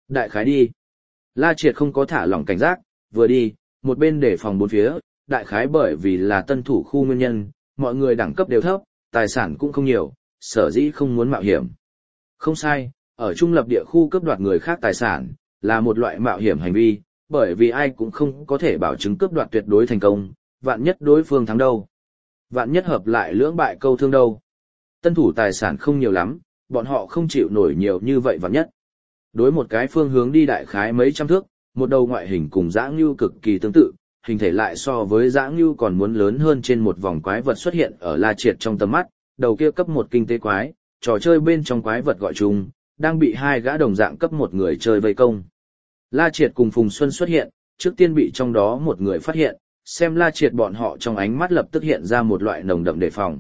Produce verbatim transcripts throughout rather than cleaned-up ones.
Đại khái đi. La Triệt không có thả lỏng cảnh giác, vừa đi, một bên để phòng bốn phía, đại khái bởi vì là tân thủ khu nguyên nhân, mọi người đẳng cấp đều thấp, tài sản cũng không nhiều, sở dĩ không muốn mạo hiểm. Không sai, ở trung lập địa khu cướp đoạt người khác tài sản, là một loại mạo hiểm hành vi, bởi vì ai cũng không có thể bảo chứng cướp đoạt tuyệt đối thành công, vạn nhất đối phương thắng đâu. Vạn nhất hợp lại lưỡng bại câu thương đâu. Tân thủ tài sản không nhiều lắm, bọn họ không chịu nổi nhiều như vậy vạn nhất. Đối một cái phương hướng đi đại khái mấy trăm thước, một đầu ngoại hình cùng dã ngưu cực kỳ tương tự, hình thể lại so với dã ngưu còn muốn lớn hơn trên một vòng quái vật xuất hiện ở La Triệt trong tầm mắt, đầu kia cấp một kinh tế quái, trò chơi bên trong quái vật gọi chung, đang bị hai gã đồng dạng cấp một người chơi vây công. La Triệt cùng Phùng Xuân xuất hiện, trước tiên bị trong đó một người phát hiện, xem La Triệt bọn họ trong ánh mắt lập tức hiện ra một loại nồng đậm đề phòng.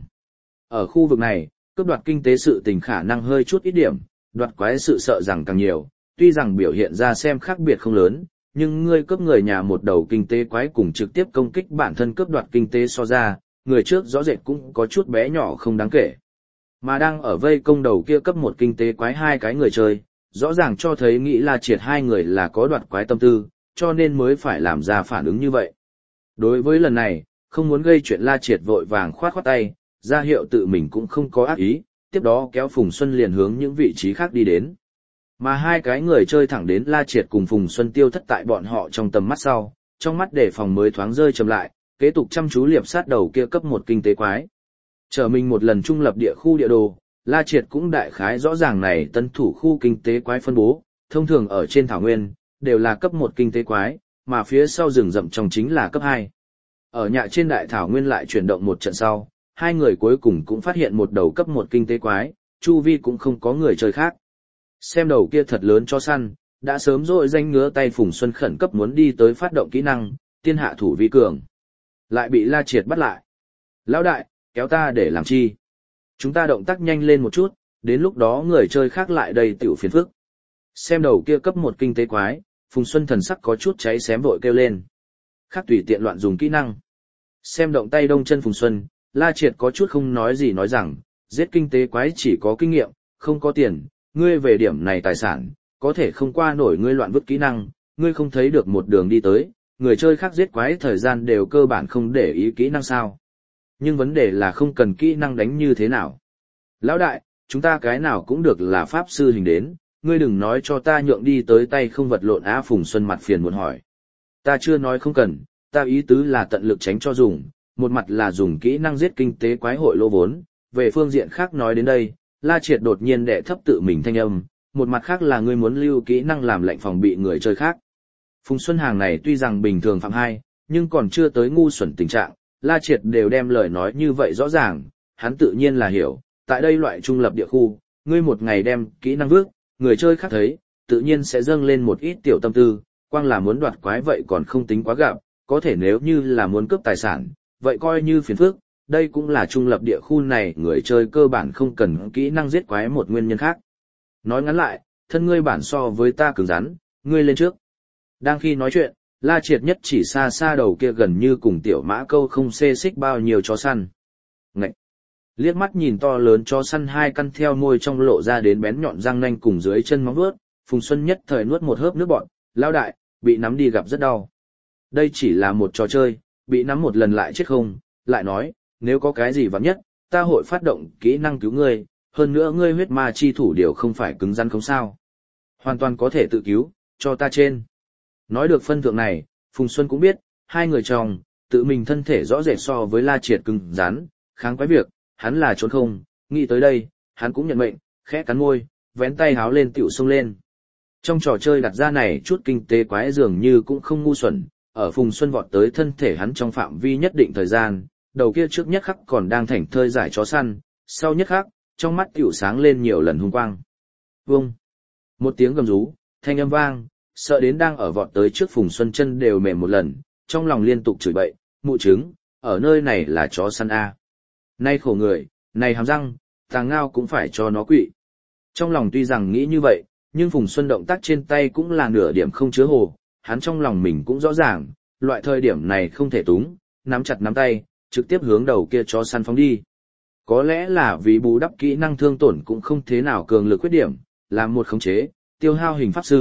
Ở khu vực này, cướp đoạt kinh tế sự tình khả năng hơi chút ít điểm, đoạt quái sự sợ rằng càng nhiều, tuy rằng biểu hiện ra xem khác biệt không lớn, nhưng ngươi cướp người nhà một đầu kinh tế quái cùng trực tiếp công kích bản thân cướp đoạt kinh tế so ra, người trước rõ rệt cũng có chút bé nhỏ không đáng kể. Mà đang ở vây công đầu kia cấp một kinh tế quái hai cái người chơi, rõ ràng cho thấy nghĩ La Triệt hai người là có đoạt quái tâm tư, cho nên mới phải làm ra phản ứng như vậy. Đối với lần này, không muốn gây chuyện La Triệt vội vàng khoát khoát tay, ra hiệu tự mình cũng không có ác ý, tiếp đó kéo Phùng Xuân liền hướng những vị trí khác đi đến. Mà hai cái người chơi thẳng đến La Triệt cùng Phùng Xuân tiêu thất tại bọn họ trong tầm mắt sau, trong mắt đề phòng mới thoáng rơi chậm lại, kế tục chăm chú liệp sát đầu kia cấp một kinh tế quái. Trở mình một lần trung lập địa khu địa đồ, La Triệt cũng đại khái rõ ràng này tân thủ khu kinh tế quái phân bố, thông thường ở trên thảo nguyên, đều là cấp một kinh tế quái, mà phía sau rừng rậm trong chính là cấp hai. Ở nhạ trên đại thảo nguyên lại chuyển động một trận sau, hai người cuối cùng cũng phát hiện một đầu cấp một kinh tế quái, chu vi cũng không có người chơi khác. Xem đầu kia thật lớn cho săn, đã sớm rội danh ngứa tay Phùng Xuân khẩn cấp muốn đi tới phát động kỹ năng, tiên hạ thủ vi cường. Lại bị La Triệt bắt lại. Lão đại, kéo ta để làm chi? Chúng ta động tác nhanh lên một chút, đến lúc đó người chơi khác lại đầy tiểu phiền phức. Xem đầu kia cấp một kinh tế quái, Phùng Xuân thần sắc có chút cháy xém vội kêu lên. Khác tùy tiện loạn dùng kỹ năng. Xem động tay đông chân Phùng Xuân, La Triệt có chút không nói gì nói rằng, giết kinh tế quái chỉ có kinh nghiệm, không có tiền, ngươi về điểm này tài sản, có thể không qua nổi ngươi loạn vứt kỹ năng, ngươi không thấy được một đường đi tới, người chơi khác giết quái thời gian đều cơ bản không để ý kỹ năng sao. Nhưng vấn đề là không cần kỹ năng đánh như thế nào. Lão đại, chúng ta cái nào cũng được là pháp sư hình đến, ngươi đừng nói cho ta nhượng đi tới tay không vật lộn á. Phùng Xuân mặt phiền muốn hỏi. Ta chưa nói không cần, ta ý tứ là tận lực tránh cho dùng, một mặt là dùng kỹ năng giết kinh tế quái hội lô vốn, về phương diện khác nói đến đây, La Triệt đột nhiên đệ thấp tự mình thanh âm, một mặt khác là ngươi muốn lưu kỹ năng làm lệnh phòng bị người chơi khác. Phùng Xuân hàng này tuy rằng bình thường phạm hai, nhưng còn chưa tới ngu xuẩn tình trạng, La Triệt đều đem lời nói như vậy rõ ràng, hắn tự nhiên là hiểu, tại đây loại trung lập địa khu, ngươi một ngày đem kỹ năng vước, người chơi khác thấy, tự nhiên sẽ dâng lên một ít tiểu tâm tư, quang là muốn đoạt quái vậy còn không tính quá gặp, có thể nếu như là muốn cướp tài sản, vậy coi như phiền phức, đây cũng là trung lập địa khu này người chơi cơ bản không cần kỹ năng giết quái một nguyên nhân khác. Nói ngắn lại, thân ngươi bản so với ta cứng rắn, ngươi lên trước. Đang khi nói chuyện, La Triệt nhất chỉ xa xa đầu kia gần như cùng tiểu mã câu không xê xích bao nhiêu chó săn. Ngậy! Liếc mắt nhìn to lớn chó săn hai căn theo môi trong lộ ra đến bén nhọn răng nanh cùng dưới chân móng vuốt, Phùng Xuân nhất thời nuốt một hớp nước bọt, lao đại, bị nắm đi gặp rất đau. Đây chỉ là một trò chơi, bị nắm một lần lại chết không, lại nói, nếu có cái gì vắng nhất, ta hội phát động kỹ năng cứu ngươi, hơn nữa ngươi huyết ma chi thủ điều không phải cứng rắn không sao. Hoàn toàn có thể tự cứu, cho ta trên. Nói được phân thượng này, Phùng Xuân cũng biết, hai người chồng, tự mình thân thể rõ rệt so với La Triệt cứng rắn, kháng quái việc, hắn là trốn không, nghĩ tới đây, hắn cũng nhận mệnh, khẽ cắn môi, vén tay háo lên tiểu xông lên. Trong trò chơi đặt ra này chút kinh tế quái dường như cũng không ngu xuẩn, ở Phùng Xuân vọt tới thân thể hắn trong phạm vi nhất định thời gian, đầu kia trước nhất khắc còn đang thảnh thơi giải chó săn, sau nhất khắc, trong mắt tiểu sáng lên nhiều lần hung quang. Vông! Một tiếng gầm rú, thanh âm vang, sợ đến đang ở vọt tới trước Phùng Xuân chân đều mềm một lần, trong lòng liên tục chửi bậy, mụ trứng, ở nơi này là chó săn A. Nay khổ người, này hàm răng, tàng ngao cũng phải cho nó quỵ. Trong lòng tuy rằng nghĩ như vậy, nhưng Phùng Xuân động tác trên tay cũng là nửa điểm không chứa hồ, hắn trong lòng mình cũng rõ ràng, loại thời điểm này không thể túng, nắm chặt nắm tay, trực tiếp hướng đầu kia chó săn phóng đi. Có lẽ là vì bù đắp kỹ năng thương tổn cũng không thế nào cường lực khuyết điểm, làm một khống chế, tiêu hao hình pháp sư,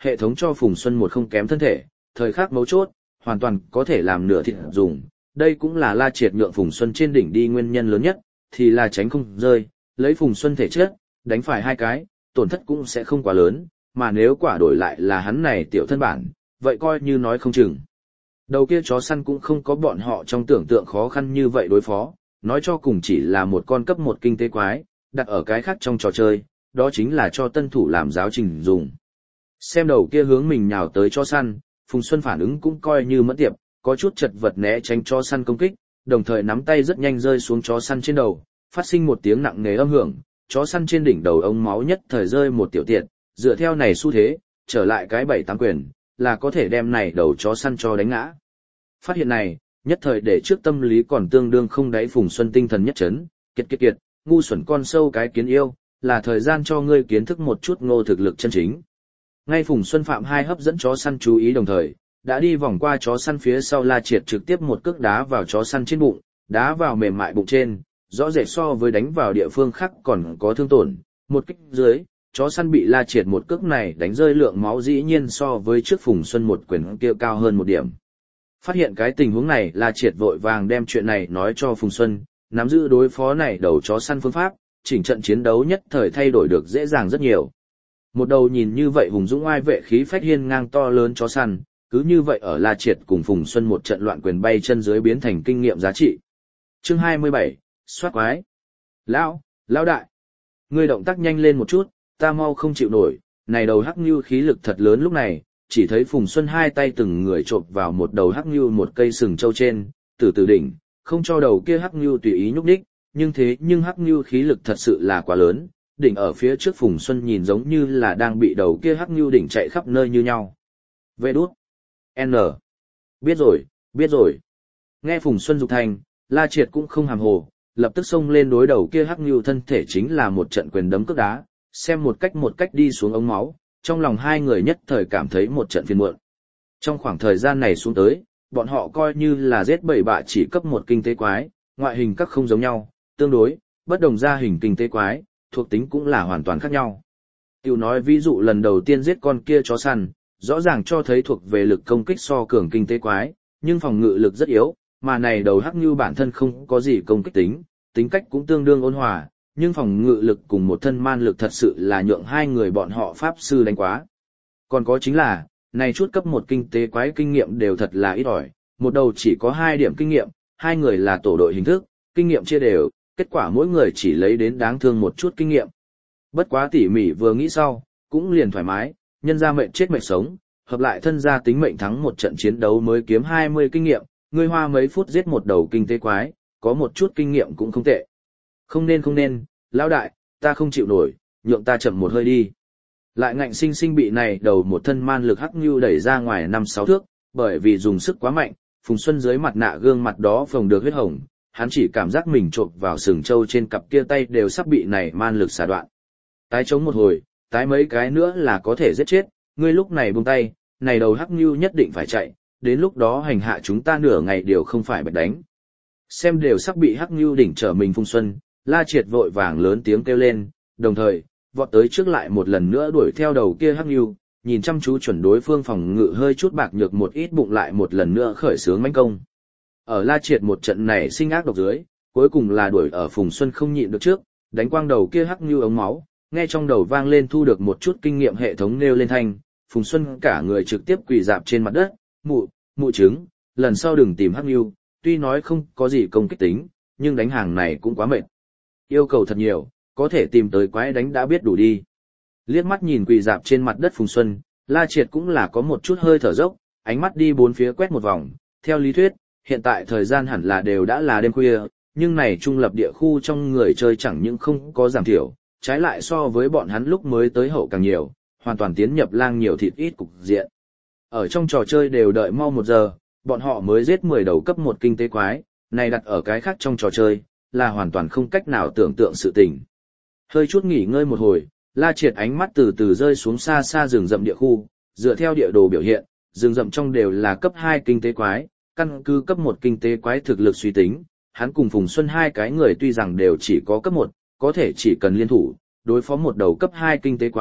hệ thống cho Phùng Xuân một không kém thân thể, thời khắc mấu chốt, hoàn toàn có thể làm nửa thịt dùng. Đây cũng là La Triệt nhượng Phùng Xuân trên đỉnh đi nguyên nhân lớn nhất, thì là tránh không rơi, lấy Phùng Xuân thể chất, đánh phải hai cái, tổn thất cũng sẽ không quá lớn, mà nếu quả đổi lại là hắn này tiểu thân bản, vậy coi như nói không chừng. Đầu kia chó săn cũng không có bọn họ trong tưởng tượng khó khăn như vậy đối phó, nói cho cùng chỉ là một con cấp một kinh tế quái, đặt ở cái khác trong trò chơi, đó chính là cho tân thủ làm giáo trình dùng. Xem đầu kia hướng mình nhào tới chó săn, Phùng Xuân phản ứng cũng coi như mẫn tiệp, có chút chật vật né tránh chó săn công kích, đồng thời nắm tay rất nhanh rơi xuống chó săn trên đầu, phát sinh một tiếng nặng nề âm hưởng, chó săn trên đỉnh đầu ống máu nhất thời rơi một tiểu tiệt, dựa theo này xu thế, trở lại cái bảy tám quyền, là có thể đem này đầu chó săn cho đánh ngã. Phát hiện này, nhất thời để trước tâm lý còn tương đương không đáy Phùng Xuân tinh thần nhất chấn, kiệt kiệt kiệt, ngu xuẩn con sâu cái kiến yêu, là thời gian cho ngươi kiến thức một chút ngô thực lực chân chính. Ngay Phùng Xuân phạm hai hấp dẫn chó săn chú ý đồng thời, đã đi vòng qua chó săn phía sau La Triệt trực tiếp một cước đá vào chó săn trên bụng, đá vào mềm mại bụng trên, rõ rệt so với đánh vào địa phương khác còn có thương tổn, một kích dưới, chó săn bị La Triệt một cước này đánh rơi lượng máu dĩ nhiên so với trước Phùng Xuân một quyền kia cao hơn một điểm. Phát hiện cái tình huống này, La Triệt vội vàng đem chuyện này nói cho Phùng Xuân, nắm giữ đối phó này đầu chó săn phương pháp, chỉnh trận chiến đấu nhất thời thay đổi được dễ dàng rất nhiều. Một đầu nhìn như vậy hùng dũng oai vệ khí phách hiên ngang to lớn chó săn, cứ như vậy ở La Triệt cùng Phùng Xuân một trận loạn quyền bay chân dưới biến thành kinh nghiệm giá trị. Chương hai mươi bảy, soát quái. Lão, lão đại, ngươi động tác nhanh lên một chút, ta mau không chịu nổi, này đầu hắc nhưu khí lực thật lớn lúc này, chỉ thấy Phùng Xuân hai tay từng người chộp vào một đầu hắc nhưu một cây sừng trâu trên, từ từ đỉnh, không cho đầu kia hắc nhưu tùy ý nhúc nhích, nhưng thế nhưng hắc nhưu khí lực thật sự là quá lớn, đỉnh ở phía trước Phùng Xuân nhìn giống như là đang bị đầu kia hắc nhưu đỉnh chạy khắp nơi như nhau. Vê đút. N. Biết rồi, biết rồi. Nghe Phùng Xuân dục thành, La Triệt cũng không hàm hồ, lập tức xông lên đối đầu kia hắc nhưu thân thể chính là một trận quyền đấm cước đá, xem một cách một cách đi xuống ống máu, trong lòng hai người nhất thời cảm thấy một trận phiền muộn. Trong khoảng thời gian này xuống tới, bọn họ coi như là giết bảy bạ chỉ cấp một kinh tế quái, ngoại hình các không giống nhau, tương đối, bất đồng gia hình kinh tế quái, thuộc tính cũng là hoàn toàn khác nhau. Tiểu nói ví dụ lần đầu tiên giết con kia chó săn, rõ ràng cho thấy thuộc về lực công kích so cường kinh tế quái, nhưng phòng ngự lực rất yếu, mà này đầu hắc như bản thân không có gì công kích tính, tính cách cũng tương đương ôn hòa, nhưng phòng ngự lực cùng một thân man lực thật sự là nhượng hai người bọn họ pháp sư đánh quá. Còn có chính là, này chút cấp một kinh tế quái kinh nghiệm đều thật là ít ỏi, một đầu chỉ có hai điểm kinh nghiệm, hai người là tổ đội hình thức, kinh nghiệm chia đều, kết quả mỗi người chỉ lấy đến đáng thương một chút kinh nghiệm. Bất quá tỉ mỉ vừa nghĩ sau, cũng liền thoải mái, nhân ra mệnh chết mệnh sống, hợp lại thân gia tính mệnh thắng một trận chiến đấu mới kiếm hai mươi kinh nghiệm, người hoa mấy phút giết một đầu kinh tế quái, có một chút kinh nghiệm cũng không tệ. Không nên không nên, lão đại, ta không chịu nổi, nhượng ta chậm một hơi đi. Lại ngạnh sinh sinh bị này đầu một thân man lực hắc như đẩy ra ngoài năm sáu thước, bởi vì dùng sức quá mạnh, Phùng Xuân dưới mặt nạ gương mặt đó phồng được huyết hồng, hắn chỉ cảm giác mình trộn vào sừng trâu trên cặp kia tay đều sắp bị này man lực xả đoạn. Tái chống một hồi, tái mấy cái nữa là có thể giết chết, ngươi lúc này buông tay, này đầu hắc như nhất định phải chạy, đến lúc đó hành hạ chúng ta nửa ngày đều không phải bạch đánh. Xem đều sắp bị hắc như đỉnh trở mình Phùng Xuân, La Triệt vội vàng lớn tiếng kêu lên, đồng thời, vọt tới trước lại một lần nữa đuổi theo đầu kia hắc như, nhìn chăm chú chuẩn đối phương phòng ngự hơi chút bạc nhược một ít bụng lại một lần nữa khởi xướng mãnh công. Ở La Triệt một trận này sinh ác độc dưới, cuối cùng là đuổi ở Phùng Xuân không nhịn được trước, đánh quang đầu kia hắc như ống máu, nghe trong đầu vang lên thu được một chút kinh nghiệm hệ thống nêu lên thanh, Phùng Xuân cả người trực tiếp quỳ dạp trên mặt đất, mụ, mụ trứng, lần sau đừng tìm hắc như, tuy nói không có gì công kích tính, nhưng đánh hàng này cũng quá mệt. Yêu cầu thật nhiều, có thể tìm tới quái đánh đã biết đủ đi. Liếc mắt nhìn quỳ dạp trên mặt đất Phùng Xuân, La Triệt cũng là có một chút hơi thở dốc, ánh mắt đi bốn phía quét một vòng, theo lý thuyết, hiện tại thời gian hẳn là đều đã là đêm khuya, nhưng này trung lập địa khu trong người chơi chẳng những không có giảm thiểu, trái lại so với bọn hắn lúc mới tới hậu càng nhiều, hoàn toàn tiến nhập lang nhiều thịt ít cục diện. Ở trong trò chơi đều đợi mau một giờ, bọn họ mới giết mười đầu cấp một kinh tế quái, này đặt ở cái khác trong trò chơi, là hoàn toàn không cách nào tưởng tượng sự tình. Hơi chút nghỉ ngơi một hồi, La Triệt ánh mắt từ từ rơi xuống xa xa rừng rậm địa khu, dựa theo địa đồ biểu hiện, rừng rậm trong đều là cấp hai kinh tế quái, căn cứ cấp một kinh tế quái thực lực suy tính, hắn cùng Phùng Xuân hai cái người tuy rằng đều chỉ có cấp một, có thể chỉ cần liên thủ, đối phó một đầu cấp hai kinh tế quái,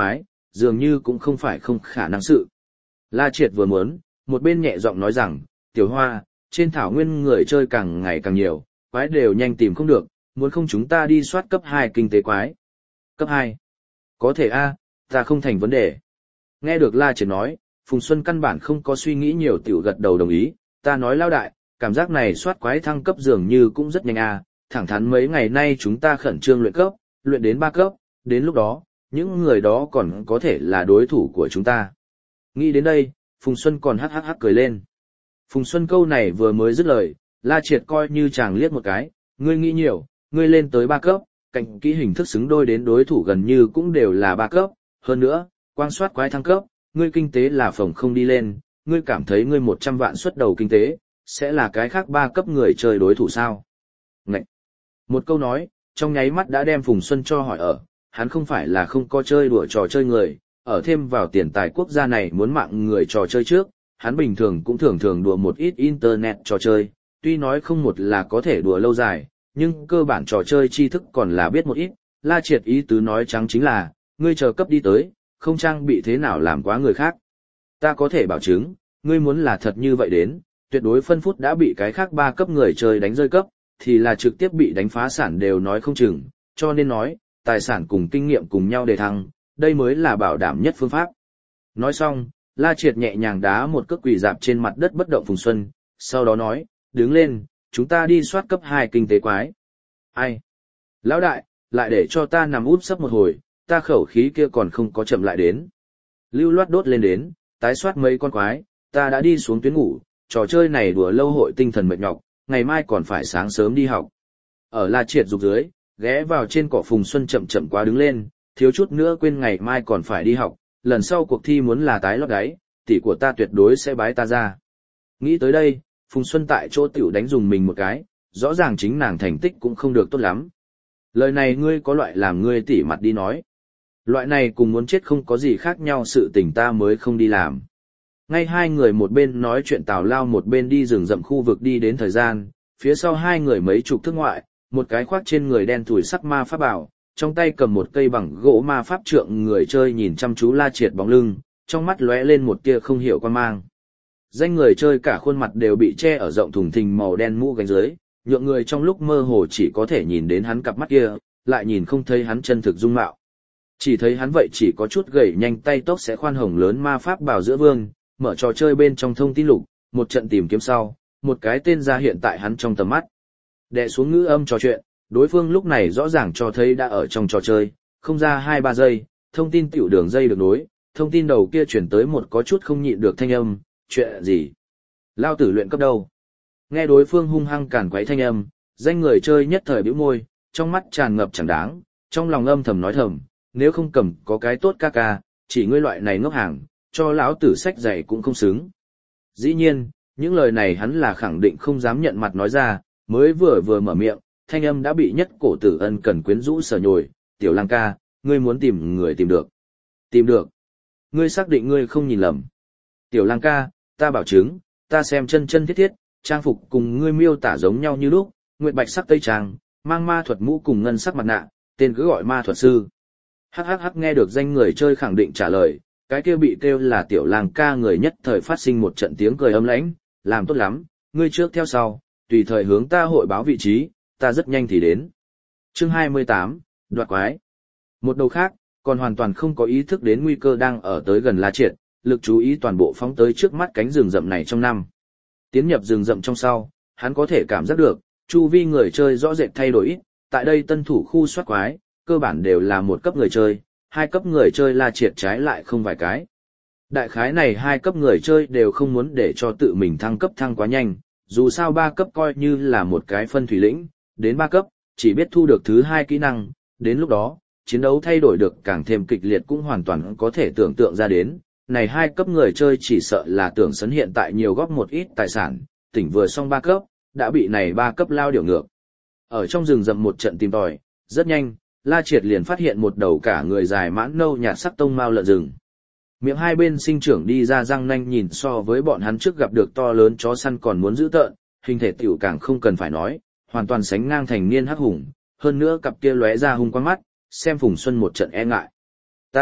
dường như cũng không phải không khả năng sự. La Triệt vừa muốn, một bên nhẹ giọng nói rằng, tiểu hoa, trên thảo nguyên người chơi càng ngày càng nhiều, quái đều nhanh tìm không được, muốn không chúng ta đi soát cấp hai kinh tế quái. Cấp hai? Có thể a, ta không thành vấn đề. Nghe được La Triệt nói, Phùng Xuân căn bản không có suy nghĩ nhiều tiểu gật đầu đồng ý, ta nói lao đại, cảm giác này soát quái thăng cấp dường như cũng rất nhanh a, thẳng thắn mấy ngày nay chúng ta khẩn trương luyện cấp, luyện đến ba cấp, đến lúc đó, những người đó còn có thể là đối thủ của chúng ta. Nghĩ đến đây, Phùng Xuân còn hắc hắc hắc cười lên. Phùng Xuân câu này vừa mới dứt lời, La Triệt coi như chàng liếc một cái, ngươi nghĩ nhiều, ngươi lên tới ba cấp, cạnh kỹ hình thức xứng đôi đến đối thủ gần như cũng đều là ba cấp, hơn nữa, quang soát quái thăng cấp, ngươi kinh tế là phồng không đi lên, ngươi cảm thấy ngươi một trăm vạn xuất đầu kinh tế, sẽ là cái khác ba cấp người chơi đối thủ sao? Ngậy! Một câu nói, trong nháy mắt đã đem Phùng Xuân cho hỏi ở, hắn không phải là không có chơi đùa trò chơi người, ở thêm vào tiền tài quốc gia này muốn mạng người trò chơi trước, hắn bình thường cũng thường thường đùa một ít internet trò chơi, tuy nói không một là có thể đùa lâu dài, nhưng cơ bản trò chơi tri thức còn là biết một ít. La Triệt ý tứ nói trắng chính là, ngươi chờ cấp đi tới, không trang bị thế nào làm quá người khác. Ta có thể bảo chứng, ngươi muốn là thật như vậy đến, tuyệt đối phân phút đã bị cái khác ba cấp người chơi đánh rơi cấp, thì là trực tiếp bị đánh phá sản đều nói không chừng, cho nên nói, tài sản cùng kinh nghiệm cùng nhau để thăng, đây mới là bảo đảm nhất phương pháp. Nói xong, La Triệt nhẹ nhàng đá một cước quỳ dạp trên mặt đất bất động Phùng Xuân, sau đó nói, đứng lên, chúng ta đi soát cấp hai kinh tế quái. Ai? Lão đại, lại để cho ta nằm úp sấp một hồi, ta khẩu khí kia còn không có chậm lại đến. Lưu loát đốt lên đến, tái soát mấy con quái, ta đã đi xuống tuyến ngủ, trò chơi này đùa lâu hội tinh thần mệt nhọc, ngày mai còn phải sáng sớm đi học. Ở La Triệt rục dưới, ghé vào trên cỏ Phùng Xuân chậm chậm quá đứng lên, thiếu chút nữa quên ngày mai còn phải đi học, lần sau cuộc thi muốn là tái lót đáy, tỷ của ta tuyệt đối sẽ bái ta ra. Nghĩ tới đây, Phùng Xuân tại chỗ tiểu đánh dùng mình một cái, rõ ràng chính nàng thành tích cũng không được tốt lắm. Lời này ngươi có loại làm ngươi tỉ mặt đi nói. Loại này cùng muốn chết không có gì khác nhau, sự tình ta mới không đi làm. Ngay hai người một bên nói chuyện tào lao một bên đi rừng rậm khu vực đi đến thời gian, phía sau hai người mấy chục thước ngoại, một cái khoác trên người đen thủi sắc ma pháp bảo, trong tay cầm một cây bằng gỗ ma pháp trượng người chơi nhìn chăm chú La Triệt bóng lưng, trong mắt lóe lên một tia không hiểu quan mang. Danh người chơi cả khuôn mặt đều bị che ở rộng thùng thình màu đen mũ gánh dưới, nhượng người trong lúc mơ hồ chỉ có thể nhìn đến hắn cặp mắt kia, lại nhìn không thấy hắn chân thực dung mạo. Chỉ thấy hắn vậy chỉ có chút gầy nhanh tay tốc sẽ khoan hồng lớn ma pháp bảo giữa vương, mở trò chơi bên trong thông tin lục, một trận tìm kiếm sau, một cái tên ra hiện tại hắn trong tầm mắt. Đệ xuống ngữ âm trò chuyện, đối phương lúc này rõ ràng cho thấy đã ở trong trò chơi, không ra hai ba giây, thông tin tiểu đường dây được nối, thông tin đầu kia chuyển tới một có chút không nhịn được thanh âm, chuyện gì? Lao tử luyện cấp đâu? Nghe đối phương hung hăng càn quấy thanh âm, danh người chơi nhất thời bĩu môi, trong mắt tràn ngập chẳng đáng, trong lòng âm thầm nói thầm, nếu không cầm có cái tốt ca ca, chỉ ngươi loại này ngốc hàng, cho lão tử sách dạy cũng không xứng. Dĩ nhiên, những lời này hắn là khẳng định không dám nhận mặt nói ra, mới vừa vừa mở miệng, thanh âm đã bị nhất cổ tử ân cần quyến rũ sờ nhồi, tiểu lang ca, ngươi muốn tìm người tìm được. Tìm được. Ngươi xác định ngươi không nhìn lầm. Tiểu lang ca, ta bảo chứng, ta xem chân chân thiết thiết, trang phục cùng ngươi miêu tả giống nhau như lúc, nguyệt bạch sắc tây trang, mang ma thuật mũ cùng ngân sắc mặt nạ, tên cứ gọi ma thuật sư. Hắc hắc hắc nghe được danh người chơi khẳng định trả lời, cái kia bị kêu là tiểu lang ca người nhất thời phát sinh một trận tiếng cười ấm lãnh, làm tốt lắm, ngươi trước theo sau, tùy thời hướng ta hội báo vị trí, ta rất nhanh thì đến. Chương hai mươi tám, đoạt quái. Một đầu khác, còn hoàn toàn không có ý thức đến nguy cơ đang ở tới gần La Triệt, lực chú ý toàn bộ phóng tới trước mắt cánh rừng rậm này trong năm. Tiến nhập rừng rậm trong sau, hắn có thể cảm giác được, chu vi người chơi rõ rệt thay đổi ít, tại đây tân thủ khu soát quái, cơ bản đều là một cấp người chơi, hai cấp người chơi La Triệt trái lại không vài cái. Đại khái này hai cấp người chơi đều không muốn để cho tự mình thăng cấp thăng quá nhanh, dù sao ba cấp coi như là một cái phân thủy lĩnh, đến ba cấp, chỉ biết thu được thứ hai kỹ năng, đến lúc đó, chiến đấu thay đổi được càng thêm kịch liệt cũng hoàn toàn có thể tưởng tượng ra đến. Này hai cấp người chơi chỉ sợ là tưởng sấn hiện tại nhiều góp một ít tài sản, tỉnh vừa xong ba cấp, đã bị này ba cấp lao điều ngược. Ở trong rừng rậm một trận tìm tòi, rất nhanh, La Triệt liền phát hiện một đầu cả người dài mãn nâu nhạt sắc tông mao lợn rừng. Miệng hai bên sinh trưởng đi ra răng nanh nhìn so với bọn hắn trước gặp được to lớn chó săn còn muốn giữ tợn, hình thể tiểu càng không cần phải nói, hoàn toàn sánh ngang thành niên hắc hùng, hơn nữa cặp kia lóe ra hung quang mắt, xem Phùng Xuân một trận e ngại. Ta,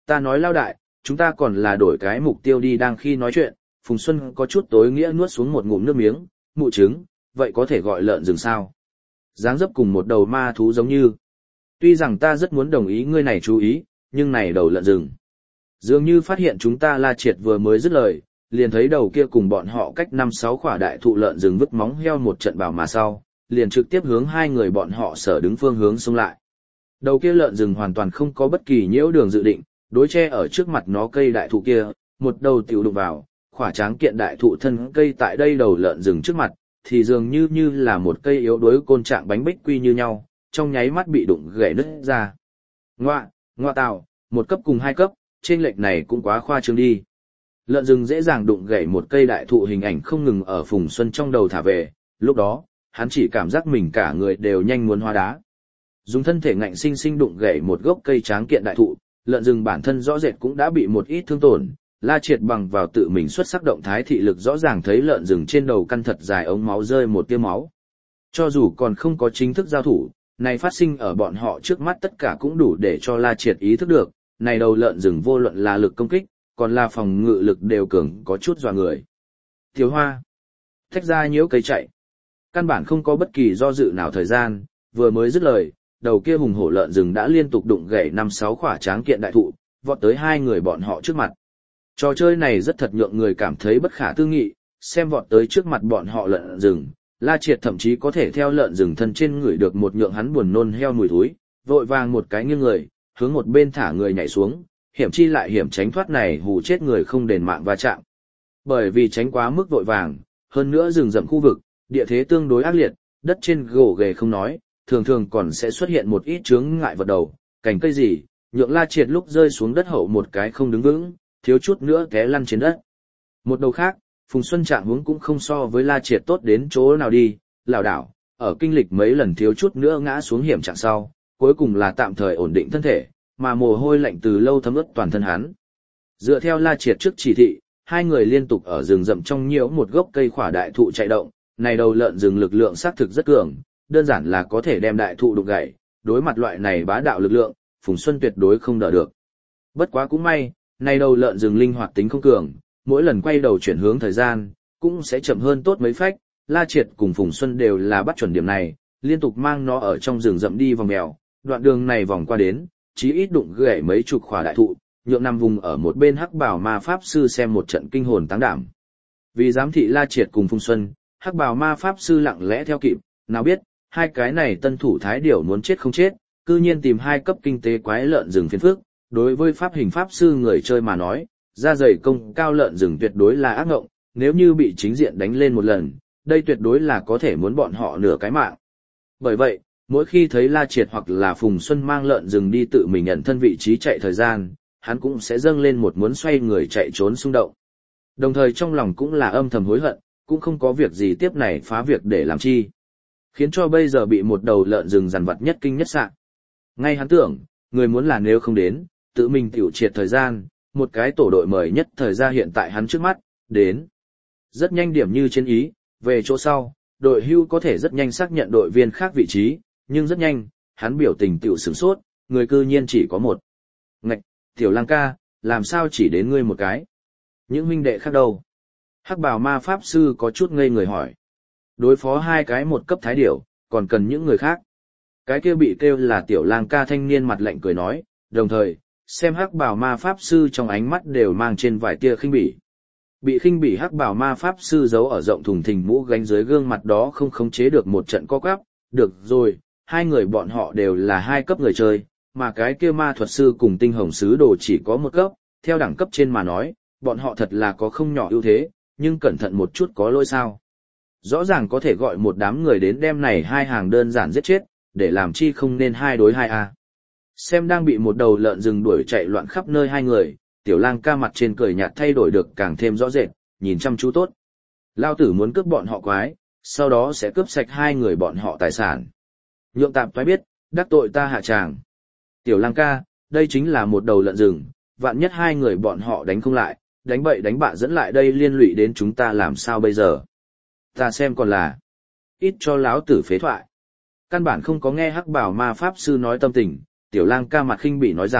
Ta nói lao đại, chúng ta còn là đổi cái mục tiêu đi. Đang khi nói chuyện, Phùng Xuân có chút tối nghĩa nuốt xuống một ngụm nước miếng, mụ trứng, vậy có thể gọi lợn rừng sao? Dáng dấp cùng một đầu ma thú giống như. Tuy rằng ta rất muốn đồng ý ngươi này chú ý, nhưng này đầu lợn rừng. Dường như phát hiện chúng ta La Triệt vừa mới dứt lời, liền thấy đầu kia cùng bọn họ cách năm sáu khỏa đại thụ lợn rừng vứt móng heo một trận bảo mà sau, liền trực tiếp hướng hai người bọn họ sở đứng phương hướng xông lại. Đầu kia lợn rừng hoàn toàn không có bất kỳ nhiễu đường dự định, đối che ở trước mặt nó cây đại thụ kia, một đầu tiểu đụng vào, khỏa tráng kiện đại thụ thân cây tại đây đầu lợn rừng trước mặt, thì dường như như là một cây yếu đuối côn trạng bánh bích quy như nhau, trong nháy mắt bị đụng gãy nứt ra. Ngoạ, ngoạ tào, một cấp cùng hai cấp, trên lệch này cũng quá khoa trương đi. Lợn rừng dễ dàng đụng gãy một cây đại thụ hình ảnh không ngừng ở Phùng Xuân trong đầu thả về, lúc đó, hắn chỉ cảm giác mình cả người đều nhanh muốn hóa đá. Dùng thân thể ngạnh sinh sinh đụng gãy một gốc cây tráng kiện đại thụ, lợn rừng bản thân rõ rệt cũng đã bị một ít thương tổn, La Triệt bằng vào tự mình xuất sắc động thái thị lực rõ ràng thấy lợn rừng trên đầu căn thật dài ống máu rơi một tia máu. Cho dù còn không có chính thức giao thủ, này phát sinh ở bọn họ trước mắt tất cả cũng đủ để cho La Triệt ý thức được, này đầu lợn rừng vô luận là lực công kích, còn là phòng ngự lực đều cường có chút dọa người. Tiểu Hoa thách ra nhiễu cây chạy. Căn bản không có bất kỳ do dự nào thời gian, vừa mới dứt lời, đầu kia hùng hổ lợn rừng đã liên tục đụng gãy năm sáu khỏa tráng kiện đại thụ, vọt tới hai người bọn họ trước mặt. Trò chơi này rất thật nhượng người cảm thấy bất khả tư nghị, xem vọt tới trước mặt bọn họ lợn rừng, La Triệt thậm chí có thể theo lợn rừng thân trên người được một nhượng hắn buồn nôn heo mùi thối, vội vàng một cái nghiêng người, hướng một bên thả người nhảy xuống, hiểm chi lại hiểm tránh thoát này hù chết người không đền mạng va chạm. Bởi vì tránh quá mức vội vàng, hơn nữa rừng rậm khu vực, địa thế tương đối ác liệt, đất trên gỗ ghề không nói, thường thường còn sẽ xuất hiện một ít chướng ngại vật đầu, cành cây gì, nhượng La Triệt lúc rơi xuống đất hậu một cái không đứng vững, thiếu chút nữa té lăn trên đất. Một đầu khác, Phùng Xuân trạng huống cũng không so với La Triệt tốt đến chỗ nào đi, lảo đảo, ở kinh lịch mấy lần thiếu chút nữa ngã xuống hiểm trạng sau, cuối cùng là tạm thời ổn định thân thể, mà mồ hôi lạnh từ lâu thấm ướt toàn thân hắn. Dựa theo La Triệt trước chỉ thị, hai người liên tục ở rừng rậm trong nhiễu một gốc cây khỏa đại thụ chạy động, này đầu lợn rừng lực lượng xác thực rất cường, đơn giản là có thể đem đại thụ đục gãy, đối mặt loại này bá đạo lực lượng, Phùng Xuân tuyệt đối không đỡ được. Bất quá cũng may, này đầu lợn rừng linh hoạt tính không cường, mỗi lần quay đầu chuyển hướng thời gian, cũng sẽ chậm hơn tốt mấy phách, La Triệt cùng Phùng Xuân đều là bắt chuẩn điểm này, liên tục mang nó ở trong rừng rậm đi vòng mèo, đoạn đường này vòng qua đến, chí ít đụng gãy mấy chục khỏa đại thụ, nhượng nằm vùng ở một bên hắc bào ma pháp sư xem một trận kinh hồn táng đảm. Vì giám thị La Triệt cùng Phùng Xuân, hắc bào ma pháp sư lặng lẽ theo kịp, nào biết, hai cái này tân thủ thái điểu muốn chết không chết, cư nhiên tìm hai cấp kinh tế quái lợn rừng phiền phức. Đối với pháp hình pháp sư người chơi mà nói, da dày công cao lợn rừng tuyệt đối là ác ngộng, nếu như bị chính diện đánh lên một lần, đây tuyệt đối là có thể muốn bọn họ nửa cái mạng. Bởi vậy, mỗi khi thấy La Triệt hoặc là Phùng Xuân mang lợn rừng đi tự mình nhận thân vị trí chạy thời gian, hắn cũng sẽ dâng lên một muốn xoay người chạy trốn xung động. Đồng thời trong lòng cũng là âm thầm hối hận, cũng không có việc gì tiếp này phá việc để làm chi. Khiến cho bây giờ bị một đầu lợn rừng dằn vặt nhất kinh nhất sạng. Ngay hắn tưởng, người muốn là nếu không đến, tự mình tiểu triệt thời gian, một cái tổ đội mời nhất thời gian hiện tại hắn trước mắt, đến. Rất nhanh điểm như trên ý, về chỗ sau, đội hưu có thể rất nhanh xác nhận đội viên khác vị trí, nhưng rất nhanh, hắn biểu tình tiểu sửng sốt, người cư nhiên chỉ có một. Ngạch, tiểu lang ca, làm sao chỉ đến ngươi một cái? Những huynh đệ khác đâu? Hắc bào ma pháp sư có chút ngây người hỏi. Đối phó hai cái một cấp thái điểu, còn cần những người khác. Cái kia bị kêu là tiểu lang ca thanh niên mặt lạnh cười nói, đồng thời, xem hắc bào ma pháp sư trong ánh mắt đều mang trên vài tia khinh bỉ. Bị khinh bỉ hắc bào ma pháp sư giấu ở rộng thùng thình mũ gánh dưới gương mặt đó không khống chế được một trận co quắp. Được rồi, hai người bọn họ đều là hai cấp người chơi, mà cái kia ma thuật sư cùng tinh hồng sứ đồ chỉ có một cấp, theo đẳng cấp trên mà nói, bọn họ thật là có không nhỏ ưu thế, nhưng cẩn thận một chút có lỗi sao. Rõ ràng có thể gọi một đám người đến đem này hai hàng đơn giản giết chết, để làm chi không nên hai đối hai a. Xem đang bị một đầu lợn rừng đuổi chạy loạn khắp nơi hai người, tiểu lang ca mặt trên cười nhạt thay đổi được càng thêm rõ rệt, nhìn chăm chú tốt. Lao tử muốn cướp bọn họ quái, sau đó sẽ cướp sạch hai người bọn họ tài sản. Nhượng tạp toái biết, đắc tội ta hạ tràng. Tiểu lang ca, đây chính là một đầu lợn rừng, vạn nhất hai người bọn họ đánh không lại, đánh bậy đánh bạ dẫn lại đây liên lụy đến chúng ta làm sao bây giờ. Ta xem còn là ít cho láo tử phế thoại. Căn bản không có nghe hắc bảo ma pháp sư nói tâm tình, tiểu lang ca mặt khinh bỉ nói rằng,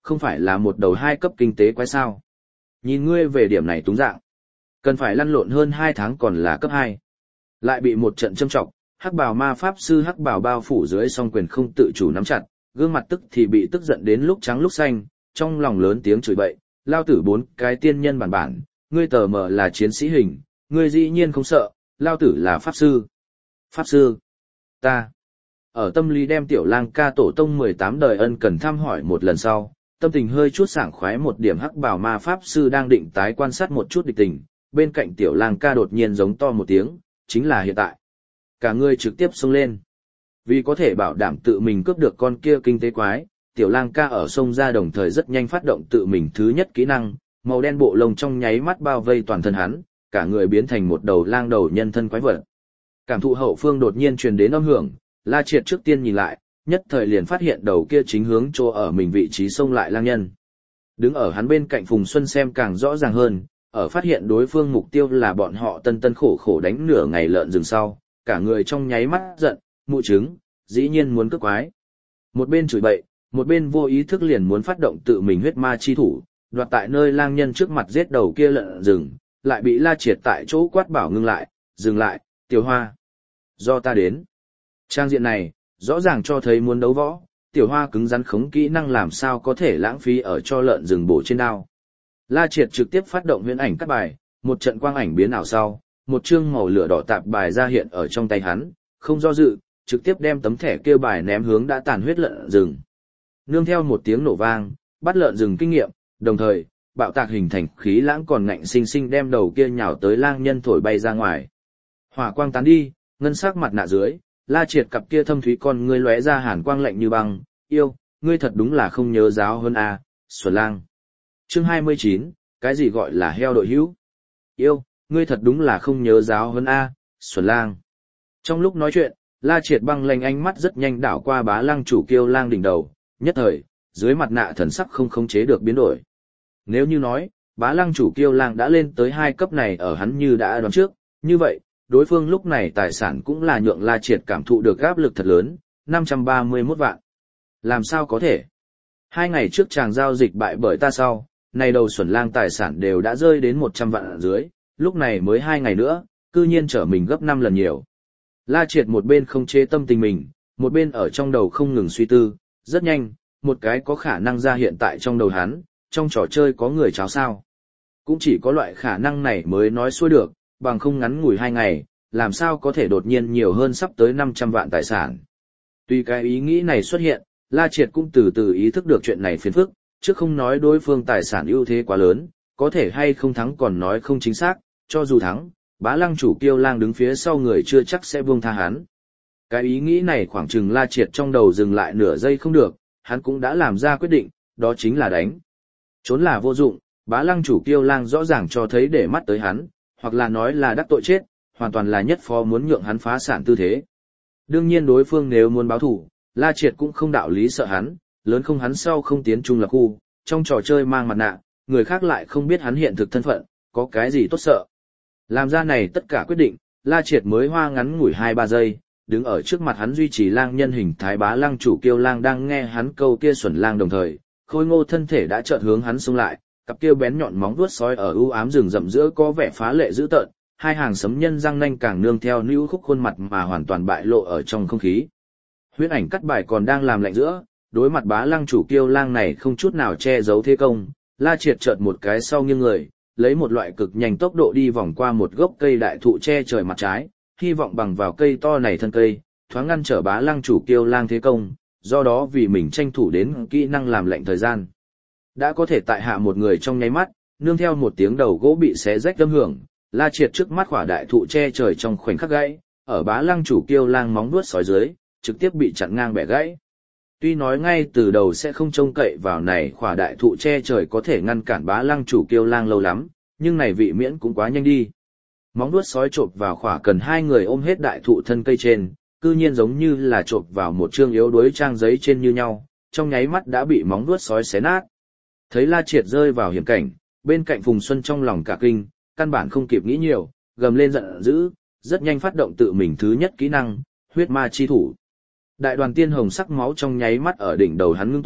không phải là một đầu hai cấp kinh tế quái sao. Nhìn ngươi về điểm này túng dạng. Cần phải lăn lộn hơn hai tháng còn là cấp hai. Lại bị một trận châm trọng, hắc bào ma pháp sư hắc bào bao phủ dưới song quyền không tự chủ nắm chặt, gương mặt tức thì bị tức giận đến lúc trắng lúc xanh, trong lòng lớn tiếng chửi bậy, lao tử bốn cái tiên nhân bản bản, ngươi tờ mờ là chiến sĩ hình, ngươi dĩ nhiên không sợ, lao tử là pháp sư. Pháp sư? Ta. Ở tâm lý đem tiểu lang ca tổ tông mười tám đời ân cần thăm hỏi một lần sau, tâm tình hơi chút sảng khoái một điểm hắc bào ma pháp sư đang định tái quan sát một chút địch tình, bên cạnh tiểu lang ca đột nhiên giống to một tiếng, chính là hiện tại. Cả người trực tiếp xông lên. Vì có thể bảo đảm tự mình cướp được con kia kinh tế quái, tiểu lang ca ở sông ra đồng thời rất nhanh phát động tự mình thứ nhất kỹ năng, màu đen bộ lông trong nháy mắt bao vây toàn thân hắn, cả người biến thành một đầu lang đầu nhân thân quái vật. Cảm thụ hậu phương đột nhiên truyền đến âm hưởng, La Triệt trước tiên nhìn lại, nhất thời liền phát hiện đầu kia chính hướng chỗ ở mình vị trí xông lại lang nhân. Đứng ở hắn bên cạnh Phùng Xuân xem càng rõ ràng hơn, ở phát hiện đối phương mục tiêu là bọn họ tân tân khổ khổ đánh nửa ngày lợn rừng sau, cả người trong nháy mắt giận, mụ trứng, dĩ nhiên muốn cướp quái. Một bên chửi bậy, một bên vô ý thức liền muốn phát động tự mình huyết ma chi thủ, đoạt tại nơi lang nhân trước mặt giết đầu kia lợn rừng, lại bị La Triệt tại chỗ quát bảo ngưng lại, dừng lại, tiểu hoa. Do ta đến. Trang diện này, rõ ràng cho thấy muốn đấu võ, tiểu hoa cứng rắn khống kỹ năng làm sao có thể lãng phí ở cho lợn rừng bổ trên đao. La Triệt trực tiếp phát động huyễn ảnh cắt bài, một trận quang ảnh biến ảo sau, một chương màu lửa đỏ tạp bài ra hiện ở trong tay hắn, không do dự, trực tiếp đem tấm thẻ kêu bài ném hướng đã tàn huyết lợn rừng. Nương theo một tiếng nổ vang, bắt lợn rừng kinh nghiệm, đồng thời, bạo tạc hình thành khí lãng còn ngạnh sinh sinh đem đầu kia nhào tới lang nhân thổi bay ra ngoài. Hỏa quang tán đi, ngân sắc mặt nạ dưới, La Triệt cặp kia thâm thúy con ngươi lóe ra hàn quang lạnh như băng, yêu, ngươi thật đúng là không nhớ giáo hơn a, à, Xuân Lang. Chương hai mươi chín, cái gì gọi là heo đội hữu? Yêu, ngươi thật đúng là không nhớ giáo hơn a, à, Xuân Lang. Trong lúc nói chuyện, La Triệt băng lanh ánh mắt rất nhanh đảo qua Bá Lăng chủ Kiêu Lang đỉnh đầu, nhất thời, dưới mặt nạ thần sắc không khống chế được biến đổi. Nếu như nói, Bá Lăng chủ Kiêu Lang đã lên tới hai cấp này ở hắn như đã đoán trước, như vậy, đối phương lúc này tài sản cũng là nhượng La Triệt cảm thụ được áp lực thật lớn, năm trăm ba mươi mốt vạn. Làm sao có thể? Hai ngày trước chàng giao dịch bại bởi ta sau, này đầu Xuân Lang tài sản đều đã rơi đến một trăm vạn ở dưới, lúc này mới hai ngày nữa, cư nhiên trở mình gấp năm lần nhiều. La Triệt một bên không chế tâm tình mình, một bên ở trong đầu không ngừng suy tư, rất nhanh, một cái có khả năng ra hiện tại trong đầu hắn, trong trò chơi có người cháo sao. Cũng chỉ có loại khả năng này mới nói xuôi được, bằng không ngắn ngủi hai ngày, làm sao có thể đột nhiên nhiều hơn sắp tới năm trăm vạn tài sản. Tuy cái ý nghĩ này xuất hiện, La Triệt cũng từ từ ý thức được chuyện này phiền phức, chứ không nói đối phương tài sản ưu thế quá lớn, có thể hay không thắng còn nói không chính xác, cho dù thắng, Bá Lăng chủ Kiêu Lang đứng phía sau người chưa chắc sẽ buông tha hắn. Cái ý nghĩ này khoảng chừng La Triệt trong đầu dừng lại nửa giây không được, hắn cũng đã làm ra quyết định, đó chính là đánh. Trốn là vô dụng, Bá Lăng chủ Kiêu Lang rõ ràng cho thấy để mắt tới hắn, hoặc là nói là đắc tội chết, hoàn toàn là nhất phó muốn nhượng hắn phá sản tư thế. Đương nhiên đối phương nếu muốn báo thủ, La Triệt cũng không đạo lý sợ hắn, lớn không hắn sau không tiến trung lập khu, trong trò chơi mang mặt nạ, người khác lại không biết hắn hiện thực thân phận, có cái gì tốt sợ. Làm ra này tất cả quyết định, La Triệt mới hoa ngắn ngủi hai ba giây, đứng ở trước mặt hắn duy trì lang nhân hình thái Bá Lăng chủ Kiêu Lang đang nghe hắn câu kia Xuân Lang đồng thời, khôi ngô thân thể đã chợt hướng hắn xông lại, cặp kia bén nhọn móng vuốt sói ở u ám rừng rậm giữa có vẻ phá lệ dữ tợn, hai hàng sấm nhân răng nanh càng nương theo nữu khúc khuôn mặt mà hoàn toàn bại lộ ở trong không khí. Huyễn ảnh cắt bài còn đang làm lạnh giữa, đối mặt Bá Lăng chủ Kiêu Lang này không chút nào che giấu thế công, La Triệt chợt một cái sau nghiêng người, lấy một loại cực nhanh tốc độ đi vòng qua một gốc cây đại thụ che trời mặt trái, hy vọng bằng vào cây to này thân cây, thoáng ngăn trở Bá Lăng chủ Kiêu Lang thế công, do đó vì mình tranh thủ đến kỹ năng làm lệnh thời gian. Đã có thể tại hạ một người trong nháy mắt, nương theo một tiếng đầu gỗ bị xé rách âm hưởng, La Triệt trước mắt khỏa đại thụ che trời trong khoảnh khắc gãy, ở Bá Lăng chủ Kiêu Lang móng vuốt sói dưới, trực tiếp bị chặn ngang bẻ gãy. Tuy nói ngay từ đầu sẽ không trông cậy vào này khỏa đại thụ che trời có thể ngăn cản Bá Lăng chủ Kiêu Lang lâu lắm, nhưng này vị miễn cũng quá nhanh đi. Móng vuốt sói chộp vào khỏa cần hai người ôm hết đại thụ thân cây trên, cư nhiên giống như là chộp vào một chương yếu đuối trang giấy trên như nhau, trong nháy mắt đã bị móng vuốt sói xé nát. Thấy La Triệt rơi vào hiểm cảnh, bên cạnh Phùng Xuân trong lòng cả kinh, căn bản không kịp nghĩ nhiều, gầm lên giận dữ, rất nhanh phát động tự mình thứ nhất kỹ năng, huyết ma chi thủ. Đại đoàn tiên hồng sắc máu trong nháy mắt ở đỉnh đầu hắn ngưng tụ,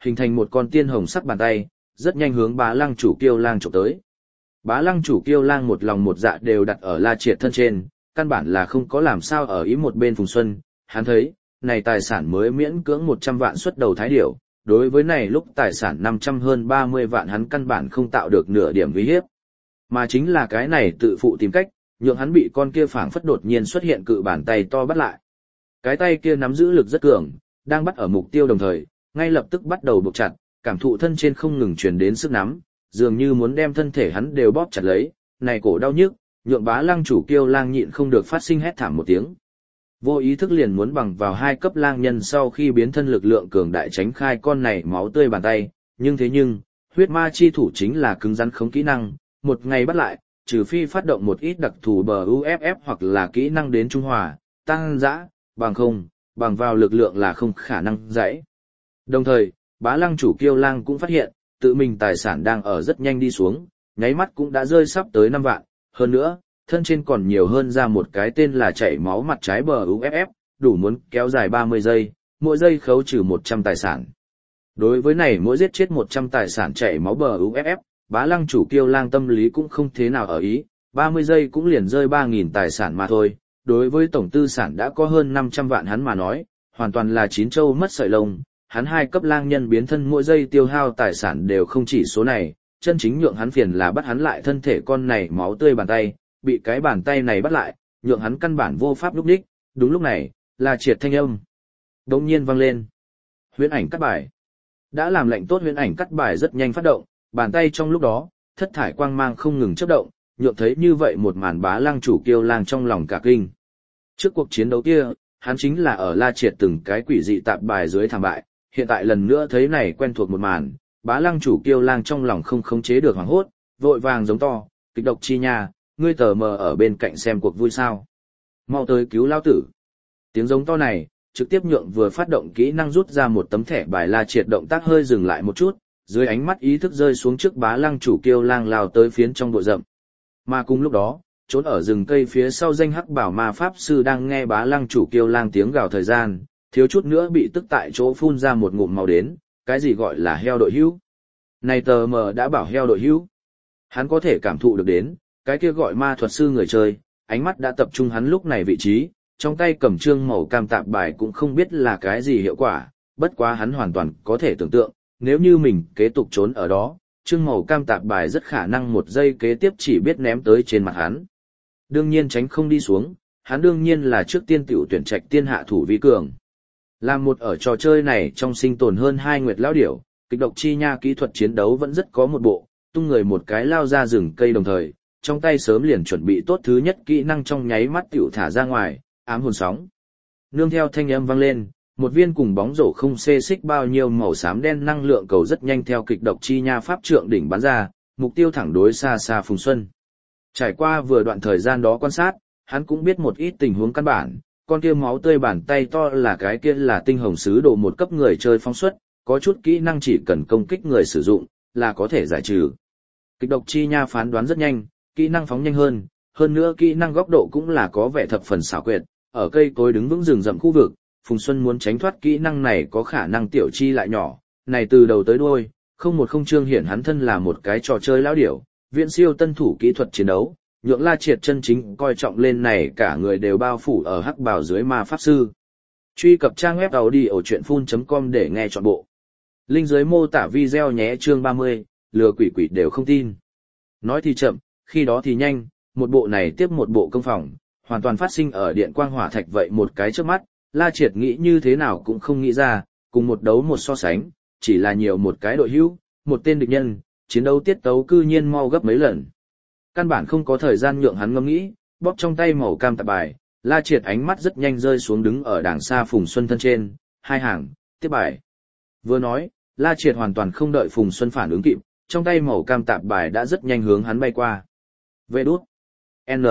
hình thành một con tiên hồng sắc bàn tay, rất nhanh hướng bá lăng chủ kiêu lang chụp tới. Bá lăng chủ kiêu lang một lòng một dạ đều đặt ở La Triệt thân trên, căn bản là không có làm sao ở ý một bên Phùng Xuân, hắn thấy, này tài sản mới miễn cưỡng một trăm vạn xuất đầu thái điểu, đối với này lúc tài sản năm trăm hơn ba mươi vạn hắn căn bản không tạo được nửa điểm uy hiếp. Mà chính là cái này tự phụ tìm cách, nhượng hắn bị con kia phảng phất đột nhiên xuất hiện cự bàn tay to bắt lại. Cái tay kia nắm giữ lực rất cường, đang bắt ở mục tiêu đồng thời, ngay lập tức bắt đầu buộc chặt, cảm thụ thân trên không ngừng truyền đến sức nắm, dường như muốn đem thân thể hắn đều bóp chặt lấy, này cổ đau nhức, nhượng bá lăng chủ kiêu lang nhịn không được phát sinh hét thảm một tiếng. Vô ý thức liền muốn bằng vào hai cấp lang nhân sau khi biến thân lực lượng cường đại tránh khai con này máu tươi bàn tay, nhưng thế nhưng, huyết ma chi thủ chính là cứng rắn không kỹ năng, một ngày bắt lại, trừ phi phát động một ít đặc thù bờ u ép ép hoặc là kỹ năng đến trung hòa, tăng dã, bằng không, bằng vào lực lượng là không khả năng dãy. Đồng thời, bá lăng chủ kiêu lang cũng phát hiện, tự mình tài sản đang ở rất nhanh đi xuống, nháy mắt cũng đã rơi sắp tới năm vạn, hơn nữa, thân trên còn nhiều hơn ra một cái tên là chảy máu mặt trái bờ u ép ép, đủ muốn kéo dài ba mươi giây, mỗi giây khấu trừ một trăm tài sản. Đối với này mỗi giết chết một trăm tài sản chảy máu bờ u ép ép, bá lăng chủ kiêu lang tâm lý cũng không thế nào ở ý, ba mươi giây cũng liền rơi ba nghìn tài sản mà thôi, đối với tổng tư sản đã có hơn năm trăm vạn hắn mà nói, hoàn toàn là chín châu mất sợi lông, hắn hai cấp lang nhân biến thân mỗi giây tiêu hao tài sản đều không chỉ số này, chân chính nhượng hắn phiền là bắt hắn lại thân thể con này máu tươi bàn tay, bị cái bàn tay này bắt lại, nhượng hắn căn bản vô pháp lúc đích, đúng lúc này, là triệt thanh âm. Đột nhiên vang lên. Huyễn ảnh cắt bài. Đã làm lệnh tốt huyễn ảnh cắt bài rất nhanh phát động, bàn tay trong lúc đó, thất thải quang mang không ngừng chớp động, nhượng thấy như vậy một màn bá lăng chủ kiêu lang trong lòng cả kinh. Trước cuộc chiến đấu kia, hắn chính là ở La Triệt từng cái quỷ dị tạp bài dưới thảm bại, hiện tại lần nữa thấy này quen thuộc một màn, bá lăng chủ kiêu lang trong lòng không khống chế được hoảng hốt, vội vàng giống to, kịch độc chi nha, ngươi tờ mờ ở bên cạnh xem cuộc vui sao. Mau tới cứu lao tử. Tiếng giống to này, trực tiếp nhượng vừa phát động kỹ năng rút ra một tấm thẻ bài La Triệt động tác hơi dừng lại một chút, dưới ánh mắt ý thức rơi xuống trước bá lăng chủ kiêu lang lao tới phiến trong bụi rậm. Mà cùng lúc đó, trốn ở rừng cây phía sau danh hắc bảo ma pháp sư đang nghe bá lăng chủ kiêu lang tiếng gào thời gian, thiếu chút nữa bị tức tại chỗ phun ra một ngụm màu đến, cái gì gọi là heo đội hữu. Này tờ mờ đã bảo heo đội hữu. Hắn có thể cảm thụ được đến, cái kia gọi ma thuật sư người chơi, ánh mắt đã tập trung hắn lúc này vị trí, trong tay cầm trương màu cam tạp bài cũng không biết là cái gì hiệu quả, bất quá hắn hoàn toàn có thể tưởng tượng, nếu như mình kế tục trốn ở đó, trương màu cam tạp bài rất khả năng một giây kế tiếp chỉ biết ném tới trên mặt hắn. Đương nhiên tránh không đi xuống, hắn đương nhiên là trước tiên tiểu tuyển trạch tiên hạ thủ vi cường. Làm một ở trò chơi này trong sinh tồn hơn hai nguyệt lão điểu, kịch độc chi nha kỹ thuật chiến đấu vẫn rất có một bộ, tung người một cái lao ra rừng cây đồng thời, trong tay sớm liền chuẩn bị tốt thứ nhất kỹ năng trong nháy mắt tiểu thả ra ngoài, ám hồn sóng. Nương theo thanh âm vang lên, một viên cùng bóng rổ không xê xích bao nhiêu màu xám đen năng lượng cầu rất nhanh theo kịch độc chi nha pháp trượng đỉnh bắn ra, mục tiêu thẳng đối xa xa Phùng Xuân. Trải qua vừa đoạn thời gian đó quan sát, hắn cũng biết một ít tình huống căn bản, con kia máu tươi bàn tay to là cái kia là tinh hồng sứ đồ một cấp người chơi phóng xuất, có chút kỹ năng chỉ cần công kích người sử dụng, là có thể giải trừ. Kịch độc chi nha phán đoán rất nhanh, kỹ năng phóng nhanh hơn, hơn nữa kỹ năng góc độ cũng là có vẻ thập phần xảo quyệt, ở cây cối đứng vững rừng rậm khu vực, Phùng Xuân muốn tránh thoát kỹ năng này có khả năng tiểu chi lại nhỏ, này từ đầu tới đuôi, không một không trương hiển hắn thân là một cái trò chơi lão điểu, viện siêu tân thủ kỹ thuật chiến đấu, nhượng La Triệt chân chính coi trọng lên này cả người đều bao phủ ở hắc bào dưới ma pháp sư. Truy cập trang web audiochuyenphun chấm com để nghe trọn bộ. Link dưới mô tả video nhé. Chương ba mươi, lừa quỷ quỷ đều không tin. Nói thì chậm, khi đó thì nhanh, một bộ này tiếp một bộ công phòng, hoàn toàn phát sinh ở điện quang hỏa thạch vậy một cái trước mắt, La Triệt nghĩ như thế nào cũng không nghĩ ra, cùng một đấu một so sánh, chỉ là nhiều một cái đội hữu, một tên địch nhân, chiến đấu tiết tấu cư nhiên mau gấp mấy lần. Căn bản không có thời gian nhượng hắn ngẫm nghĩ, bóp trong tay màu cam tạp bài, La Triệt ánh mắt rất nhanh rơi xuống đứng ở đàng xa Phùng Xuân thân trên, hai hàng, tiếp bài. Vừa nói, La Triệt hoàn toàn không đợi Phùng Xuân phản ứng kịp, trong tay màu cam tạp bài đã rất nhanh hướng hắn bay qua. Vê đút. N.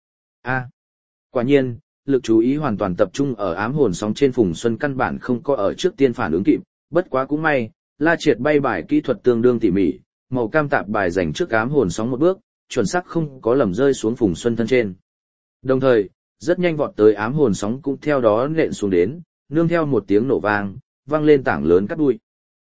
A. Quả nhiên, lực chú ý hoàn toàn tập trung ở ám hồn sóng trên Phùng Xuân căn bản không có ở trước tiên phản ứng kịp, bất quá cũng may, La Triệt bay bài kỹ thuật tương đương tỉ mỉ, màu cam tạp bài dành trước ám hồn sóng một bước, chuẩn xác không có lầm rơi xuống Phùng Xuân thân trên. Đồng thời, rất nhanh vọt tới ám hồn sóng cũng theo đó nện xuống đến, nương theo một tiếng nổ vang, vang lên tảng lớn cắt đuôi.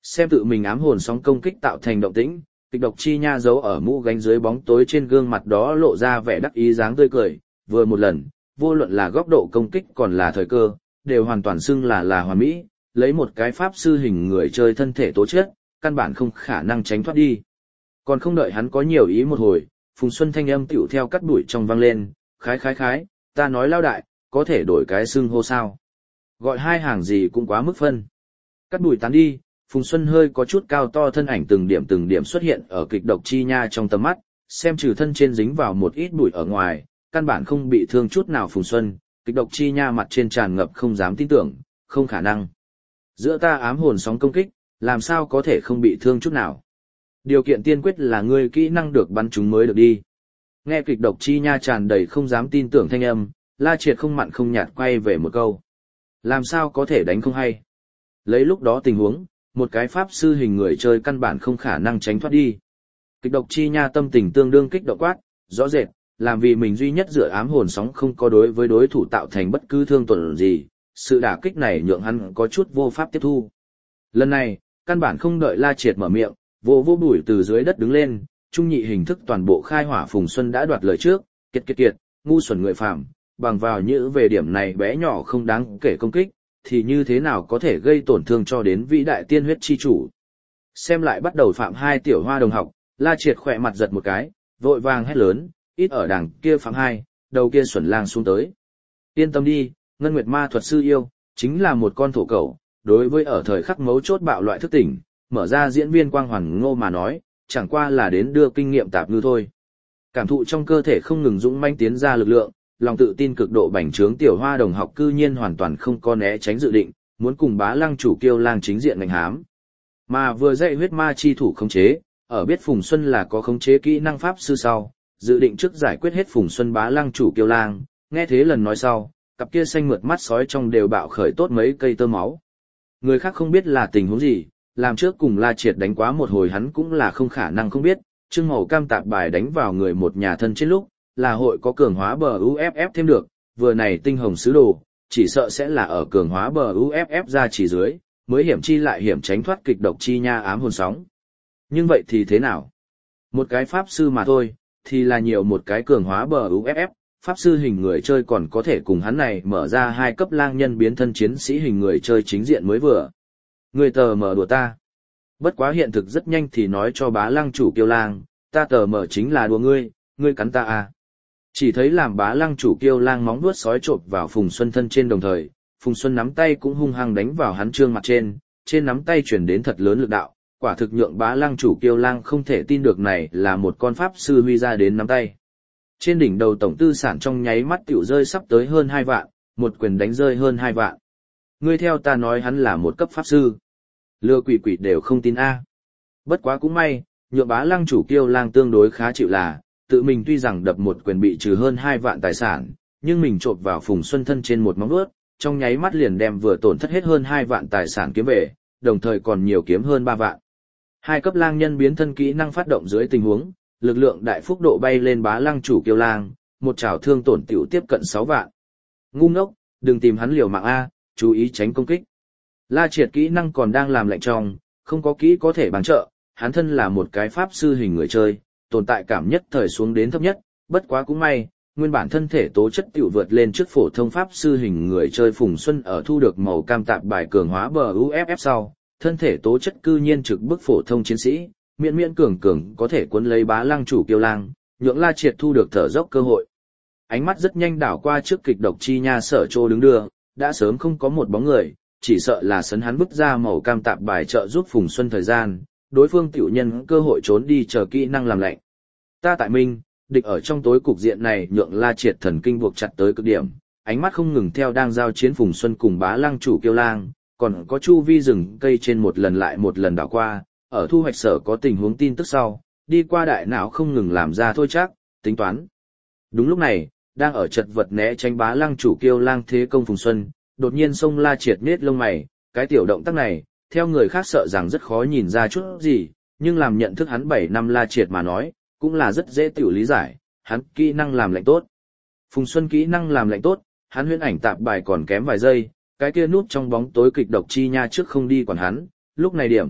Xem tự mình ám hồn sóng công kích tạo thành động tĩnh, kịch độc chi nha giấu ở mũ gánh dưới bóng tối trên gương mặt đó lộ ra vẻ đắc ý dáng tươi cười, vừa một lần, vô luận là góc độ công kích còn là thời cơ, đều hoàn toàn xưng là là hoàn mỹ, lấy một cái pháp sư hình người chơi thân thể tố chất, căn bản không khả năng tránh thoát đi. Còn không đợi hắn có nhiều ý một hồi, Phùng Xuân thanh âm tiểu theo cắt đuổi trong vang lên, khái khái khái, ta nói lao đại, có thể đổi cái xưng hô sao. Gọi hai hàng gì cũng quá mức phân. Cắt đuổi tán đi, Phùng Xuân hơi có chút cao to thân ảnh từng điểm từng điểm xuất hiện ở kịch độc chi nha trong tầm mắt, xem trừ thân trên dính vào một ít bụi ở ngoài, căn bản không bị thương chút nào. Phùng Xuân, kịch độc chi nha mặt trên tràn ngập không dám tin tưởng, không khả năng. Giữa ta ám hồn sóng công kích, làm sao có thể không bị thương chút nào. Điều kiện tiên quyết là ngươi kỹ năng được bắn chúng mới được đi. Nghe kịch độc chi nha tràn đầy không dám tin tưởng thanh âm, La Triệt không mặn không nhạt quay về một câu. Làm sao có thể đánh không hay. Lấy lúc đó tình huống, một cái pháp sư hình người chơi căn bản không khả năng tránh thoát đi. Kịch độc chi nha tâm tình tương đương kích động quát, rõ rệt, làm vì mình duy nhất dựa ám hồn sóng không có đối với đối thủ tạo thành bất cứ thương tổn gì, sự đả kích này nhượng hắn có chút vô pháp tiếp thu. Lần này, căn bản không đợi La Triệt mở miệng, vô vô bùi từ dưới đất đứng lên, trung nhị hình thức toàn bộ khai hỏa. Phùng Xuân đã đoạt lời trước, kiệt kiệt kiệt, ngu xuẩn người phạm, bằng vào những về điểm này bé nhỏ không đáng kể công kích, thì như thế nào có thể gây tổn thương cho đến vĩ đại tiên huyết chi chủ. Xem lại bắt đầu phạm hai tiểu hoa đồng học, La Triệt khỏe mặt giật một cái, vội vàng hét lớn, ít ở đằng kia phạm hai, đầu kia xuẩn lang xuống tới. Yên tâm đi, Ngân Nguyệt Ma thuật sư yêu, chính là một con thổ cẩu, đối với ở thời khắc mấu chốt bạo loại thức tỉnh, mở ra diễn viên Quang Hoàn Ngô mà nói, chẳng qua là đến đưa kinh nghiệm tạp ngư thôi. Cảm thụ trong cơ thể không ngừng dũng manh tiến ra lực lượng, lòng tự tin cực độ bành trướng tiểu hoa đồng học cư nhiên hoàn toàn không có né tránh dự định, muốn cùng Bá Lăng chủ Kiêu Lang chính diện ngành hám. Mà vừa dạy huyết ma chi thủ khống chế, ở biết Phùng Xuân là có khống chế kỹ năng pháp sư sau, dự định trước giải quyết hết Phùng Xuân Bá Lăng chủ Kiêu Lang, nghe thế lần nói sau, cặp kia xanh mượt mắt sói trong đều bạo khởi tốt mấy cây tơ máu. Người khác không biết là tình huống gì, làm trước cùng La Triệt đánh quá một hồi hắn cũng là không khả năng không biết, chương màu cam tạp bài đánh vào người một nhà thân trên lúc, là hội có cường hóa bờ u ép ép thêm được, vừa này tinh hồng sứ đồ, chỉ sợ sẽ là ở cường hóa bờ u ép ép ra chỉ dưới, mới hiểm chi lại hiểm tránh thoát kịch độc chi nha ám hồn sóng. Nhưng vậy thì thế nào? Một cái pháp sư mà thôi, thì là nhiều một cái cường hóa bờ u ép ép, pháp sư hình người chơi còn có thể cùng hắn này mở ra hai cấp lang nhân biến thân chiến sĩ hình người chơi chính diện mới vừa. Người tờ mở đùa ta. Bất quá hiện thực rất nhanh thì nói cho Bá Lăng chủ Kiêu Lang, ta tờ mở chính là đùa ngươi, ngươi cắn ta à. Chỉ thấy làm Bá Lăng chủ Kiêu Lang móng vuốt sói chộp vào Phùng Xuân thân trên đồng thời, Phùng Xuân nắm tay cũng hung hăng đánh vào hắn trương mặt trên, trên nắm tay chuyển đến thật lớn lực đạo, quả thực nhượng Bá Lăng chủ Kiêu Lang không thể tin được này là một con pháp sư huy ra đến nắm tay. Trên đỉnh đầu tổng tư sản trong nháy mắt tiểu rơi sắp tới hơn hai vạn, một quyền đánh rơi hơn hai vạn. Ngươi theo ta nói hắn là một cấp pháp sư. Lừa quỷ quỷ đều không tin a. Bất quá cũng may, nhượng Bá Lăng chủ Kiêu Lang tương đối khá chịu là, tự mình tuy rằng đập một quyền bị trừ hơn hai vạn tài sản, nhưng mình chộp vào Phùng Xuân thân trên một móng vuốt, trong nháy mắt liền đem vừa tổn thất hết hơn hai vạn tài sản kiếm về, đồng thời còn nhiều kiếm hơn ba vạn. Hai cấp lang nhân biến thân kỹ năng phát động dưới tình huống, lực lượng đại phúc độ bay lên Bá Lăng chủ Kiêu Lang, một trảo thương tổn tiểu tiếp cận sáu vạn. Ngu ngốc, đừng tìm hắn liều mạng a, chú ý tránh công kích. La Triệt kỹ năng còn đang làm lạnh trong, không có kỹ có thể bằng trợ, hắn thân là một cái pháp sư hình người chơi, tồn tại cảm nhất thời xuống đến thấp nhất, bất quá cũng may, nguyên bản thân thể tố chất tiểu vượt lên trước phổ thông pháp sư hình người chơi Phùng Xuân ở thu được màu cam tạp bài cường hóa bờ u ép ép sau, thân thể tố chất cư nhiên trực bức phổ thông chiến sĩ, miễn miễn cường cường có thể cuốn lấy Bá Lăng chủ Kiêu Lang, nhượng La Triệt thu được thở dốc cơ hội. Ánh mắt rất nhanh đảo qua trước kịch độc chi nha sở trô đứng đưa, đã sớm không có một bóng người, chỉ sợ là sấn hắn bức ra màu cam tạp bài trợ giúp Phùng Xuân thời gian, đối phương tiểu nhân cơ hội trốn đi chờ kỹ năng làm lạnh. Ta tại minh, địch ở trong tối cục diện này nhượng La Triệt thần kinh buộc chặt tới cực điểm, ánh mắt không ngừng theo đang giao chiến Phùng Xuân cùng Bá Lăng chủ Kiêu Lang, còn có chu vi rừng cây trên một lần lại một lần đảo qua, ở thu hoạch sở có tình huống tin tức sau, đi qua đại não không ngừng làm ra thôi chắc, tính toán. Đúng lúc này, đang ở chật vật né tránh Bá Lăng chủ Kiêu Lang thế công Phùng Xuân, đột nhiên xông La Triệt nết lông mày, cái tiểu động tác này, theo người khác sợ rằng rất khó nhìn ra chút gì, nhưng làm nhận thức hắn bảy năm La Triệt mà nói, cũng là rất dễ tiểu lý giải, hắn kỹ năng làm lạnh tốt. Phùng Xuân kỹ năng làm lạnh tốt, hắn huyễn ảnh tạp bài còn kém vài giây, cái kia núp trong bóng tối kịch độc chi nha trước không đi quản hắn, lúc này điểm,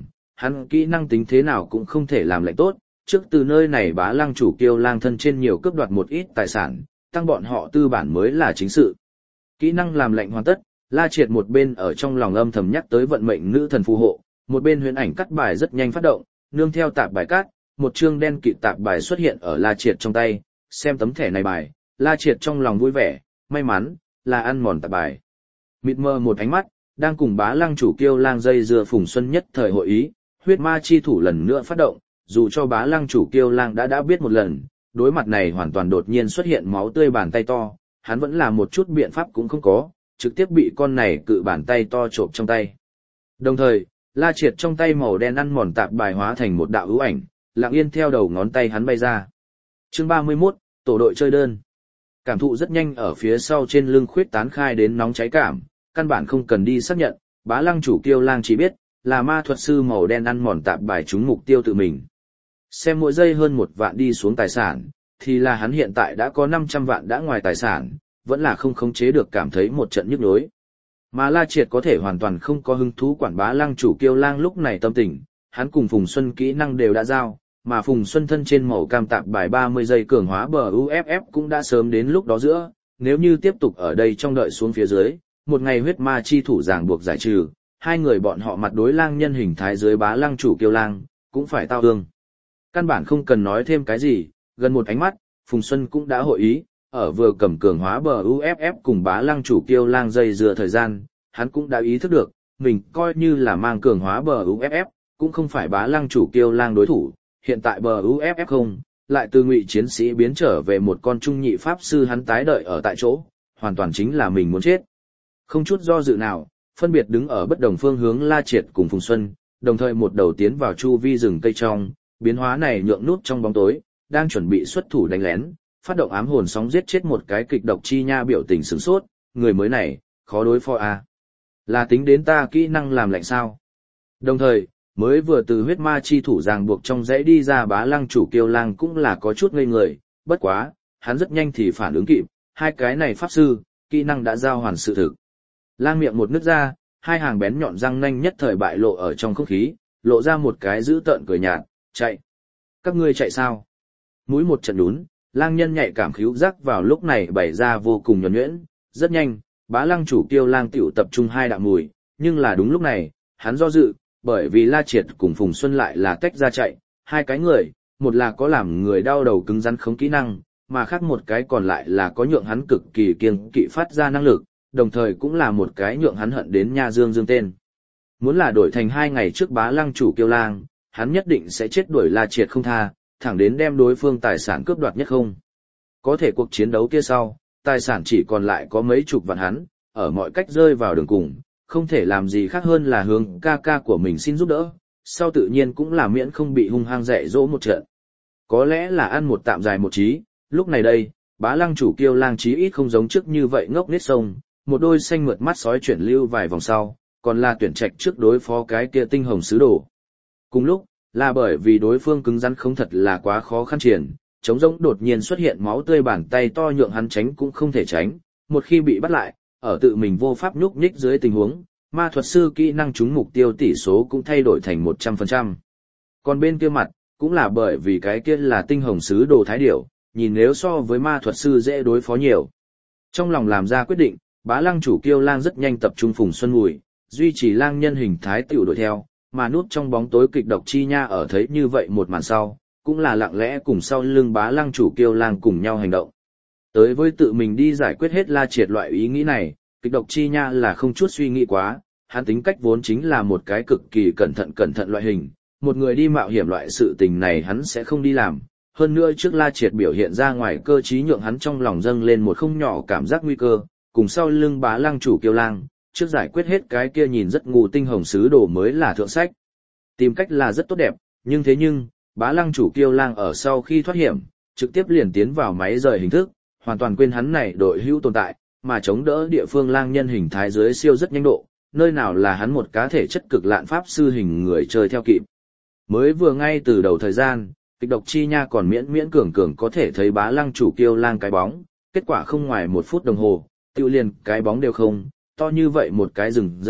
hắn kỹ năng tính thế nào cũng không thể làm lệnh tốt, trước từ nơi này bá lăng chủ kiêu lang thân trên nhiều cướp đoạt một ít tài sản, tăng bọn họ tư bản mới là chính sự. Kỹ năng làm lệnh hoàn tất, La Triệt một bên ở trong lòng âm thầm nhắc tới vận mệnh nữ thần phù hộ, một bên huyền ảnh cắt bài rất nhanh phát động, nương theo tạp bài cát, một chương đen kịt tạp bài xuất hiện ở La Triệt trong tay, xem tấm thẻ này bài, La Triệt trong lòng vui vẻ, may mắn, là ăn mòn tạp bài. Mịt mờ một ánh mắt, đang cùng bá lăng chủ kiêu lang dây dưa Phùng Xuân nhất thời hội ý, huyết ma chi thủ lần nữa phát động, dù cho bá lăng chủ kiêu lang đã đã biết một lần, đối mặt này hoàn toàn đột nhiên xuất hiện máu tươi bàn tay to, hắn vẫn là một chút biện pháp cũng không có, trực tiếp bị con này cự bàn tay to trộm trong tay. Đồng thời, La Triệt trong tay màu đen ăn mòn tạp bài hóa thành một đạo hữu ảnh, lặng yên theo đầu ngón tay hắn bay ra. Chương ba mươi mốt, tổ đội chơi đơn. Cảm thụ rất nhanh ở phía sau trên lưng khuyết tán khai đến nóng cháy cảm, căn bản không cần đi xác nhận, bá lăng chủ kiêu lang chỉ biết, là ma thuật sư màu đen ăn mòn tạp bài trúng mục tiêu tự mình. Xem mỗi giây hơn một vạn đi xuống tài sản, thì là hắn hiện tại đã có năm trăm vạn đã ngoài tài sản, vẫn là không khống chế được cảm thấy một trận nhức nhối. Mà La Triệt có thể hoàn toàn không có hứng thú quản bá lăng chủ kiêu lang lúc này tâm tình, hắn cùng Phùng Xuân kỹ năng đều đã giao, mà Phùng Xuân thân trên màu cam tạp bài ba mươi giây cường hóa bờ u ép ép cũng đã sớm đến lúc đó giữa, nếu như tiếp tục ở đây trong đợi xuống phía dưới, một ngày huyết ma chi thủ ràng buộc giải trừ, hai người bọn họ mặt đối lang nhân hình thái dưới bá lăng chủ kiêu lang, cũng phải tao ương. Căn bản không cần nói thêm cái gì, gần một ánh mắt, Phùng Xuân cũng đã hội ý, ở vừa cầm cường hóa bờ u ép ép cùng bá lăng chủ kiêu lang dây dưa thời gian, hắn cũng đã ý thức được, mình coi như là mang cường hóa bờ u ép ép, cũng không phải bá lăng chủ kiêu lang đối thủ, hiện tại bờ u ép ép không, lại từ ngụy chiến sĩ biến trở về một con trung nhị pháp sư hắn tái đợi ở tại chỗ, hoàn toàn chính là mình muốn chết. Không chút do dự nào, phân biệt đứng ở bất đồng phương hướng La Triệt cùng Phùng Xuân, đồng thời một đầu tiến vào chu vi rừng cây trong, biến hóa này nhượng nút trong bóng tối, đang chuẩn bị xuất thủ đánh lén, phát động ám hồn sóng giết chết một cái kịch độc chi nha biểu tình sửng sốt, người mới này, khó đối phó à. Là tính đến ta kỹ năng làm lạnh sao. Đồng thời, mới vừa từ huyết ma chi thủ ràng buộc trong dãy đi ra bá lăng chủ kiêu lang cũng là có chút ngây người, bất quá, hắn rất nhanh thì phản ứng kịp, hai cái này pháp sư, kỹ năng đã giao hoàn sự thực. Lang miệng một nứt ra, hai hàng bén nhọn răng nanh nhất thời bại lộ ở trong không khí, lộ ra một cái dữ tợn cười nhạt, chạy. Các ngươi chạy sao? Mũi một trận đún, lang nhân nhạy cảm khíu giác vào lúc này bày ra vô cùng nhuần nhuyễn, rất nhanh, bá lăng chủ kiêu lang tiểu tập trung hai đạo mùi, nhưng là đúng lúc này, hắn do dự, bởi vì La Triệt cùng Phùng Xuân lại là tách ra chạy, hai cái người, một là có làm người đau đầu cứng rắn không kỹ năng, mà khác một cái còn lại là có nhượng hắn cực kỳ kiêng kỵ phát ra năng lực, đồng thời cũng là một cái nhượng hắn hận đến nha dương dương tên. Muốn là đổi thành hai ngày trước bá lăng chủ kiêu lang, hắn nhất định sẽ chết đuổi La Triệt không tha, thẳng đến đem đối phương tài sản cướp đoạt nhất không. Có thể cuộc chiến đấu kia sau, tài sản chỉ còn lại có mấy chục vạn hắn, ở mọi cách rơi vào đường cùng, không thể làm gì khác hơn là hướng ca ca của mình xin giúp đỡ, sau tự nhiên cũng là miễn không bị hung hăng dạy dỗ một trận. Có lẽ là ăn một tạm dài một trí, lúc này đây, bá lăng chủ kiêu lang chí ít không giống trước như vậy ngốc nết sông, một đôi xanh mượt mắt sói chuyển lưu vài vòng sau, còn là tuyển trạch trước đối phó cái kia tinh hồng sứ đồ. Cùng lúc, là bởi vì đối phương cứng rắn không thật là quá khó khăn triển, trống rỗng đột nhiên xuất hiện máu tươi bàn tay to nhượng hắn tránh cũng không thể tránh, một khi bị bắt lại, ở tự mình vô pháp nhúc nhích dưới tình huống, ma thuật sư kỹ năng trúng mục tiêu tỷ số cũng thay đổi thành một trăm phần trăm. Còn bên kia mặt, cũng là bởi vì cái kia là tinh hồng sứ đồ thái điểu, nhìn nếu so với ma thuật sư dễ đối phó nhiều. Trong lòng làm ra quyết định, bá lăng chủ kiêu lang rất nhanh tập trung Phùng Xuân Mùi, duy trì lang nhân hình thái tiểu đuổi theo, mà núp trong bóng tối kịch độc chi nha ở thấy như vậy một màn sau, cũng là lặng lẽ cùng sau lưng bá lăng chủ kiêu lang cùng nhau hành động. Tới với tự mình đi giải quyết hết La Triệt loại ý nghĩ này, kịch độc chi nha là không chút suy nghĩ quá, hắn tính cách vốn chính là một cái cực kỳ cẩn thận cẩn thận loại hình, một người đi mạo hiểm loại sự tình này hắn sẽ không đi làm. Hơn nữa trước La Triệt biểu hiện ra ngoài cơ trí nhượng hắn trong lòng dâng lên một không nhỏ cảm giác nguy cơ, cùng sau lưng bá lăng chủ kiêu lang, trước giải quyết hết cái kia nhìn rất ngu tinh hồng sứ đồ mới là thượng sách. Tìm cách là rất tốt đẹp, nhưng thế nhưng, bá lăng chủ kiêu lang ở sau khi thoát hiểm, trực tiếp liền tiến vào máy rời hình thức, hoàn toàn quên hắn này đội hữu tồn tại, mà chống đỡ địa phương lang nhân hình thái dưới siêu rất nhanh độ, nơi nào là hắn một cá thể chất cực lạn pháp sư hình người chơi theo kịp. Mới vừa ngay từ đầu thời gian, kịch độc chi nha còn miễn miễn cường cường có thể thấy bá lăng chủ kiêu lang cái bóng, kết quả không ngoài một phút đồng hồ, tiêu liền cái bóng đều không, to như vậy một cái rừng rậm,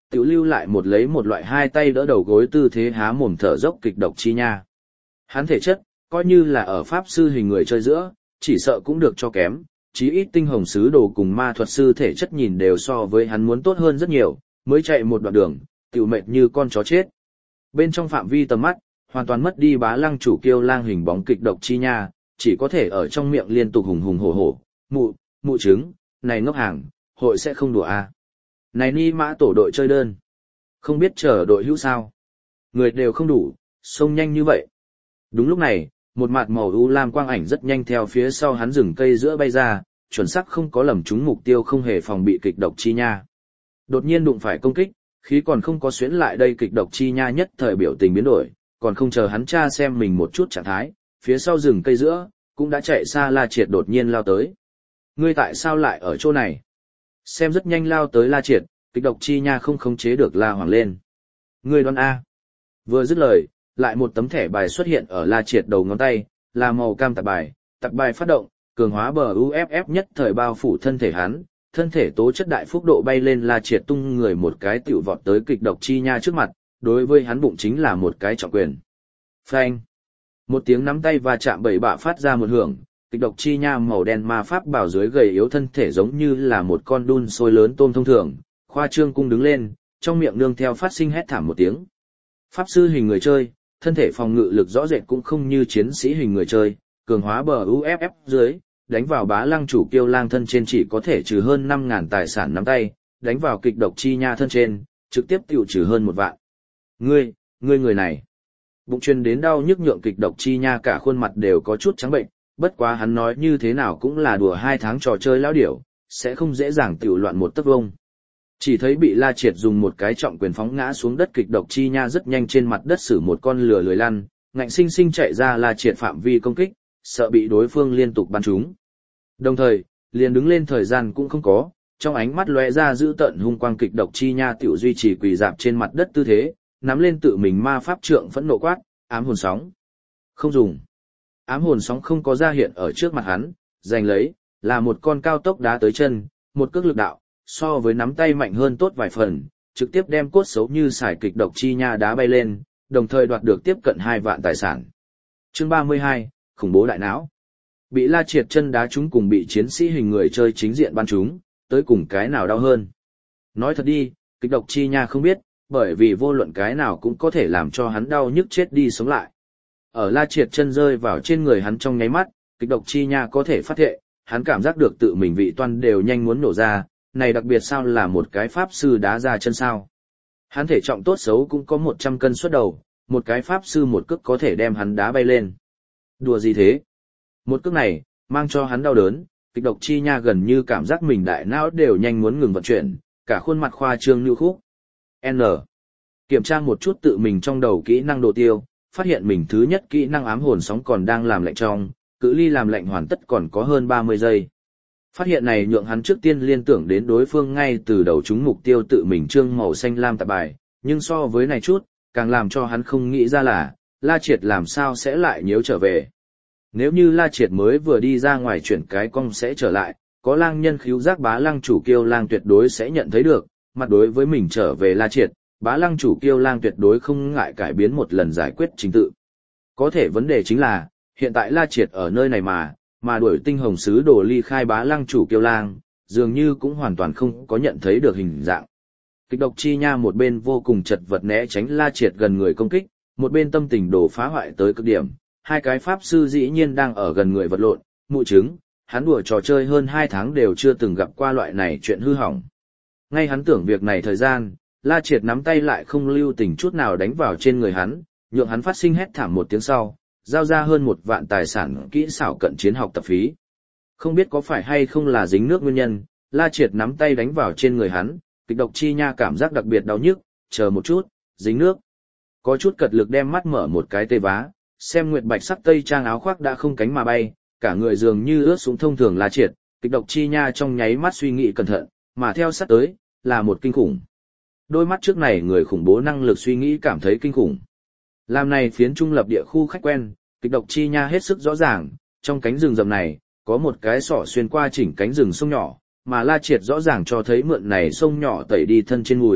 tiểu lưu lại một lấy một loại hai tay đỡ đầu gối tư thế há mồm thở dốc kịch độc chi nha. Hắn thể chất, coi như là ở pháp sư hình người chơi giữa, chỉ sợ cũng được cho kém, chí ít tinh hồng sứ đồ cùng ma thuật sư thể chất nhìn đều so với hắn muốn tốt hơn rất nhiều, mới chạy một đoạn đường, tiểu mệt như con chó chết. Bên trong phạm vi tầm mắt, hoàn toàn mất đi Bá Lăng chủ Kiêu Lang hình bóng kịch độc chi nha, chỉ có thể ở trong miệng liên tục hùng hùng hổ hổ, mụ, mụ trứng, này ngốc hàng, hội sẽ không đùa à. Này ni mã tổ đội chơi đơn. Không biết chờ đội hữu sao. Người đều không đủ, xông nhanh như vậy. Đúng lúc này, một mạt màu u lam quang ảnh rất nhanh theo phía sau hắn rừng cây giữa bay ra, chuẩn xác không có lầm trúng mục tiêu, không hề phòng bị kịch độc chi nha. Đột nhiên đụng phải công kích, khí còn không có xuyến lại đây, kịch độc chi nha nhất thời biểu tình biến đổi, còn không chờ hắn tra xem mình một chút trạng thái, phía sau rừng cây giữa, cũng đã chạy xa La Triệt đột nhiên lao tới. Ngươi tại sao lại ở chỗ này? Xem rất nhanh lao tới La Triệt, kịch độc chi nha không khống chế được la hoàng lên. Ngươi đoán A. Vừa dứt lời, lại một tấm thẻ bài xuất hiện ở La Triệt đầu ngón tay, là màu cam tạp bài, tạp bài phát động, cường hóa bờ u ép ép nhất thời bao phủ thân thể hắn, thân thể tố chất đại phúc độ bay lên, La Triệt tung người một cái tiểu vọt tới kịch độc chi nha trước mặt, đối với hắn bụng chính là một cái trọng quyền. Phanh. Một tiếng nắm tay va chạm bậy bạ phát ra một hưởng, kịch độc chi nha màu đen ma pháp bảo dưới gầy yếu thân thể giống như là một con đun sôi lớn tôm thông thường, khoa trương cung đứng lên, trong miệng nương theo phát sinh hét thảm một tiếng. Pháp sư hình người chơi, thân thể phòng ngự lực rõ rệt cũng không như chiến sĩ hình người chơi, cường hóa bờ u ép ép dưới, đánh vào Bá Lăng chủ Kiêu Lang thân trên chỉ có thể trừ hơn năm ngàn tài sản nắm tay, đánh vào kịch độc chi nha thân trên, trực tiếp tiêu trừ hơn một vạn. Ngươi, ngươi người này. Bụng truyền đến đau nhức nhượng kịch độc chi nha cả khuôn mặt đều có chút trắng bệnh, bất quá hắn nói như thế nào cũng là đùa hai tháng trò chơi lão điểu, sẽ không dễ dàng tiểu loạn một tấc vông. Chỉ thấy bị La Triệt dùng một cái trọng quyền phóng ngã xuống đất, kịch độc chi nha rất nhanh trên mặt đất xử một con lừa lười lăn, ngạnh sinh sinh chạy ra La Triệt phạm vi công kích, sợ bị đối phương liên tục bắn trúng. Đồng thời, liền đứng lên thời gian cũng không có, trong ánh mắt lóe ra dữ tợn hung quang, kịch độc chi nha tiểu duy trì quỳ dạp trên mặt đất tư thế, nắm lên tự mình ma pháp trượng phẫn nộ quát, ám hồn sóng. Không dùng. Ám hồn sóng không có ra hiện ở trước mặt hắn, giành lấy, là một con cao tốc đá tới chân, một cước lực đạo, so với nắm tay mạnh hơn tốt vài phần, trực tiếp đem cốt xấu như xài kịch độc chi nha đá bay lên, đồng thời đoạt được tiếp cận hai vạn tài sản. Chương ba mươi hai, khủng bố đại não. Bị La Triệt chân đá chúng cùng bị chiến sĩ hình người chơi chính diện bắn chúng, tới cùng cái nào đau hơn. Nói thật đi, kịch độc chi nha không biết, bởi vì vô luận cái nào cũng có thể làm cho hắn đau nhức chết đi sống lại. Ở La Triệt chân rơi vào trên người hắn trong nháy mắt, kịch độc chi nha có thể phát thệ, hắn cảm giác được tự mình vị toan đều nhanh muốn nổ ra, này đặc biệt sao là một cái pháp sư đá ra chân sao. Hắn thể trọng tốt xấu cũng có một trăm cân xuất đầu, một cái pháp sư một cước có thể đem hắn đá bay lên. Đùa gì thế? Một cước này, mang cho hắn đau đớn, kịch độc chi nha gần như cảm giác mình đại não đều nhanh muốn ngừng vận chuyển, cả khuôn mặt khoa trương như khúc. N. Kiểm tra một chút tự mình trong đầu kỹ năng đồ tiêu, phát hiện mình thứ nhất kỹ năng ám hồn sóng còn đang làm lạnh trong, cự ly làm lạnh hoàn tất còn có hơn ba mươi giây. Phát hiện này nhượng hắn trước tiên liên tưởng đến đối phương ngay từ đầu trúng mục tiêu tự mình trương màu xanh lam tạp bài, nhưng so với này chút, càng làm cho hắn không nghĩ ra là, La Triệt làm sao sẽ lại nhiễu trở về. Nếu như La Triệt mới vừa đi ra ngoài chuyển cái cong sẽ trở lại, có lang nhân khíu giác Bá Lăng chủ Kiêu Lang tuyệt đối sẽ nhận thấy được, mặt đối với mình trở về La Triệt, Bá Lăng chủ Kiêu Lang tuyệt đối không ngại cải biến một lần giải quyết trình tự. Có thể vấn đề chính là, hiện tại La Triệt ở nơi này mà, mà đuổi tinh hồng sứ đồ ly khai Bá Lăng chủ Kiêu Lang, dường như cũng hoàn toàn không có nhận thấy được hình dạng. Kịch độc chi nha một bên vô cùng chật vật né tránh La Triệt gần người công kích, một bên tâm tình đổ phá hoại tới cực điểm. Hai cái pháp sư dĩ nhiên đang ở gần người vật lộn, mụ chứng, hắn đùa trò chơi hơn hai tháng đều chưa từng gặp qua loại này chuyện hư hỏng. Ngay hắn tưởng việc này thời gian, La Triệt nắm tay lại không lưu tình chút nào đánh vào trên người hắn, nhượng hắn phát sinh hét thảm một tiếng sau, giao ra hơn một vạn tài sản kỹ xảo cận chiến học tập phí. Không biết có phải hay không là dính nước nguyên nhân, La Triệt nắm tay đánh vào trên người hắn, kịch độc chi nha cảm giác đặc biệt đau nhức, chờ một chút, dính nước. Có chút cật lực đem mắt mở một cái tê vá, xem nguyệt bạch sắc tây trang áo khoác đã không cánh mà bay, cả người dường như ướt xuống thông thường La Triệt, kịch độc chi nha trong nháy mắt suy nghĩ cẩn thận, mà theo sát tới, là một kinh khủng. Đôi mắt trước này người khủng bố năng lực suy nghĩ cảm thấy kinh khủng. Làm này phiến trung lập địa khu khách quen, kịch độc chi nha hết sức rõ ràng, trong cánh rừng rậm này, có một cái sỏ xuyên qua chỉnh cánh rừng sông nhỏ, mà La Triệt rõ ràng cho thấy mượn này sông nhỏ tẩy đi thân trên mùi,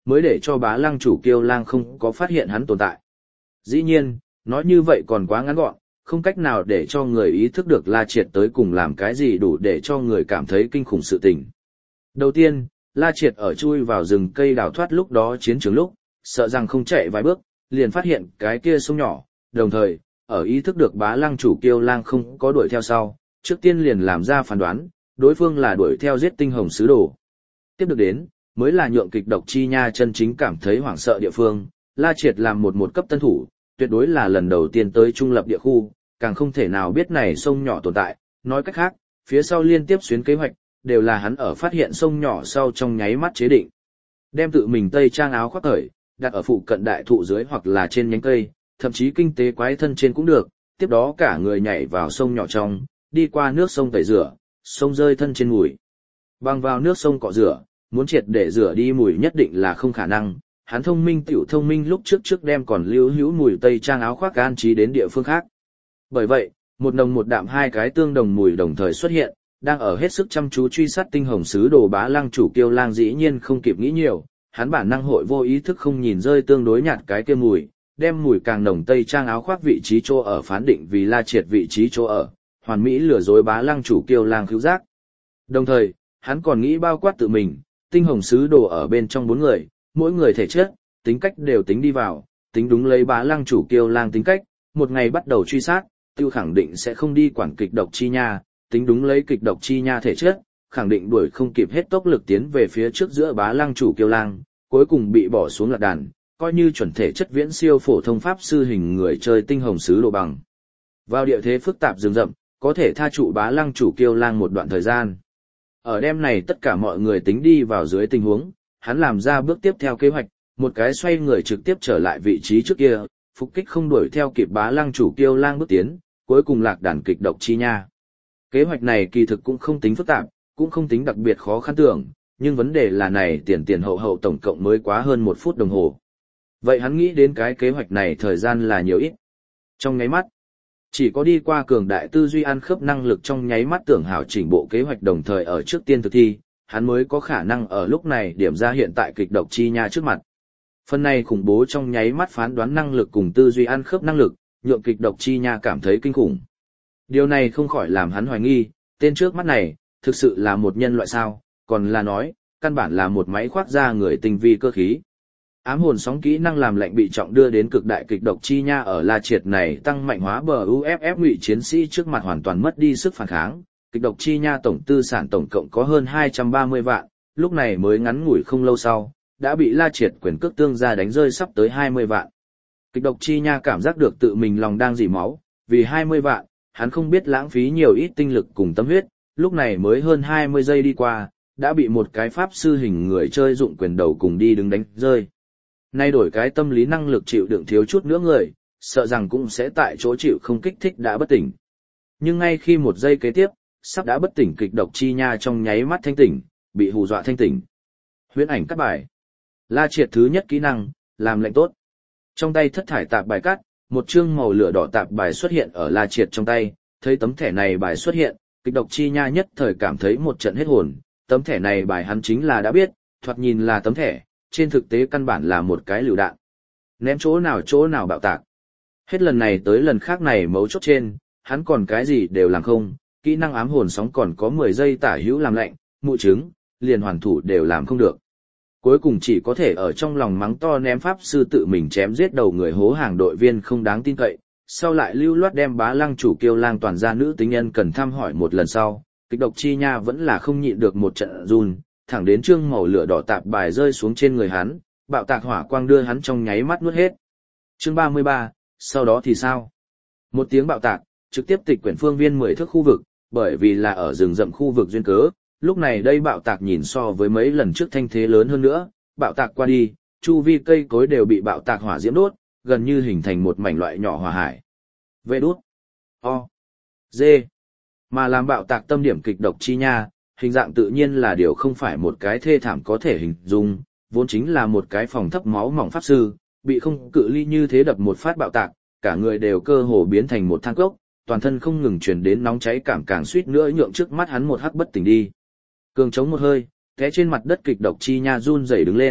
mới để cho bá lăng chủ Kiêu Lang không có phát hiện hắn tồn tại. Dĩ nhiên, nói như vậy còn quá ngắn gọn, không cách nào để cho người ý thức được La Triệt tới cùng làm cái gì đủ để cho người cảm thấy kinh khủng sự tình. Đầu tiên, La Triệt ở chui vào rừng cây đào thoát lúc đó chiến trường lúc, sợ rằng không chạy vài bước, liền phát hiện cái kia sông nhỏ, đồng thời, ở ý thức được bá lăng chủ Kiêu Lang không có đuổi theo sau, trước tiên liền làm ra phán đoán, đối phương là đuổi theo giết tinh hồng sứ đồ. Tiếp được đến, mới là nhượng kịch độc chi nha chân chính cảm thấy hoảng sợ địa phương, La Triệt làm một một cấp tân thủ, tuyệt đối là lần đầu tiên tới trung lập địa khu, càng không thể nào biết này sông nhỏ tồn tại, nói cách khác, phía sau liên tiếp xuyến kế hoạch, đều là hắn ở phát hiện sông nhỏ sau trong nháy mắt chế định. Đem tự mình tây trang áo khoác khởi, đặt ở phụ cận đại thụ dưới hoặc là trên nhánh cây, thậm chí kinh tế quái thân trên cũng được, tiếp đó cả người nhảy vào sông nhỏ trong, đi qua nước sông tẩy rửa, sông rơi thân trên mùi. Băng vào nước sông cọ rửa, muốn triệt để rửa đi mùi nhất định là không khả năng, hắn thông minh tiểu thông minh lúc trước trước đem còn lưu hữu mùi tây trang áo khoác an trí đến địa phương khác. Bởi vậy, một nồng một đạm hai cái tương đồng mùi đồng thời xuất hiện, đang ở hết sức chăm chú truy sát tinh hồng sứ đồ bá lăng chủ Kiêu Lang dĩ nhiên không kịp nghĩ nhiều, hắn bản năng hội vô ý thức không nhìn rơi tương đối nhạt cái kia mùi, đem mùi càng nồng tây trang áo khoác vị trí chỗ ở phán định vì La Triệt vị trí chỗ ở, hoàn mỹ lừa dối bá lăng chủ Kiêu Lang cứu giác. Đồng thời, hắn còn nghĩ bao quát tự mình, tinh hồng sứ đồ ở bên trong bốn người, mỗi người thể chất, tính cách đều tính đi vào, tính đúng lấy bá lăng chủ Kiêu Lang tính cách, một ngày bắt đầu truy sát, tiêu khẳng định sẽ không đi quản kịch độc chi nha, tính đúng lấy kịch độc chi nha thể chất, khẳng định đuổi không kịp hết tốc lực tiến về phía trước giữa bá lăng chủ Kiêu Lang, cuối cùng bị bỏ xuống lạc đàn, coi như chuẩn thể chất viễn siêu phổ thông pháp sư hình người chơi tinh hồng sứ đồ bằng. Vào địa thế phức tạp rừng rậm, có thể tha trụ bá lăng chủ Kiêu Lang một đoạn thời gian. Ở đêm này tất cả mọi người tính đi vào dưới tình huống, hắn làm ra bước tiếp theo kế hoạch, một cái xoay người trực tiếp trở lại vị trí trước kia, phục kích không đuổi theo kịp bá lăng chủ Kiêu Lang bước tiến, cuối cùng lạc đàn kịch độc chi nha. Kế hoạch này kỳ thực cũng không tính phức tạp, cũng không tính đặc biệt khó khăn tưởng, nhưng vấn đề là này tiền tiền hậu hậu tổng cộng mới quá hơn một phút đồng hồ. Vậy hắn nghĩ đến cái kế hoạch này thời gian là nhiều ít. Trong nháy mắt, chỉ có đi qua cường đại tư duy ăn khớp năng lực trong nháy mắt tưởng hảo chỉnh bộ kế hoạch đồng thời ở trước tiên thực thi, hắn mới có khả năng ở lúc này điểm ra hiện tại kịch độc chi nha trước mặt. Phần này khủng bố trong nháy mắt phán đoán năng lực cùng tư duy ăn khớp năng lực, nhượng kịch độc chi nha cảm thấy kinh khủng. Điều này không khỏi làm hắn hoài nghi, tên trước mắt này, thực sự là một nhân loại sao, còn là nói, căn bản là một máy khoác ra người tinh vi cơ khí. Ám hồn sóng kỹ năng làm lệnh bị trọng đưa đến cực đại kịch độc chi nha ở La Triệt này tăng mạnh hóa bờ u ép ép ngụy chiến sĩ trước mặt hoàn toàn mất đi sức phản kháng, kịch độc chi nha tổng tư sản tổng cộng có hơn hai trăm ba mươi vạn, lúc này mới ngắn ngủi không lâu sau, đã bị La Triệt quyền cước tương ra đánh rơi sắp tới hai mươi vạn. Kịch độc chi nha cảm giác được tự mình lòng đang dỉ máu, vì hai mươi vạn, hắn không biết lãng phí nhiều ít tinh lực cùng tâm huyết, lúc này mới hơn hai mươi giây đi qua, đã bị một cái pháp sư hình người chơi dụng quyền đầu cùng đi đứng đánh rơi. Nay đổi cái tâm lý năng lực chịu đựng thiếu chút nữa người, sợ rằng cũng sẽ tại chỗ chịu không kích thích đã bất tỉnh. Nhưng ngay khi một giây kế tiếp, sắp đã bất tỉnh kịch độc chi nha trong nháy mắt thanh tỉnh, bị hù dọa thanh tỉnh. Huyễn ảnh cắt bài. La Triệt thứ nhất kỹ năng, làm lệnh tốt. Trong tay thất thải tạp bài cắt, một chương màu lửa đỏ tạp bài xuất hiện ở La Triệt trong tay, thấy tấm thẻ này bài xuất hiện, kịch độc chi nha nhất thời cảm thấy một trận hết hồn, tấm thẻ này bài hắn chính là đã biết, thoạt nhìn là tấm thẻ, trên thực tế căn bản là một cái lựu đạn. Ném chỗ nào chỗ nào bạo tạc. Hết lần này tới lần khác này mấu chốt trên, hắn còn cái gì đều làm không, kỹ năng ám hồn sóng còn có mười giây tả hữu làm lạnh, mụ trứng, liền hoàn thủ đều làm không được. Cuối cùng chỉ có thể ở trong lòng mắng to ném pháp sư tự mình chém giết đầu người hố hàng đội viên không đáng tin cậy, sau lại lưu loát đem bá lăng chủ Kiêu Lang toàn gia nữ tính nhân cần thăm hỏi một lần sau, kịch độc chi nha vẫn là không nhịn được một trận run, thẳng đến chương màu lửa đỏ tạp bài rơi xuống trên người hắn, bạo tạc hỏa quang đưa hắn trong nháy mắt nuốt hết. Chương ba mươi ba, sau đó thì sao? Một tiếng bạo tạc, trực tiếp tịch quyển phương viên mười thước khu vực, bởi vì là ở rừng rậm khu vực duyên cớ, lúc này đây bạo tạc nhìn so với mấy lần trước thanh thế lớn hơn nữa, bạo tạc qua đi, chu vi cây cối đều bị bạo tạc hỏa diễm đốt, gần như hình thành một mảnh loại nhỏ hỏa hải. Vê đút. O. Dê. Mà làm bạo tạc tâm điểm kịch độc chi nha, hình dạng tự nhiên là điều không phải một cái thê thảm có thể hình dung, vốn chính là một cái phòng thấp máu mỏng pháp sư, bị không cự ly như thế đập một phát bạo tạc, cả người đều cơ hồ biến thành một than cốc, toàn thân không ngừng truyền đến nóng cháy cảm càng suýt nữa nhượng trước mắt hắn một hắc bất tỉnh đi. Cường chống một hơi, té trên mặt đất kịch độc chi nha run rẩy đứng lên,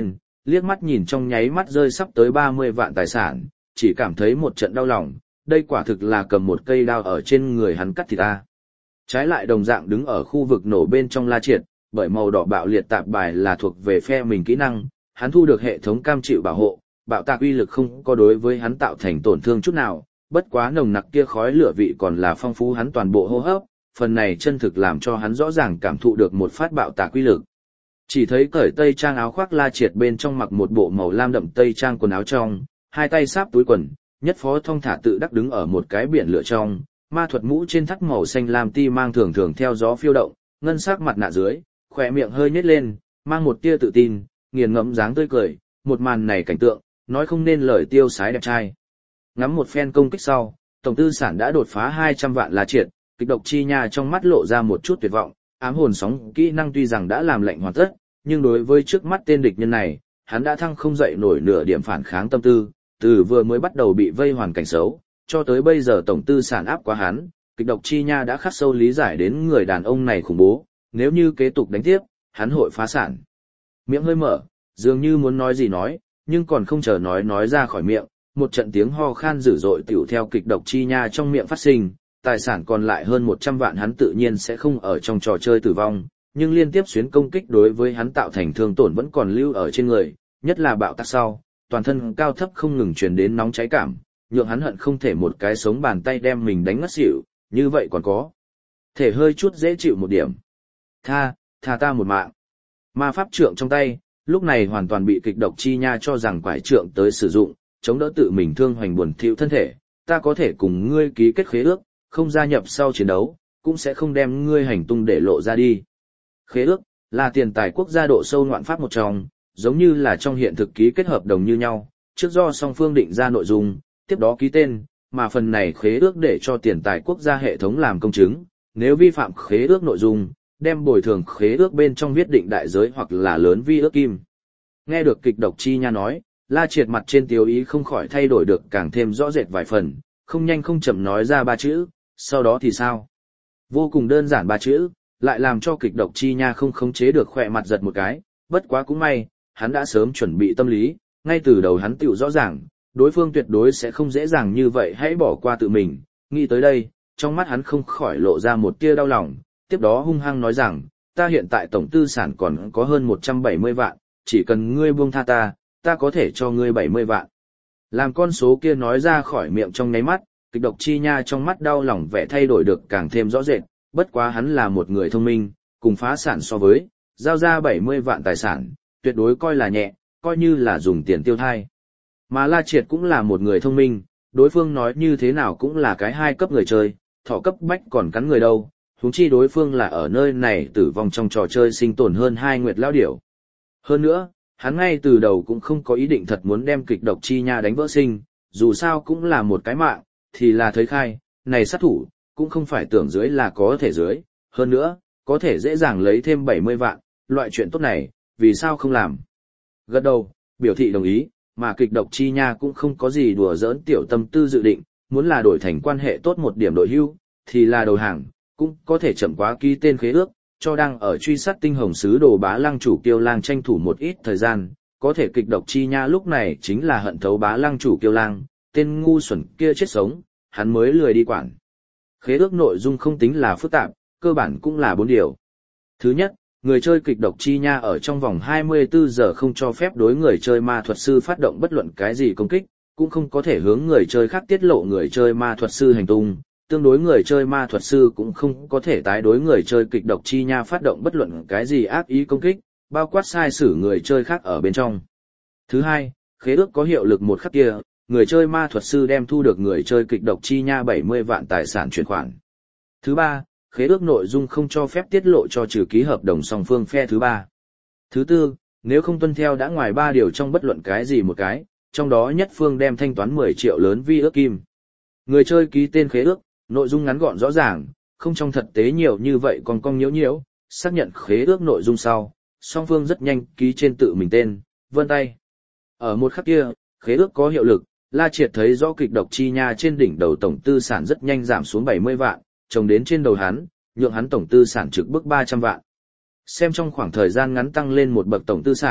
liếc mắt nhìn trong nháy mắt rơi sắp tới ba mươi vạn tài sản, chỉ cảm thấy một trận đau lòng, đây quả thực là cầm một cây đao ở trên người hắn cắt thịt ta. Trái lại đồng dạng đứng ở khu vực nổ bên trong La Triệt, bởi màu đỏ bạo liệt tạp bài là thuộc về phe mình kỹ năng, hắn thu được hệ thống cam chịu bảo hộ, bạo tạc uy lực không có đối với hắn tạo thành tổn thương chút nào, bất quá nồng nặc kia khói lửa vị còn là phong phú hắn toàn bộ hô hấp, phần này chân thực làm cho hắn rõ ràng cảm thụ được một phát bạo tạc uy lực. Chỉ thấy cởi tây trang áo khoác La Triệt bên trong mặc một bộ màu lam đậm tây trang quần áo trong, hai tay sáp túi quần, nhất phó thong thả tự đắc đứng ở một cái biển lửa trong, ma thuật mũ trên thắt màu xanh lam ti mang thường thường theo gió phiêu động, ngân sắc mặt nạ dưới, khỏe miệng hơi nhếch lên, mang một tia tự tin, nghiền ngẫm dáng tươi cười, một màn này cảnh tượng, nói không nên lời tiêu sái đẹp trai. Ngắm một phen công kích sau, tổng tư sản đã đột phá hai trăm vạn La Triệt, kịch độc chi nha trong mắt lộ ra một chút tuyệt vọng, ám hồn sóng kỹ năng tuy rằng đã làm lệnh hoàn tất, nhưng đối với trước mắt tên địch nhân này, hắn đã thăng không dậy nổi nửa điểm phản kháng tâm tư, từ vừa mới bắt đầu bị vây hoàn cảnh xấu, cho tới bây giờ tổng tư sản áp quá hắn, kịch độc chi nha đã khắc sâu lý giải đến người đàn ông này khủng bố, nếu như kế tục đánh tiếp, hắn hội phá sản. Miệng hơi mở, dường như muốn nói gì nói, nhưng còn không chờ nói nói ra khỏi miệng, một trận tiếng ho khan dữ dội tiểu theo kịch độc chi nha trong miệng phát sinh, tài sản còn lại hơn một trăm vạn hắn tự nhiên sẽ không ở trong trò chơi tử vong, nhưng liên tiếp xuyến công kích đối với hắn tạo thành thương tổn vẫn còn lưu ở trên người, nhất là bạo tạc sau, toàn thân cao thấp không ngừng truyền đến nóng cháy cảm, nhượng hắn hận không thể một cái sống bàn tay đem mình đánh ngất xỉu, như vậy còn có thể hơi chút dễ chịu một điểm. Tha, tha ta một mạng. Ma pháp trượng trong tay, lúc này hoàn toàn bị kịch độc chi nha cho rằng quải trượng tới sử dụng, chống đỡ tự mình thương hoành buồn thiu thân thể, ta có thể cùng ngươi ký kết khế ước, không gia nhập sau chiến đấu, cũng sẽ không đem ngươi hành tung để lộ ra đi. Khế ước là tiền tài quốc gia độ sâu ngoạn pháp một trong, giống như là trong hiện thực ký kết hợp đồng như nhau, trước do song phương định ra nội dung, tiếp đó ký tên, mà phần này khế ước để cho tiền tài quốc gia hệ thống làm công chứng, nếu vi phạm khế ước nội dung, đem bồi thường khế ước bên trong viết định đại giới hoặc là lớn vi ước kim. Nghe được kịch độc chi nha nói, La Triệt mặt trên tiêu ý không khỏi thay đổi được càng thêm rõ rệt vài phần, không nhanh không chậm nói ra ba chữ, sau đó thì sao? Vô cùng đơn giản ba chữ, lại làm cho kịch độc chi nha không khống chế được khỏe mặt giật một cái, bất quá cũng may, hắn đã sớm chuẩn bị tâm lý, ngay từ đầu hắn tiểu rõ ràng, đối phương tuyệt đối sẽ không dễ dàng như vậy hãy bỏ qua tự mình, nghĩ tới đây, trong mắt hắn không khỏi lộ ra một tia đau lòng, tiếp đó hung hăng nói rằng, ta hiện tại tổng tư sản còn có hơn một trăm bảy mươi vạn, chỉ cần ngươi buông tha ta, ta có thể cho ngươi bảy mươi vạn. Làm con số kia nói ra khỏi miệng trong nháy mắt, kịch độc chi nha trong mắt đau lòng vẻ thay đổi được càng thêm rõ rệt, bất quá hắn là một người thông minh, cùng phá sản so với, giao ra bảy mươi vạn tài sản, tuyệt đối coi là nhẹ, coi như là dùng tiền tiêu thai. Mà La Triệt cũng là một người thông minh, đối phương nói như thế nào cũng là cái hai cấp người chơi, thọ cấp bách còn cắn người đâu, huống chi đối phương là ở nơi này tử vong trong trò chơi sinh tồn hơn hai nguyệt lao điểu. Hơn nữa, hắn ngay từ đầu cũng không có ý định thật muốn đem kịch độc chi nha đánh vỡ sinh, dù sao cũng là một cái mạng, thì là thấy khai, này sát thủ, cũng không phải tưởng dưới là có thể dưới, hơn nữa, có thể dễ dàng lấy thêm bảy mươi vạn, loại chuyện tốt này, vì sao không làm. Gật đầu, biểu thị đồng ý, mà kịch độc chi nha cũng không có gì đùa giỡn tiểu tâm tư dự định, muốn là đổi thành quan hệ tốt một điểm đội hưu, thì là đầu hàng, cũng có thể chậm quá ký tên khế ước, cho đang ở truy sát tinh hồng sứ đồ bá lăng chủ kiêu lang tranh thủ một ít thời gian, có thể kịch độc chi nha lúc này chính là hận thấu bá lăng chủ kiêu lang, tên ngu xuẩn kia chết sống, hắn mới lười đi quản. Khế ước nội dung không tính là phức tạp, cơ bản cũng là bốn điều. Thứ nhất, người chơi kịch độc chi nha ở trong vòng hai mươi tư giờ không cho phép đối người chơi ma thuật sư phát động bất luận cái gì công kích, cũng không có thể hướng người chơi khác tiết lộ người chơi ma thuật sư hành tung, tương đối người chơi ma thuật sư cũng không có thể tái đối người chơi kịch độc chi nha phát động bất luận cái gì ác ý công kích, bao quát sai sử người chơi khác ở bên trong. Thứ hai, khế ước có hiệu lực một khắc kia, người chơi ma thuật sư đem thu được người chơi kịch độc chi nha bảy mươi vạn tài sản chuyển khoản. Thứ ba, khế ước nội dung không cho phép tiết lộ cho trừ ký hợp đồng song phương phe thứ ba. Thứ tư, nếu không tuân theo đã ngoài ba điều trong bất luận cái gì một cái, trong đó nhất phương đem thanh toán mười triệu lớn vi ước kim. Người chơi ký tên khế ước, nội dung ngắn gọn rõ ràng, không trong thực tế nhiều như vậy còn cong nhiễu nhiễu, xác nhận khế ước nội dung sau, song phương rất nhanh ký trên tự mình tên, vân tay. Ở một khắc kia, khế ước có hiệu lực, La Triệt thấy rõ kịch độc chi nha trên đỉnh đầu tổng tư sản rất nhanh giảm xuống bảy mươi vạn, chồng đến trên đầu hắn, nhượng hắn tổng tư sản trực bước ba trăm vạn. Xem trong khoảng thời gian ngắn tăng lên một bậc tổng tư sản,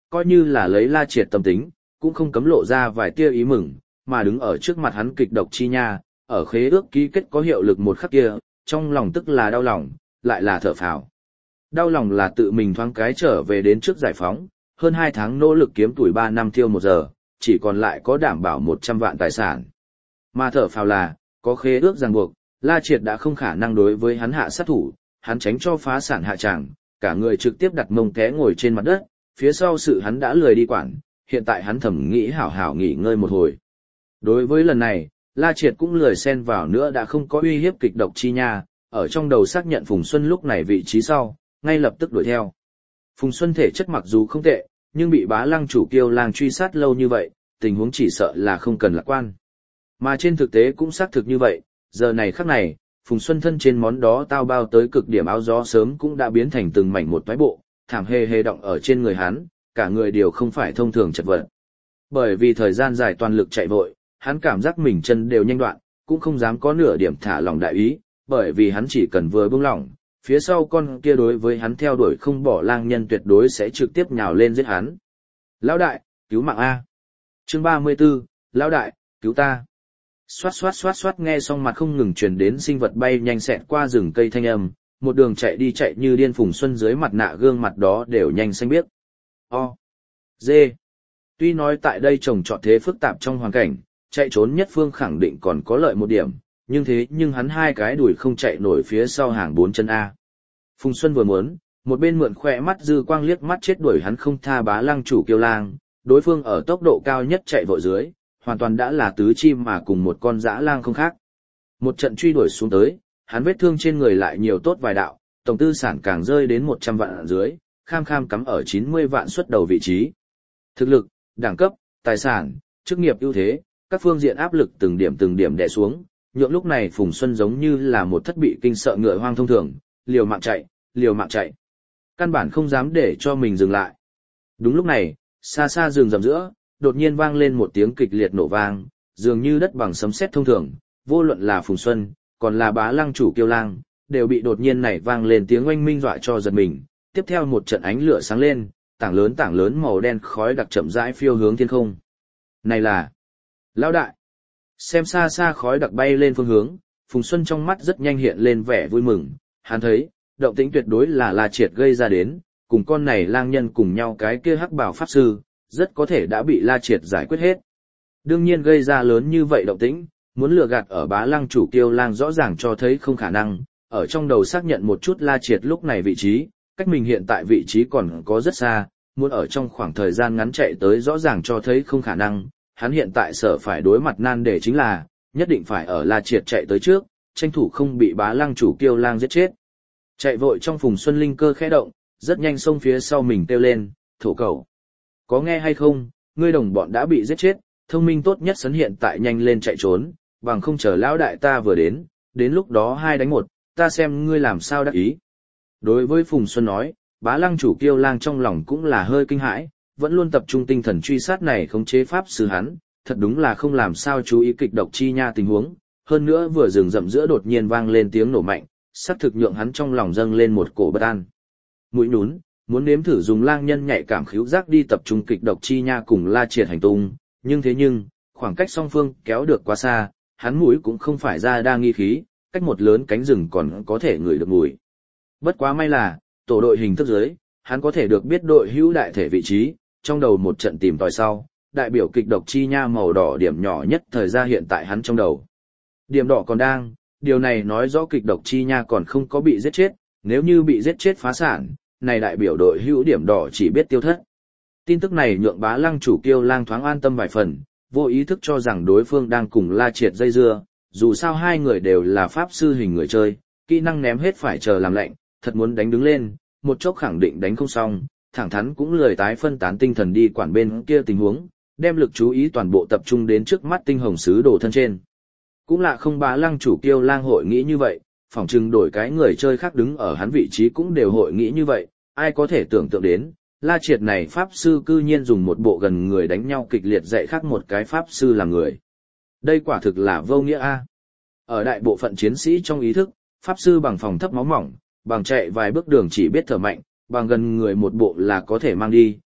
coi như là lấy La Triệt tâm tính, cũng không cấm lộ ra vài tia ý mừng, mà đứng ở trước mặt hắn kịch độc chi nha, ở khế ước ký kết có hiệu lực một khắc kia, trong lòng tức là đau lòng, lại là thở phào. Đau lòng là tự mình thoáng cái trở về đến trước giải phóng, hơn hai tháng nỗ lực kiếm tuổi ba năm tiêu một giờ, chỉ còn lại có đảm bảo một trăm vạn tài sản. Mà thở phào là, có khế ước ràng buộc, La Triệt đã không khả năng đối với hắn hạ sát thủ, hắn tránh cho phá sản hạ tràng, cả người trực tiếp đặt mông té ngồi trên mặt đất, phía sau sự hắn đã lười đi quản, hiện tại hắn thầm nghĩ hảo hảo nghỉ ngơi một hồi. Đối với lần này, La Triệt cũng lười xen vào nữa đã không có uy hiếp kịch độc chi nha, ở trong đầu xác nhận Phùng Xuân lúc này vị trí sau, ngay lập tức đuổi theo. Phùng Xuân thể chất mặc dù không tệ, nhưng bị Bá Lăng chủ Kiêu Lang truy sát lâu như vậy, tình huống chỉ sợ là không cần lạc quan. Mà trên thực tế cũng xác thực như vậy, giờ này khắc này, Phùng Xuân thân trên món đó tao bao tới cực điểm áo gió sớm cũng đã biến thành từng mảnh một toái bộ, thảm hề hề động ở trên người hắn, cả người đều không phải thông thường chật vật. Bởi vì thời gian dài toàn lực chạy vội, hắn cảm giác mình chân đều nhanh đoạn, cũng không dám có nửa điểm thả lỏng đại ý, bởi vì hắn chỉ cần vừa buông lỏng, phía sau con kia đối với hắn theo đuổi không bỏ lang nhân tuyệt đối sẽ trực tiếp nhào lên giết hắn. Lão đại, cứu mạng A. Chương ba mươi 34, Lão đại, cứu ta. Xoát xoát xoát xoát nghe xong mặt không ngừng truyền đến sinh vật bay nhanh xẹt qua rừng cây thanh âm, một đường chạy đi chạy như điên Phùng Xuân dưới mặt nạ gương mặt đó đều nhanh xanh biếc. O. Dê. Tuy nói tại đây trồng trọt thế phức tạp trong hoàn cảnh, chạy trốn nhất phương khẳng định còn có lợi một điểm, nhưng thế nhưng hắn hai cái đuổi không chạy nổi phía sau hàng bốn chân A. Phùng Xuân vừa muốn, một bên mượn khỏe mắt dư quang liếc mắt chết đuổi hắn không tha Bá Lăng chủ Kiêu Lang, đối phương ở tốc độ cao nhất chạy vội dưới, hoàn toàn đã là tứ chim mà cùng một con dã lang không khác. Một trận truy đuổi xuống tới, hắn vết thương trên người lại nhiều tốt vài đạo, tổng tư sản càng rơi đến một trăm vạn ở dưới, kham kham cắm ở chín mươi vạn xuất đầu vị trí. Thực lực, đẳng cấp, tài sản, chức nghiệp ưu thế, các phương diện áp lực từng điểm từng điểm đè xuống, nhượng lúc này Phùng Xuân giống như là một thất bị kinh sợ ngựa hoang thông thường, liều mạng chạy, liều mạng chạy. Căn bản không dám để cho mình dừng lại. Đúng lúc này, xa xa rừng rậm giữa, đột nhiên vang lên một tiếng kịch liệt nổ vang, dường như đất bằng sấm sét thông thường, vô luận là Phùng Xuân, còn là Bá Lăng chủ Kiêu Lang, đều bị đột nhiên này vang lên tiếng oanh minh dọa cho giật mình. Tiếp theo một trận ánh lửa sáng lên, tảng lớn tảng lớn màu đen khói đặc chậm rãi phiêu hướng thiên không. Này là Lão đại. Xem xa xa khói đặc bay lên phương hướng, Phùng Xuân trong mắt rất nhanh hiện lên vẻ vui mừng, hắn thấy, động tĩnh tuyệt đối là La Triệt gây ra đến, cùng con này lang nhân cùng nhau cái kia hắc bảo pháp sư, rất có thể đã bị La Triệt giải quyết hết. Đương nhiên gây ra lớn như vậy động tĩnh, muốn lừa gạt ở Bá Lăng chủ Kiêu Lang rõ ràng cho thấy không khả năng, ở trong đầu xác nhận một chút La Triệt lúc này vị trí, cách mình hiện tại vị trí còn có rất xa, muốn ở trong khoảng thời gian ngắn chạy tới rõ ràng cho thấy không khả năng, hắn hiện tại sợ phải đối mặt nan đề chính là, nhất định phải ở La Triệt chạy tới trước, tranh thủ không bị Bá Lăng chủ Kiêu Lang giết chết. Chạy vội trong Phùng Xuân linh cơ khẽ động, rất nhanh xông phía sau mình kêu lên, thổ cầu. Có nghe hay không, ngươi đồng bọn đã bị giết chết, thông minh tốt nhất sấn hiện tại nhanh lên chạy trốn, bằng không chờ lão đại ta vừa đến, đến lúc đó hai đánh một, ta xem ngươi làm sao đắc ý. Đối với Phùng Xuân nói, Bá Lăng chủ Kiêu Lang trong lòng cũng là hơi kinh hãi, vẫn luôn tập trung tinh thần truy sát này khống chế pháp sư hắn, thật đúng là không làm sao chú ý kịch độc chi nha tình huống, hơn nữa vừa rừng rậm giữa đột nhiên vang lên tiếng nổ mạnh, sắp thực nhượng hắn trong lòng dâng lên một cổ bất an. Mũi nhún, muốn nếm thử dùng lang nhân nhạy cảm khứu giác đi tập trung kịch độc chi nha cùng La Triệt hành tung, nhưng thế nhưng, khoảng cách song phương kéo được quá xa, hắn mũi cũng không phải ra đa nghi khí, cách một lớn cánh rừng còn có thể ngửi được mùi. Bất quá may là, tổ đội hình thức dưới, hắn có thể được biết đội hữu đại thể vị trí, trong đầu một trận tìm tòi sau, đại biểu kịch độc chi nha màu đỏ điểm nhỏ nhất thời ra hiện tại hắn trong đầu. Điểm đỏ còn đang, điều này nói rõ kịch độc chi nha còn không có bị giết chết, nếu như bị giết chết phá sản, này đại biểu đội hữu điểm đỏ chỉ biết tiêu thất. Tin tức này nhượng Bá Lăng chủ Kiêu Lang thoáng an tâm vài phần, vô ý thức cho rằng đối phương đang cùng La Triệt dây dưa, dù sao hai người đều là pháp sư hình người chơi, kỹ năng ném hết phải chờ làm lạnh, thật muốn đánh đứng lên, một chốc khẳng định đánh không xong, thẳng thắn cũng lười tái phân tán tinh thần đi quản bên kia tình huống, đem lực chú ý toàn bộ tập trung đến trước mắt tinh hồng sứ đồ thân trên. Cũng lạ không Bá Lăng chủ Kiêu Lang hội nghĩ như vậy, phỏng chừng đổi cái người chơi khác đứng ở hắn vị trí cũng đều hội nghĩ như vậy, ai có thể tưởng tượng đến, La Triệt này pháp sư cư nhiên dùng một bộ gần người đánh nhau kịch liệt dạy khác một cái pháp sư làm người. Đây quả thực là vô nghĩa a. Ở đại bộ phận chiến sĩ trong ý thức, pháp sư bằng phòng thấp máu mỏng, bằng chạy vài bước đường chỉ biết thở mạnh, bằng gần người một bộ là có thể mang đi,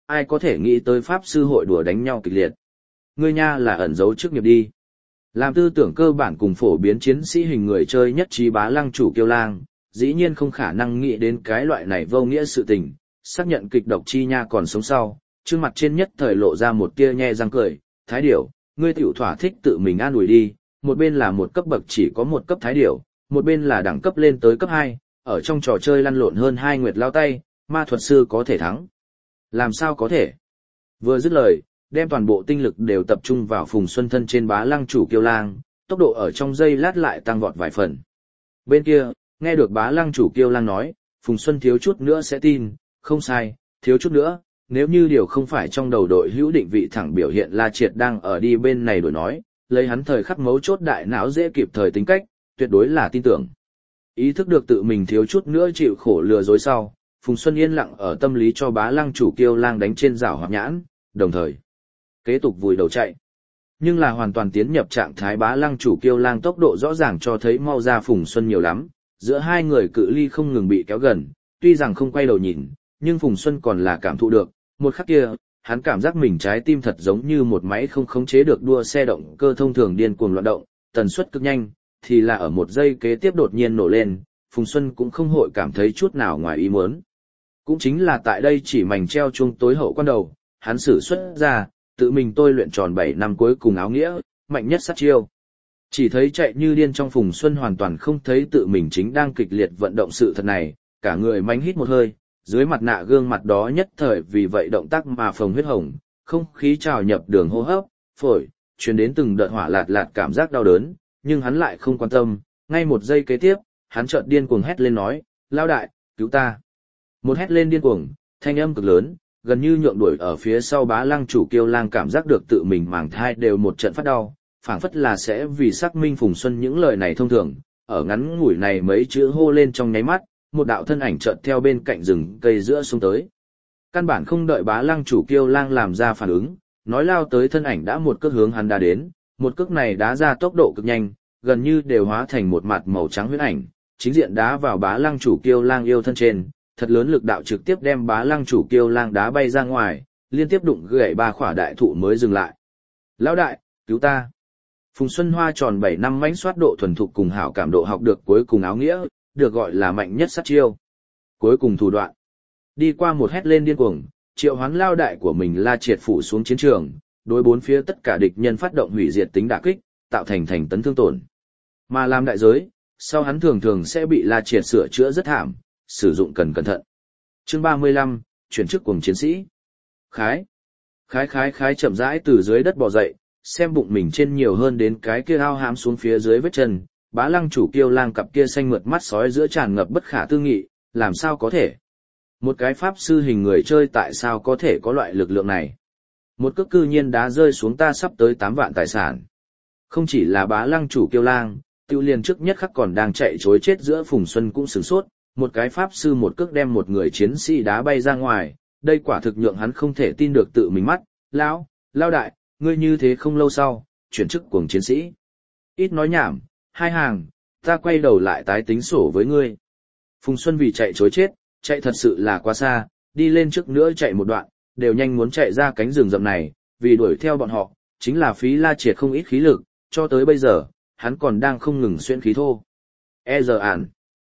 ai có thể nghĩ tới pháp sư hội đùa đánh nhau kịch liệt. Ngươi nha là ẩn giấu chức nghiệp đi. Làm tư tưởng cơ bản cùng phổ biến chiến sĩ hình người chơi nhất trí Bá Lăng chủ Kiêu Lang, dĩ nhiên không khả năng nghĩ đến cái loại này vô nghĩa sự tình, xác nhận kịch độc chi nha còn sống sau, trước mặt trên nhất thời lộ ra một tia nhe răng cười, Thái Điểu, ngươi tiểu thỏa thích tự mình an ủi đi, một bên là một cấp bậc chỉ có một cấp Thái Điểu, một bên là đẳng cấp lên tới cấp hai, ở trong trò chơi lăn lộn hơn hai nguyệt lao tay, ma thuật sư có thể thắng. Làm sao có thể? Vừa dứt lời, đem toàn bộ tinh lực đều tập trung vào Phùng Xuân thân trên Bá Lăng chủ Kiêu Lang, tốc độ ở trong giây lát lại tăng vọt vài phần. Bên kia, nghe được Bá Lăng chủ Kiêu Lang nói, Phùng Xuân thiếu chút nữa sẽ tin, không sai, thiếu chút nữa, nếu như điều không phải trong đầu đội hữu định vị thẳng biểu hiện La Triệt đang ở đi bên này đổi nói, lấy hắn thời khắc mấu chốt đại não dễ kịp thời tính cách, tuyệt đối là tin tưởng. Ý thức được tự mình thiếu chút nữa chịu khổ lừa dối sau, Phùng Xuân yên lặng ở tâm lý cho Bá Lăng chủ Kiêu Lang đánh trên rào hoạt nhãn, đồng thời kế tục vùi đầu chạy. Nhưng là hoàn toàn tiến nhập trạng thái Bá Lăng chủ Kiêu Lang tốc độ rõ ràng cho thấy mau ra Phùng Xuân nhiều lắm, giữa hai người cự ly không ngừng bị kéo gần, tuy rằng không quay đầu nhìn, nhưng Phùng Xuân còn là cảm thụ được, một khắc kia, hắn cảm giác mình trái tim thật giống như một máy không khống chế được đua xe động cơ thông thường điên cuồng loạn động, tần suất cực nhanh, thì là ở một giây kế tiếp đột nhiên nổ lên, Phùng Xuân cũng không hội cảm thấy chút nào ngoài ý muốn. Cũng chính là tại đây chỉ mảnh treo chuông tối hậu quan đầu, hắn sử xuất ra, tự mình tôi luyện tròn bảy năm cuối cùng áo nghĩa, mạnh nhất sát chiêu. Chỉ thấy chạy như điên trong Phùng Xuân hoàn toàn không thấy tự mình chính đang kịch liệt vận động sự thật này, cả người mánh hít một hơi, dưới mặt nạ gương mặt đó nhất thời vì vậy động tác mà phồng huyết hồng, không khí trào nhập đường hô hấp, phổi, truyền đến từng đợt hỏa lạt lạt cảm giác đau đớn, nhưng hắn lại không quan tâm, ngay một giây kế tiếp, hắn chợt điên cuồng hét lên nói, lao đại, cứu ta. Một hét lên điên cuồng, thanh âm cực lớn, gần như nhượng đuổi ở phía sau Bá Lăng chủ Kiêu Lang cảm giác được tự mình màng thai đều một trận phát đau, phảng phất là sẽ vì xác minh Phùng Xuân những lời này thông thường, ở ngắn ngủi này mấy chữ hô lên trong nháy mắt, một đạo thân ảnh chợt theo bên cạnh rừng cây giữa xuống tới. Căn bản không đợi Bá Lăng chủ Kiêu Lang làm ra phản ứng, nói lao tới thân ảnh đã một cước hướng hắn đá đến, một cước này đá ra tốc độ cực nhanh, gần như đều hóa thành một mặt màu trắng huyễn ảnh, chính diện đá vào Bá Lăng chủ Kiêu Lang yêu thân trên, thật lớn lực đạo trực tiếp đem Bá Lăng chủ Kiêu Lang đá bay ra ngoài, liên tiếp đụng gãy ba khỏa đại thụ mới dừng lại. Lão đại, cứu ta! Phùng Xuân Hoa tròn bảy năm mãnh soát độ thuần thục cùng hảo cảm độ học được cuối cùng áo nghĩa, được gọi là mạnh nhất sát chiêu. Cuối cùng thủ đoạn. Đi qua một hét lên điên cuồng, triệu hoán lao đại của mình La Triệt phủ xuống chiến trường, đối bốn phía tất cả địch nhân phát động hủy diệt tính đả kích, tạo thành thành tấn thương tổn. Mà làm đại giới, sau hắn thường thường sẽ bị La Triệt sửa chữa rất thảm, sử dụng cần cẩn thận. Chương ba mươi lăm, chuyển chức cuồng chiến sĩ. Khái. Khái khái khái chậm rãi từ dưới đất bò dậy, xem bụng mình trên nhiều hơn đến cái kia ao hãm xuống phía dưới vết chân, Bá Lăng chủ Kiêu Lang cặp kia xanh mượt mắt sói giữa tràn ngập bất khả tư nghị, làm sao có thể? Một cái pháp sư hình người chơi tại sao có thể có loại lực lượng này? Một cước cư nhiên đá rơi xuống ta sắp tới tám vạn tài sản. Không chỉ là Bá Lăng chủ Kiêu Lang, tiêu liền trước nhất khắc còn đang chạy trối chết giữa Phùng Xuân cũng sửng sốt, một cái pháp sư một cước đem một người chiến sĩ đá bay ra ngoài, đây quả thực nhượng hắn không thể tin được tự mình mắt, lão, lao đại, ngươi như thế không lâu sau, chuyển chức cuồng chiến sĩ. Ít nói nhảm, hai hàng, ta quay đầu lại tái tính sổ với ngươi. Phùng Xuân vì chạy trối chết, chạy thật sự là quá xa, đi lên trước nữa chạy một đoạn, đều nhanh muốn chạy ra cánh rừng rậm này, vì đuổi theo bọn họ, chính là phí La Triệt không ít khí lực, cho tới bây giờ, hắn còn đang không ngừng xuyên khí thô. E giờ ản.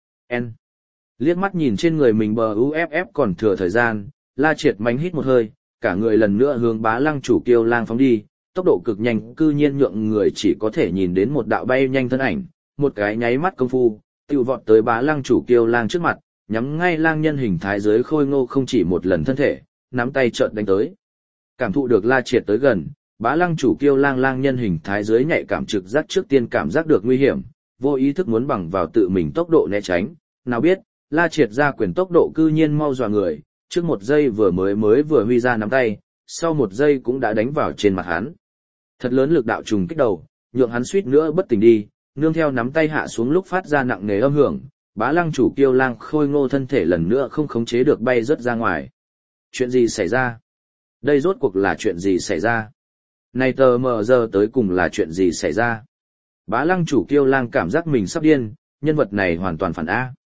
N. Liếc mắt nhìn trên người mình bờ u ép ép còn thừa thời gian, La Triệt mánh hít một hơi, cả người lần nữa hướng Bá Lăng chủ Kiêu Lang phóng đi, tốc độ cực nhanh cư nhiên nhượng người chỉ có thể nhìn đến một đạo bay nhanh thân ảnh, một cái nháy mắt công phu, tiêu vọt tới Bá Lăng chủ Kiêu Lang trước mặt, nhắm ngay lang nhân hình thái dưới khôi ngô không chỉ một lần thân thể, nắm tay chợt đánh tới. Cảm thụ được La Triệt tới gần, Bá Lăng chủ Kiêu Lang lang nhân hình thái dưới nhạy cảm trực giác trước tiên cảm giác được nguy hiểm, vô ý thức muốn bằng vào tự mình tốc độ né tránh, nào biết, La Triệt ra quyền tốc độ cư nhiên mau dọa người, trước một giây vừa mới mới vừa huy ra nắm tay, sau một giây cũng đã đánh vào trên mặt hắn. Thật lớn lực đạo trùng kích đầu, nhượng hắn suýt nữa bất tỉnh đi, nương theo nắm tay hạ xuống lúc phát ra nặng nề âm hưởng, Bá Lăng chủ Kiêu Lang khôi ngô thân thể lần nữa không khống chế được bay rớt ra ngoài. Chuyện gì xảy ra? Đây rốt cuộc là chuyện gì xảy ra? Này tờ mờ giờ tới cùng là chuyện gì xảy ra? Bá Lăng chủ Kiêu Lang cảm giác mình sắp điên, nhân vật này hoàn toàn phản A.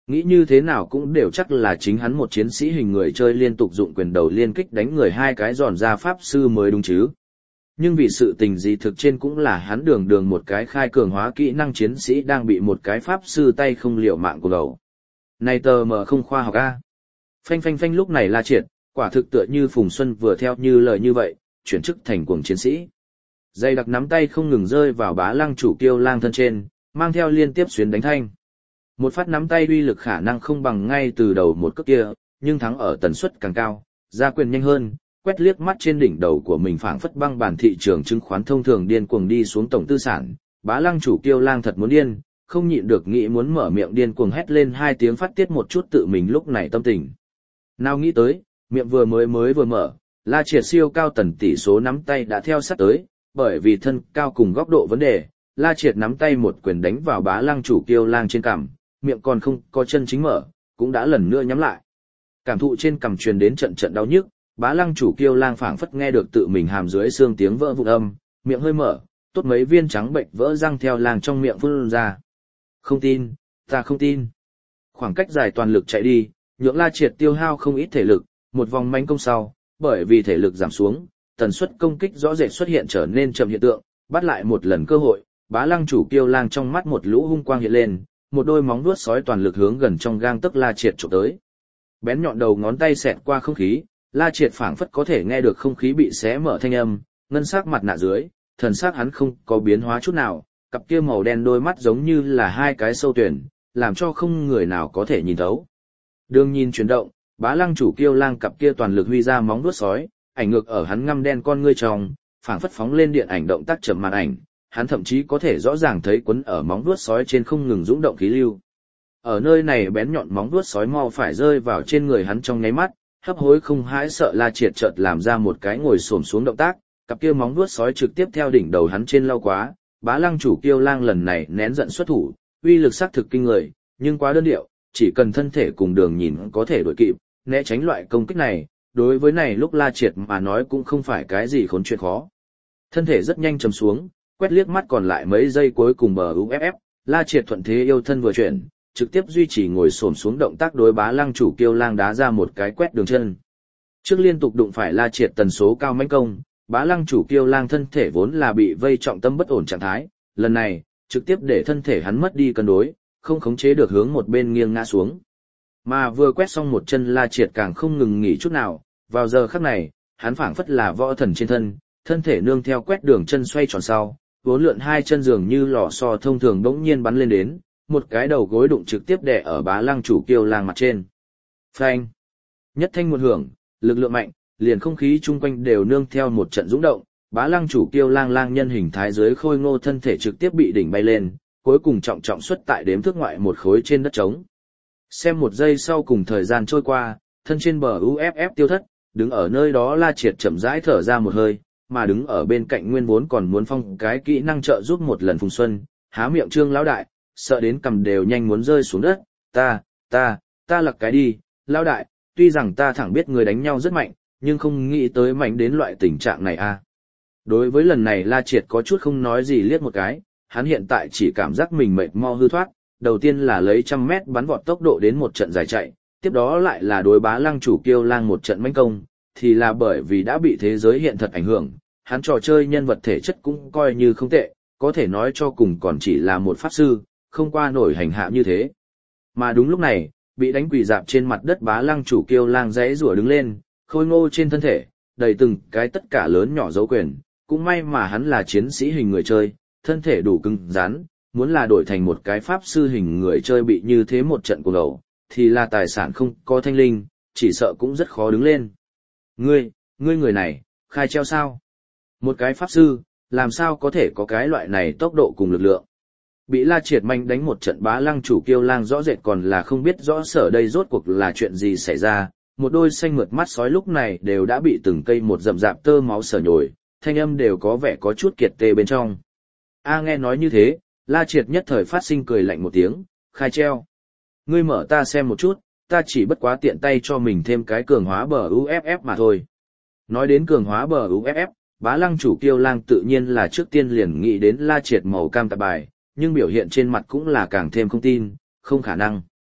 Nghĩ như thế nào cũng đều chắc là chính hắn một chiến sĩ hình người chơi liên tục dụng quyền đầu liên kích đánh người hai cái giòn ra pháp sư mới đúng chứ. Nhưng vì sự tình gì thực trên cũng là hắn đường đường một cái khai cường hóa kỹ năng chiến sĩ đang bị một cái pháp sư tay không liều mạng của đầu. Này tờ mờ không khoa học a. Phanh phanh phanh lúc này La Triệt, quả thực tựa như Phùng Xuân vừa theo như lời như vậy, chuyển chức thành cuồng chiến sĩ. Dây đặc nắm tay không ngừng rơi vào bá lăng chủ kiêu lang thân trên, mang theo liên tiếp xuyến đánh thanh. Một phát nắm tay uy lực khả năng không bằng ngay từ đầu một cước kia, nhưng thắng ở tần suất càng cao, ra quyền nhanh hơn, quét liếc mắt trên đỉnh đầu của mình phảng phất băng bản thị trường chứng khoán thông thường điên cuồng đi xuống tổng tư sản, bá lăng chủ kiêu lang thật muốn điên, không nhịn được nghĩ muốn mở miệng điên cuồng hét lên hai tiếng phát tiết một chút tự mình lúc này tâm tình. Nào nghĩ tới, miệng vừa mới mới vừa mở, La Triệt siêu cao tần tỷ số nắm tay đã theo sát tới, bởi vì thân cao cùng góc độ vấn đề, La Triệt nắm tay một quyền đánh vào bá lăng chủ kiêu lang trên cằm, miệng còn không có chân chính mở, cũng đã lần nữa nhắm lại. Cảm thụ trên cằm truyền đến trận trận đau nhức, bá lăng chủ kiêu lang phảng phất nghe được tự mình hàm dưới xương tiếng vỡ vụn âm, miệng hơi mở, tốt mấy viên trắng bệnh vỡ răng theo làng trong miệng phun ra. Không tin, ta không tin. Khoảng cách dài toàn lực chạy đi, nhượng La Triệt tiêu hao không ít thể lực, một vòng manh công sau, bởi vì thể lực giảm xuống, tần suất công kích rõ rệt xuất hiện trở nên chậm hiện tượng, bắt lại một lần cơ hội, bá lăng chủ kiêu lang trong mắt một lũ hung quang hiện lên, một đôi móng vuốt sói toàn lực hướng gần trong gang tấc La Triệt chụp tới. Bén nhọn đầu ngón tay xẹt qua không khí, La Triệt phảng phất có thể nghe được không khí bị xé mở thanh âm, ngân sắc mặt nạ dưới, thần sắc hắn không có biến hóa chút nào, cặp kia màu đen đôi mắt giống như là hai cái sâu tuyển, làm cho không người nào có thể nhìn thấu. Đường nhìn chuyển động, bá lăng chủ kiêu lang cặp kia toàn lực huy ra móng vuốt sói, ảnh ngược ở hắn ngăm đen con ngươi trong, phảng phất phóng lên điện ảnh động tác chậm màn ảnh, hắn thậm chí có thể rõ ràng thấy quấn ở móng vuốt sói trên không ngừng dũng động khí lưu. Ở nơi này bén nhọn móng vuốt sói mau phải rơi vào trên người hắn trong nháy mắt, hấp hối không hãi sợ La Triệt chợt làm ra một cái ngồi xổm xuống động tác, cặp kia móng vuốt sói trực tiếp theo đỉnh đầu hắn trên lao quá, bá lăng chủ kiêu lang lần này nén giận xuất thủ, uy lực sắc thực kinh người, nhưng quá đơn điệu, chỉ cần thân thể cùng đường nhìn có thể đuổi kịp, né tránh loại công kích này, đối với này lúc La Triệt mà nói cũng không phải cái gì khốn chuyện khó. Thân thể rất nhanh trầm xuống, quét liếc mắt còn lại mấy giây cuối cùng bờ u ép ép, La Triệt thuận thế yêu thân vừa chuyển, trực tiếp duy trì ngồi xổm xuống động tác đối bá lăng chủ kiêu lang đá ra một cái quét đường chân. Trước liên tục đụng phải La Triệt tần số cao mãnh công, bá lăng chủ kiêu lang thân thể vốn là bị vây trọng tâm bất ổn trạng thái, lần này, trực tiếp để thân thể hắn mất đi cân đối, không khống chế được hướng một bên nghiêng ngã xuống. Mà vừa quét xong một chân La Triệt càng không ngừng nghỉ chút nào, vào giờ khắc này, hắn phảng phất là võ thần trên thân, thân thể nương theo quét đường chân xoay tròn sau, vốn lượn hai chân dường như lò xo thông thường đống nhiên bắn lên đến, một cái đầu gối đụng trực tiếp đè ở bá lăng chủ kiêu lang mặt trên. Phanh! Nhất thanh một hưởng, lực lượng mạnh, liền không khí chung quanh đều nương theo một trận dũng động, bá lăng chủ kiêu lang lang nhân hình thái dưới khôi ngô thân thể trực tiếp bị đỉnh bay lên, cuối cùng trọng trọng xuất tại đếm thước ngoại một khối trên đất trống. Xem một giây sau cùng thời gian trôi qua, thân trên bờ u ép ép tiêu thất, đứng ở nơi đó La Triệt chậm rãi thở ra một hơi, mà đứng ở bên cạnh nguyên vốn còn muốn phong cái kỹ năng trợ giúp một lần Phùng Xuân, há miệng trương lão đại, sợ đến cầm đều nhanh muốn rơi xuống đất, ta, ta, ta lặc cái đi, lão đại, tuy rằng ta thẳng biết người đánh nhau rất mạnh, nhưng không nghĩ tới mạnh đến loại tình trạng này a. Đối với lần này La Triệt có chút không nói gì liếc một cái, hắn hiện tại chỉ cảm giác mình mệt mo hư thoát, đầu tiên là lấy trăm mét bắn vọt tốc độ đến một trận dài chạy, tiếp đó lại là đối bá lăng chủ kiêu lang một trận mãnh công, thì là bởi vì đã bị thế giới hiện thật ảnh hưởng, hắn trò chơi nhân vật thể chất cũng coi như không tệ, có thể nói cho cùng còn chỉ là một pháp sư, không qua nổi hành hạ như thế. Mà đúng lúc này, bị đánh quỳ dạp trên mặt đất bá lăng chủ kiêu lang rẽ rủa đứng lên, khôi ngô trên thân thể, đầy từng cái tất cả lớn nhỏ dấu quyền, cũng may mà hắn là chiến sĩ hình người chơi, thân thể đủ cứng rắn, muốn là đổi thành một cái pháp sư hình người chơi bị như thế một trận cuồng ẩu, thì là tài sản không có thanh linh, chỉ sợ cũng rất khó đứng lên. Ngươi, ngươi người này, khai treo sao? Một cái pháp sư, làm sao có thể có cái loại này tốc độ cùng lực lượng? Bị La Triệt manh đánh một trận bá lăng chủ kiêu lang rõ rệt còn là không biết rõ sở đây rốt cuộc là chuyện gì xảy ra, một đôi xanh mượt mắt sói lúc này đều đã bị từng cây một rậm rạp tơ máu sở nhồi, thanh âm đều có vẻ có chút kiệt tê bên trong. A nghe nói như thế, La Triệt nhất thời phát sinh cười lạnh một tiếng, khai treo. Ngươi mở ta xem một chút, ta chỉ bất quá tiện tay cho mình thêm cái cường hóa bờ u ép ép mà thôi. Nói đến cường hóa bờ u ép ép, bá lăng chủ kiêu lang tự nhiên là trước tiên liền nghĩ đến La Triệt màu cam tạp bài, nhưng biểu hiện trên mặt cũng là càng thêm không tin, không khả năng.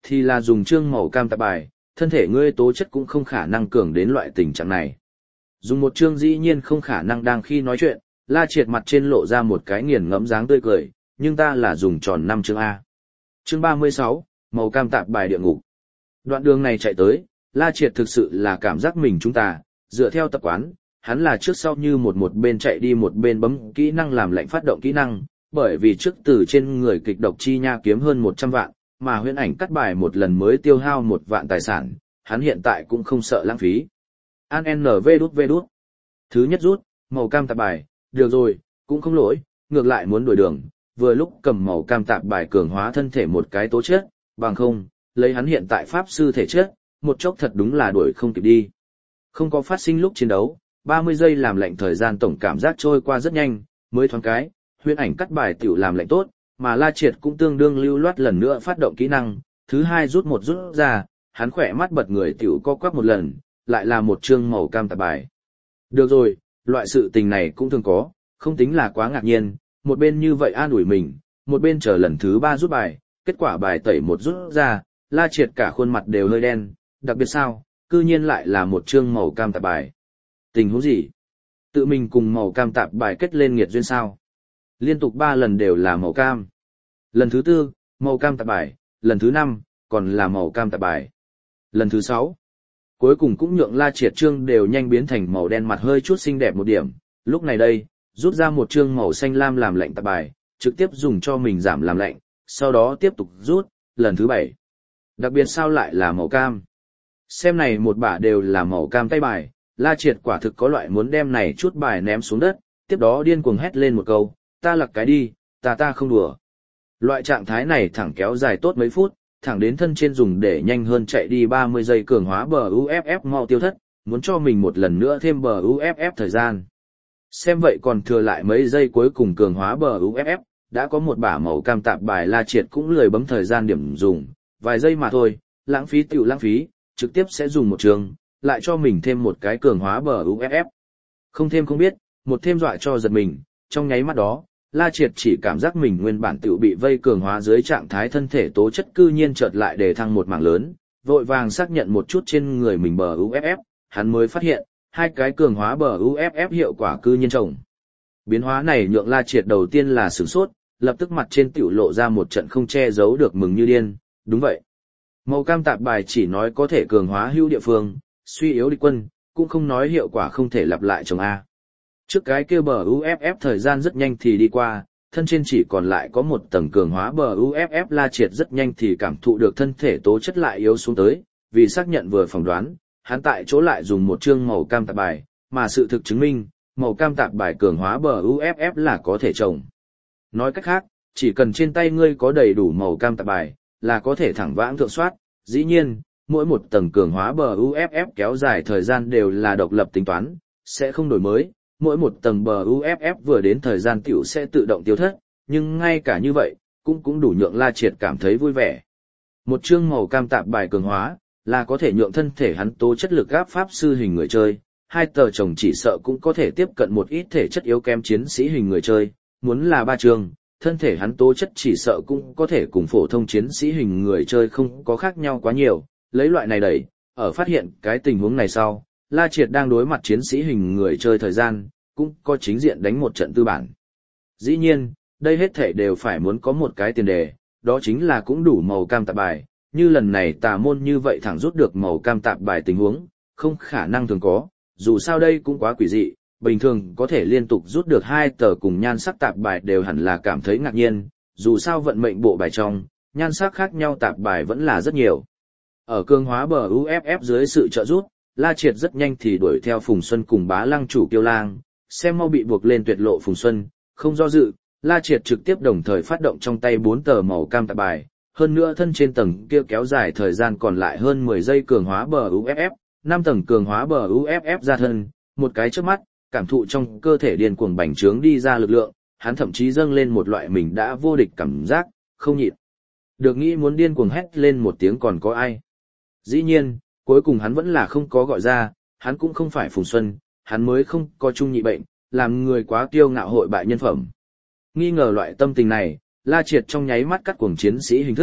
thì là dùng trương màu cam tạp bài, thân thể ngươi tố chất cũng không khả năng cường đến loại tình trạng này. Dùng một chương dĩ nhiên không khả năng đang khi nói chuyện, La Triệt mặt trên lộ ra một cái nghiền ngẫm dáng tươi cười, nhưng ta là dùng tròn năm chương A. Chương ba mươi sáu, màu cam tạp bài địa ngục. Đoạn đường này chạy tới, La Triệt thực sự là cảm giác mình chúng ta, dựa theo tập quán, hắn là trước sau như một một bên chạy đi một bên bấm kỹ năng làm lệnh phát động kỹ năng, bởi vì trước từ trên người kịch độc chi nha kiếm hơn một trăm vạn, mà huyễn ảnh cắt bài một lần mới tiêu hao một vạn tài sản, hắn hiện tại cũng không sợ lãng phí. An en vê đút vê đút. Thứ nhất rút, màu cam tạp bài, được rồi, cũng không lỗi, ngược lại muốn đổi đường, vừa lúc cầm màu cam tạp bài cường hóa thân thể một cái tố chất, bằng không, lấy hắn hiện tại pháp sư thể chất, một chốc thật đúng là đuổi không kịp đi. Không có phát sinh lúc chiến đấu, ba mươi giây làm lệnh thời gian tổng cảm giác trôi qua rất nhanh, mới thoáng cái, huyễn ảnh cắt bài tiểu làm lệnh tốt, mà La Triệt cũng tương đương lưu loát lần nữa phát động kỹ năng, thứ hai rút một rút ra, hắn khỏe mắt bật người tiểu co quắp một lần, lại là một chương màu cam tạp bài. Được rồi, loại sự tình này cũng thường có, không tính là quá ngạc nhiên, một bên như vậy an ủi mình, một bên chờ lần thứ ba rút bài, kết quả bài tẩy một rút ra, La Triệt cả khuôn mặt đều hơi đen, đặc biệt sao, cư nhiên lại là một chương màu cam tạp bài. Tình huống gì? Tự mình cùng màu cam tạp bài kết lên nghiệt duyên sao? Liên tục ba lần đều là màu cam. Lần thứ tư, màu cam tạp bài, lần thứ năm, còn là màu cam tạp bài. Lần thứ sáu, cuối cùng cũng nhượng La Triệt chương đều nhanh biến thành màu đen mặt hơi chút xinh đẹp một điểm. Lúc này đây, rút ra một chương màu xanh lam làm lệnh tạp bài, trực tiếp dùng cho mình giảm làm lệnh, sau đó tiếp tục rút, lần thứ bảy. Đặc biệt sao lại là màu cam? Xem này một bả đều là màu cam tay bài, La Triệt quả thực có loại muốn đem này chút bài ném xuống đất, tiếp đó điên cuồng hét lên một câu, ta lặc cái đi, ta ta không đùa. Loại trạng thái này thẳng kéo dài tốt mấy phút, thẳng đến thân trên dùng để nhanh hơn chạy đi ba mươi giây cường hóa bờ u ép ép mau tiêu thất, muốn cho mình một lần nữa thêm bờ u ép ép thời gian. Xem vậy còn thừa lại mấy giây cuối cùng cường hóa bờ u ép ép, đã có một bả màu cam tạp bài La Triệt cũng lười bấm thời gian điểm dùng, vài giây mà thôi, lãng phí tiểu lãng phí, trực tiếp sẽ dùng một trường, lại cho mình thêm một cái cường hóa bờ u ép ép. Không thêm không biết, một thêm dọa cho giật mình, trong nháy mắt đó, La Triệt chỉ cảm giác mình nguyên bản tiểu bị vây cường hóa dưới trạng thái thân thể tố chất cư nhiên chợt lại để thăng một mảng lớn, vội vàng xác nhận một chút trên người mình bờ u ép ép, hắn mới phát hiện, hai cái cường hóa bờ u ép ép hiệu quả cư nhiên chồng. Biến hóa này nhượng La Triệt đầu tiên là sửng sốt, lập tức mặt trên tiểu lộ ra một trận không che giấu được mừng như điên, đúng vậy. Màu cam tạp bài chỉ nói có thể cường hóa hữu địa phương, suy yếu địch quân, cũng không nói hiệu quả không thể lặp lại chồng A. Trước cái kia bờ u ép ép thời gian rất nhanh thì đi qua, thân trên chỉ còn lại có một tầng cường hóa bờ u ép ép La Triệt rất nhanh thì cảm thụ được thân thể tố chất lại yếu xuống tới, vì xác nhận vừa phỏng đoán, hắn tại chỗ lại dùng một chương màu cam tạp bài, mà sự thực chứng minh, màu cam tạp bài cường hóa bờ u ép ép là có thể trồng. Nói cách khác, chỉ cần trên tay ngươi có đầy đủ màu cam tạp bài, là có thể thẳng vãng thượng soát, dĩ nhiên, mỗi một tầng cường hóa bờ u ép ép kéo dài thời gian đều là độc lập tính toán, sẽ không đổi mới, mỗi một tầng bờ u ép ép vừa đến thời gian tiểu sẽ tự động tiêu thất, nhưng ngay cả như vậy, cũng cũng đủ nhượng La Triệt cảm thấy vui vẻ. Một chương màu cam tạp bài cường hóa, là có thể nhượng thân thể hắn tố chất lực gáp pháp sư hình người chơi, hai tờ chồng chỉ sợ cũng có thể tiếp cận một ít thể chất yếu kém chiến sĩ hình người chơi, muốn là ba chương, thân thể hắn tố chất chỉ sợ cũng có thể cùng phổ thông chiến sĩ hình người chơi không có khác nhau quá nhiều, lấy loại này đẩy, ở phát hiện cái tình huống này sau, La Triệt đang đối mặt chiến sĩ hình người chơi thời gian, cũng có chính diện đánh một trận tư bản. Dĩ nhiên, đây hết thể đều phải muốn có một cái tiền đề, đó chính là cũng đủ màu cam tạp bài, như lần này tà môn như vậy thẳng rút được màu cam tạp bài tình huống, không khả năng thường có, dù sao đây cũng quá quỷ dị, bình thường có thể liên tục rút được hai tờ cùng nhan sắc tạp bài đều hẳn là cảm thấy ngạc nhiên, dù sao vận mệnh bộ bài trong, nhan sắc khác nhau tạp bài vẫn là rất nhiều. Ở cường hóa bờ u ép ép dưới sự trợ giúp, La Triệt rất nhanh thì đuổi theo Phùng Xuân cùng Bá Lăng chủ Kiêu Lang, xem mau bị buộc lên tuyệt lộ Phùng Xuân, không do dự, La Triệt trực tiếp đồng thời phát động trong tay bốn tờ màu cam tạp bài, hơn nữa thân trên tầng kia kéo dài thời gian còn lại hơn mười giây cường hóa bờ u ép ép, năm tầng cường hóa bờ u ép ép ra thân, một cái chớp mắt, cảm thụ trong cơ thể điên cuồng bành trướng đi ra lực lượng, hắn thậm chí dâng lên một loại mình đã vô địch cảm giác, không nhịn được nghĩ muốn điên cuồng hét lên một tiếng còn có ai. Dĩ nhiên, cuối cùng hắn vẫn là không có gọi ra, hắn cũng không phải Phùng Xuân, hắn mới không có trung nhị bệnh, làm người quá kiêu ngạo hội bại nhân phẩm. Nghi ngờ loại tâm tình này, La Triệt trong nháy mắt cắt cuồng chiến sĩ hình thức,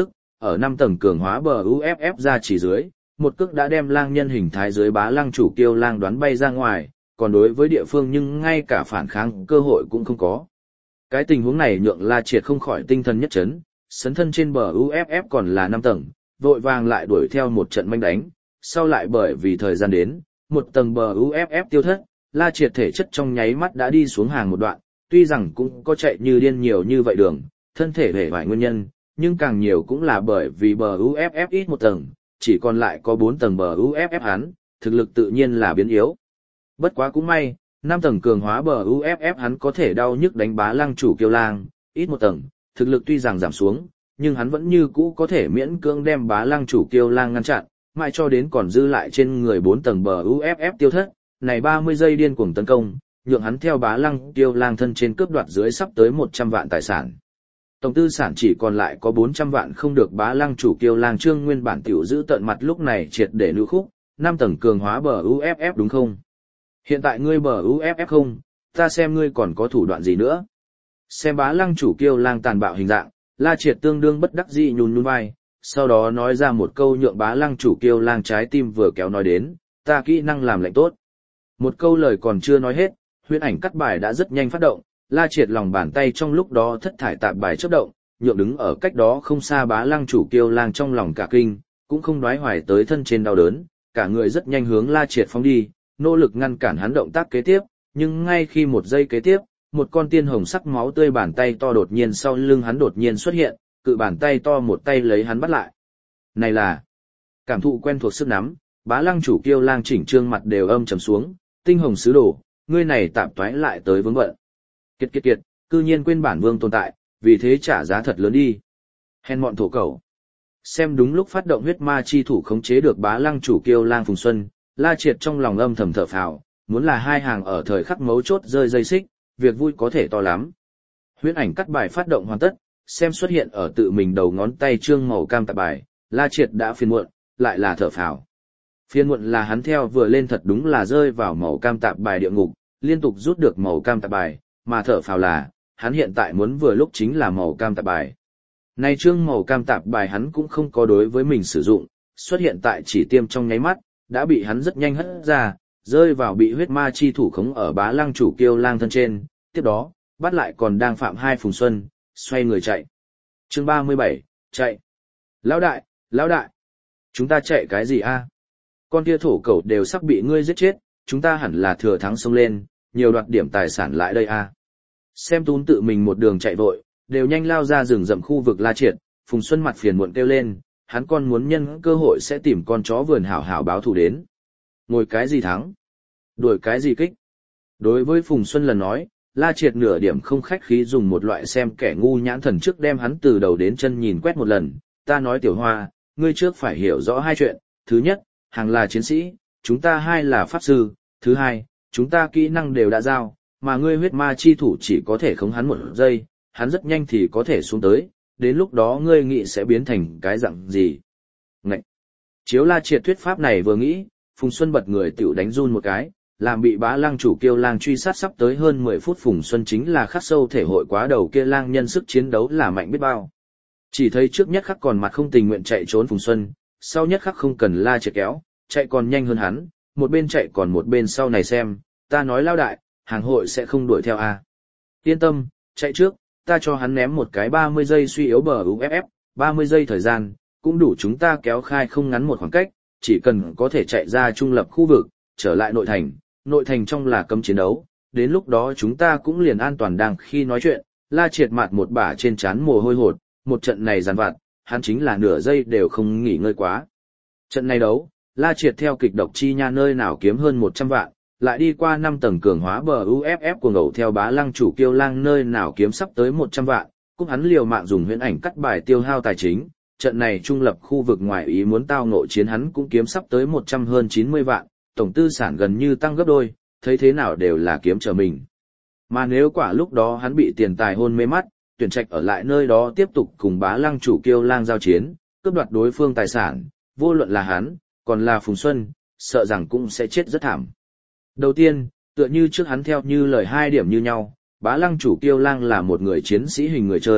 ở năm tầng cường hóa bờ u ép ép ra chỉ dưới, một cước đã đem lang nhân hình thái dưới bá lăng chủ kiêu lang đoán bay ra ngoài, còn đối với địa phương nhưng ngay cả phản kháng cơ hội cũng không có. Cái tình huống này nhượng La Triệt không khỏi tinh thần nhất chấn, sấn thân trên bờ u ép ép còn là năm tầng, vội vàng lại đuổi theo một trận manh đánh, sau lại bởi vì thời gian đến, một tầng bờ u ép ép tiêu thất, La Triệt thể chất trong nháy mắt đã đi xuống hàng một đoạn, tuy rằng cũng có chạy như điên nhiều như vậy đường, thân thể hề vài nguyên nhân, nhưng càng nhiều cũng là bởi vì bờ u ép ép ít một tầng, chỉ còn lại có bốn tầng bờ u ép ép hắn, thực lực tự nhiên là biến yếu. Bất quá cũng may, năm tầng cường hóa bờ u ép ép hắn có thể đau nhức đánh bá lăng chủ kiêu lang, ít một tầng, thực lực tuy rằng giảm xuống, nhưng hắn vẫn như cũ có thể miễn cưỡng đem bá lăng chủ kiêu lang ngăn chặn, mãi cho đến còn dư lại trên người bốn tầng bờ u ép ép tiêu thất, này ba mươi giây điên cuồng tấn công, nhượng hắn theo bá lăng kiêu lang thân trên cướp đoạt dưới sắp tới một trăm vạn tài sản. Tổng tư sản chỉ còn lại có bốn trăm vạn không được bá lăng chủ kiêu lang trương nguyên bản tiểu giữ tận mặt lúc này triệt để lưu khúc, năm tầng cường hóa bờ u ép ép đúng không? Hiện tại ngươi bờ u ép ép không, ta xem ngươi còn có thủ đoạn gì nữa. Xem bá lăng chủ kiêu lang tàn bạo hình dạng, La Triệt tương đương bất đắc dĩ nhún nhún vai, sau đó nói ra một câu nhượng bá lăng chủ kiêu lang trái tim vừa kéo nói đến, ta kỹ năng làm lệnh tốt. Một câu lời còn chưa nói hết, huyễn ảnh cắt bài đã rất nhanh phát động, La Triệt lòng bàn tay trong lúc đó thất thải tạp bài chớp động, nhượng đứng ở cách đó không xa bá lăng chủ kiêu lang trong lòng cả kinh, cũng không đoái hoài tới thân trên đau đớn, cả người rất nhanh hướng La Triệt phóng đi, nỗ lực ngăn cản hắn động tác kế tiếp, nhưng ngay khi một giây kế tiếp, một con tiên hồng sắc máu tươi bàn tay to đột nhiên sau lưng hắn đột nhiên xuất hiện, cự bàn tay to một tay lấy hắn bắt lại. Này là cảm thụ quen thuộc sức nắm, bá lăng chủ kiêu lang chỉnh trương mặt đều âm trầm xuống, tinh hồng sứ đồ, ngươi này tạm toái lại tới vướng bận. Kiệt kiệt kiệt, cư nhiên quên bản vương tồn tại, vì thế trả giá thật lớn đi. Hèn mọn thổ cẩu. Xem đúng lúc phát động huyết ma chi thủ khống chế được bá lăng chủ kiêu lang Phùng Xuân, La Triệt trong lòng âm thầm thở phào, muốn là hai hàng ở thời khắc mấu chốt rơi dây xích, việc vui có thể to lắm. Huyễn ảnh cắt bài phát động hoàn tất, xem xuất hiện ở tự mình đầu ngón tay trương màu cam tạp bài, La Triệt đã phiền muộn, lại là thở phào. Phiền muộn là hắn theo vừa lên thật đúng là rơi vào màu cam tạp bài địa ngục, liên tục rút được màu cam tạp bài, mà thở phào là, hắn hiện tại muốn vừa lúc chính là màu cam tạp bài. Nay trương màu cam tạp bài hắn cũng không có đối với mình sử dụng, xuất hiện tại chỉ tiêm trong nháy mắt, đã bị hắn rất nhanh hất ra, rơi vào bị huyết ma chi thủ khống ở bá lăng chủ kiêu lang thân trên, tiếp đó, bắt lại còn đang phạm hai Phùng Xuân, xoay người chạy. Chương ba mươi bảy, chạy. Lão đại, lão đại, chúng ta chạy cái gì a? Con kia thổ cẩu đều sắp bị ngươi giết chết, chúng ta hẳn là thừa thắng xông lên, nhiều đoạt điểm tài sản lại đây a. Xem Tún tự mình một đường chạy vội, đều nhanh lao ra rừng rậm khu vực La Triệt, Phùng Xuân mặt phiền muộn kêu lên, hắn còn muốn nhân cơ hội sẽ tìm con chó vườn hảo hảo báo thù đến. Ngồi cái gì thắng? Đuổi cái gì kích? Đối với Phùng Xuân lần nói, La Triệt nửa điểm không khách khí dùng một loại xem kẻ ngu nhãn thần trước đem hắn từ đầu đến chân nhìn quét một lần. Ta nói Tiểu Hoa, ngươi trước phải hiểu rõ hai chuyện. Thứ nhất, hàng là chiến sĩ, chúng ta hai là pháp sư. Thứ hai, chúng ta kỹ năng đều đã giao, mà ngươi huyết ma chi thủ chỉ có thể khống hắn một giây, hắn rất nhanh thì có thể xuống tới, đến lúc đó ngươi nghĩ sẽ biến thành cái dạng gì. Ngậy! Chiếu La Triệt thuyết pháp này vừa nghĩ, Phùng Xuân bật người tiểu đánh run một cái, làm bị bá lăng chủ kiêu lang truy sát sắp tới hơn mười phút. Phùng Xuân chính là khắc sâu thể hội quá đầu kia lang nhân sức chiến đấu là mạnh biết bao. Chỉ thấy trước nhất khắc còn mặt không tình nguyện chạy trốn Phùng Xuân, sau nhất khắc không cần La Triệt kéo, chạy còn nhanh hơn hắn, một bên chạy còn một bên sau này xem, ta nói lao đại, hàng hội sẽ không đuổi theo à. Yên tâm, chạy trước, ta cho hắn ném một cái ba mươi giây suy yếu bờ u ép ép, ba mươi giây thời gian, cũng đủ chúng ta kéo khai không ngắn một khoảng cách, chỉ cần có thể chạy ra trung lập khu vực, trở lại nội thành, nội thành trong là cấm chiến đấu, đến lúc đó chúng ta cũng liền an toàn. Đang khi nói chuyện, La Triệt mặt một bả trên trán mồ hôi hột, một trận này giàn vặt, hắn chính là nửa giây đều không nghỉ ngơi quá. Trận này đấu, La Triệt theo kịch độc chi nha nơi nào kiếm hơn một trăm vạn, lại đi qua năm tầng cường hóa bờ u ép ép của ngẫu theo bá lăng chủ kiêu lang nơi nào kiếm sắp tới một trăm vạn, cũng hắn liều mạng dùng huyễn ảnh cắt bài tiêu hao tài chính, trận này trung lập khu vực ngoài ý muốn tao ngộ chiến hắn cũng kiếm sắp tới một trăm hơn chín mươi vạn, tổng tư sản gần như tăng gấp đôi, thấy thế nào đều là kiếm trở mình. Mà nếu quả lúc đó hắn bị tiền tài hôn mê mắt, tuyển trạch ở lại nơi đó tiếp tục cùng bá lăng chủ kiêu lang giao chiến, cướp đoạt đối phương tài sản, vô luận là hắn, còn là Phùng Xuân, sợ rằng cũng sẽ chết rất thảm. Đầu tiên, tựa như trước hắn theo như lời hai điểm như nhau, bá lăng chủ kiêu lang là một người chiến sĩ hình người chơi,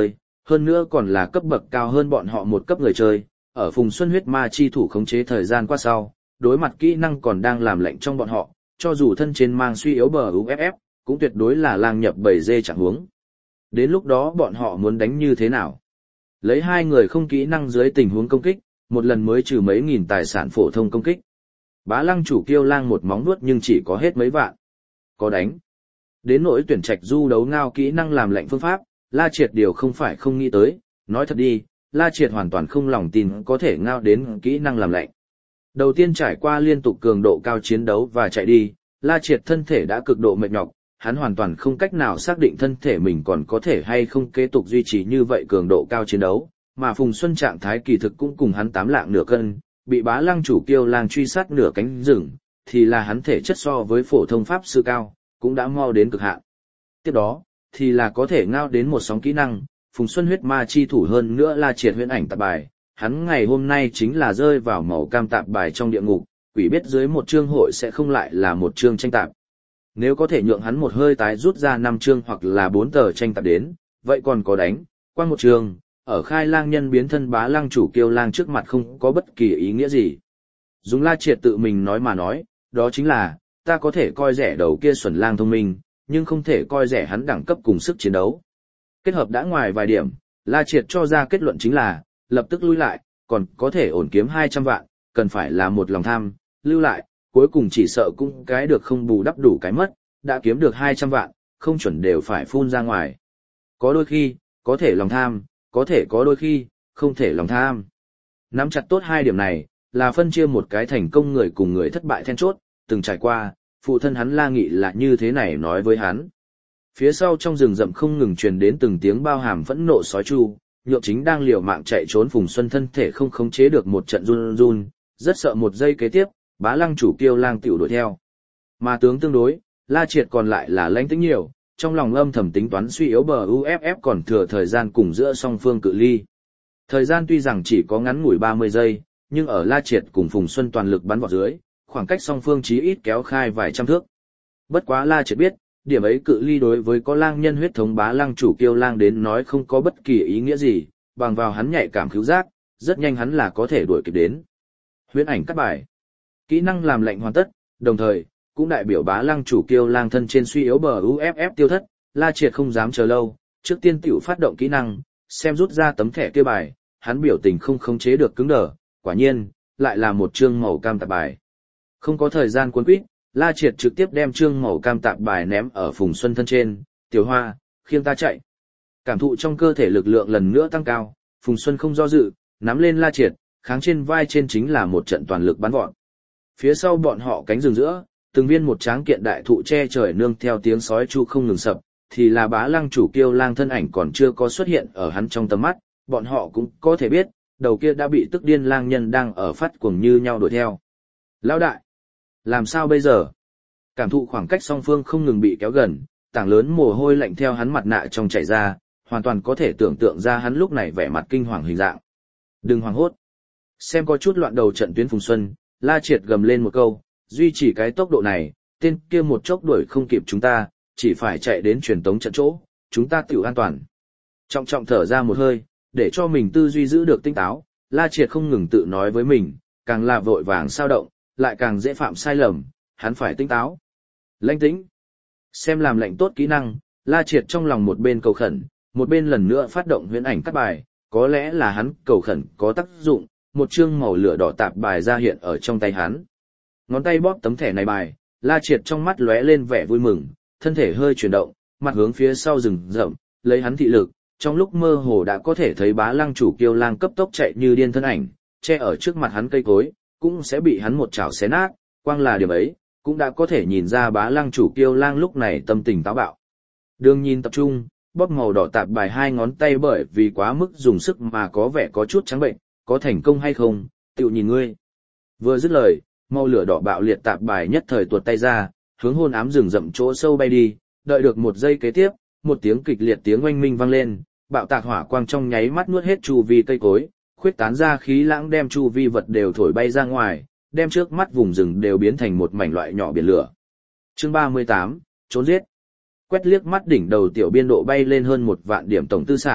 hơn nữa còn là cấp bậc cao hơn bọn họ một cấp người chơi, ở Phùng Xuân huyết ma chi thủ khống chế thời gian qua sau, đối mặt kỹ năng còn đang làm lệnh trong bọn họ, cho dù thân trên mang suy yếu bờ u ép ép, cũng tuyệt đối là lang nhập bầy dê chẳng huống. Đến lúc đó bọn họ muốn đánh như thế nào? Lấy hai người không kỹ năng dưới tình huống công kích, một lần mới trừ mấy nghìn tài sản phổ thông công kích. Bá Lăng chủ Kiêu Lang một móng nuốt nhưng chỉ có hết mấy vạn. Có đánh. Đến nỗi tuyển trạch du đấu ngao kỹ năng làm lệnh phương pháp, La Triệt điều không phải không nghĩ tới, nói thật đi, La Triệt hoàn toàn không lòng tin có thể ngao đến kỹ năng làm lệnh. Đầu tiên trải qua liên tục cường độ cao chiến đấu và chạy đi, La Triệt thân thể đã cực độ mệt nhọc, hắn hoàn toàn không cách nào xác định thân thể mình còn có thể hay không kế tục duy trì như vậy cường độ cao chiến đấu, mà Phùng Xuân trạng thái kỳ thực cũng cùng hắn tám lạng nửa cân, bị Bá Lăng chủ Kiêu Lang truy sát nửa cánh rừng, thì là hắn thể chất so với phổ thông pháp sư cao, cũng đã mau đến cực hạn. Tiếp đó, thì là có thể ngao đến một sóng kỹ năng, Phùng Xuân huyết ma chi thủ hơn nữa La Triệt huyễn ảnh tạp bài, hắn ngày hôm nay chính là rơi vào màu cam tạp bài trong địa ngục, quỷ biết dưới một chương hội sẽ không lại là một chương tranh tạp. Nếu có thể nhượng hắn một hơi tái rút ra năm chương hoặc là bốn tờ tranh tạp đến, vậy còn có đánh, qua một chương, ở khai lang nhân biến thân Bá Lăng chủ Kiêu Lang trước mặt không có bất kỳ ý nghĩa gì. Dùng La Triệt tự mình nói mà nói, đó chính là, ta có thể coi rẻ đầu kia xuẩn lang thông minh, nhưng không thể coi rẻ hắn đẳng cấp cùng sức chiến đấu. Kết hợp đã ngoài vài điểm, La Triệt cho ra kết luận chính là, lập tức lui lại, còn có thể ổn kiếm hai trăm vạn, cần phải là một lòng tham, lưu lại, cuối cùng chỉ sợ cũng cái được không bù đắp đủ cái mất, đã kiếm được hai trăm vạn, không chuẩn đều phải phun ra ngoài. Có đôi khi, có thể lòng tham, có thể có đôi khi, không thể lòng tham. Nắm chặt tốt hai điểm này, là phân chia một cái thành công người cùng người thất bại then chốt, từng trải qua, phụ thân hắn La Nghị là như thế này nói với hắn. Phía sau trong rừng rậm không ngừng truyền đến từng tiếng bao hàm phẫn nộ sói chu, nhượng chính đang liều mạng chạy trốn Phùng Xuân thân thể không khống chế được một trận run run, rất sợ một giây kế tiếp, Bá Lăng chủ Kiêu Lang tiểu đuổi theo. Mà tướng tương đối, La Triệt còn lại là lãnh tĩnh nhiều, trong lòng âm thầm tính toán suy yếu bờ u ép ép còn thừa thời gian cùng giữa song phương cự ly. Thời gian tuy rằng chỉ có ngắn ngủi ba mươi giây, nhưng ở La Triệt cùng Phùng Xuân toàn lực bắn vào dưới, khoảng cách song phương chí ít kéo khai vài trăm thước. Bất quá La Triệt biết, điểm ấy cự ly đối với có lang nhân huyết thống Bá Lăng chủ Kiêu Lang đến nói không có bất kỳ ý nghĩa gì, bằng vào hắn nhạy cảm khứu giác, rất nhanh hắn là có thể đuổi kịp đến. Huyễn ảnh cắt bài. Kỹ năng làm lệnh hoàn tất, đồng thời, cũng đại biểu Bá Lăng chủ Kiêu Lang thân trên suy yếu bờ u ép ép tiêu thất, La Triệt không dám chờ lâu, trước tiên tiểu phát động kỹ năng, xem rút ra tấm thẻ kia bài, hắn biểu tình không khống chế được cứng đờ, quả nhiên, lại là một chương màu cam tạp bài. Không có thời gian cuốn quýt, La Triệt trực tiếp đem chương màu cam tạp bài ném ở Phùng Xuân thân trên, "Tiểu Hoa, khiêng ta chạy." Cảm thụ trong cơ thể lực lượng lần nữa tăng cao, Phùng Xuân không do dự, nắm lên La Triệt, kháng trên vai trên chính là một trận toàn lực bắn vọt. Phía sau bọn họ cánh rừng giữa, từng viên một tráng kiện đại thụ che trời nương theo tiếng sói chu không ngừng sập, thì là Bá Lăng chủ Kiêu Lang thân ảnh còn chưa có xuất hiện ở hắn trong tầm mắt, bọn họ cũng có thể biết, đầu kia đã bị tức điên lang nhân đang ở phát cuồng như nhau đuổi theo. Lão đại, làm sao bây giờ? Cảm thụ khoảng cách song phương không ngừng bị kéo gần, tảng lớn mồ hôi lạnh theo hắn mặt nạ trong chảy ra, hoàn toàn có thể tưởng tượng ra hắn lúc này vẻ mặt kinh hoàng hình dạng. Đừng hoảng hốt. Xem có chút loạn đầu trận tuyến Phùng Xuân, La Triệt gầm lên một câu, duy trì cái tốc độ này, tên kia một chốc đuổi không kịp chúng ta, chỉ phải chạy đến truyền tống trận chỗ, chúng ta tiểu an toàn. Trọng trọng thở ra một hơi, để cho mình tư duy giữ được tinh táo, La Triệt không ngừng tự nói với mình, càng là vội vàng sao động, lại càng dễ phạm sai lầm, hắn phải tinh táo. Lãnh tĩnh. Xem làm lệnh tốt kỹ năng, La Triệt trong lòng một bên cầu khẩn, một bên lần nữa phát động huyễn ảnh cắt bài, có lẽ là hắn cầu khẩn có tác dụng, một chương màu lửa đỏ tạp bài ra hiện ở trong tay hắn. Ngón tay bóp tấm thẻ này bài, La Triệt trong mắt lóe lên vẻ vui mừng, thân thể hơi chuyển động, mặt hướng phía sau rừng rậm, lấy hắn thị lực, trong lúc mơ hồ đã có thể thấy Bá Lăng chủ Kiêu Lang cấp tốc chạy như điên thân ảnh, che ở trước mặt hắn cây cối, cũng sẽ bị hắn một chảo xé nát, quang là điểm ấy, cũng đã có thể nhìn ra Bá Lăng chủ Kiêu Lang lúc này tâm tình táo bạo. Đường nhìn tập trung, bóp màu đỏ tạp bài hai ngón tay bởi vì quá mức dùng sức mà có vẻ có chút trắng bệnh, có thành công hay không, tự nhìn ngươi. Vừa dứt lời, màu lửa đỏ bạo liệt tạp bài nhất thời tuột tay ra, hướng hôn ám rừng rậm chỗ sâu bay đi, đợi được một giây kế tiếp, một tiếng kịch liệt tiếng oanh minh vang lên, bạo tạc hỏa quang trong nháy mắt nuốt hết chu vi cây cối, khuyết tán ra khí lãng đem chu vi vật đều thổi bay ra ngoài, đem trước mắt vùng rừng đều biến thành một mảnh loại nhỏ biển lửa. Chương ba mươi tám, trốn giết. Quét liếc mắt đỉnh đầu tiểu biên độ bay lên hơn một vạn điểm tổng tư sản,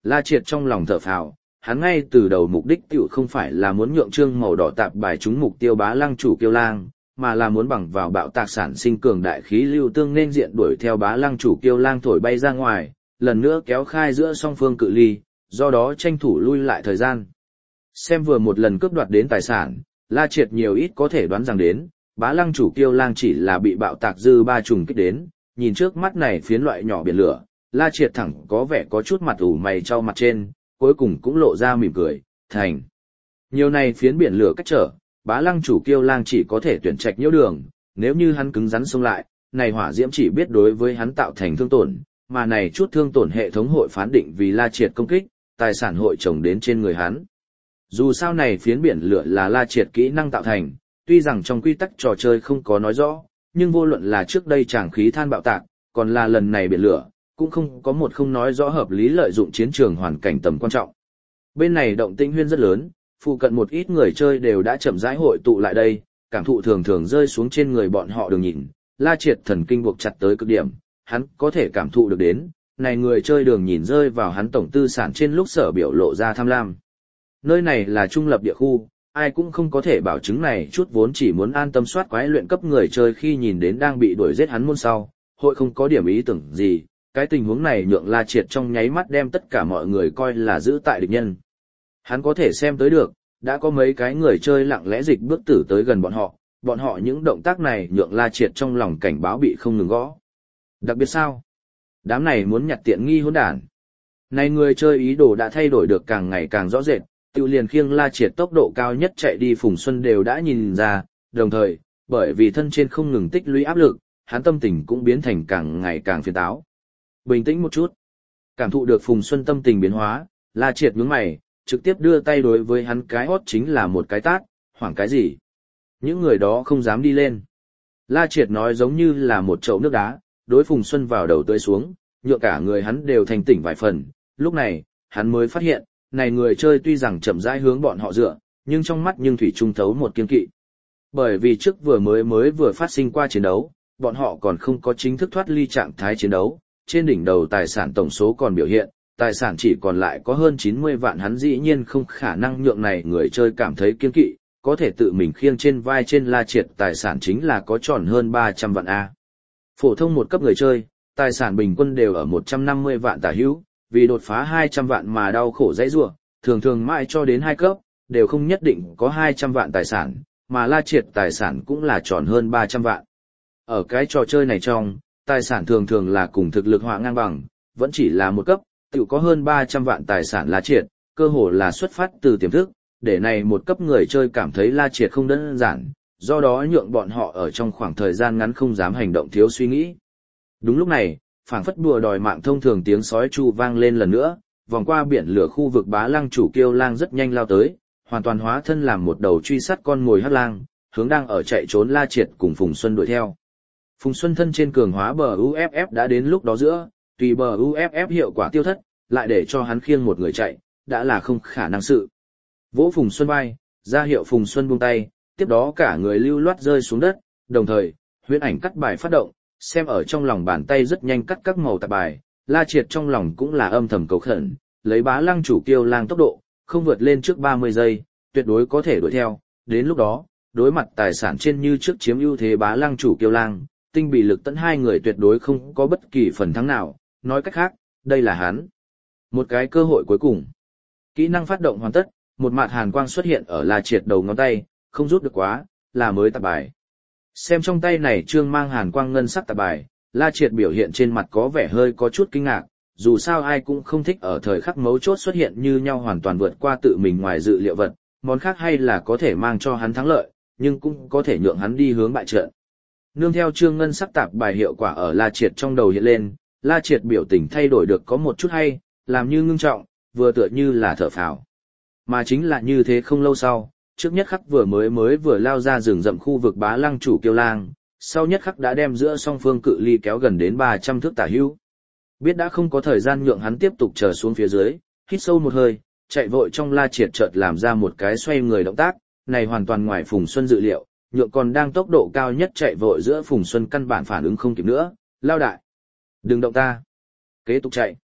La Triệt trong lòng thở phào, hắn ngay từ đầu mục đích tiểu không phải là muốn nhượng trương màu đỏ tạp bài trúng mục tiêu Bá Lăng chủ Kiêu Lang, mà là muốn bằng vào bạo tạc sản sinh cường đại khí lưu tương nên diện đuổi theo Bá Lăng chủ Kiêu Lang thổi bay ra ngoài, lần nữa kéo khai giữa song phương cự ly, do đó tranh thủ lui lại thời gian. Xem vừa một lần cướp đoạt đến tài sản, La Triệt nhiều ít có thể đoán rằng đến, Bá Lăng chủ Kiêu Lang chỉ là bị bạo tạc dư ba trùng kích đến, nhìn trước mắt này phiến loại nhỏ biển lửa, La Triệt thẳng có vẻ có chút mặt ủ mày trao mặt trên, cuối cùng cũng lộ ra mỉm cười, thành. Nhiều này phiến biển lửa cách trở, Bá Lăng chủ Kiêu Lang chỉ có thể tuyển trạch nhiễu đường, nếu như hắn cứng rắn xông lại, này hỏa diễm chỉ biết đối với hắn tạo thành thương tổn, mà này chút thương tổn hệ thống hội phán định vì La Triệt công kích, tài sản hội chồng đến trên người hắn. Dù sao này phiến biển lửa là La Triệt kỹ năng tạo thành, tuy rằng trong quy tắc trò chơi không có nói rõ, nhưng vô luận là trước đây tràng khí than bạo tạc, còn là lần này biển lửa, cũng không có một không nói rõ hợp lý lợi dụng chiến trường hoàn cảnh tầm quan trọng. Bên này động tĩnh huyên rất lớn, phụ cận một ít người chơi đều đã chậm rãi hội tụ lại đây, cảm thụ thường thường rơi xuống trên người bọn họ đường nhìn, La Triệt thần kinh buộc chặt tới cực điểm, hắn có thể cảm thụ được đến, này người chơi đường nhìn rơi vào hắn tổng tư sản trên lúc sở biểu lộ ra tham lam. Nơi này là trung lập địa khu, ai cũng không có thể bảo chứng này chút vốn chỉ muốn an tâm soát quái luyện cấp người chơi khi nhìn đến đang bị đuổi giết hắn môn sau, hội không có điểm ý tưởng gì, cái tình huống này nhượng La Triệt trong nháy mắt đem tất cả mọi người coi là giữ tại địch nhân. Hắn có thể xem tới được, đã có mấy cái người chơi lặng lẽ dịch bước tử tới gần bọn họ, bọn họ những động tác này nhượng La Triệt trong lòng cảnh báo bị không ngừng gõ. Đặc biệt sao? Đám này muốn nhặt tiện nghi hỗn đản. Này người chơi ý đồ đã thay đổi được càng ngày càng rõ rệt, tiêu liền khiêng La Triệt tốc độ cao nhất chạy đi Phùng Xuân đều đã nhìn ra, đồng thời, bởi vì thân trên không ngừng tích lũy áp lực, hắn tâm tình cũng biến thành càng ngày càng phiền táo. Bình tĩnh một chút. Cảm thụ được Phùng Xuân tâm tình biến hóa, La Triệt nhướng mày, trực tiếp đưa tay đối với hắn cái hót chính là một cái tát, hoảng cái gì? Những người đó không dám đi lên. La Triệt nói giống như là một chậu nước đá, đối Phùng Xuân vào đầu tưới xuống, nhựa cả người hắn đều thành tỉnh vài phần. Lúc này, hắn mới phát hiện, này người chơi tuy rằng chậm rãi hướng bọn họ dựa, nhưng trong mắt nhưng thủy trung thấu một kiên kỵ. Bởi vì trước vừa mới mới vừa phát sinh qua chiến đấu, bọn họ còn không có chính thức thoát ly trạng thái chiến đấu, trên đỉnh đầu tài sản tổng số còn biểu hiện, tài sản chỉ còn lại có hơn chín mươi vạn, hắn dĩ nhiên không khả năng nhượng này người chơi cảm thấy kiên kỵ, có thể tự mình khiêng trên vai trên La Triệt tài sản chính là có tròn hơn ba trăm vạn A. Phổ thông một cấp người chơi, tài sản bình quân đều ở một trăm năm mươi vạn tả hữu, vì đột phá hai trăm vạn mà đau khổ dãy rủa, thường thường mãi cho đến hai cấp, đều không nhất định có hai trăm vạn tài sản, mà La Triệt tài sản cũng là tròn hơn ba trăm vạn. Ở cái trò chơi này trong, tài sản thường thường là cùng thực lực họa ngang bằng, vẫn chỉ là một cấp, tự có hơn ba trăm vạn tài sản La Triệt, cơ hồ là xuất phát từ tiềm thức, để này một cấp người chơi cảm thấy La Triệt không đơn giản, do đó nhượng bọn họ ở trong khoảng thời gian ngắn không dám hành động thiếu suy nghĩ. Đúng lúc này, phảng phất đùa đòi mạng thông thường tiếng sói chu vang lên lần nữa, vòng qua biển lửa khu vực Bá Lăng chủ Kiêu Lang rất nhanh lao tới, hoàn toàn hóa thân làm một đầu truy sát con mồi hắc lang, hướng đang ở chạy trốn La Triệt cùng Phùng Xuân đuổi theo. Phùng Xuân thân trên cường hóa bờ u ép ép đã đến lúc đó giữa, tùy bờ u ép ép hiệu quả tiêu thất, lại để cho hắn khiêng một người chạy, đã là không khả năng sự. Vỗ Phùng Xuân vai, ra hiệu Phùng Xuân buông tay, tiếp đó cả người lưu loát rơi xuống đất, đồng thời, huyễn ảnh cắt bài phát động, xem ở trong lòng bàn tay rất nhanh cắt các màu tạp bài, La Triệt trong lòng cũng là âm thầm cầu khẩn, lấy Bá Lăng chủ Kiêu Lang tốc độ, không vượt lên trước ba mươi giây, tuyệt đối có thể đuổi theo, đến lúc đó, đối mặt tài sản trên như trước chiếm ưu thế Bá Lăng chủ Kiêu Lang, tinh bị lực tận hai người tuyệt đối không có bất kỳ phần thắng nào, nói cách khác, đây là hắn. Một cái cơ hội cuối cùng. Kỹ năng phát động hoàn tất, một mạt hàn quang xuất hiện ở La Triệt đầu ngón tay, không rút được quá, là mới tạp bài. Xem trong tay này trương mang hàn quang ngân sắc tạp bài, La Triệt biểu hiện trên mặt có vẻ hơi có chút kinh ngạc, dù sao ai cũng không thích ở thời khắc mấu chốt xuất hiện như nhau hoàn toàn vượt qua tự mình ngoài dự liệu vật, món khác hay là có thể mang cho hắn thắng lợi, nhưng cũng có thể nhượng hắn đi hướng bại trận. Nương theo trương ngân sắc tạp bài hiệu quả ở La Triệt trong đầu hiện lên, La Triệt biểu tình thay đổi được có một chút hay, làm như ngưng trọng, vừa tựa như là thở phào. Mà chính là như thế không lâu sau, trước nhất khắc vừa mới mới vừa lao ra rừng rậm khu vực Bá Lăng chủ Kiêu Lang, sau nhất khắc đã đem giữa song phương cự ly kéo gần đến ba trăm thước tả hữu. Biết đã không có thời gian nhượng hắn tiếp tục chờ xuống phía dưới, hít sâu một hơi, chạy vội trong La Triệt chợt làm ra một cái xoay người động tác, này hoàn toàn ngoài Phùng Xuân dự liệu, nhượng còn đang tốc độ cao nhất chạy vội giữa Phùng Xuân căn bản phản ứng không kịp nữa, lao đại. Đừng động ta. Kế tục chạy.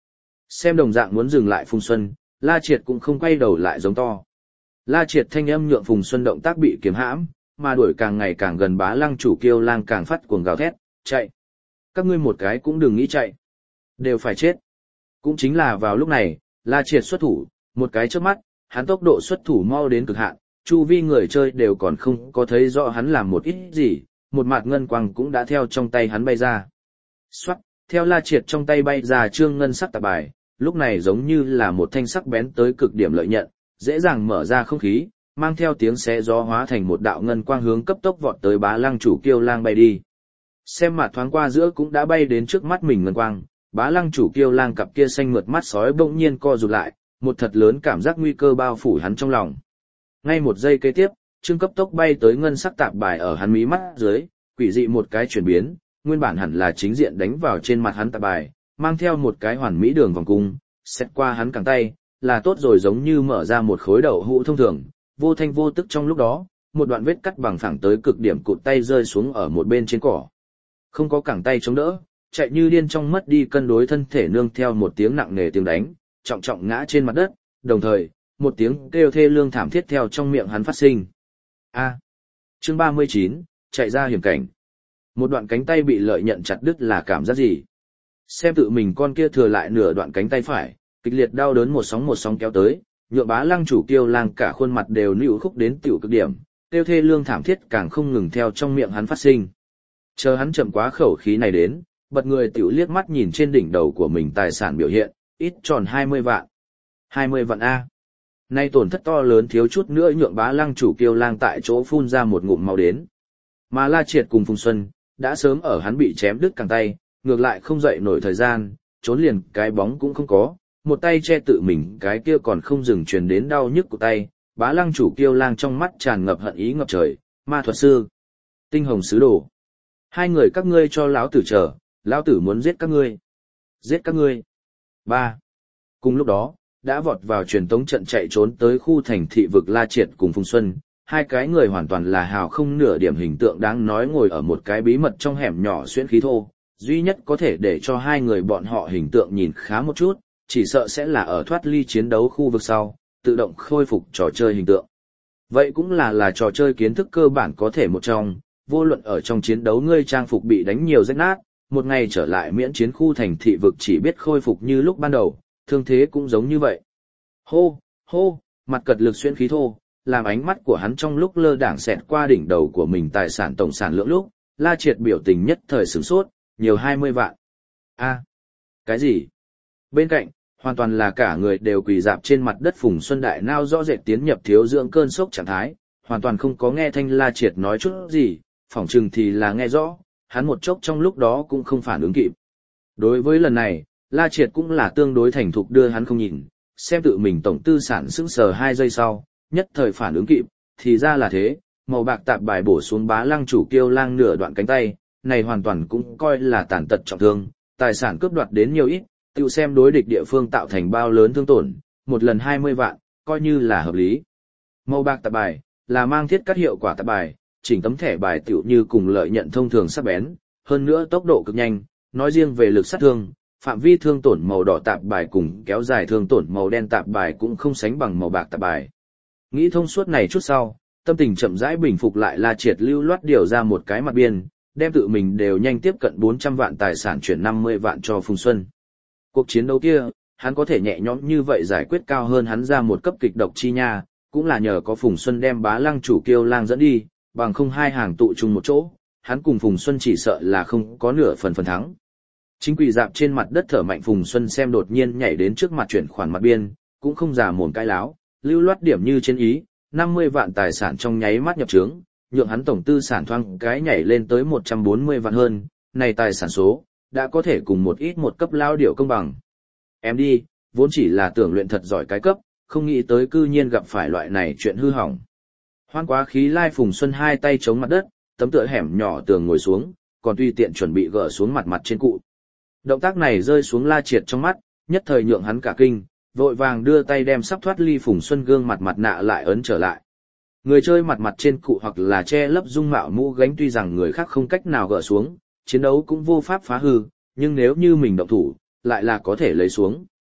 Xem đồng dạng muốn dừng lại Phùng Xuân, La Triệt cũng không quay đầu lại giống to. La Triệt thanh âm nhượng Phùng Xuân động tác bị kiềm hãm, mà đuổi càng ngày càng gần Bá Lăng chủ Kiêu Lang càng phát cuồng gào thét, chạy. Các ngươi một cái cũng đừng nghĩ chạy. Đều phải chết. Cũng chính là vào lúc này, La Triệt xuất thủ, một cái chớp mắt, hắn tốc độ xuất thủ mau đến cực hạn, chu vi người chơi đều còn không có thấy rõ hắn làm một ít gì, một mạt ngân quang cũng đã theo trong tay hắn bay ra. Xoát, theo La Triệt trong tay bay ra trương ngân sắc tạp bài, lúc này giống như là một thanh sắc bén tới cực điểm lợi nhận, dễ dàng mở ra không khí, mang theo tiếng xé gió hóa thành một đạo ngân quang hướng cấp tốc vọt tới Bá Lăng chủ Kiêu Lang bay đi. Xem mặt thoáng qua giữa cũng đã bay đến trước mắt mình ngân quang, Bá Lăng chủ Kiêu Lang cặp kia xanh mượt mắt sói bỗng nhiên co rụt lại, một thật lớn cảm giác nguy cơ bao phủ hắn trong lòng. Ngay một giây kế tiếp, trương cấp tốc bay tới ngân sắc tạp bài ở hắn mí mắt dưới, quỷ dị một cái chuyển biến, nguyên bản hẳn là chính diện đánh vào trên mặt hắn tạp bài, mang theo một cái hoàn mỹ đường vòng cung, xét qua hắn cẳng tay, là tốt rồi giống như mở ra một khối đậu hũ thông thường, vô thanh vô tức trong lúc đó, một đoạn vết cắt bằng phẳng tới cực điểm cụt tay rơi xuống ở một bên trên cỏ. Không có cẳng tay chống đỡ, chạy như điên trong mất đi cân đối thân thể nương theo một tiếng nặng nề tiếng đánh, trọng trọng ngã trên mặt đất, đồng thời, một tiếng kêu thê lương thảm thiết theo trong miệng hắn phát sinh. A. Chương ba mươi chín, chạy ra hiểm cảnh. Một đoạn cánh tay bị lợi nhận chặt đứt là cảm giác gì? Xem tự mình con kia thừa lại nửa đoạn cánh tay phải, kịch liệt đau đớn một sóng một sóng kéo tới, nhựa Bá Lăng chủ Kiêu Lang cả khuôn mặt đều nữu khúc đến tiểu cực điểm, kêu thê lương thảm thiết càng không ngừng theo trong miệng hắn phát sinh. Chờ hắn chậm quá khẩu khí này đến, bật người tiểu liếc mắt nhìn trên đỉnh đầu của mình tài sản biểu hiện, ít tròn hai mươi vạn. hai mươi vạn A. Nay tổn thất to lớn thiếu chút nữa nhượng Bá Lăng chủ Kiêu Lang tại chỗ phun ra một ngụm máu đến. Mà La Triệt cùng Phùng Xuân, đã sớm ở hắn bị chém đứt cẳng tay, ngược lại không dậy nổi thời gian, trốn liền cái bóng cũng không có, một tay che tự mình cái kia còn không dừng truyền đến đau nhức của tay, Bá Lăng chủ Kiêu Lang trong mắt tràn ngập hận ý ngập trời, ma thuật sư, tinh hồng sứ đồ. Hai người các ngươi cho lão tử chờ, lão tử muốn giết các ngươi. Giết các ngươi. Ba. Cùng lúc đó, đã vọt vào truyền tống trận chạy trốn tới khu thành thị vực La Triệt cùng Phùng Xuân, hai cái người hoàn toàn là hào không nửa điểm hình tượng đáng nói ngồi ở một cái bí mật trong hẻm nhỏ xuyên khí thô, duy nhất có thể để cho hai người bọn họ hình tượng nhìn khá một chút, chỉ sợ sẽ là ở thoát ly chiến đấu khu vực sau, tự động khôi phục trò chơi hình tượng. Vậy cũng là là trò chơi kiến thức cơ bản có thể một trong, vô luận ở trong chiến đấu ngươi trang phục bị đánh nhiều rách nát, một ngày trở lại miễn chiến khu thành thị vực chỉ biết khôi phục như lúc ban đầu, thương thế cũng giống như vậy. Hô, hô, mặt cật lực xuyên khí thô, làm ánh mắt của hắn trong lúc lơ đảng xẹt qua đỉnh đầu của mình tài sản tổng sản lượng lúc, La Triệt biểu tình nhất thời sửng sốt, nhiều hai mươi vạn. A, cái gì? Bên cạnh, hoàn toàn là cả người đều quỳ dạp trên mặt đất Phùng Xuân đại nao rõ rệt tiến nhập thiếu dưỡng cơn sốc trạng thái, hoàn toàn không có nghe thanh La Triệt nói chút gì, phỏng chừng thì là nghe rõ, hắn một chốc trong lúc đó cũng không phản ứng kịp. Đối với lần này, La Triệt cũng là tương đối thành thục đưa hắn không nhìn, xem tự mình tổng tư sản sững sờ hai giây sau, nhất thời phản ứng kịp, thì ra là thế, màu bạc tạp bài bổ xuống Bá Lăng chủ Kiêu Lang nửa đoạn cánh tay, này hoàn toàn cũng coi là tàn tật trọng thương, tài sản cướp đoạt đến nhiều ít, tự xem đối địch địa phương tạo thành bao lớn thương tổn, một lần hai mươi vạn, coi như là hợp lý. Màu bạc tạp bài, là mang thiết cắt hiệu quả tạp bài, chỉnh tấm thẻ bài tiểu như cùng lợi nhận thông thường sắc bén, hơn nữa tốc độ cực nhanh, nói riêng về lực sát thương, phạm vi thương tổn màu đỏ tạp bài cùng kéo dài thương tổn màu đen tạp bài cũng không sánh bằng màu bạc tạp bài. Nghĩ thông suốt này chút sau, tâm tình chậm rãi bình phục lại La Triệt lưu loát điều ra một cái mặt biên, đem tự mình đều nhanh tiếp cận bốn trăm vạn tài sản chuyển năm mươi vạn cho Phùng Xuân. Cuộc chiến đấu kia, hắn có thể nhẹ nhõm như vậy giải quyết cao hơn hắn ra một cấp kịch độc chi nha, cũng là nhờ có Phùng Xuân đem Bá Lăng chủ Kiêu Lang dẫn đi, bằng không hai hàng tụ chung một chỗ, hắn cùng Phùng Xuân chỉ sợ là không có nửa phần phần thắng. Chính quỳ dạp trên mặt đất thở mạnh Phùng Xuân xem đột nhiên nhảy đến trước mặt chuyển khoản mặt biên, cũng không giả mồm cái láo, lưu loát điểm như trên ý, năm mươi vạn tài sản trong nháy mắt nhập trướng, nhượng hắn tổng tư sản thoang cái nhảy lên tới một trăm bốn mươi vạn hơn, này tài sản số, đã có thể cùng một ít một cấp lao điệu công bằng. Em đi, vốn chỉ là tưởng luyện thật giỏi cái cấp, không nghĩ tới cư nhiên gặp phải loại này chuyện hư hỏng. Hoan quá khí lai Phùng Xuân hai tay chống mặt đất, tấm tựa hẻm nhỏ tường ngồi xuống, còn tùy tiện chuẩn bị gỡ xuống mặt mặt trên cụ. Động tác này rơi xuống La Triệt trong mắt, nhất thời nhượng hắn cả kinh, vội vàng đưa tay đem sắp thoát ly Phùng Xuân gương mặt mặt nạ lại ấn trở lại. Người chơi mặt mặt trên cụ hoặc là che lấp dung mạo mũ gánh tuy rằng người khác không cách nào gỡ xuống, chiến đấu cũng vô pháp phá hư, nhưng nếu như mình động thủ, lại là có thể lấy xuống.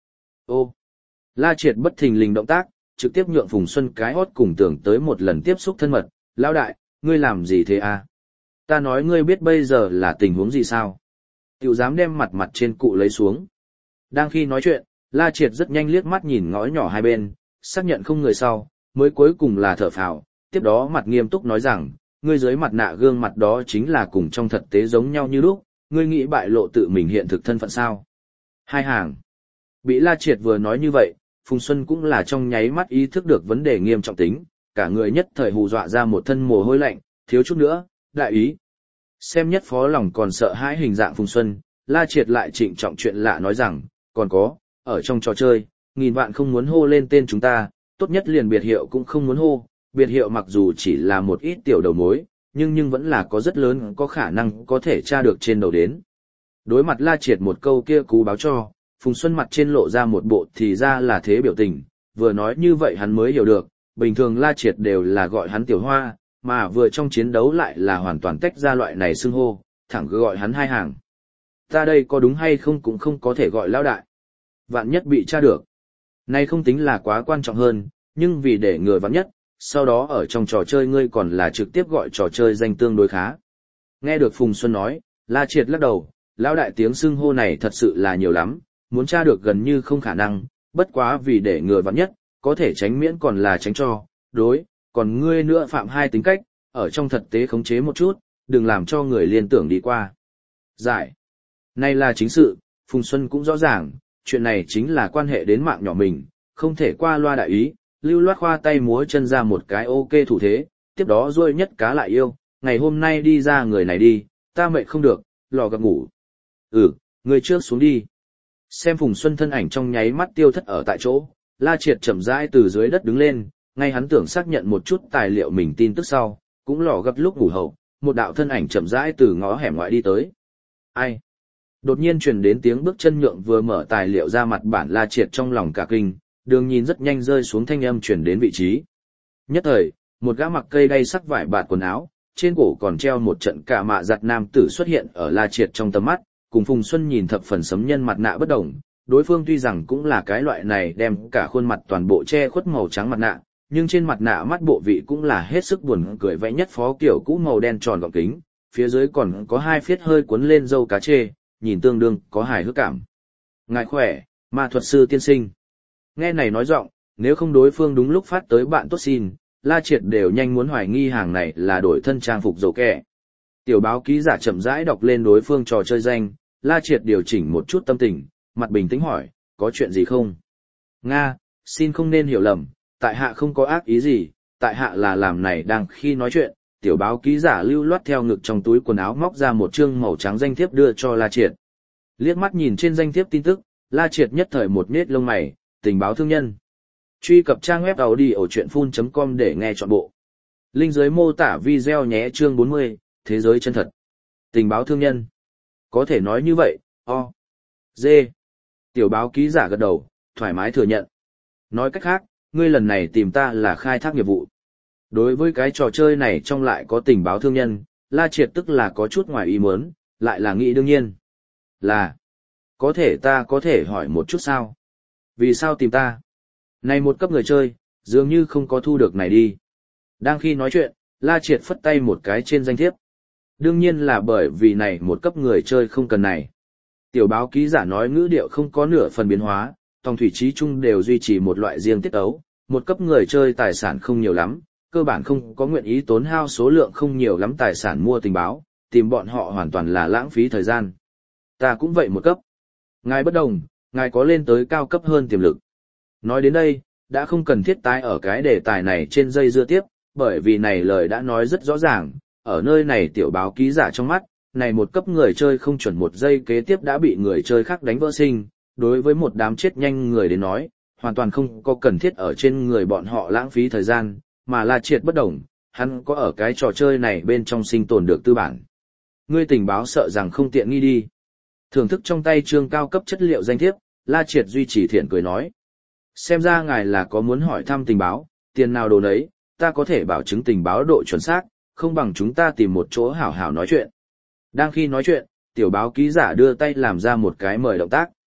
Ô, La Triệt bất thình lình động tác, trực tiếp nhượng Phùng Xuân cái hót cùng tưởng tới một lần tiếp xúc thân mật, lão đại, ngươi làm gì thế à? Ta nói ngươi biết bây giờ là tình huống gì sao? Tiểu dám đem mặt mặt trên cụ lấy xuống. Đang khi nói chuyện, La Triệt rất nhanh liếc mắt nhìn ngõ nhỏ hai bên, xác nhận không người sau, mới cuối cùng là thở phào, tiếp đó mặt nghiêm túc nói rằng, ngươi dưới mặt nạ gương mặt đó chính là cùng trong thực tế giống nhau như lúc, ngươi nghĩ bại lộ tự mình hiện thực thân phận sao? Hai hàng. Bị La Triệt vừa nói như vậy, Phùng Xuân cũng là trong nháy mắt ý thức được vấn đề nghiêm trọng tính, cả người nhất thời hù dọa ra một thân mồ hôi lạnh, thiếu chút nữa, đại ý. Xem nhất phó lòng còn sợ hãi hình dạng Phùng Xuân, La Triệt lại trịnh trọng chuyện lạ nói rằng, còn có, ở trong trò chơi, nghìn vạn không muốn hô lên tên chúng ta, tốt nhất liền biệt hiệu cũng không muốn hô, biệt hiệu mặc dù chỉ là một ít tiểu đầu mối, nhưng nhưng vẫn là có rất lớn có khả năng có thể tra được trên đầu đến. Đối mặt La Triệt một câu kia cú báo cho, Phùng Xuân mặt trên lộ ra một bộ thì ra là thế biểu tình, vừa nói như vậy hắn mới hiểu được, bình thường La Triệt đều là gọi hắn tiểu hoa, mà vừa trong chiến đấu lại là hoàn toàn tách ra loại này xưng hô, thẳng cứ gọi hắn hai hàng. Ta đây có đúng hay không cũng không có thể gọi lão đại. Vạn nhất bị tra được. Này không tính là quá quan trọng hơn, nhưng vì để ngừa vạn nhất, sau đó ở trong trò chơi ngươi còn là trực tiếp gọi trò chơi danh tương đối khá. Nghe được Phùng Xuân nói, La Triệt lắc đầu, lão đại tiếng xưng hô này thật sự là nhiều lắm, muốn tra được gần như không khả năng, bất quá vì để ngừa vạn nhất, có thể tránh miễn còn là tránh cho, đối, còn ngươi nữa phạm hai tính cách, ở trong thực tế khống chế một chút, đừng làm cho người liên tưởng đi qua. Giải. Này là chính sự, Phùng Xuân cũng rõ ràng, chuyện này chính là quan hệ đến mạng nhỏ mình, không thể qua loa đại ý, lưu loát khoa tay múa chân ra một cái ok thủ thế, tiếp đó ruôi nhất cá lại yêu, ngày hôm nay đi ra người này đi, ta mệt không được, lò gặp ngủ. Ừ, người trước xuống đi. Xem Phùng Xuân thân ảnh trong nháy mắt tiêu thất ở tại chỗ, La Triệt chậm rãi từ dưới đất đứng lên, ngay hắn tưởng xác nhận một chút tài liệu mình tin tức sau, cũng lò gặp lúc ngủ hậu, một đạo thân ảnh chậm rãi từ ngõ hẻm ngoại đi tới. Ai? Đột nhiên truyền đến tiếng bước chân nhượng vừa mở tài liệu ra mặt bản La Triệt trong lòng cả kinh, đường nhìn rất nhanh rơi xuống thanh âm truyền đến vị trí. Nhất thời, một gã mặc cây đay sắc vải bạt quần áo, trên cổ còn treo một trận cả mạ giặt nam tử xuất hiện ở La Triệt trong tầm mắt, cùng Phùng Xuân nhìn thập phần sấm nhân mặt nạ bất đồng, đối phương tuy rằng cũng là cái loại này đem cả khuôn mặt toàn bộ che khuất màu trắng mặt nạ, nhưng trên mặt nạ mắt bộ vị cũng là hết sức buồn cười vẽ nhất phó kiểu cũ màu đen tròn gọng kính, phía dưới còn có hai phiết hơi cuốn lên râu cá chê, nhìn tương đương có hài hước cảm. Ngài khỏe, ma thuật sư tiên sinh. Nghe này nói giọng, nếu không đối phương đúng lúc phát tới bạn tốt xin, La Triệt đều nhanh muốn hoài nghi hàng này là đổi thân trang phục dầu kẻ. Tiểu báo ký giả chậm rãi đọc lên đối phương trò chơi danh, La Triệt điều chỉnh một chút tâm tình, mặt bình tĩnh hỏi, có chuyện gì không? Nga, xin không nên hiểu lầm, tại hạ không có ác ý gì, tại hạ là làm này đang khi nói chuyện, tiểu báo ký giả lưu loát theo ngực trong túi quần áo móc ra một chương màu trắng danh thiếp đưa cho La Triệt. Liếc mắt nhìn trên danh thiếp tin tức, La Triệt nhất thời một nét lông mày, tình báo thương nhân. Truy cập trang web audiochuyenphun chấm com để nghe trọn bộ. Link dưới mô tả video nhé chương bốn mươi, thế giới chân thật. Tình báo thương nhân. Có thể nói như vậy, o. Dê. Tiểu báo ký giả gật đầu, thoải mái thừa nhận. Nói cách khác, ngươi lần này tìm ta là khai thác nghiệp vụ. Đối với cái trò chơi này trong lại có tình báo thương nhân, La Triệt tức là có chút ngoài ý muốn, lại là nghĩ đương nhiên. Là, có thể ta có thể hỏi một chút sao? Vì sao tìm ta? Này một cấp người chơi, dường như không có thu được này đi. Đang khi nói chuyện, La Triệt phất tay một cái trên danh thiếp. Đương nhiên là bởi vì này một cấp người chơi không cần này. Tiểu báo ký giả nói ngữ điệu không có nửa phần biến hóa, tòng thủy trí chung đều duy trì một loại riêng tiết ấu, một cấp người chơi tài sản không nhiều lắm, cơ bản không có nguyện ý tốn hao số lượng không nhiều lắm tài sản mua tình báo, tìm bọn họ hoàn toàn là lãng phí thời gian. Ta cũng vậy một cấp. Ngài bất đồng, ngài có lên tới cao cấp hơn tiềm lực. Nói đến đây, đã không cần thiết tái ở cái đề tài này trên dây dưa tiếp, bởi vì này lời đã nói rất rõ ràng, ở nơi này tiểu báo ký giả trong mắt, này một cấp người chơi không chuẩn một giây kế tiếp đã bị người chơi khác đánh vỡ sinh, đối với một đám chết nhanh người đến nói, hoàn toàn không có cần thiết ở trên người bọn họ lãng phí thời gian, mà La Triệt bất đồng, hắn có ở cái trò chơi này bên trong sinh tồn được tư bản. Ngươi tình báo sợ rằng không tiện nghi đi. Thưởng thức trong tay trương cao cấp chất liệu danh thiếp, La Triệt duy trì thiện cười nói. Xem ra ngài là có muốn hỏi thăm tình báo, tiền nào đồ nấy, ta có thể bảo chứng tình báo độ chuẩn xác, không bằng chúng ta tìm một chỗ hảo hảo nói chuyện. Đang khi nói chuyện, tiểu báo ký giả đưa tay làm ra một cái mời động tác.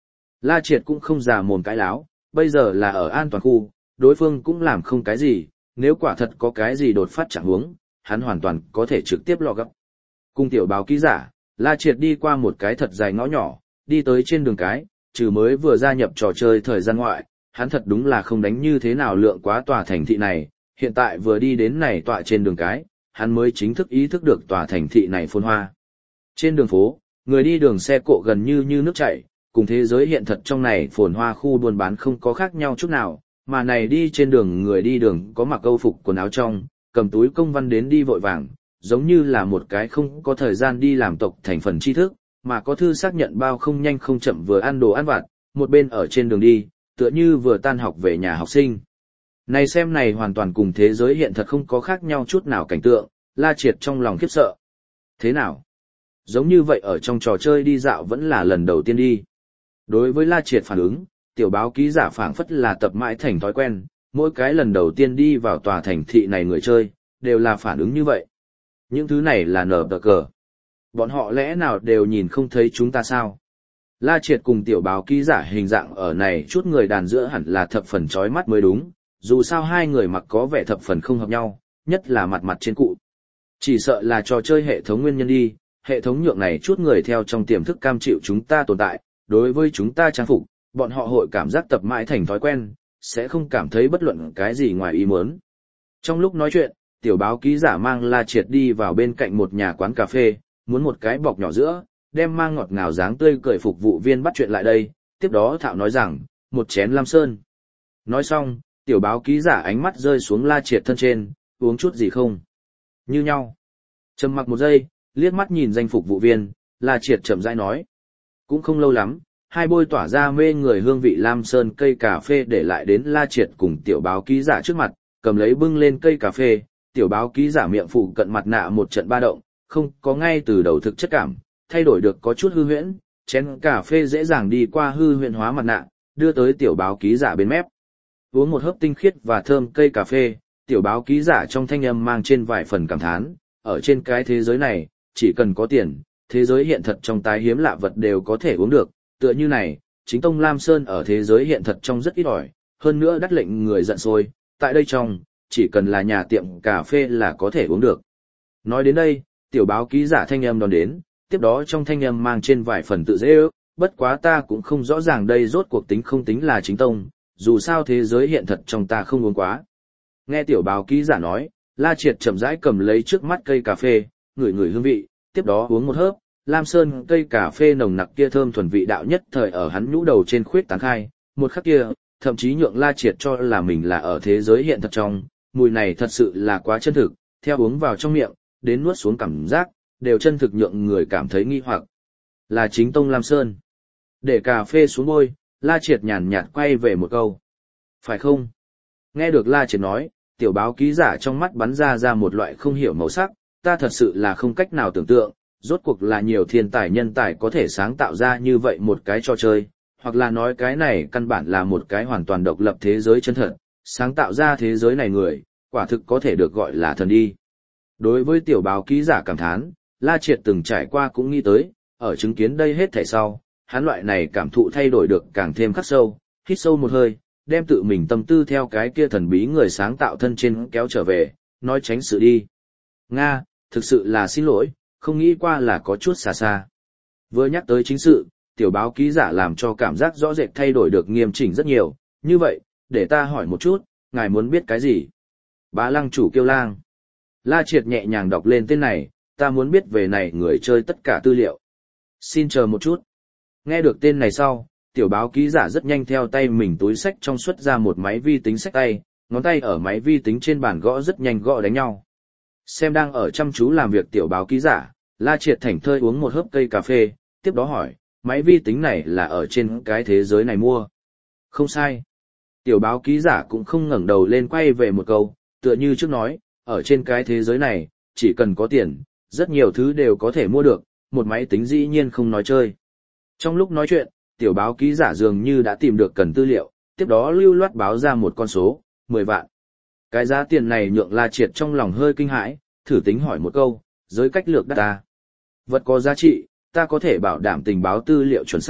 La Triệt cũng không già mồm cãi láo, bây giờ là ở an toàn khu, đối phương cũng làm không cái gì, nếu quả thật có cái gì đột phát chẳng huống, hắn hoàn toàn có thể trực tiếp lò gấp. Cùng tiểu báo ký giả, La Triệt đi qua một cái thật dài ngõ nhỏ, đi tới trên đường cái, trừ mới vừa gia nhập trò chơi thời gian ngoại, hắn thật đúng là không đánh như thế nào lượng quá tòa thành thị này, hiện tại vừa đi đến này tọa trên đường cái, hắn mới chính thức ý thức được tòa thành thị này phồn hoa. Trên đường phố, người đi đường xe cộ gần như như nước chảy, cùng thế giới hiện thật trong này phồn hoa khu buôn bán không có khác nhau chút nào, mà này đi trên đường người đi đường có mặc câu phục quần áo trong, cầm túi công văn đến đi vội vàng, giống như là một cái không có thời gian đi làm tộc thành phần tri thức, mà có thư xác nhận bao không nhanh không chậm vừa ăn đồ ăn vặt, một bên ở trên đường đi, tựa như vừa tan học về nhà học sinh. Này xem này hoàn toàn cùng thế giới hiện thật không có khác nhau chút nào cảnh tượng, La Triệt trong lòng khiếp sợ. Thế nào? Giống như vậy ở trong trò chơi đi dạo vẫn là lần đầu tiên đi. Đối với La Triệt phản ứng, tiểu báo ký giả phảng phất là tập mãi thành thói quen, mỗi cái lần đầu tiên đi vào tòa thành thị này người chơi, đều là phản ứng như vậy. Những thứ này là nở tờ cờ. Bọn họ lẽ nào đều nhìn không thấy chúng ta sao? La Triệt cùng tiểu báo ký giả hình dạng ở này chút người đàn giữa hẳn là thập phần chói mắt mới đúng, dù sao hai người mặc có vẻ thập phần không hợp nhau, nhất là mặt mặt trên cụ. Chỉ sợ là trò chơi hệ thống nguyên nhân đi, hệ thống nhượng này chút người theo trong tiềm thức cam chịu chúng ta tồn tại, đối với chúng ta trang phục, bọn họ hội cảm giác tập mãi thành thói quen, sẽ không cảm thấy bất luận cái gì ngoài ý muốn. Trong lúc nói chuyện, tiểu báo ký giả mang La Triệt đi vào bên cạnh một nhà quán cà phê, muốn một cái bọc nhỏ giữa, đem mang ngọt ngào dáng tươi cười phục vụ viên bắt chuyện lại đây, tiếp đó thạo nói rằng, một chén lam sơn. Nói xong, tiểu báo ký giả ánh mắt rơi xuống La Triệt thân trên, uống chút gì không? Như nhau. Trầm mặc một giây, liếc mắt nhìn danh phục vụ viên, La Triệt chậm rãi nói. Cũng không lâu lắm, hai bôi tỏa ra mê người hương vị lam sơn cây cà phê để lại đến La Triệt cùng tiểu báo ký giả trước mặt, cầm lấy bưng lên cây cà phê, tiểu báo ký giả miệng phụ cận mặt nạ một trận ba động, không có ngay từ đầu thực chất cảm, thay đổi được có chút hư huyễn, chén cà phê dễ dàng đi qua hư huyễn hóa mặt nạ, đưa tới tiểu báo ký giả bên mép. Uống một hớp tinh khiết và thơm cây cà phê, tiểu báo ký giả trong thanh âm mang trên vài phần cảm thán, ở trên cái thế giới này, chỉ cần có tiền, thế giới hiện thật trong tái hiếm lạ vật đều có thể uống được, tựa như này, chính tông Lam Sơn ở thế giới hiện thật trong rất ít ỏi, hơn nữa đắt lệnh người giận sôi, tại đây trong, chỉ cần là nhà tiệm cà phê là có thể uống được. Nói đến đây, tiểu báo ký giả thanh âm đón đến, tiếp đó trong thanh âm mang trên vài phần tự dễ ước, bất quá ta cũng không rõ ràng đây rốt cuộc tính không tính là chính tông, dù sao thế giới hiện thật trong ta không uống quá. Nghe tiểu báo ký giả nói, La Triệt chậm rãi cầm lấy trước mắt cây cà phê, ngửi ngửi hương vị, tiếp đó uống một hớp, lam sơn cây cà phê nồng nặc kia thơm thuần vị đạo nhất thời ở hắn nhũ đầu trên khuyết tán khai, một khắc kia, thậm chí nhượng La Triệt cho là mình là ở thế giới hiện thật trong, mùi này thật sự là quá chân thực, theo uống vào trong miệng, đến nuốt xuống cảm giác, đều chân thực nhượng người cảm thấy nghi hoặc. Là chính tông Lam Sơn. Để cà phê xuống môi, La Triệt nhàn nhạt quay về một câu. Phải không? Nghe được La Triệt nói, tiểu báo ký giả trong mắt bắn ra ra một loại không hiểu màu sắc, ta thật sự là không cách nào tưởng tượng, rốt cuộc là nhiều thiên tài nhân tài có thể sáng tạo ra như vậy một cái trò chơi, hoặc là nói cái này căn bản là một cái hoàn toàn độc lập thế giới chân thật, sáng tạo ra thế giới này người, quả thực có thể được gọi là thần đi. Đối với tiểu báo ký giả cảm thán, La Triệt từng trải qua cũng nghĩ tới, ở chứng kiến đây hết thảy sau, hắn loại này cảm thụ thay đổi được càng thêm khắc sâu, hít sâu một hơi, đem tự mình tâm tư theo cái kia thần bí người sáng tạo thân trên kéo trở về, nói tránh sự đi. Nga, thực sự là xin lỗi, không nghĩ qua là có chút xa xa. Vừa nhắc tới chính sự, tiểu báo ký giả làm cho cảm giác rõ rệt thay đổi được nghiêm chỉnh rất nhiều, như vậy, để ta hỏi một chút, ngài muốn biết cái gì? Bá Lăng chủ Kiêu Lang. La Triệt nhẹ nhàng đọc lên tên này, ta muốn biết về này người chơi tất cả tư liệu. Xin chờ một chút. Nghe được tên này sau, tiểu báo ký giả rất nhanh theo tay mình túi sách trong xuất ra một máy vi tính sách tay, ngón tay ở máy vi tính trên bàn gõ rất nhanh gõ đánh nhau. Xem đang ở chăm chú làm việc tiểu báo ký giả, La Triệt thảnh thơi uống một hớp cây cà phê, tiếp đó hỏi, máy vi tính này là ở trên cái thế giới này mua. Không sai. Tiểu báo ký giả cũng không ngẩng đầu lên quay về một câu, tựa như trước nói, ở trên cái thế giới này, chỉ cần có tiền, rất nhiều thứ đều có thể mua được, một máy tính dĩ nhiên không nói chơi. Trong lúc nói chuyện, tiểu báo ký giả dường như đã tìm được cần tư liệu, tiếp đó lưu loát báo ra một con số, mười vạn. Cái giá tiền này nhượng La Triệt trong lòng hơi kinh hãi, thử tính hỏi một câu, giới cách lược đắt ta. Vật có giá trị, ta có thể bảo đảm tình báo tư liệu chuẩn xác,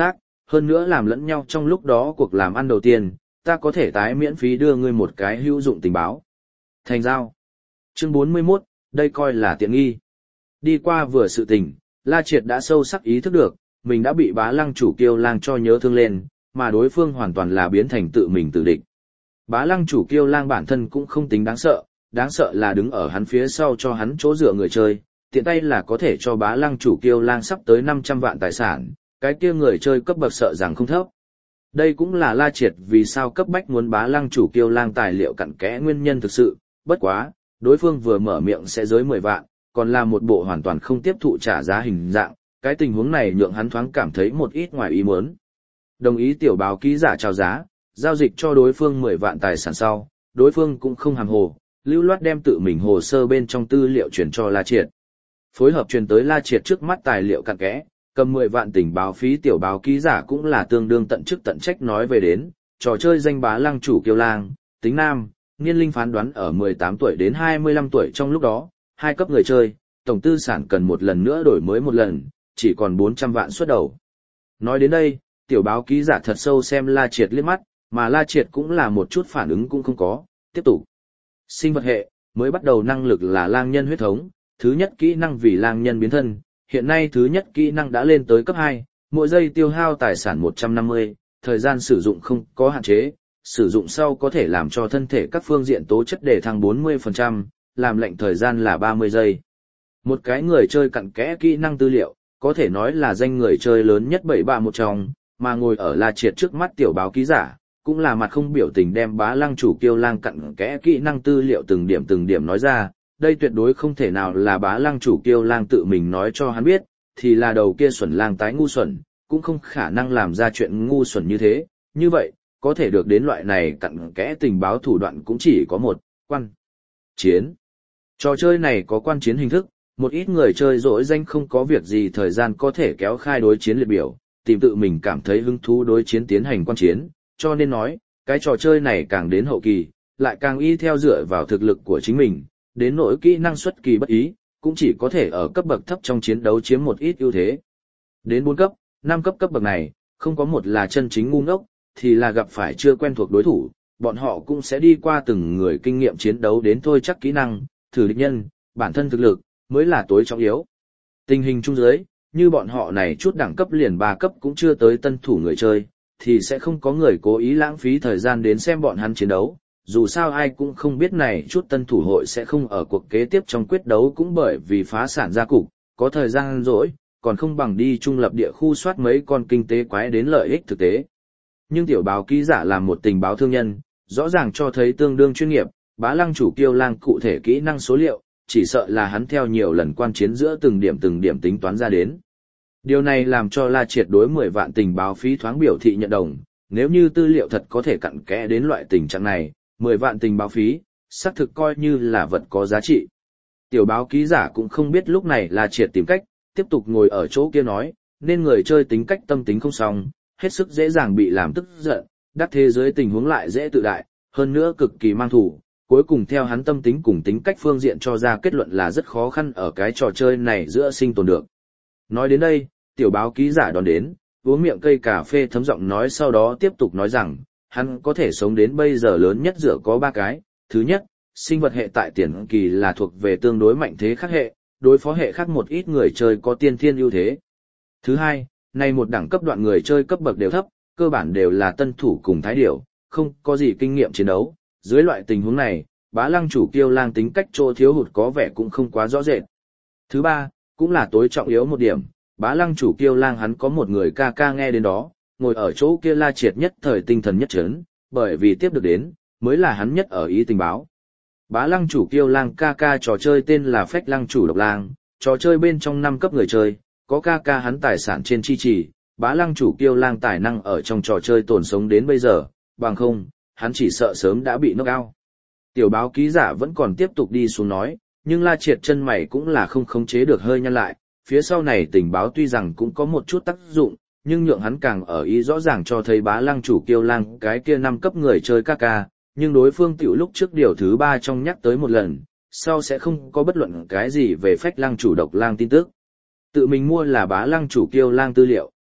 hơn nữa làm lẫn nhau trong lúc đó cuộc làm ăn đầu tiên, ta có thể tái miễn phí đưa ngươi một cái hữu dụng tình báo. Thành giao. Chương bốn mươi mốt, đây coi là tiện nghi. Đi qua vừa sự tình, La Triệt đã sâu sắc ý thức được, mình đã bị Bá Lăng chủ Kiêu Lang cho nhớ thương lên, mà đối phương hoàn toàn là biến thành tự mình tự địch. Bá Lăng chủ Kiêu Lang bản thân cũng không tính đáng sợ, đáng sợ là đứng ở hắn phía sau cho hắn chỗ dựa người chơi, tiện tay là có thể cho Bá Lăng chủ Kiêu Lang sắp tới năm trăm vạn tài sản, cái kia người chơi cấp bậc sợ rằng không thấp. Đây cũng là La Triệt vì sao cấp bách muốn Bá Lăng chủ Kiêu Lang tài liệu cặn kẽ nguyên nhân thực sự, bất quá, đối phương vừa mở miệng sẽ giới mười vạn, còn là một bộ hoàn toàn không tiếp thụ trả giá hình dạng, cái tình huống này nhượng hắn thoáng cảm thấy một ít ngoài ý muốn. Đồng ý tiểu báo ký giả chào giá, giao dịch cho đối phương mười vạn tài sản sau, đối phương cũng không hàm hồ, lưu loát đem tự mình hồ sơ bên trong tư liệu chuyển cho La Triệt. Phối hợp truyền tới La Triệt trước mắt tài liệu cặn kẽ, cầm mười vạn tình báo phí tiểu báo ký giả cũng là tương đương tận chức tận trách nói về đến, trò chơi danh Bá Lăng chủ Kiêu Lang, tính nam, niên linh phán đoán ở mười tám tuổi đến hai mươi lăm tuổi trong lúc đó, hai cấp người chơi, tổng tư sản cần một lần nữa đổi mới một lần, chỉ còn bốn trăm vạn xuất đầu. Nói đến đây, tiểu báo ký giả thật sâu xem La Triệt liếc mắt, mà La Triệt cũng là một chút phản ứng cũng không có, tiếp tục. Sinh vật hệ, mới bắt đầu năng lực là lang nhân huyết thống, thứ nhất kỹ năng vì lang nhân biến thân, hiện nay thứ nhất kỹ năng đã lên tới cấp hai, mỗi giây tiêu hao tài sản một trăm năm mươi, thời gian sử dụng không có hạn chế, sử dụng sau có thể làm cho thân thể các phương diện tố chất đề thăng bốn mươi phần trăm, làm lệnh thời gian là ba mươi giây. Một cái người chơi cặn kẽ kỹ năng tư liệu, có thể nói là danh người chơi lớn nhất bảy ba một trong, mà ngồi ở La Triệt trước mắt tiểu báo ký giả, cũng là mặt không biểu tình đem Bá Lăng chủ Kiêu Lang cặn kẽ kỹ năng tư liệu từng điểm từng điểm nói ra, đây tuyệt đối không thể nào là Bá Lăng chủ Kiêu Lang tự mình nói cho hắn biết, thì là đầu kia xuẩn lang tái ngu xuẩn, cũng không khả năng làm ra chuyện ngu xuẩn như thế, như vậy, có thể được đến loại này cặn kẽ tình báo thủ đoạn cũng chỉ có một, quan chiến. Trò chơi này có quan chiến hình thức, một ít người chơi dỗi danh không có việc gì thời gian có thể kéo khai đối chiến liệt biểu, tìm tự mình cảm thấy hứng thú đối chiến tiến hành quan chiến, cho nên nói, cái trò chơi này càng đến hậu kỳ, lại càng y theo dựa vào thực lực của chính mình, đến nỗi kỹ năng xuất kỳ bất ý, cũng chỉ có thể ở cấp bậc thấp trong chiến đấu chiếm một ít ưu thế. Đến bốn cấp, năm cấp cấp bậc này, không có một là chân chính ngu ngốc, thì là gặp phải chưa quen thuộc đối thủ, bọn họ cũng sẽ đi qua từng người kinh nghiệm chiến đấu đến thôi chắc kỹ năng, thử địch nhân, bản thân thực lực, mới là tối trọng yếu. Tình hình chung dưới, như bọn họ này chút đẳng cấp liền ba cấp cũng chưa tới tân thủ người chơi, thì sẽ không có người cố ý lãng phí thời gian đến xem bọn hắn chiến đấu. Dù sao ai cũng không biết này chút tân thủ hội sẽ không ở cuộc kế tiếp trong quyết đấu cũng bởi vì phá sản gia cục, có thời gian rỗi, còn không bằng đi trung lập địa khu soát mấy con kinh tế quái đến lợi ích thực tế. Nhưng tiểu báo ký giả làm một tình báo thương nhân, rõ ràng cho thấy tương đương chuyên nghiệp, Bá Lăng chủ Kiêu Lang cụ thể kỹ năng số liệu, chỉ sợ là hắn theo nhiều lần quan chiến giữa từng điểm từng điểm tính toán ra đến. Điều này làm cho La Triệt đối mười vạn tình báo phí thoáng biểu thị nhận đồng, nếu như tư liệu thật có thể cặn kẽ đến loại tình trạng này, mười vạn tình báo phí, xác thực coi như là vật có giá trị. Tiểu báo ký giả cũng không biết lúc này La Triệt tìm cách, tiếp tục ngồi ở chỗ kia nói, nên người chơi tính cách tâm tính không xong, hết sức dễ dàng bị làm tức giận, đắc thế giới tình huống lại dễ tự đại, hơn nữa cực kỳ mang thủ, cuối cùng theo hắn tâm tính cùng tính cách phương diện cho ra kết luận là rất khó khăn ở cái trò chơi này giữa sinh tồn được. Nói đến đây, tiểu báo ký giả đón đến, uống miệng cây cà phê thấm giọng nói sau đó tiếp tục nói rằng, hắn có thể sống đến bây giờ lớn nhất dựa có ba cái. Thứ nhất, sinh vật hệ tại tiền kỳ là thuộc về tương đối mạnh thế khác hệ, đối phó hệ khác một ít người chơi có tiên thiên ưu thế. Thứ hai, nay một đẳng cấp đoạn người chơi cấp bậc đều thấp, cơ bản đều là tân thủ cùng thái điểu, không có gì kinh nghiệm chiến đấu. Dưới loại tình huống này, Bá Lăng chủ Kiêu Lang tính cách chỗ thiếu hụt có vẻ cũng không quá rõ rệt. Thứ ba, cũng là tối trọng yếu một điểm, Bá Lăng chủ Kiêu Lang hắn có một người ca ca nghe đến đó, ngồi ở chỗ kia La Triệt nhất thời tinh thần nhất chấn, bởi vì tiếp được đến, mới là hắn nhất ở ý tình báo. Bá Lăng chủ Kiêu Lang ca ca trò chơi tên là Phách Lăng chủ Độc Lang, trò chơi bên trong năm cấp người chơi, có ca ca hắn tài sản trên chi trì, Bá Lăng chủ Kiêu Lang tài năng ở trong trò chơi tồn sống đến bây giờ, bằng không, hắn chỉ sợ sớm đã bị knock out. Tiểu báo ký giả vẫn còn tiếp tục đi xuống nói, nhưng La Triệt chân mày cũng là không khống chế được hơi nhăn lại, phía sau này tình báo tuy rằng cũng có một chút tác dụng, nhưng nhượng hắn càng ở ý rõ ràng cho thấy Bá Lăng chủ Kiêu Lang cái kia năm cấp người chơi ca ca, nhưng đối phương tiểu lúc trước điều thứ ba trong nhắc tới một lần, sau sẽ không có bất luận cái gì về Phách Lăng chủ Độc Lang tin tức. Tự mình mua là Bá Lăng chủ Kiêu Lang tư liệu,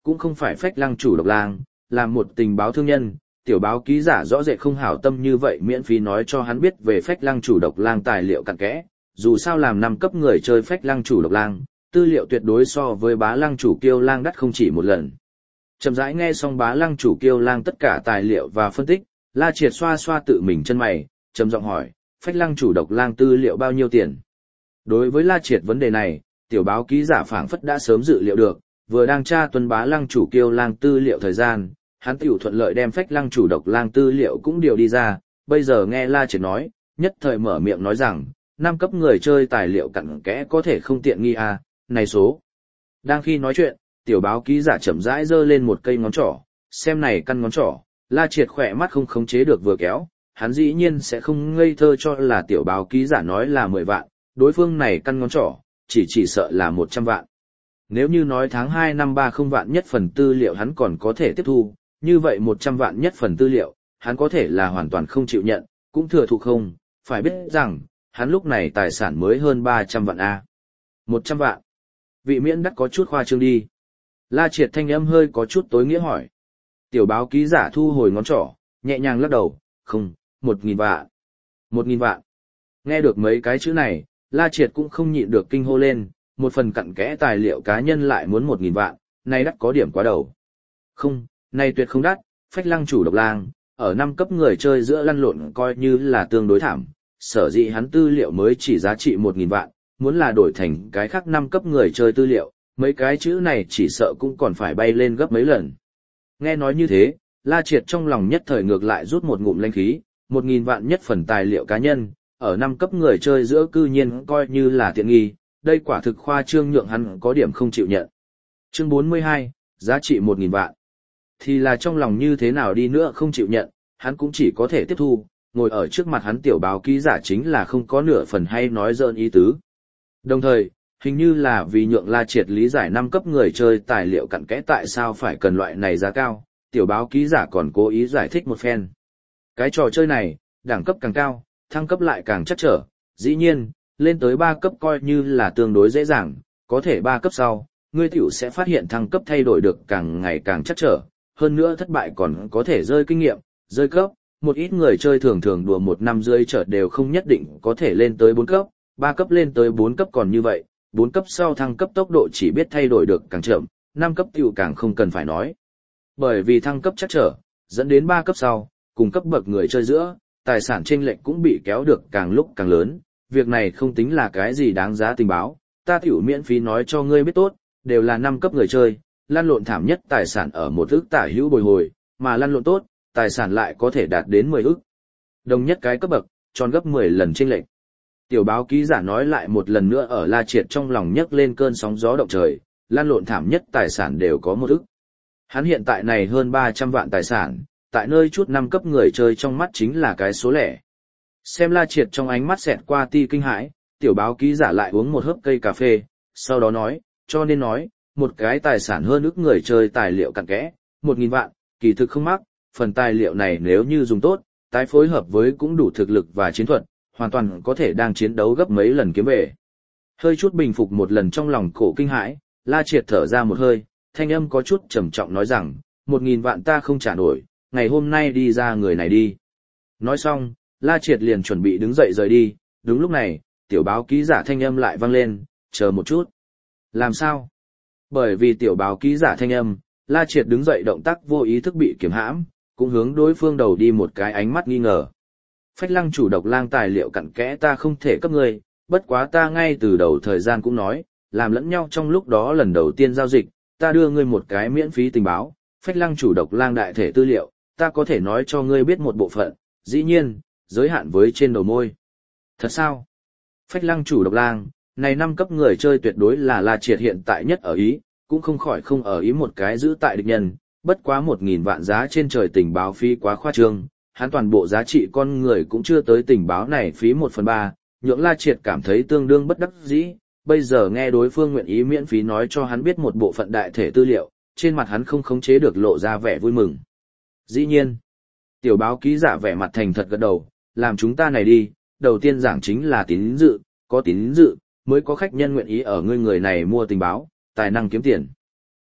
cũng không phải Phách Lăng chủ độc lang, là một tình báo thương nhân, tiểu báo ký giả rõ rệt không hảo tâm như vậy miễn phí nói cho hắn biết về Phách Lăng chủ độc lang tài liệu cặn kẽ, dù sao làm năm cấp người chơi Phách Lăng chủ độc lang, tư liệu tuyệt đối so với Bá Lăng chủ Kiêu Lang đắt không chỉ một lần. Chậm rãi nghe xong Bá Lăng chủ Kiêu Lang tất cả tài liệu và phân tích, La Triệt xoa xoa tự mình chân mày, trầm giọng hỏi, Phách Lăng chủ độc lang tư liệu bao nhiêu tiền? Đối với La Triệt vấn đề này, tiểu báo ký giả phảng phất đã sớm dự liệu được, vừa đang tra tuân Bá Lăng chủ Kiêu Lang tư liệu thời gian, hắn tiểu thuận lợi đem Phách Lăng chủ độc lang tư liệu cũng điều đi ra, bây giờ nghe La Triệt nói, nhất thời mở miệng nói rằng, năm cấp người chơi tài liệu cặn kẽ có thể không tiện nghi à, này số. Đang khi nói chuyện, tiểu báo ký giả chậm rãi giơ lên một cây ngón trỏ, xem này căn ngón trỏ, La Triệt khỏe mắt không khống chế được vừa kéo, hắn dĩ nhiên sẽ không ngây thơ cho là tiểu báo ký giả nói là mười vạn, đối phương này căn ngón trỏ, chỉ chỉ sợ là một trăm vạn. Nếu như nói tháng hai năm ba không vạn nhất phần tư liệu hắn còn có thể tiếp thu, như vậy một trăm vạn nhất phần tư liệu, hắn có thể là hoàn toàn không chịu nhận, cũng thừa thụ không, phải biết rằng, hắn lúc này tài sản mới hơn ba trăm vạn A. một trăm vạn. Vị miễn đắt có chút khoa trương đi. La Triệt thanh âm hơi có chút tối nghĩa hỏi. Tiểu báo ký giả thu hồi ngón trỏ, nhẹ nhàng lắc đầu, không, một nghìn vạn. Một nghìn vạn. Nghe được mấy cái chữ này, La Triệt cũng không nhịn được kinh hô lên, một phần cặn kẽ tài liệu cá nhân lại muốn một nghìn vạn, này đắt có điểm quá đầu. Không, này tuyệt không đắt, Phách Lăng chủ độc lang, ở năm cấp người chơi giữa lăn lộn coi như là tương đối thảm, sở dĩ hắn tư liệu mới chỉ giá trị một nghìn vạn, muốn là đổi thành cái khác năm cấp người chơi tư liệu, mấy cái chữ này chỉ sợ cũng còn phải bay lên gấp mấy lần. Nghe nói như thế, La Triệt trong lòng nhất thời ngược lại rút một ngụm lanh khí, một nghìn vạn nhất phần tài liệu cá nhân, ở năm cấp người chơi giữa cư nhiên coi như là tiện nghi, đây quả thực khoa trương nhượng hắn có điểm không chịu nhận. Chương bốn mươi hai, giá trị một nghìn vạn. Thì là trong lòng như thế nào đi nữa không chịu nhận, hắn cũng chỉ có thể tiếp thu, ngồi ở trước mặt hắn tiểu báo ký giả chính là không có nửa phần hay nói dỡn ý tứ. Đồng thời, hình như là vì nhượng La Triệt lý giải năm cấp người chơi tài liệu cặn kẽ tại sao phải cần loại này giá cao, tiểu báo ký giả còn cố ý giải thích một phen. Cái trò chơi này, đẳng cấp càng cao, thăng cấp lại càng chắc trở, dĩ nhiên, lên tới ba cấp coi như là tương đối dễ dàng, có thể ba cấp sau, ngươi tiểu sẽ phát hiện thăng cấp thay đổi được càng ngày càng chắc trở, hơn nữa thất bại còn có thể rơi kinh nghiệm, rơi cấp, một ít người chơi thường thường đùa một năm rơi trở đều không nhất định có thể lên tới bốn cấp, ba cấp lên tới bốn cấp còn như vậy, bốn cấp sau thăng cấp tốc độ chỉ biết thay đổi được càng chậm, năm cấp tiểu càng không cần phải nói. Bởi vì thăng cấp chắc trở, dẫn đến ba cấp sau, cùng cấp bậc người chơi giữa, tài sản chênh lệch cũng bị kéo được càng lúc càng lớn, việc này không tính là cái gì đáng giá tình báo, ta tiểu miễn phí nói cho ngươi biết tốt, đều là năm cấp người chơi, lăn lộn thảm nhất tài sản ở một ức tả hữu bồi hồi, mà lăn lộn tốt, tài sản lại có thể đạt đến mười ức. Đồng nhất cái cấp bậc, tròn gấp mười lần chênh lệch. Tiểu báo ký giả nói lại một lần nữa ở La Triệt trong lòng nhấc lên cơn sóng gió động trời, lăn lộn thảm nhất tài sản đều có một ức. Hắn hiện tại này hơn ba trăm vạn tài sản, tại nơi chút năm cấp người chơi trong mắt chính là cái số lẻ. Xem La Triệt trong ánh mắt xẹt qua ti kinh hãi, tiểu báo ký giả lại uống một hớp cây cà phê, sau đó nói, cho nên nói, một cái tài sản hơn ức người chơi tài liệu cặn kẽ, một nghìn vạn, kỳ thực không mắc, phần tài liệu này nếu như dùng tốt, tái phối hợp với cũng đủ thực lực và chiến thuật, hoàn toàn có thể đang chiến đấu gấp mấy lần kiếm về. Hơi chút bình phục một lần trong lòng cổ kinh hãi, La Triệt thở ra một hơi, thanh âm có chút trầm trọng nói rằng, một nghìn vạn ta không trả nổi, ngày hôm nay đi ra người này đi. Nói xong, La Triệt liền chuẩn bị đứng dậy rời đi, đúng lúc này, tiểu báo ký giả thanh âm lại vang lên, chờ một chút. Làm sao? Bởi vì tiểu báo ký giả thanh âm, La Triệt đứng dậy động tác vô ý thức bị kiềm hãm, cũng hướng đối phương đầu đi một cái ánh mắt nghi ngờ. Phách Lăng chủ độc lang tài liệu cặn kẽ ta không thể cấp ngươi, bất quá ta ngay từ đầu thời gian cũng nói, làm lẫn nhau trong lúc đó lần đầu tiên giao dịch, ta đưa ngươi một cái miễn phí tình báo, Phách Lăng chủ độc lang đại thể tư liệu, ta có thể nói cho ngươi biết một bộ phận, dĩ nhiên, giới hạn với trên đầu môi. Thật sao? Phách Lăng chủ độc lang, này năm cấp người chơi tuyệt đối là La Triệt hiện tại nhất ở ý, cũng không khỏi không ở ý một cái giữ tại địch nhân, bất quá một nghìn vạn giá trên trời tình báo phí quá khoa trương, hắn toàn bộ giá trị con người cũng chưa tới tình báo này phí một phần ba, nhượng La Triệt cảm thấy tương đương bất đắc dĩ, bây giờ nghe đối phương nguyện ý miễn phí nói cho hắn biết một bộ phận đại thể tư liệu, trên mặt hắn không khống chế được lộ ra vẻ vui mừng. Dĩ nhiên, tiểu báo ký giả vẻ mặt thành thật gật đầu, làm chúng ta này đi, đầu tiên giảng chính là tín dự, có tín dự, mới có khách nhân nguyện ý ở ngươi người này mua tình báo, tài năng kiếm tiền.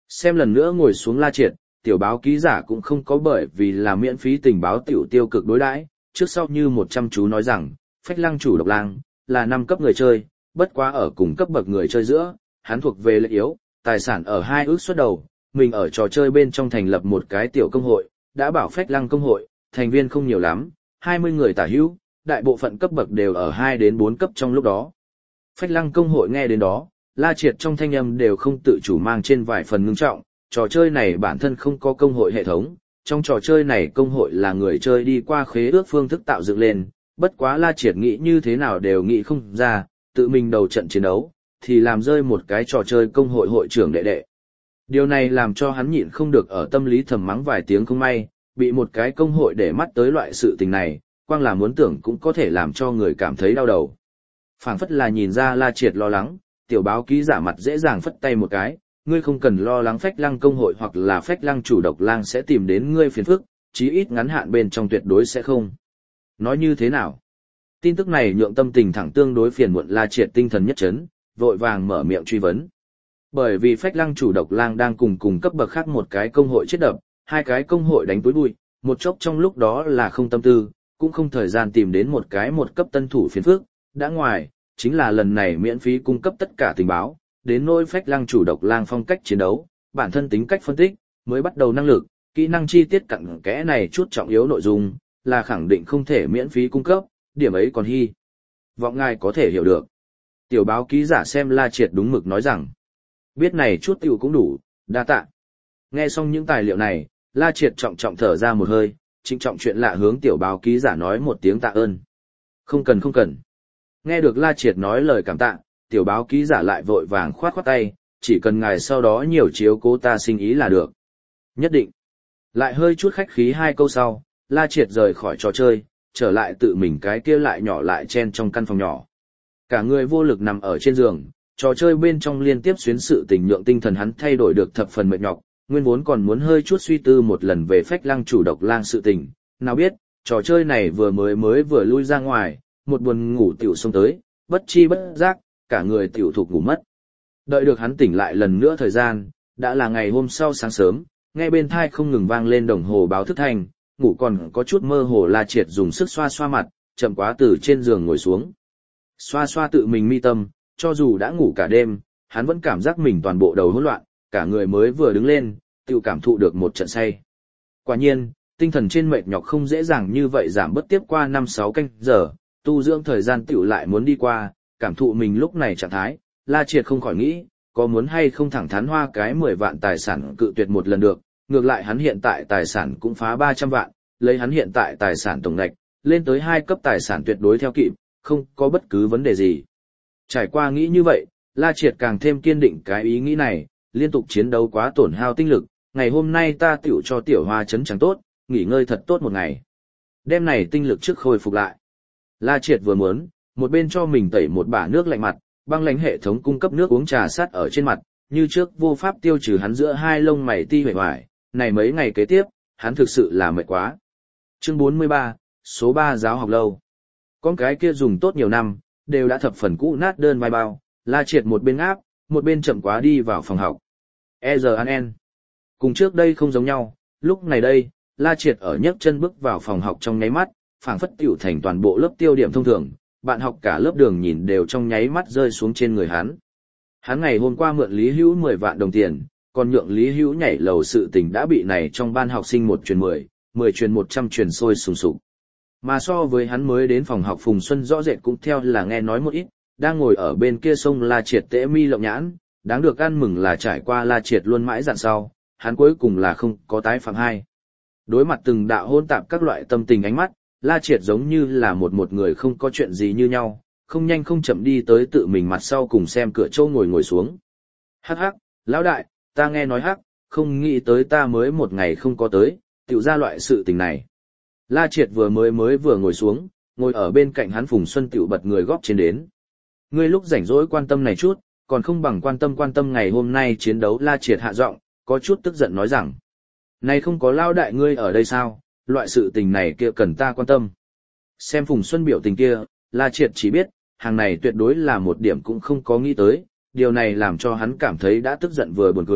Xem lần nữa ngồi xuống La Triệt, tiểu báo ký giả cũng không có bởi vì là miễn phí tình báo tiểu tiêu cực đối đãi, trước sau như một trăm chú nói rằng, Phách Lăng chủ độc lang, là năm cấp người chơi, bất quá ở cùng cấp bậc người chơi giữa, hắn thuộc về lệ yếu, tài sản ở hai ước xuất đầu, mình ở trò chơi bên trong thành lập một cái tiểu công hội, đã bảo Phách Lăng công hội, thành viên không nhiều lắm, hai mươi người tả hữu, đại bộ phận cấp bậc đều ở hai đến bốn cấp trong lúc đó. Phách Lăng công hội nghe đến đó, La Triệt trong thanh âm đều không tự chủ mang trên vài phần ngưng trọng, trò chơi này bản thân không có công hội hệ thống, trong trò chơi này công hội là người chơi đi qua khế ước phương thức tạo dựng lên, bất quá La Triệt nghĩ như thế nào đều nghĩ không ra, tự mình đầu trận chiến đấu, thì làm rơi một cái trò chơi công hội hội trưởng đệ đệ. Điều này làm cho hắn nhịn không được ở tâm lý thầm mắng vài tiếng không may, bị một cái công hội để mắt tới loại sự tình này, quang là muốn tưởng cũng có thể làm cho người cảm thấy đau đầu. Phảng phất là nhìn ra La Triệt lo lắng, tiểu báo ký giả mặt dễ dàng phất tay một cái, ngươi không cần lo lắng Phách Lăng công hội hoặc là Phách Lăng chủ độc lang sẽ tìm đến ngươi phiền phức, chí ít ngắn hạn bên trong tuyệt đối sẽ không. Nói như thế nào? Tin tức này nhượng tâm tình thẳng tương đối phiền muộn La Triệt tinh thần nhất chấn, vội vàng mở miệng truy vấn. Bởi vì Phách Lăng chủ độc lang đang cùng cùng cấp bậc khác một cái công hội chết đập, hai cái công hội đánh túi bụi, một chốc trong lúc đó là không tâm tư, cũng không thời gian tìm đến một cái một cấp tân thủ phiền phức, đã ngoài, chính là lần này miễn phí cung cấp tất cả tình báo, đến nỗi Phách Lăng chủ độc lang phong cách chiến đấu, bản thân tính cách phân tích, mới bắt đầu năng lực, kỹ năng chi tiết cặn kẽ này chút trọng yếu nội dung, là khẳng định không thể miễn phí cung cấp, điểm ấy còn hy vọng ngài có thể hiểu được. Tiểu báo ký giả xem La Triệt đúng mực nói rằng, biết này chút tiểu cũng đủ, đa tạ. Nghe xong những tài liệu này, La Triệt trọng trọng thở ra một hơi, trịnh trọng chuyện lạ hướng tiểu báo ký giả nói một tiếng tạ ơn. Không cần không cần. Nghe được La Triệt nói lời cảm tạ, tiểu báo ký giả lại vội vàng khoát khoát tay, chỉ cần ngài sau đó nhiều chiếu cố ta sinh ý là được. Nhất định. Lại hơi chút khách khí hai câu sau, La Triệt rời khỏi trò chơi, trở lại tự mình cái kia lại nhỏ lại chen trong căn phòng nhỏ. Cả người vô lực nằm ở trên giường, trò chơi bên trong liên tiếp xuyến sự tình nhượng tinh thần hắn thay đổi được thập phần mệt nhọc, nguyên vốn còn muốn hơi chút suy tư một lần về Phách Lăng chủ độc lang sự tình, nào biết, trò chơi này vừa mới mới vừa lui ra ngoài, một buồn ngủ tiểu xông tới, bất chi bất giác, cả người tiểu thục ngủ mất. Đợi được hắn tỉnh lại lần nữa thời gian, đã là ngày hôm sau sáng sớm, nghe bên thai không ngừng vang lên đồng hồ báo thức thanh, ngủ còn có chút mơ hồ La Triệt dùng sức xoa xoa mặt, chậm quá từ trên giường ngồi xuống. Xoa xoa tự mình mi tâm, cho dù đã ngủ cả đêm, hắn vẫn cảm giác mình toàn bộ đầu hỗn loạn, cả người mới vừa đứng lên, tự cảm thụ được một trận say. Quả nhiên, tinh thần trên mệt nhọc không dễ dàng như vậy giảm bớt tiếp qua năm sáu canh giờ, tu dưỡng thời gian tiểu lại muốn đi qua, cảm thụ mình lúc này trạng thái, La Triệt không khỏi nghĩ, có muốn hay không thẳng thắn hoa cái mười vạn tài sản cự tuyệt một lần được, ngược lại hắn hiện tại tài sản cũng phá ba trăm vạn, lấy hắn hiện tại tài sản tổng ngạch, lên tới hai cấp tài sản tuyệt đối theo kịp, không có bất cứ vấn đề gì. Trải qua nghĩ như vậy, La Triệt càng thêm kiên định cái ý nghĩ này, liên tục chiến đấu quá tổn hao tinh lực, ngày hôm nay ta tiểu cho tiểu hoa chấn chẳng tốt, nghỉ ngơi thật tốt một ngày. Đêm này tinh lực trước khôi phục lại. La Triệt vừa muốn, một bên cho mình tẩy một bả nước lạnh mặt, băng lãnh hệ thống cung cấp nước uống trà sát ở trên mặt, như trước vô pháp tiêu trừ hắn giữa hai lông mày ti huệ hoài, này mấy ngày kế tiếp, hắn thực sự là mệt quá. Chương bốn mươi ba, số ba giáo học lâu. Con cái kia dùng tốt nhiều năm, đều đã thập phần cũ nát đơn vai bao, La Triệt một bên áp, một bên chậm quá đi vào phòng học. E giờ ăn en. Cùng trước đây không giống nhau, lúc này đây, La Triệt ở nhấc chân bước vào phòng học trong nháy mắt, phảng phất tiểu thành toàn bộ lớp tiêu điểm thông thường, bạn học cả lớp đường nhìn đều trong nháy mắt rơi xuống trên người hắn. Hắn ngày hôm qua mượn Lý Hữu mười vạn đồng tiền, còn nhượng Lý Hữu nhảy lầu sự tình đã bị này trong ban học sinh một truyền mười, mười truyền một trăm truyền sôi sùng sục. Mà so với hắn mới đến phòng học Phùng Xuân rõ rệt cũng theo là nghe nói một ít, đang ngồi ở bên kia sông La Triệt tễ mi lộng nhãn, đáng được ăn mừng là trải qua La Triệt luôn mãi dặn sau, hắn cuối cùng là không có tái phạm hai. Đối mặt từng đạo hôn tạp các loại tâm tình ánh mắt, La Triệt giống như là một một người không có chuyện gì như nhau, không nhanh không chậm đi tới tự mình mặt sau cùng xem cửa châu ngồi ngồi xuống. Hắc hắc, lão đại, ta nghe nói hắc, không nghĩ tới ta mới một ngày không có tới, tiểu ra loại sự tình này. La Triệt vừa mới mới vừa ngồi xuống, ngồi ở bên cạnh hắn Phùng Xuân tiểu bật người góp trên đến. Ngươi lúc rảnh rỗi quan tâm này chút, còn không bằng quan tâm quan tâm ngày hôm nay chiến đấu. La Triệt hạ giọng, có chút tức giận nói rằng, này không có lao đại ngươi ở đây sao, loại sự tình này kia cần ta quan tâm. Xem Phùng Xuân biểu tình kia, La Triệt chỉ biết, hàng này tuyệt đối là một điểm cũng không có nghĩ tới, điều này làm cho hắn cảm thấy đã tức giận vừa buồn cười,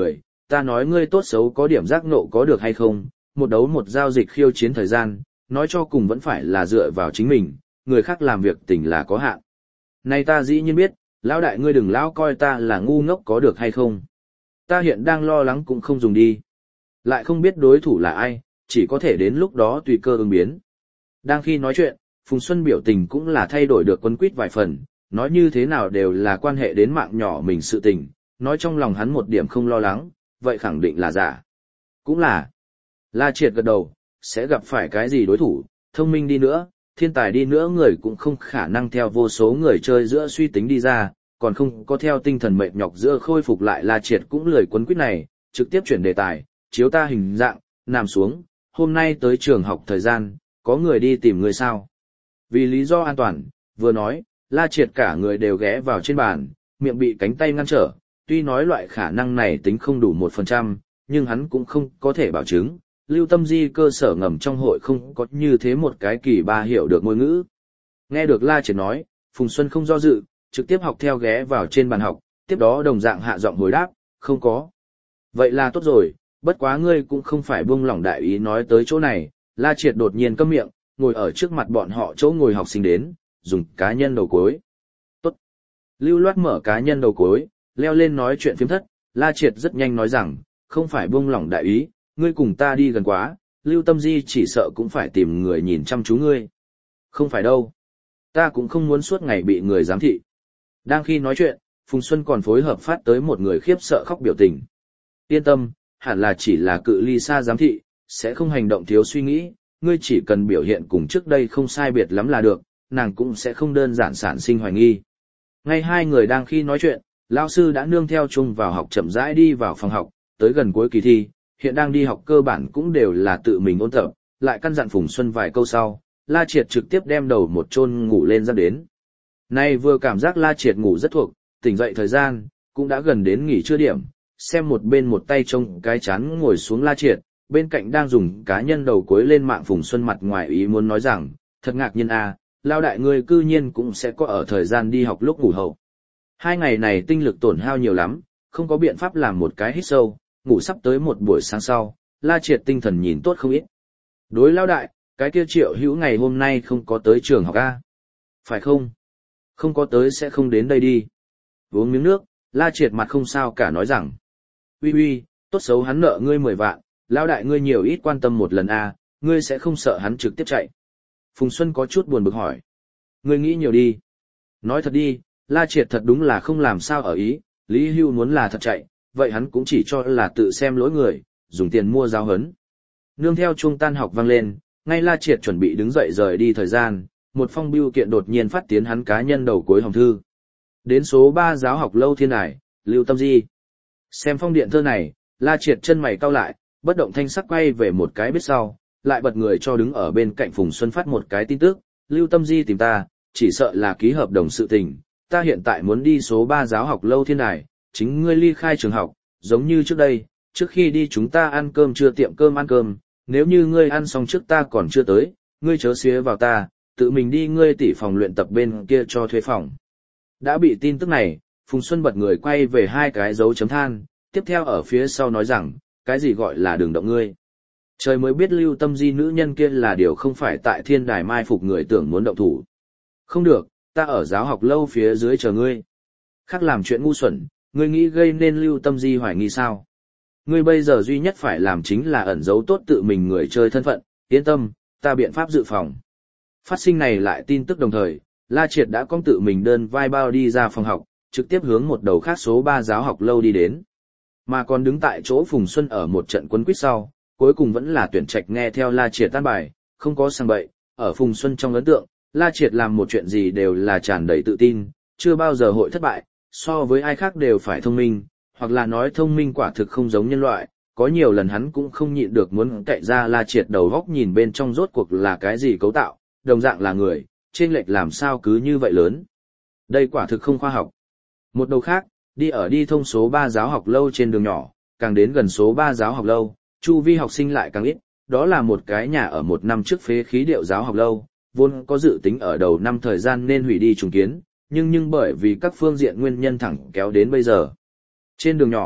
ta nói ngươi tốt xấu có điểm giác ngộ có được hay không, một đấu một giao dịch khiêu chiến thời gian, nói cho cùng vẫn phải là dựa vào chính mình, người khác làm việc tình là có hạn. Này ta dĩ nhiên biết, lão đại ngươi đừng lão coi ta là ngu ngốc có được hay không. Ta hiện đang lo lắng cũng không dùng đi. Lại không biết đối thủ là ai, chỉ có thể đến lúc đó tùy cơ ứng biến. Đang khi nói chuyện, Phùng Xuân biểu tình cũng là thay đổi được quấn quýt vài phần, nói như thế nào đều là quan hệ đến mạng nhỏ mình sự tình, nói trong lòng hắn một điểm không lo lắng, vậy khẳng định là giả. Cũng là, La Triệt gật đầu, sẽ gặp phải cái gì đối thủ, thông minh đi nữa, thiên tài đi nữa người cũng không khả năng theo vô số người chơi giữa suy tính đi ra, còn không có theo tinh thần mệt nhọc giữa khôi phục lại. La Triệt cũng lười quấn quýt này, trực tiếp chuyển đề tài, chiếu ta hình dạng, nằm xuống, hôm nay tới trường học thời gian, có người đi tìm người sao? Vì lý do an toàn, vừa nói, La Triệt cả người đều ghé vào trên bàn, miệng bị cánh tay ngăn trở, tuy nói loại khả năng này tính không đủ một phần trăm, nhưng hắn cũng không có thể bảo chứng. Lưu Tâm Di cơ sở ngầm trong hội không có như thế một cái kỳ ba hiểu được ngôn ngữ. Nghe được La Triệt nói, Phùng Xuân không do dự, trực tiếp học theo ghé vào trên bàn học, tiếp đó đồng dạng hạ giọng hồi đáp, không có. Vậy là tốt rồi, bất quá ngươi cũng không phải buông lỏng đại ý nói tới chỗ này. La Triệt đột nhiên câm miệng, ngồi ở trước mặt bọn họ chỗ ngồi học sinh đến, dùng cá nhân đầu cuối. Tốt. Lưu loát mở cá nhân đầu cuối, leo lên nói chuyện phiếm thất, La Triệt rất nhanh nói rằng, không phải buông lỏng đại ý, ngươi cùng ta đi gần quá, Lưu Tâm Di chỉ sợ cũng phải tìm người nhìn chăm chú ngươi. Không phải đâu. Ta cũng không muốn suốt ngày bị người giám thị. Đang khi nói chuyện, Phùng Xuân còn phối hợp phát tới một người khiếp sợ khóc biểu tình. Yên tâm, hẳn là chỉ là cự ly xa giám thị, sẽ không hành động thiếu suy nghĩ, ngươi chỉ cần biểu hiện cùng trước đây không sai biệt lắm là được, nàng cũng sẽ không đơn giản sản sinh hoài nghi. Ngay hai người đang khi nói chuyện, lão sư đã nương theo chung vào học chậm rãi đi vào phòng học, tới gần cuối kỳ thi, hiện đang đi học cơ bản cũng đều là tự mình ôn tập, lại căn dặn Phùng Xuân vài câu sau, La Triệt trực tiếp đem đầu một chôn ngủ lên ra đến. Nay vừa cảm giác La Triệt ngủ rất thuộc, tỉnh dậy thời gian, cũng đã gần đến nghỉ trưa điểm, xem một bên một tay trông cái chán ngồi xuống La Triệt, bên cạnh đang dùng cá nhân đầu cuối lên mạng Phùng Xuân mặt ngoài ý muốn nói rằng, thật ngạc nhiên à, lao đại ngươi cư nhiên cũng sẽ có ở thời gian đi học lúc ngủ hậu. Hai ngày này tinh lực tổn hao nhiều lắm, không có biện pháp làm một cái hít sâu, ngủ sắp tới một buổi sáng sau, La Triệt tinh thần nhìn tốt không ít. Đối lao đại, cái kia Triệu Hữu ngày hôm nay không có tới trường học a, phải không? Không có tới sẽ không đến đây đi. Uống miếng nước, La Triệt mặt không sao cả nói rằng, uy uy, tốt xấu hắn nợ ngươi mười vạn, lao đại ngươi nhiều ít quan tâm một lần a, ngươi sẽ không sợ hắn trực tiếp chạy. Phùng Xuân có chút buồn bực hỏi, ngươi nghĩ nhiều đi. Nói thật đi, La Triệt thật đúng là không làm sao ở ý, Lý Hưu muốn là thật chạy, vậy hắn cũng chỉ cho là tự xem lỗi người, dùng tiền mua giáo hấn. Nương theo chuông tan học vang lên, ngay La Triệt chuẩn bị đứng dậy rời đi thời gian, một phong bưu kiện đột nhiên phát tiến hắn cá nhân đầu cuối hòm thư. Đến số ba giáo học lâu thiên đài, Lưu Tâm Di. Xem phong điện thơ này, La Triệt chân mày cau lại, bất động thanh sắc quay về một cái biết sau, lại bật người cho đứng ở bên cạnh Phùng Xuân phát một cái tin tức, Lưu Tâm Di tìm ta, chỉ sợ là ký hợp đồng sự tình, ta hiện tại muốn đi số ba giáo học lâu thiên đài, chính ngươi ly khai trường học, giống như trước đây, trước khi đi chúng ta ăn cơm chưa tiệm cơm ăn cơm, nếu như ngươi ăn xong trước ta còn chưa tới, ngươi chớ xía vào ta, tự mình đi ngươi tỉ phòng luyện tập bên kia cho thuê phòng. Đã bị tin tức này, Phùng Xuân bật người quay về hai cái dấu chấm than, tiếp theo ở phía sau nói rằng, cái gì gọi là đường động ngươi. Trời mới biết Lưu Tâm Di nữ nhân kia là điều không phải tại thiên đài mai phục người tưởng muốn động thủ. Không được, ta ở giáo học lâu phía dưới chờ ngươi. Khác làm chuyện ngu xuẩn, ngươi nghĩ gây nên Lưu Tâm Di hoài nghi sao? Ngươi bây giờ duy nhất phải làm chính là ẩn giấu tốt tự mình người chơi thân phận, yên tâm, ta biện pháp dự phòng. Phát sinh này lại tin tức đồng thời, La Triệt đã con tự mình đơn vai bao đi ra phòng học, trực tiếp hướng một đầu khác số ba giáo học lâu đi đến. Mà còn đứng tại chỗ Phùng Xuân ở một trận quấn quýt sau, cuối cùng vẫn là tuyển trạch nghe theo La Triệt tan bài, không có sang bậy, ở Phùng Xuân trong ấn tượng, La Triệt làm một chuyện gì đều là tràn đầy tự tin, chưa bao giờ hội thất bại, so với ai khác đều phải thông minh, hoặc là nói thông minh quả thực không giống nhân loại, có nhiều lần hắn cũng không nhịn được muốn cậy ra La Triệt đầu góc nhìn bên trong rốt cuộc là cái gì cấu tạo, đồng dạng là người, chênh lệch làm sao cứ như vậy lớn. Đây quả thực không khoa học. Một đầu khác, đi ở đi thông số ba giáo học lâu trên đường nhỏ, càng đến gần số ba giáo học lâu, chu vi học sinh lại càng ít, đó là một cái nhà ở một năm trước phế khí điệu giáo học lâu, vốn có dự tính ở đầu năm thời gian nên hủy đi trùng kiến, nhưng nhưng bởi vì các phương diện nguyên nhân thẳng kéo đến bây giờ. Trên đường nhỏ,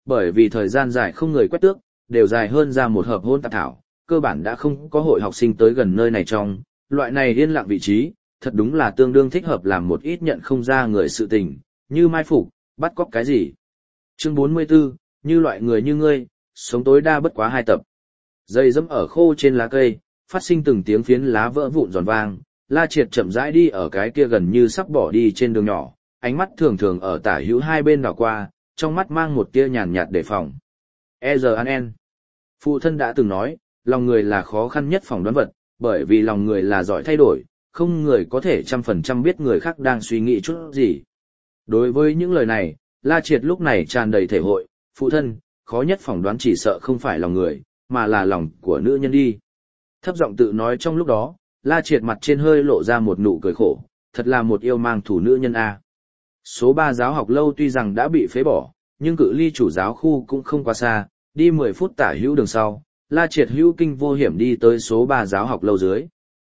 bởi vì thời gian dài không người quét tước, đều dài hơn ra một hợp hôn tạp thảo, cơ bản đã không có hội học sinh tới gần nơi này trong, loại này yên lặng vị trí, thật đúng là tương đương thích hợp làm một ít nhận không ra người sự tình, như mai phục, bắt cóc cái gì. Chương bốn mươi 44, như loại người như ngươi, sống tối đa bất quá hai tập. Dây dẫm ở khô trên lá cây, phát sinh từng tiếng phiến lá vỡ vụn giòn vang, La Triệt chậm rãi đi ở cái kia gần như sắp bỏ đi trên đường nhỏ, ánh mắt thường thường ở tả hữu hai bên đảo qua, trong mắt mang một tia nhàn nhạt đề phòng. E giờ an Phụ thân đã từng nói, lòng người là khó khăn nhất phỏng đoán vật, bởi vì lòng người là giỏi thay đổi, không người có thể trăm phần trăm biết người khác đang suy nghĩ chút gì. Đối với những lời này, La Triệt lúc này tràn đầy thể hội, phụ thân, khó nhất phỏng đoán chỉ sợ không phải lòng người, mà là lòng của nữ nhân đi. Thấp giọng tự nói trong lúc đó, La Triệt mặt trên hơi lộ ra một nụ cười khổ, thật là một yêu mang thủ nữ nhân a. Số ba giáo học lâu tuy rằng đã bị phế bỏ, nhưng cự ly chủ giáo khu cũng không quá xa, đi mười phút tả hữu đường sau, La Triệt hữu kinh vô hiểm đi tới số ba giáo học lâu dưới.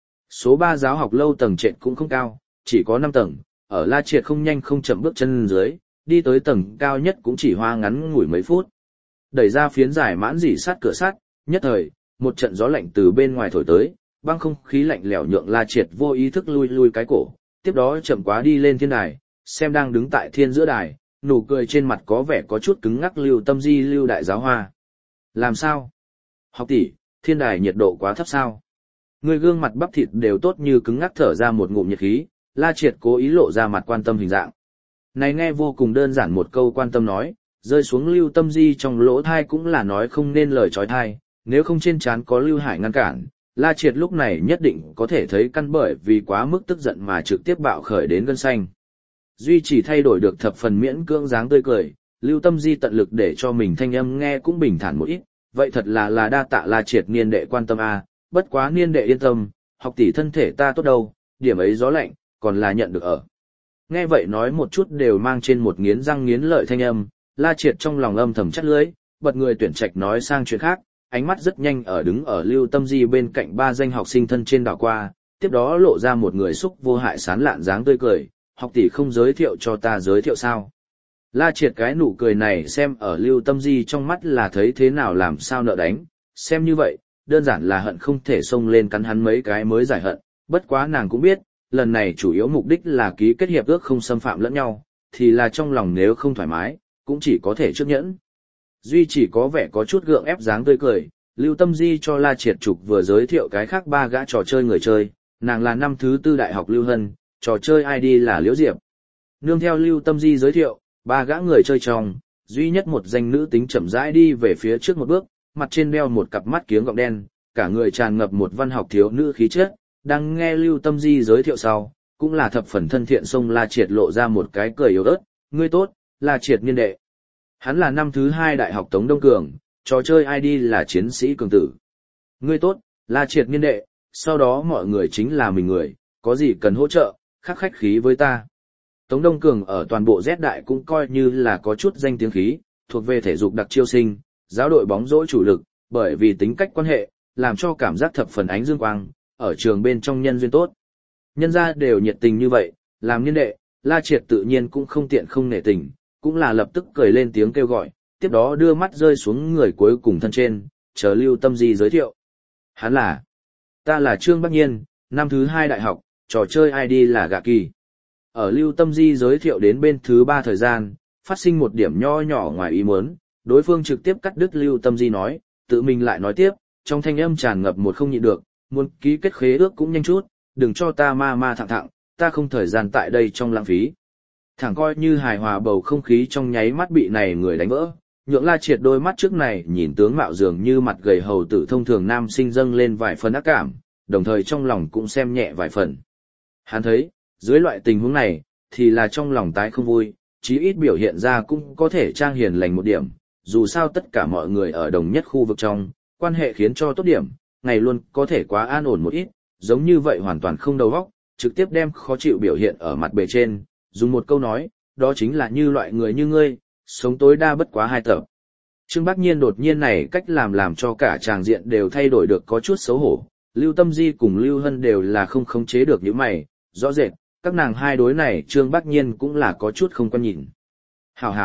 Số ba giáo học lâu tầng trệt cũng không cao, chỉ có năm tầng, ở La Triệt không nhanh không chậm bước chân dưới, đi tới tầng cao nhất cũng chỉ hoa ngắn ngủi mấy phút. Đẩy ra phiến dài mãn dỉ sát cửa sắt, nhất thời, một trận gió lạnh từ bên ngoài thổi tới, băng không khí lạnh lẽo nhượng La Triệt vô ý thức lui lui cái cổ, tiếp đó chậm quá đi lên thiên đài, xem đang đứng tại thiên giữa đài, nụ cười trên mặt có vẻ có chút cứng ngắc Lưu Tâm Di Lưu đại giáo hoa. Làm sao? Học tỷ, thiên đài nhiệt độ quá thấp sao? Người gương mặt bắp thịt đều tốt như cứng ngắc thở ra một ngụm nhiệt khí, La Triệt cố ý lộ ra mặt quan tâm hình dạng. Này nghe vô cùng đơn giản một câu quan tâm nói, rơi xuống Lưu Tâm Di trong lỗ thai cũng là nói không nên lời trói thai, nếu không trên trán có Lưu Hải ngăn cản, La Triệt lúc này nhất định có thể thấy căn bởi vì quá mức tức giận mà trực tiếp bạo khởi đến gân xanh. Duy chỉ thay đổi được thập phần miễn cưỡng dáng tươi cười, Lưu Tâm Di tận lực để cho mình thanh âm nghe cũng bình thản một ít, vậy thật là là đa tạ La Triệt niên đệ quan tâm a, bất quá niên đệ yên tâm, học tỷ thân thể ta tốt đâu, điểm ấy gió lạnh, còn là nhận được ở. Nghe vậy nói một chút đều mang trên một nghiến răng nghiến lợi thanh âm, La Triệt trong lòng âm thầm chắt lưỡi, bật người tuyển trạch nói sang chuyện khác, ánh mắt rất nhanh ở đứng ở Lưu Tâm Di bên cạnh ba danh học sinh thân trên đảo qua, tiếp đó lộ ra một người xúc vô hại sán lạn dáng tươi cười, học tỷ không giới thiệu cho ta giới thiệu sao. La Triệt cái nụ cười này xem ở Lưu Tâm Di trong mắt là thấy thế nào làm sao nợ đánh, xem như vậy, đơn giản là hận không thể xông lên cắn hắn mấy cái mới giải hận, bất quá nàng cũng biết, lần này chủ yếu mục đích là ký kết hiệp ước không xâm phạm lẫn nhau, thì là trong lòng nếu không thoải mái, cũng chỉ có thể chấp nhẫn. Duy chỉ có vẻ có chút gượng ép dáng tươi cười, Lưu Tâm Di cho La Triệt Trục vừa giới thiệu cái khác ba gã trò chơi người chơi, nàng là năm thứ tư đại học Lưu Hân, trò chơi i đê là Liễu Diệp. Nương theo Lưu Tâm Di giới thiệu, ba gã người chơi trong, duy nhất một danh nữ tính chậm rãi đi về phía trước một bước, mặt trên đeo một cặp mắt kiếng gọng đen, cả người tràn ngập một văn học thiếu nữ khí chất, đang nghe Lưu Tâm Di giới thiệu sau, cũng là thập phần thân thiện xông La Triệt lộ ra một cái cười yếu ớt, ngươi tốt, La Triệt niên đệ. Hắn là năm thứ hai đại học Tống Đông Cường, trò chơi i đê là chiến sĩ cường tử. Ngươi tốt, La Triệt niên đệ, sau đó mọi người chính là mình người, có gì cần hỗ trợ, khắc khách khí với ta. Tống Đông Cường ở toàn bộ Z đại cũng coi như là có chút danh tiếng khí, thuộc về thể dục đặc chiêu sinh, giáo đội bóng rổ chủ lực, bởi vì tính cách quan hệ, làm cho cảm giác thập phần ánh dương quang, ở trường bên trong nhân duyên tốt. Nhân gia đều nhiệt tình như vậy, làm niên đệ, La Triệt tự nhiên cũng không tiện không nể tình, cũng là lập tức cười lên tiếng kêu gọi, tiếp đó đưa mắt rơi xuống người cuối cùng thân trên, chờ Lưu Tâm Di giới thiệu. Hắn là, ta là Trương Bắc Nhiên, năm thứ hai đại học, trò chơi i đê là Gạ Kỳ. Ở Lưu Tâm Di giới thiệu đến bên thứ ba thời gian, phát sinh một điểm nho nhỏ ngoài ý muốn, đối phương trực tiếp cắt đứt Lưu Tâm Di nói, tự mình lại nói tiếp, trong thanh âm tràn ngập một không nhịn được, muốn ký kết khế ước cũng nhanh chút, đừng cho ta ma ma thẳng thẳng, ta không thời gian tại đây trong lãng phí. Thẳng coi như hài hòa bầu không khí trong nháy mắt bị này người đánh vỡ, nhượng La Triệt đôi mắt trước này nhìn tướng mạo dường như mặt gầy hầu tử thông thường nam sinh dâng lên vài phần ác cảm, đồng thời trong lòng cũng xem nhẹ vài phần. Hắn thấy, dưới loại tình huống này, thì là trong lòng tái không vui, chí ít biểu hiện ra cũng có thể trang hiền lành một điểm, dù sao tất cả mọi người ở đồng nhất khu vực trong, quan hệ khiến cho tốt điểm, ngày luôn có thể quá an ổn một ít, giống như vậy hoàn toàn không đầu óc, trực tiếp đem khó chịu biểu hiện ở mặt bề trên, dùng một câu nói, đó chính là như loại người như ngươi, sống tối đa bất quá hai tập. Trương Bác Nhiên đột nhiên này cách làm làm cho cả tràng diện đều thay đổi được có chút xấu hổ, Lưu Tâm Di cùng Lưu Hân đều là không khống chế được những mày, rõ rệt, các nàng hai đối này Trương Bác Nhiên cũng là có chút không quan nhìn. Hảo hảo,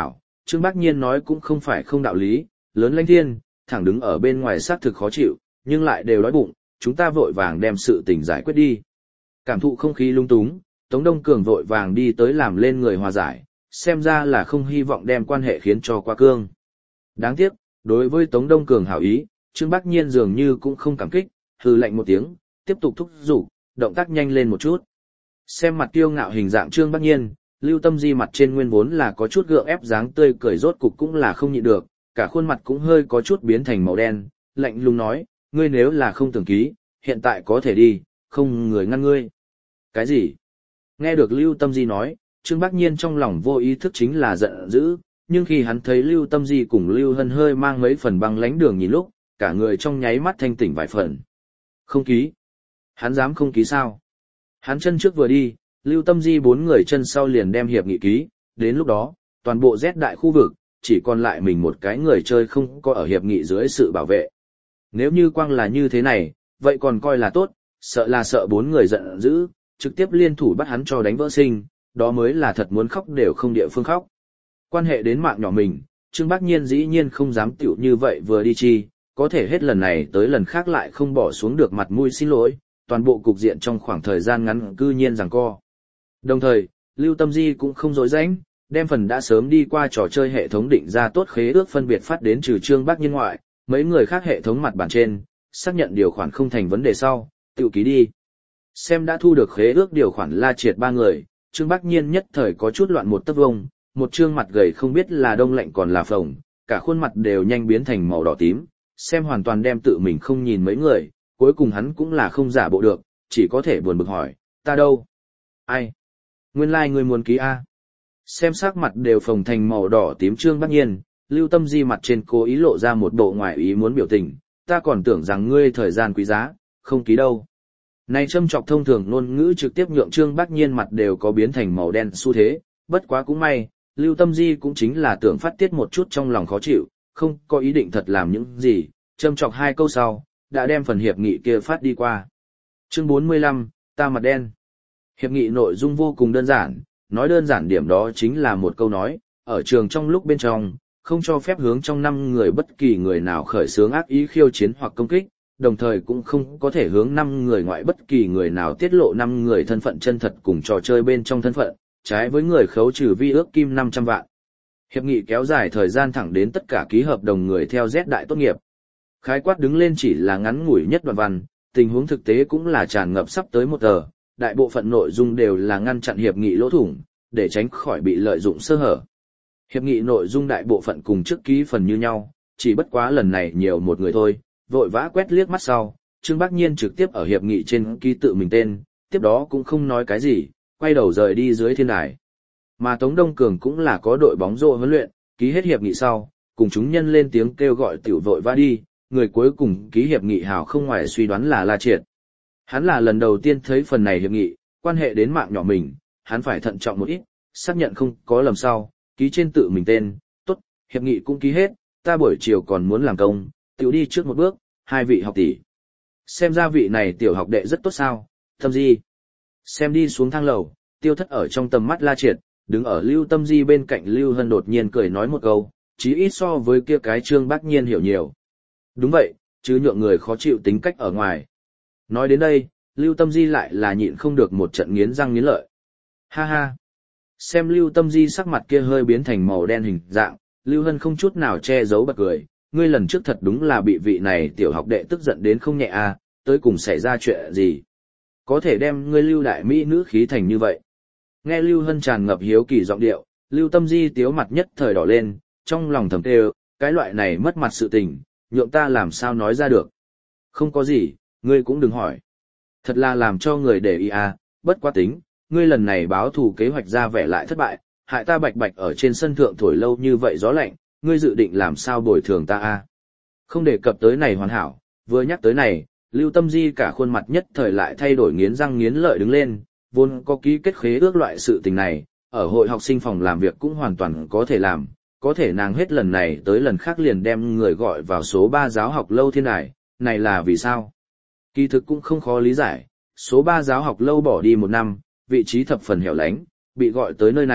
Trương Bác Nhiên nói cũng không phải không đạo lý, lớn lãnh thiên, thẳng đứng ở bên ngoài xác thực khó chịu, nhưng lại đều đói bụng, chúng ta vội vàng đem sự tình giải quyết đi. Cảm thụ không khí lung túng, Tống Đông Cường vội vàng đi tới làm lên người hòa giải, xem ra là không hy vọng đem quan hệ khiến cho quá cương. Đáng tiếc, đối với Tống Đông Cường hảo ý, Trương Bác Nhiên dường như cũng không cảm kích, hừ lạnh một tiếng, tiếp tục thúc giục, động tác nhanh lên một chút. Xem mặt kiêu ngạo hình dạng Trương Bác Nhiên, Lưu Tâm Di mặt trên nguyên vốn là có chút gượng ép dáng tươi cười rốt cục cũng là không nhịn được, cả khuôn mặt cũng hơi có chút biến thành màu đen, lạnh lùng nói, ngươi nếu là không tưởng ký, hiện tại có thể đi, không người ngăn ngươi. Cái gì? Nghe được Lưu Tâm Di nói, Trương Bác Nhiên trong lòng vô ý thức chính là giận dữ, nhưng khi hắn thấy Lưu Tâm Di cùng Lưu Hân hơi mang mấy phần băng lánh đường nhìn lúc, cả người trong nháy mắt thanh tỉnh vài phần. Không ký. Hắn dám không ký sao? Hắn chân trước vừa đi, Lưu Tâm Di bốn người chân sau liền đem hiệp nghị ký, đến lúc đó, toàn bộ Z đại khu vực, chỉ còn lại mình một cái người chơi không có ở hiệp nghị dưới sự bảo vệ. Nếu như quang là như thế này, vậy còn coi là tốt, sợ là sợ bốn người giận dữ, trực tiếp liên thủ bắt hắn cho đánh vỡ sinh, đó mới là thật muốn khóc đều không địa phương khóc. Quan hệ đến mạng nhỏ mình, Trương Bác Nhiên dĩ nhiên không dám tiểu như vậy vừa đi chi, có thể hết lần này tới lần khác lại không bỏ xuống được mặt mũi xin lỗi, toàn bộ cục diện trong khoảng thời gian ngắn cư nhiên giằng co. Đồng thời, Lưu Tâm Di cũng không dối rãnh, đem phần đã sớm đi qua trò chơi hệ thống định ra tốt khế ước phân biệt phát đến trừ Trương Bác Nhiên ngoại, mấy người khác hệ thống mặt bản trên, xác nhận điều khoản không thành vấn đề sau, tự ký đi. Xem đã thu được khế ước điều khoản La Triệt ba người, Trương Bác Nhiên nhất thời có chút loạn một tấc vông, một trương mặt gầy không biết là đông lạnh còn là phồng, cả khuôn mặt đều nhanh biến thành màu đỏ tím, xem hoàn toàn đem tự mình không nhìn mấy người, cuối cùng hắn cũng là không giả bộ được, chỉ có thể buồn bực hỏi, ta đâu? Ai? Nguyên lai like người muốn ký A. Xem sắc mặt đều phồng thành màu đỏ tím Trương Bác Nhiên, Lưu Tâm Di mặt trên cố ý lộ ra một bộ ngoài ý muốn biểu tình, ta còn tưởng rằng ngươi thời gian quý giá, không ký đâu. Này châm chọc thông thường ngôn ngữ trực tiếp nhượng Trương Bác Nhiên mặt đều có biến thành màu đen xu thế, bất quá cũng may, Lưu Tâm Di cũng chính là tưởng phát tiết một chút trong lòng khó chịu, không có ý định thật làm những gì, châm chọc hai câu sau, đã đem phần hiệp nghị kia phát đi qua. Chương bốn mươi lăm, ta mặt đen. Hiệp nghị nội dung vô cùng đơn giản, nói đơn giản điểm đó chính là một câu nói, ở trường trong lúc bên trong, không cho phép hướng trong năm người bất kỳ người nào khởi xướng ác ý khiêu chiến hoặc công kích, đồng thời cũng không có thể hướng năm người ngoại bất kỳ người nào tiết lộ năm người thân phận chân thật cùng trò chơi bên trong thân phận, trái với người khấu trừ vi ước kim năm trăm vạn. Hiệp nghị kéo dài thời gian thẳng đến tất cả ký hợp đồng người theo Z đại tốt nghiệp. Khái quát đứng lên chỉ là ngắn ngủi nhất đoạn văn, tình huống thực tế cũng là tràn ngập sắp tới một tờ, đại bộ phận nội dung đều là ngăn chặn hiệp nghị lỗ thủng, để tránh khỏi bị lợi dụng sơ hở. Hiệp nghị nội dung đại bộ phận cùng trước ký phần như nhau, chỉ bất quá lần này nhiều một người thôi, vội vã quét liếc mắt sau, Trương Bác Nhiên trực tiếp ở hiệp nghị trên ký tự mình tên, tiếp đó cũng không nói cái gì, quay đầu rời đi dưới thiên đài. Mà Tống Đông Cường cũng là có đội bóng rổ huấn luyện, ký hết hiệp nghị sau, cùng chúng nhân lên tiếng kêu gọi tiểu vội vã đi, người cuối cùng ký hiệp nghị hào không ngoài suy đoán là La Triệt. Hắn là lần đầu tiên thấy phần này hiệp nghị, quan hệ đến mạng nhỏ mình, hắn phải thận trọng một ít, xác nhận không có lầm sau, ký trên tự mình tên, tốt, hiệp nghị cũng ký hết, ta buổi chiều còn muốn làm công, tiểu đi trước một bước, hai vị học tỷ. Xem ra vị này tiểu học đệ rất tốt sao, Tâm Di. Xem đi xuống thang lầu, tiêu thất ở trong tầm mắt La Triệt, đứng ở Lưu Tâm Di bên cạnh Lưu Hân đột nhiên cười nói một câu, chí ít so với kia cái Trương Bác Nhiên hiểu nhiều. Đúng vậy, chứ nhượng người khó chịu tính cách ở ngoài. Nói đến đây, Lưu Tâm Di lại là nhịn không được một trận nghiến răng nghiến lợi. Ha ha. Xem Lưu Tâm Di sắc mặt kia hơi biến thành màu đen hình dạng, Lưu Hân không chút nào che giấu bật cười, ngươi lần trước thật đúng là bị vị này tiểu học đệ tức giận đến không nhẹ à, tới cùng xảy ra chuyện gì. Có thể đem ngươi Lưu đại mỹ nữ khí thành như vậy. Nghe Lưu Hân tràn ngập hiếu kỳ giọng điệu, Lưu Tâm Di tiếu mặt nhất thời đỏ lên, trong lòng thầm kêu, cái loại này mất mặt sự tình, nhượng ta làm sao nói ra được. Không có gì, ngươi cũng đừng hỏi. Thật là làm cho người để ý à, bất quá tính, ngươi lần này báo thù kế hoạch ra vẻ lại thất bại, hại ta bạch bạch ở trên sân thượng thổi lâu như vậy gió lạnh, ngươi dự định làm sao bồi thường ta à. Không đề cập tới này hoàn hảo, vừa nhắc tới này, Lưu Tâm Di cả khuôn mặt nhất thời lại thay đổi nghiến răng nghiến lợi đứng lên, vốn có ký kết khế ước loại sự tình này, ở hội học sinh phòng làm việc cũng hoàn toàn có thể làm, có thể nàng hết lần này tới lần khác liền đem người gọi vào số ba giáo học lâu thiên đài, này là vì sao? Kỳ thực cũng không khó lý giải, số ba giáo học lâu bỏ đi một năm, vị trí thập phần hẻo lánh, bị gọi tới nơi này,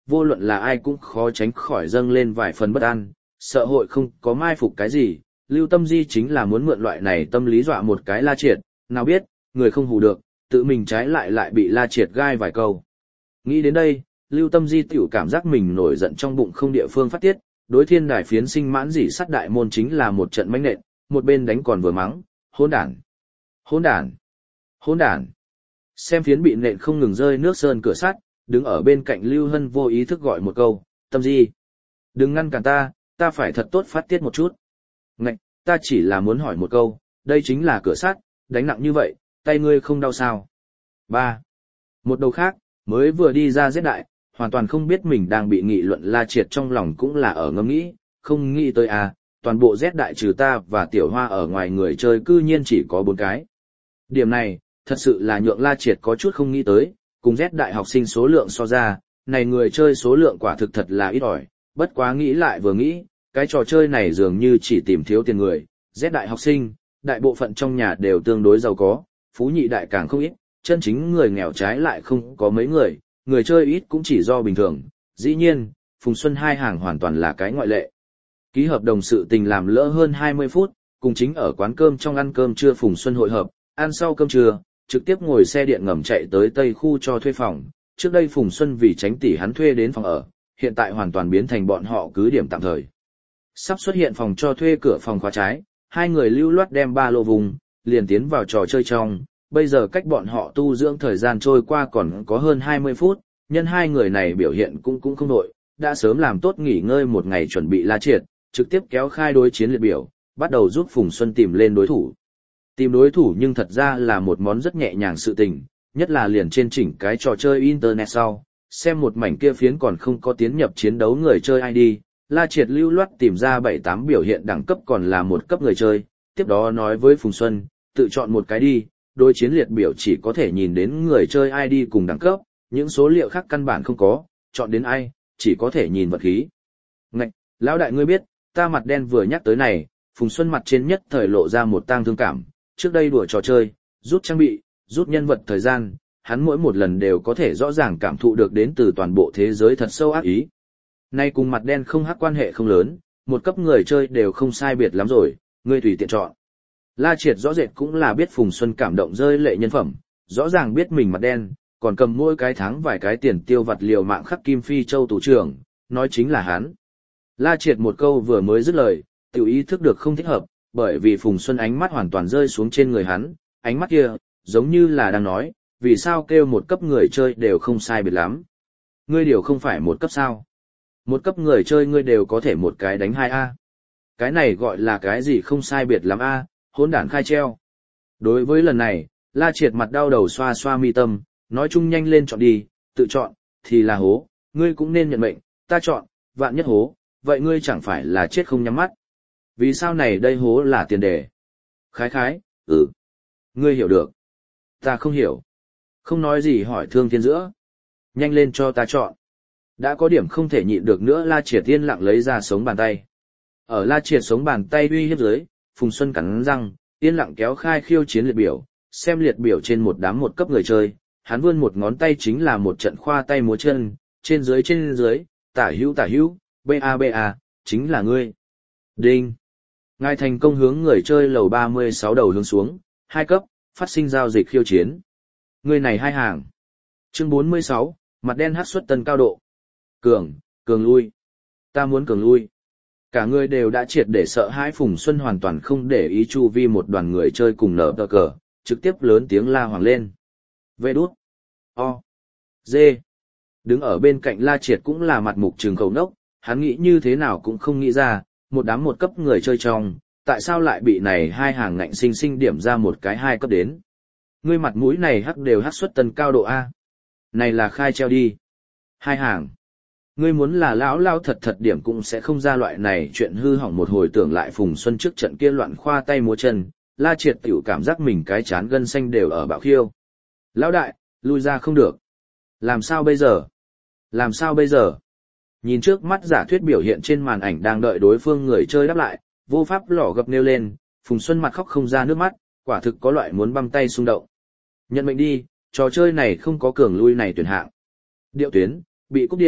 vô luận là ai cũng khó tránh khỏi dâng lên vài phần bất an, sợ hội không có mai phục cái gì, Lưu Tâm Di chính là muốn mượn loại này tâm lý dọa một cái La Triệt, nào biết, người không hù được, tự mình trái lại lại bị La Triệt gai vài câu. Nghĩ đến đây, Lưu Tâm Di tiểu cảm giác mình nổi giận trong bụng không địa phương phát tiết, đối thiên đài phiến sinh mãn dỉ sắt đại môn chính là một trận mãnh nện, một bên đánh còn vừa mắng, hỗn đản, hỗn đản, hỗn đản. Xem phiến bị nện không ngừng rơi nước sơn cửa sắt, đứng ở bên cạnh Lưu Hân vô ý thức gọi một câu, Tâm Di, đừng ngăn cản ta, ta phải thật tốt phát tiết một chút. Ngạch, ta chỉ là muốn hỏi một câu, đây chính là cửa sắt, đánh nặng như vậy, tay ngươi không đau sao? Ba. Một đầu khác, mới vừa đi ra giết đại, hoàn toàn không biết mình đang bị nghị luận La Triệt trong lòng cũng là ở ngâm nghĩ, không nghĩ tới à, toàn bộ giết đại trừ ta và tiểu hoa ở ngoài người chơi cư nhiên chỉ có bốn cái. Điểm này, thật sự là nhượng La Triệt có chút không nghĩ tới, cùng giết đại học sinh số lượng so ra, này người chơi số lượng quả thực thật là ít ỏi, bất quá nghĩ lại vừa nghĩ, cái trò chơi này dường như chỉ tìm thiếu tiền người, giết đại học sinh, đại bộ phận trong nhà đều tương đối giàu có, phú nhị đại càng không ít, chân chính người nghèo trái lại không có mấy người, người chơi ít cũng chỉ do bình thường, dĩ nhiên, Phùng Xuân hai hàng hoàn toàn là cái ngoại lệ. Ký hợp đồng sự tình làm lỡ hơn hai mươi phút, cùng chính ở quán cơm trong ăn cơm trưa Phùng Xuân hội hợp, ăn sau cơm trưa, trực tiếp ngồi xe điện ngầm chạy tới Tây khu cho thuê phòng, trước đây Phùng Xuân vì tránh tỷ hắn thuê đến phòng ở, hiện tại hoàn toàn biến thành bọn họ cứ điểm tạm thời. Sắp xuất hiện phòng cho thuê cửa phòng khóa trái, hai người lưu loát đem ba lô vùng, liền tiến vào trò chơi trong, bây giờ cách bọn họ tu dưỡng thời gian trôi qua còn có hơn hai mươi phút, nhân hai người này biểu hiện cũng cũng không đội, đã sớm làm tốt nghỉ ngơi một ngày chuẩn bị La Triệt, trực tiếp kéo khai đối chiến liệt biểu, bắt đầu giúp Phùng Xuân tìm lên đối thủ. Tìm đối thủ nhưng thật ra là một món rất nhẹ nhàng sự tình, nhất là liền trên chỉnh cái trò chơi Internet sau, xem một mảnh kia phiến còn không có tiến nhập chiến đấu người chơi i đê, La Triệt lưu loát tìm ra bảy tám biểu hiện đẳng cấp còn là một cấp người chơi, tiếp đó nói với Phùng Xuân, tự chọn một cái đi, đối chiến liệt biểu chỉ có thể nhìn đến người chơi i đê cùng đẳng cấp, những số liệu khác căn bản không có, chọn đến ai, chỉ có thể nhìn vật khí. Ngạch, lão đại ngươi biết, ta mặt đen vừa nhắc tới này, Phùng Xuân mặt trên nhất thời lộ ra một tang thương cảm, trước đây đùa trò chơi, rút trang bị, rút nhân vật thời gian, hắn mỗi một lần đều có thể rõ ràng cảm thụ được đến từ toàn bộ thế giới thật sâu ác ý. Nay cùng mặt đen không hắc quan hệ không lớn, một cấp người chơi đều không sai biệt lắm rồi, ngươi tùy tiện chọn. La Triệt rõ rệt cũng là biết Phùng Xuân cảm động rơi lệ nhân phẩm, rõ ràng biết mình mặt đen, còn cầm mỗi cái tháng vài cái tiền tiêu vặt liều mạng khắc Kim Phi Châu thủ trưởng, nói chính là hắn. La Triệt một câu vừa mới dứt lời, tiểu ý thức được không thích hợp, bởi vì Phùng Xuân ánh mắt hoàn toàn rơi xuống trên người hắn, ánh mắt kia, giống như là đang nói, vì sao kêu một cấp người chơi đều không sai biệt lắm. Ngươi điều không phải một cấp sao? Một cấp người chơi ngươi đều có thể một cái đánh hai a. Cái này gọi là cái gì không sai biệt lắm a, hỗn đản khai treo. Đối với lần này, La Triệt mặt đau đầu xoa xoa mi tâm, nói chung nhanh lên chọn đi, tự chọn, thì là hố, ngươi cũng nên nhận mệnh, ta chọn, vạn nhất hố, vậy ngươi chẳng phải là chết không nhắm mắt. Vì sao này đây hố là tiền đề? Khái khái, ừ. Ngươi hiểu được. Ta không hiểu. Không nói gì hỏi Thương Thiên giữa. Nhanh lên cho ta chọn. Đã có điểm không thể nhịn được nữa La Triệt yên lặng lấy ra sống bàn tay. Ở La Triệt sống bàn tay uy hiếp dưới, Phùng Xuân cắn răng, yên lặng kéo khai khiêu chiến liệt biểu, xem liệt biểu trên một đám một cấp người chơi, hắn vươn một ngón tay chính là một trận khoa tay múa chân, trên dưới trên dưới, tả hữu tả hữu, ba ba, chính là ngươi. Đinh. Ngài thành công hướng người chơi lầu ba mươi sáu đầu hướng xuống, hai cấp, phát sinh giao dịch khiêu chiến. Người này hai hàng. Chương bốn mươi sáu, mặt đen hắc xuất tân cao độ. Cường, cường lui. Ta muốn cường lui. Cả người đều đã triệt để sợ hãi. Phùng Xuân hoàn toàn không để ý chu vi một đoàn người chơi cùng nở tờ cờ, trực tiếp lớn tiếng la hoàng lên. Vê đút. O. Dê. Đứng ở bên cạnh La Triệt cũng là mặt mục trừng khẩu nốc, hắn nghĩ như thế nào cũng không nghĩ ra, một đám một cấp người chơi trong, tại sao lại bị này hai hàng ngạnh sinh sinh điểm ra một cái hai cấp đến. Ngươi mặt mũi này hắc đều hắc xuất tân cao độ A. Này là khai treo đi. Hai hàng. Ngươi muốn là lão lao thật thật điểm cũng sẽ không ra loại này chuyện hư hỏng. Một hồi tưởng lại Phùng Xuân trước trận kia loạn khoa tay múa chân, La Triệt tiểu cảm giác mình cái chán gân xanh đều ở bạo khiêu. Lão đại, lui ra không được. Làm sao bây giờ? Làm sao bây giờ? Nhìn trước mắt giả thuyết biểu hiện trên màn ảnh đang đợi đối phương người chơi đáp lại, vô pháp lỏ gập nêu lên, Phùng Xuân mặt khóc không ra nước mắt, quả thực có loại muốn băm tay xung động. Nhận mệnh đi, trò chơi này không có cường lui này tuyển hạng. Điệu tuyến, bị cúp điện,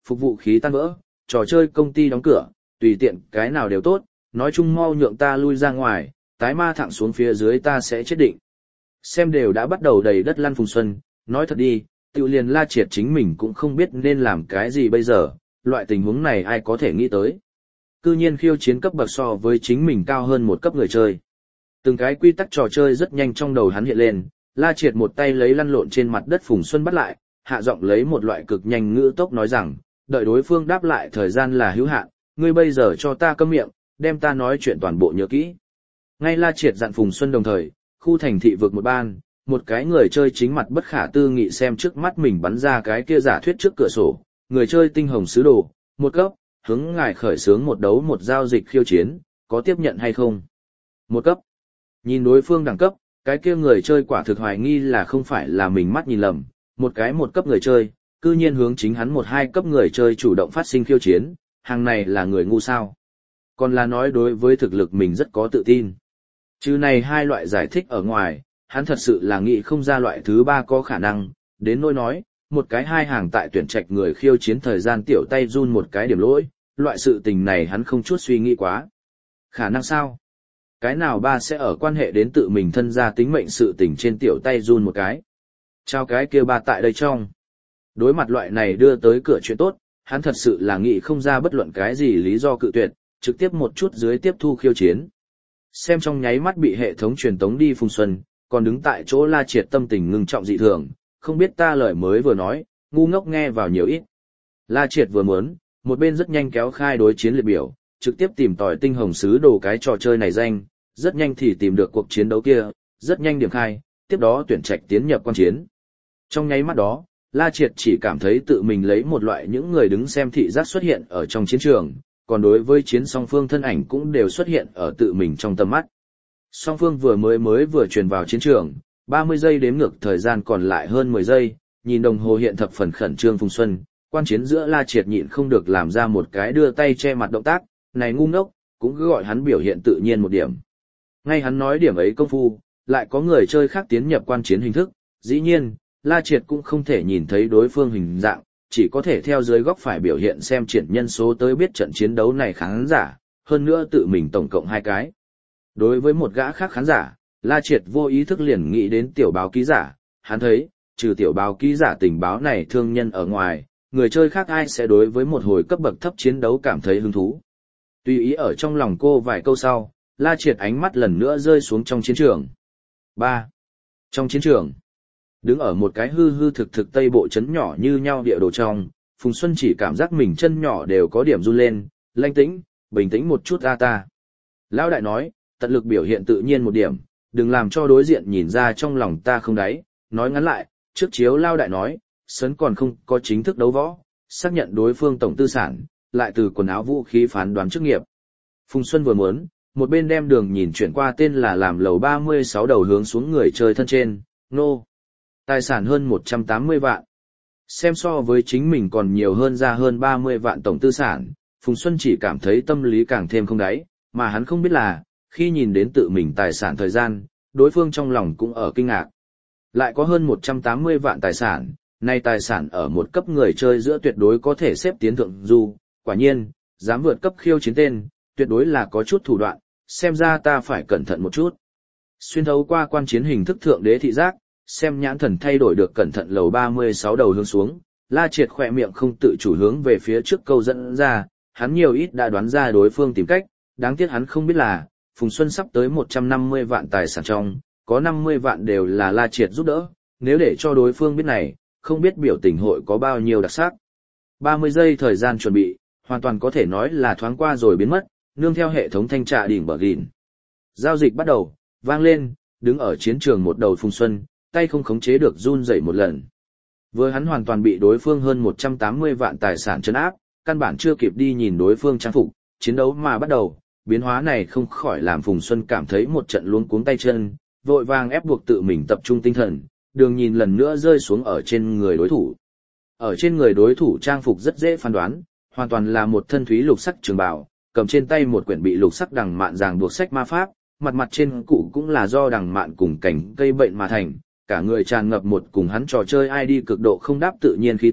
phục vụ khí tan vỡ, trò chơi công ty đóng cửa, tùy tiện cái nào đều tốt, nói chung mau nhượng ta lui ra ngoài, tái ma thẳng xuống phía dưới ta sẽ chết định. Xem đều đã bắt đầu đầy đất lăn Phùng Xuân, nói thật đi, tự liền La Triệt chính mình cũng không biết nên làm cái gì bây giờ, loại tình huống này ai có thể nghĩ tới. Cư nhiên khiêu chiến cấp bậc so với chính mình cao hơn một cấp người chơi. Từng cái quy tắc trò chơi rất nhanh trong đầu hắn hiện lên, La Triệt một tay lấy lăn lộn trên mặt đất Phùng Xuân bắt lại, hạ giọng lấy một loại cực nhanh ngữ tốc nói rằng, đợi đối phương đáp lại thời gian là hữu hạn, ngươi bây giờ cho ta câm miệng, đem ta nói chuyện toàn bộ nhớ kỹ. Ngay La Triệt dặn Phùng Xuân đồng thời, khu thành thị vực một ban, một cái người chơi chính mặt bất khả tư nghị xem trước mắt mình bắn ra cái kia giả thuyết trước cửa sổ, người chơi tinh hồng sứ đồ, một cấp, hướng ngài khởi xướng một đấu một giao dịch khiêu chiến, có tiếp nhận hay không? Một cấp. Nhìn đối phương đẳng cấp, cái kia người chơi quả thực hoài nghi là không phải là mình mắt nhìn lầm, một cái một cấp người chơi, cư nhiên hướng chính hắn một hai cấp người chơi chủ động phát sinh khiêu chiến, hàng này là người ngu sao? Còn là nói đối với thực lực mình rất có tự tin. Chứ này hai loại giải thích ở ngoài, hắn thật sự là nghĩ không ra loại thứ ba có khả năng, đến nỗi nói, một cái hai hàng tại tuyển trạch người khiêu chiến thời gian tiểu tay run một cái điểm lỗi, loại sự tình này hắn không chút suy nghĩ quá. Khả năng sao? Cái nào ba sẽ ở quan hệ đến tự mình thân gia tính mệnh sự tình trên tiểu tay run một cái. Trao cái kia ba tại đây trong. Đối mặt loại này đưa tới cửa chuyện tốt, hắn thật sự là nghĩ không ra bất luận cái gì lý do cự tuyệt, trực tiếp một chút dưới tiếp thu khiêu chiến. Xem trong nháy mắt bị hệ thống truyền tống đi Phùng Xuân, còn đứng tại chỗ La Triệt tâm tình ngưng trọng dị thường, không biết ta lời mới vừa nói, ngu ngốc nghe vào nhiều ít. La Triệt vừa muốn, một bên rất nhanh kéo khai đối chiến liệt biểu, trực tiếp tìm tòi tinh hồng sứ đồ cái trò chơi này danh, rất nhanh thì tìm được cuộc chiến đấu kia, rất nhanh điểm khai, tiếp đó tuyển trạch tiến nhập quan chiến. Trong nháy mắt đó, La Triệt chỉ cảm thấy tự mình lấy một loại những người đứng xem thị giác xuất hiện ở trong chiến trường, còn đối với chiến song phương thân ảnh cũng đều xuất hiện ở tự mình trong tầm mắt. Song phương vừa mới mới vừa truyền vào chiến trường, ba mươi giây đếm ngược thời gian còn lại hơn mười giây, nhìn đồng hồ hiện thập phần khẩn trương Phùng Xuân, quan chiến giữa La Triệt nhịn không được làm ra một cái đưa tay che mặt động tác, này ngu ngốc, cũng cứ gọi hắn biểu hiện tự nhiên một điểm. Ngay hắn nói điểm ấy công phu, lại có người chơi khác tiến nhập quan chiến hình thức, dĩ nhiên, La Triệt cũng không thể nhìn thấy đối phương hình dạng, chỉ có thể theo dưới góc phải biểu hiện xem triển nhân số tới biết trận chiến đấu này khán giả, hơn nữa tự mình tổng cộng hai cái. Đối với một gã khác khán giả, La Triệt vô ý thức liền nghĩ đến tiểu báo ký giả, hắn thấy, trừ tiểu báo ký giả tình báo này thương nhân ở ngoài, người chơi khác ai sẽ đối với một hồi cấp bậc thấp chiến đấu cảm thấy hứng thú. Tùy ý ở trong lòng cô vài câu sau, La Triệt ánh mắt lần nữa rơi xuống trong chiến trường. ba. Trong chiến trường, đứng ở một cái hư hư thực thực tây bộ trấn nhỏ như nhau địa đồ trong, Phùng Xuân chỉ cảm giác mình chân nhỏ đều có điểm run lên, lanh tĩnh, bình tĩnh một chút a ta. Lão đại nói, tận lực biểu hiện tự nhiên một điểm, đừng làm cho đối diện nhìn ra trong lòng ta không đáy, nói ngắn lại, trước chiếu Lão đại nói, sấn còn không có chính thức đấu võ, xác nhận đối phương tổng tư sản, lại từ quần áo vũ khí phán đoán chức nghiệp. Phùng Xuân vừa muốn, một bên đem đường nhìn chuyển qua tên là làm lầu ba mươi sáu đầu hướng xuống người chơi thân trên, nô. Tài sản hơn một trăm tám mươi vạn. Xem so với chính mình còn nhiều hơn ra hơn ba mươi vạn tổng tư sản, Phùng Xuân chỉ cảm thấy tâm lý càng thêm không đáy, mà hắn không biết là, khi nhìn đến tự mình tài sản thời gian, đối phương trong lòng cũng ở kinh ngạc. Lại có hơn một trăm tám mươi vạn tài sản, nay tài sản ở một cấp người chơi giữa tuyệt đối có thể xếp tiến thượng du, quả nhiên, dám vượt cấp khiêu chiến tên, tuyệt đối là có chút thủ đoạn, xem ra ta phải cẩn thận một chút. Xuyên thấu qua quan chiến hình thức thượng đế thị giác, xem nhãn thần thay đổi được cẩn thận lầu ba mươi sáu đầu hướng xuống, La Triệt khỏe miệng không tự chủ hướng về phía trước câu dẫn ra, hắn nhiều ít đã đoán ra đối phương tìm cách, đáng tiếc hắn không biết là, Phùng Xuân sắp tới một trăm năm mươi vạn tài sản trong, có năm mươi vạn đều là La Triệt giúp đỡ, nếu để cho đối phương biết này, không biết biểu tình hội có bao nhiêu đặc sắc. ba mươi giây thời gian chuẩn bị, hoàn toàn có thể nói là thoáng qua rồi biến mất, nương theo hệ thống thanh trà đỉnh bờ gìn. Giao dịch bắt đầu, vang lên, đứng ở chiến trường một đầu Phùng Xuân, tay không khống chế được run rẩy một lần. Vừa hắn hoàn toàn bị đối phương hơn một trăm tám mươi vạn tài sản trấn áp, căn bản chưa kịp đi nhìn đối phương trang phục, chiến đấu mà bắt đầu, biến hóa này không khỏi làm Phùng Xuân cảm thấy một trận luống cuống tay chân, vội vàng ép buộc tự mình tập trung tinh thần, đường nhìn lần nữa rơi xuống ở trên người đối thủ. Ở trên người đối thủ trang phục rất dễ phán đoán, hoàn toàn là một thân thúy lục sắc trường bào, cầm trên tay một quyển bị lục sắc đằng mạn ràng buộc sách ma pháp, mặt mặt trên cụ cũng là do đằng mạn cùng cành cây bệnh mà thành, cả người tràn ngập một cùng hắn trò chơi i đê cực độ không đáp tự nhiên khí tức,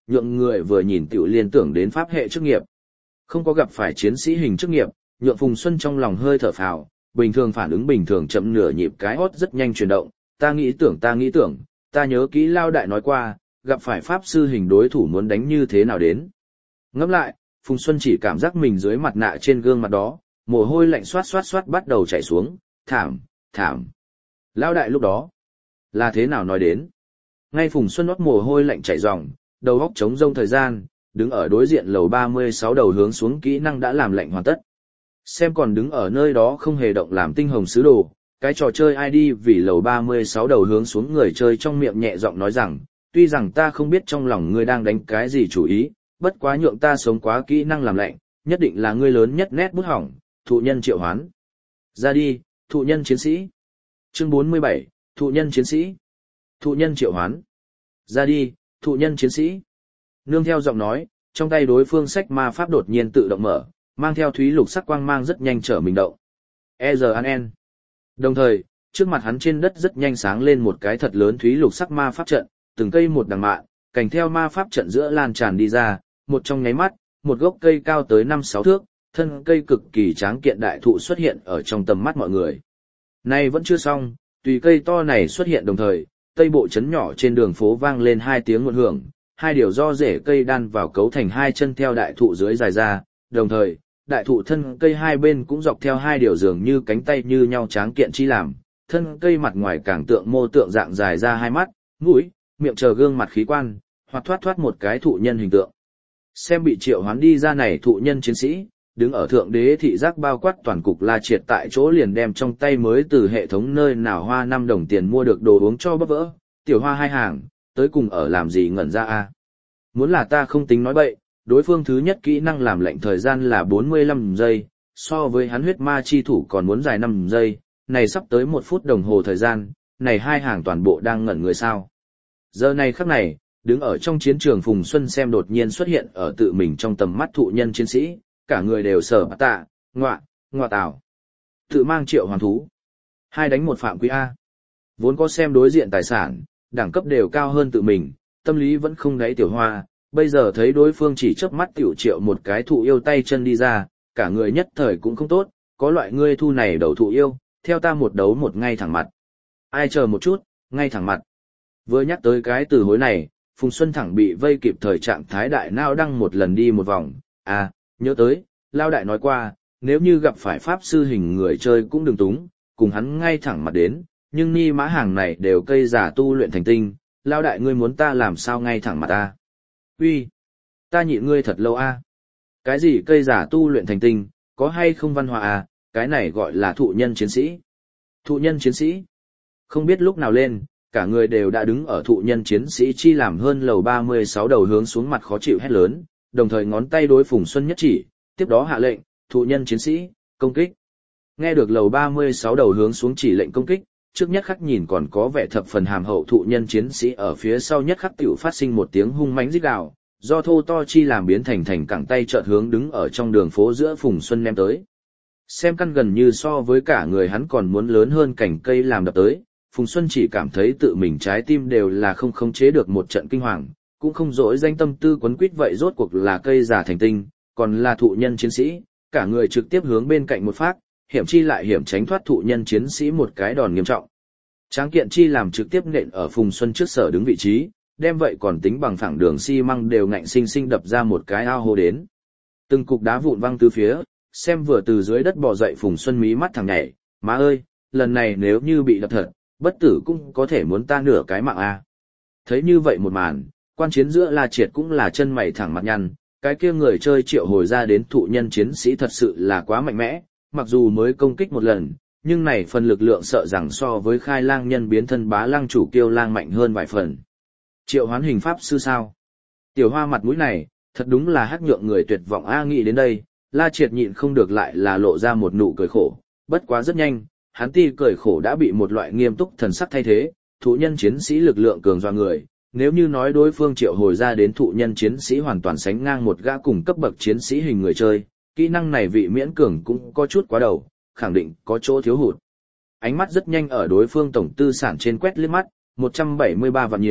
nhượng người vừa nhìn tiểu liên tưởng đến pháp hệ chức nghiệp. Không có gặp phải chiến sĩ hình chức nghiệp, nhượng Phùng Xuân trong lòng hơi thở phào, bình thường phản ứng bình thường chậm nửa nhịp cái hốt rất nhanh chuyển động, ta nghĩ tưởng ta nghĩ tưởng, ta nhớ kỹ Lao Đại nói qua, gặp phải pháp sư hình đối thủ muốn đánh như thế nào đến. Ngẫm lại, Phùng Xuân chỉ cảm giác mình dưới mặt nạ trên gương mặt đó, mồ hôi lạnh xoát xoát xoát bắt đầu chảy xuống, thảm, thảm. Lao Đại lúc đó, là thế nào nói đến? Ngay Phùng Xuân nót mồ hôi lạnh chảy ròng, đầu óc trống rông thời gian, đứng ở đối diện lầu ba mươi sáu đầu hướng xuống kỹ năng đã làm lạnh hoàn tất. Xem còn đứng ở nơi đó không hề động làm tinh hồng sứ đồ, cái trò chơi i đê vì lầu ba mươi sáu đầu hướng xuống người chơi trong miệng nhẹ giọng nói rằng, tuy rằng ta không biết trong lòng ngươi đang đánh cái gì chủ ý, bất quá nhượng ta sống quá kỹ năng làm lạnh, nhất định là ngươi lớn nhất nét bút hỏng, thụ nhân triệu hoán. Ra đi, thụ nhân chiến sĩ. Chương bốn mươi bảy, thụ nhân chiến sĩ. Thụ nhân triệu hoán. Ra đi, thụ nhân chiến sĩ. Nương theo giọng nói, trong tay đối phương sách ma pháp đột nhiên tự động mở, mang theo thúy lục sắc quang mang rất nhanh trở mình động. e rờ en en. Đồng thời, trước mặt hắn trên đất rất nhanh sáng lên một cái thật lớn thúy lục sắc ma pháp trận, từng cây một đằng mạ, cảnh theo ma pháp trận giữa lan tràn đi ra, một trong nháy mắt, một gốc cây cao tới năm sáu thước, thân cây cực kỳ tráng kiện đại thụ xuất hiện ở trong tầm mắt mọi người. Này vẫn chưa xong, tùy cây to này xuất hiện đồng thời, tây bộ trấn nhỏ trên đường phố vang lên hai tiếng nguồn hưởng, hai điều do rễ cây đan vào cấu thành hai chân theo đại thụ dưới dài ra, đồng thời, đại thụ thân cây hai bên cũng dọc theo hai điều dường như cánh tay như nhau tráng kiện chi làm, thân cây mặt ngoài càng tượng mô tượng dạng dài ra hai mắt, mũi, miệng chờ gương mặt khí quan, hoặc thoát thoát một cái thụ nhân hình tượng. Xem bị triệu hoán đi ra này thụ nhân chiến sĩ, đứng ở thượng đế thị giác bao quát toàn cục La Triệt tại chỗ liền đem trong tay mới từ hệ thống nơi nào hoa năm đồng tiền mua được đồ uống cho bắp vỡ, tiểu hoa hai hàng, tới cùng ở làm gì ngẩn ra a? Muốn là ta không tính nói bậy, đối phương thứ nhất kỹ năng làm lệnh thời gian là bốn mươi lăm giây, so với hắn huyết ma chi thủ còn muốn dài năm giây, này sắp tới một phút đồng hồ thời gian, này hai hàng toàn bộ đang ngẩn người sao. Giờ này khắc này, đứng ở trong chiến trường Phùng Xuân xem đột nhiên xuất hiện ở tự mình trong tầm mắt thụ nhân chiến sĩ, cả người đều sở bát tạ, ngọa, ngọa tảo. Tự mang triệu hoàn thú. Hai đánh một phạm quý A. Vốn có xem đối diện tài sản, đẳng cấp đều cao hơn tự mình, tâm lý vẫn không đáy tiểu hoa, bây giờ thấy đối phương chỉ chớp mắt tiểu triệu một cái thụ yêu tay chân đi ra, cả người nhất thời cũng không tốt, có loại ngươi thu này đầu thụ yêu, theo ta một đấu một ngay thẳng mặt. Ai chờ một chút, ngay thẳng mặt. Vừa nhắc tới cái từ hối này, Phùng Xuân thẳng bị vây kịp thời trạng thái đại nao đăng một lần đi một vòng, à, nhớ tới, Lao Đại nói qua, nếu như gặp phải pháp sư hình người chơi cũng đừng túng, cùng hắn ngay thẳng mặt đến, nhưng ni mã hàng này đều cây giả tu luyện thành tinh, Lao Đại ngươi muốn ta làm sao ngay thẳng mặt ta? Uy, ta nhịn ngươi thật lâu a. Cái gì cây giả tu luyện thành tinh, có hay không văn hóa à, cái này gọi là thụ nhân chiến sĩ. Thụ nhân chiến sĩ? Không biết lúc nào lên, cả người đều đã đứng ở thụ nhân chiến sĩ chi làm hơn lầu ba mươi sáu đầu hướng xuống mặt khó chịu hét lớn, đồng thời ngón tay đối Phùng Xuân nhất chỉ, tiếp đó hạ lệnh, thụ nhân chiến sĩ, công kích. Nghe được lầu ba mươi sáu đầu hướng xuống chỉ lệnh công kích, trước nhất khắc nhìn còn có vẻ thập phần hàm hậu thụ nhân chiến sĩ ở phía sau nhất khắc tiểu phát sinh một tiếng hung mãnh rít gào, do thô to chi làm biến thành thành cẳng tay chợt hướng đứng ở trong đường phố giữa Phùng Xuân ném tới. Xem căn gần như so với cả người hắn còn muốn lớn hơn cành cây làm đập tới, Phùng Xuân chỉ cảm thấy tự mình trái tim đều là không khống chế được một trận kinh hoàng, cũng không dỗi danh tâm tư quấn quýt vậy rốt cuộc là cây giả thành tinh, còn là thụ nhân chiến sĩ, cả người trực tiếp hướng bên cạnh một phát, hiểm chi lại hiểm tránh thoát thụ nhân chiến sĩ một cái đòn nghiêm trọng. Tráng kiện chi làm trực tiếp nện ở Phùng Xuân trước sở đứng vị trí, đem vậy còn tính bằng phẳng đường xi măng đều ngạnh sinh sinh đập ra một cái ao hô đến. Từng cục đá vụn văng từ phía, xem vừa từ dưới đất bò dậy Phùng Xuân mí mắt thằng nhảy, má ơi, lần này nếu như bị đập thật, bất tử cũng có thể muốn ta nửa cái mạng a. Thấy như vậy một màn, quan chiến giữa La Triệt cũng là chân mày thẳng mặt nhăn, cái kia người chơi triệu hồi ra đến thụ nhân chiến sĩ thật sự là quá mạnh mẽ, mặc dù mới công kích một lần, nhưng này phần lực lượng sợ rằng so với khai lang nhân biến thân bá lang chủ kiêu lang mạnh hơn vài phần. Triệu hoán hình pháp sư sao? Tiểu hoa mặt mũi này, thật đúng là hắc nhượng người tuyệt vọng a. Nghĩ đến đây, La Triệt nhịn không được lại là lộ ra một nụ cười khổ, bất quá rất nhanh, hắn ti cười khổ đã bị một loại nghiêm túc thần sắc thay thế, thụ nhân chiến sĩ lực lượng cường doa người, nếu như nói đối phương triệu hồi ra đến thụ nhân chiến sĩ hoàn toàn sánh ngang một gã cùng cấp bậc chiến sĩ hình người chơi, kỹ năng này vị miễn cường cũng có chút quá đầu, khẳng định có chỗ thiếu hụt. Ánh mắt rất nhanh ở đối phương tổng tư sản trên quét liếc mắt, một trăm bảy mươi ba vạn nhiều,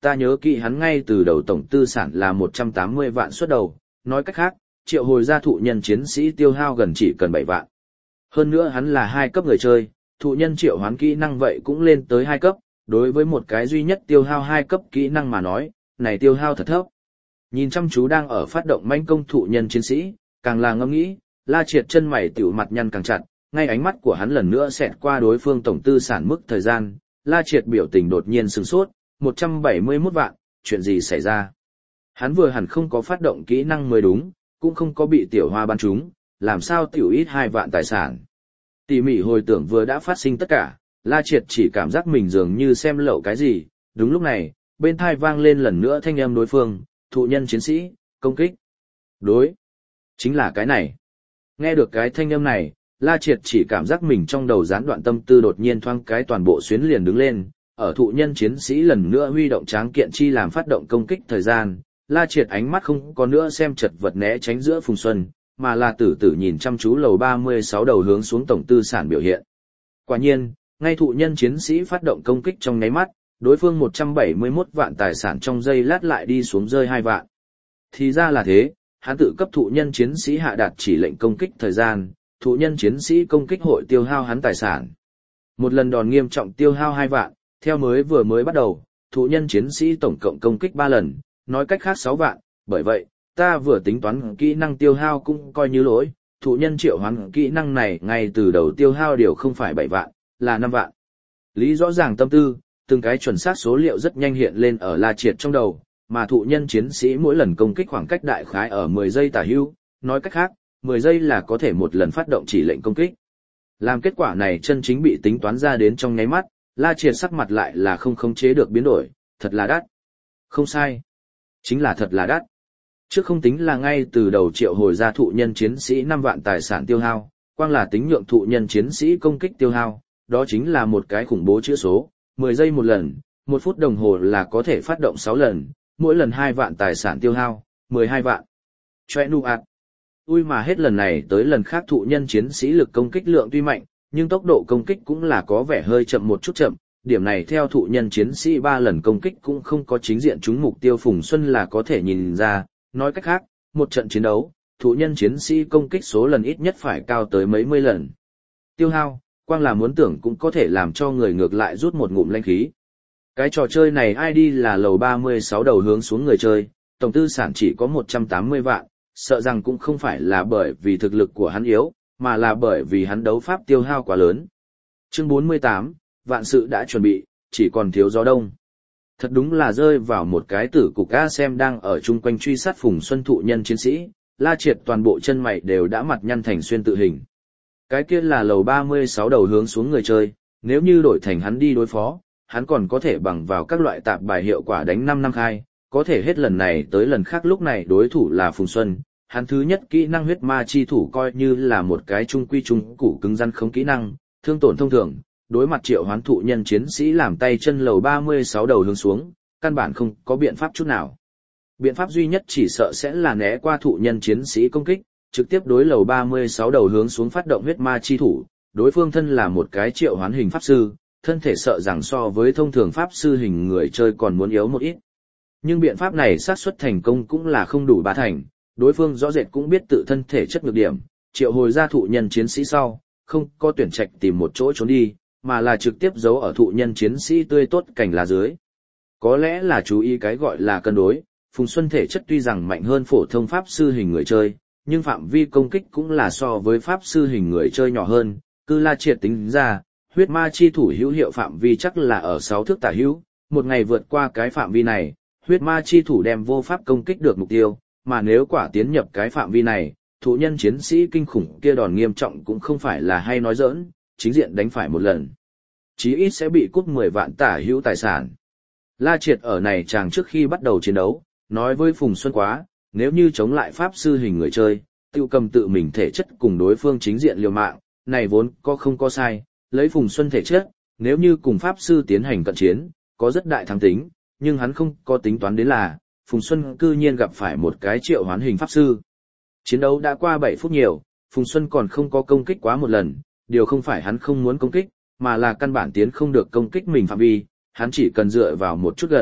ta nhớ kỹ hắn ngay từ đầu tổng tư sản là một trăm tám mươi vạn xuất đầu, nói cách khác, triệu hồi ra thụ nhân chiến sĩ tiêu hao gần chỉ cần bảy vạn. Hơn nữa hắn là hai cấp người chơi, thụ nhân triệu hoán kỹ năng vậy cũng lên tới hai cấp, đối với một cái duy nhất tiêu hao hai cấp kỹ năng mà nói, này tiêu hao thật thấp. Nhìn chăm chú đang ở phát động manh công thụ nhân chiến sĩ, càng là ngẫm nghĩ, La Triệt chân mày tiểu mặt nhăn càng chặt, ngay ánh mắt của hắn lần nữa xẹt qua đối phương tổng tư sản mức thời gian, La Triệt biểu tình đột nhiên sửng sốt, một trăm bảy mươi mốt vạn, chuyện gì xảy ra? Hắn vừa hẳn không có phát động kỹ năng mới đúng, cũng không có bị tiểu hoa bắn trúng, làm sao tiểu ít hai vạn tài sản. Tỉ mỉ hồi tưởng vừa đã phát sinh tất cả, La Triệt chỉ cảm giác mình dường như xem lậu cái gì, đúng lúc này, bên tai vang lên lần nữa thanh âm đối phương, thụ nhân chiến sĩ, công kích. Đối, chính là cái này. Nghe được cái thanh âm này, La Triệt chỉ cảm giác mình trong đầu gián đoạn tâm tư đột nhiên thoáng cái toàn bộ xuyến liền đứng lên, ở thụ nhân chiến sĩ lần nữa huy động tráng kiện chi làm phát động công kích thời gian, La Triệt ánh mắt không có nữa xem chật vật né tránh giữa Phùng Xuân, mà là tử tử nhìn chăm chú lầu ba mươi sáu đầu hướng xuống tổng tư sản biểu hiện. Quả nhiên, ngay thụ nhân chiến sĩ phát động công kích trong nháy mắt, đối phương một trăm bảy mươi mốt vạn tài sản trong giây lát lại đi xuống rơi hai vạn. Thì ra là thế, hắn tự cấp thụ nhân chiến sĩ hạ đạt chỉ lệnh công kích thời gian, thụ nhân chiến sĩ công kích hội tiêu hao hắn tài sản. Một lần đòn nghiêm trọng tiêu hao hai vạn, theo mới vừa mới bắt đầu, thụ nhân chiến sĩ tổng cộng công kích ba lần, nói cách khác sáu vạn, bởi vậy, ta vừa tính toán kỹ năng tiêu hao cũng coi như lỗi, thụ nhân triệu hoán kỹ năng này ngay từ đầu tiêu hao điều không phải bảy vạn, là năm vạn. Lý rõ ràng tâm tư, từng cái chuẩn xác số liệu rất nhanh hiện lên ở La Triệt trong đầu, mà thụ nhân chiến sĩ mỗi lần công kích khoảng cách đại khái ở mười giây tả hữu, nói cách khác, mười giây là có thể một lần phát động chỉ lệnh công kích. Làm kết quả này chân chính bị tính toán ra đến trong nháy mắt, La Triệt sắc mặt lại là không khống chế được biến đổi, thật là đắt. Không sai. Chính là thật là đắt. Trước không tính là ngay từ đầu triệu hồi ra thụ nhân chiến sĩ năm vạn tài sản tiêu hao, quang là tính nhượng thụ nhân chiến sĩ công kích tiêu hao, đó chính là một cái khủng bố chữ số, mười giây một lần, một phút đồng hồ là có thể phát động sáu lần, mỗi lần hai vạn tài sản tiêu hao, mười hai vạn. Chòe nu ạt. Ui mà hết lần này tới lần khác thụ nhân chiến sĩ lực công kích lượng tuy mạnh, nhưng tốc độ công kích cũng là có vẻ hơi chậm một chút chậm, điểm này theo thụ nhân chiến sĩ ba lần công kích cũng không có chính diện trúng mục tiêu Phùng Xuân là có thể nhìn ra, nói cách khác, một trận chiến đấu, thụ nhân chiến sĩ công kích số lần ít nhất phải cao tới mấy mươi lần. Tiêu hao, quang là muốn tưởng cũng có thể làm cho người ngược lại rút một ngụm linh khí. Cái trò chơi này i đê là lầu ba mươi sáu đầu hướng xuống người chơi, tổng tư sản chỉ có một trăm tám mươi vạn, sợ rằng cũng không phải là bởi vì thực lực của hắn yếu, mà là bởi vì hắn đấu pháp tiêu hao quá lớn. Chương bốn mươi tám, vạn sự đã chuẩn bị, chỉ còn thiếu gió đông. Thật đúng là rơi vào một cái tử cục A xem đang ở chung quanh truy sát Phùng Xuân thụ nhân chiến sĩ, La Triệt toàn bộ chân mày đều đã mặt nhăn thành xuyên tự hình. Cái kia là lầu ba mươi sáu đầu hướng xuống người chơi, nếu như đổi thành hắn đi đối phó, hắn còn có thể bằng vào các loại tạp bài hiệu quả đánh năm năm khai, có thể hết lần này tới lần khác lúc này đối thủ là Phùng Xuân, hắn thứ nhất kỹ năng huyết ma chi thủ coi như là một cái trung quy trung củ cứng rắn không kỹ năng, thương tổn thông thường, đối mặt triệu hoán thụ nhân chiến sĩ làm tay chân lầu ba mươi sáu đầu hướng xuống, căn bản không có biện pháp chút nào. Biện pháp duy nhất chỉ sợ sẽ là né qua thụ nhân chiến sĩ công kích, trực tiếp đối lầu ba mươi sáu đầu hướng xuống phát động huyết ma chi thủ, đối phương thân là một cái triệu hoán hình pháp sư, thân thể sợ rằng so với thông thường pháp sư hình người chơi còn muốn yếu một ít. Nhưng biện pháp này xác suất thành công cũng là không đủ ba thành, đối phương rõ rệt cũng biết tự thân thể chất nhược điểm, triệu hồi ra thụ nhân chiến sĩ sau, không có tuyển trạch tìm một chỗ trốn đi, mà là trực tiếp giấu ở thụ nhân chiến sĩ tươi tốt cảnh lá dưới. Có lẽ là chú ý cái gọi là cân đối, Phùng Xuân thể chất tuy rằng mạnh hơn phổ thông pháp sư hình người chơi, nhưng phạm vi công kích cũng là so với pháp sư hình người chơi nhỏ hơn, cứ La Triệt tính ra, huyết ma chi thủ hữu hiệu phạm vi chắc là ở sáu thước tả hữu, một ngày vượt qua cái phạm vi này, huyết ma chi thủ đem vô pháp công kích được mục tiêu, mà nếu quả tiến nhập cái phạm vi này, thụ nhân chiến sĩ kinh khủng kia đòn nghiêm trọng cũng không phải là hay nói giỡn, chính diện đánh phải một lần, chí ít sẽ bị cút mười vạn tả hữu tài sản. La Triệt ở này chàng trước khi bắt đầu chiến đấu, nói với Phùng Xuân quá, nếu như chống lại pháp sư hình người chơi, tiêu cầm tự mình thể chất cùng đối phương chính diện liều mạng, này vốn có không có sai, lấy Phùng Xuân thể chất, nếu như cùng pháp sư tiến hành cận chiến, có rất đại thắng tính, nhưng hắn không có tính toán đến là, Phùng Xuân cư nhiên gặp phải một cái triệu hoán hình pháp sư. Chiến đấu đã qua bảy phút nhiều, Phùng Xuân còn không có công kích quá một lần, điều không phải hắn không muốn công kích, mà là căn bản tiến không được công kích mình phạm vi, hắn chỉ cần dựa vào một chút gần,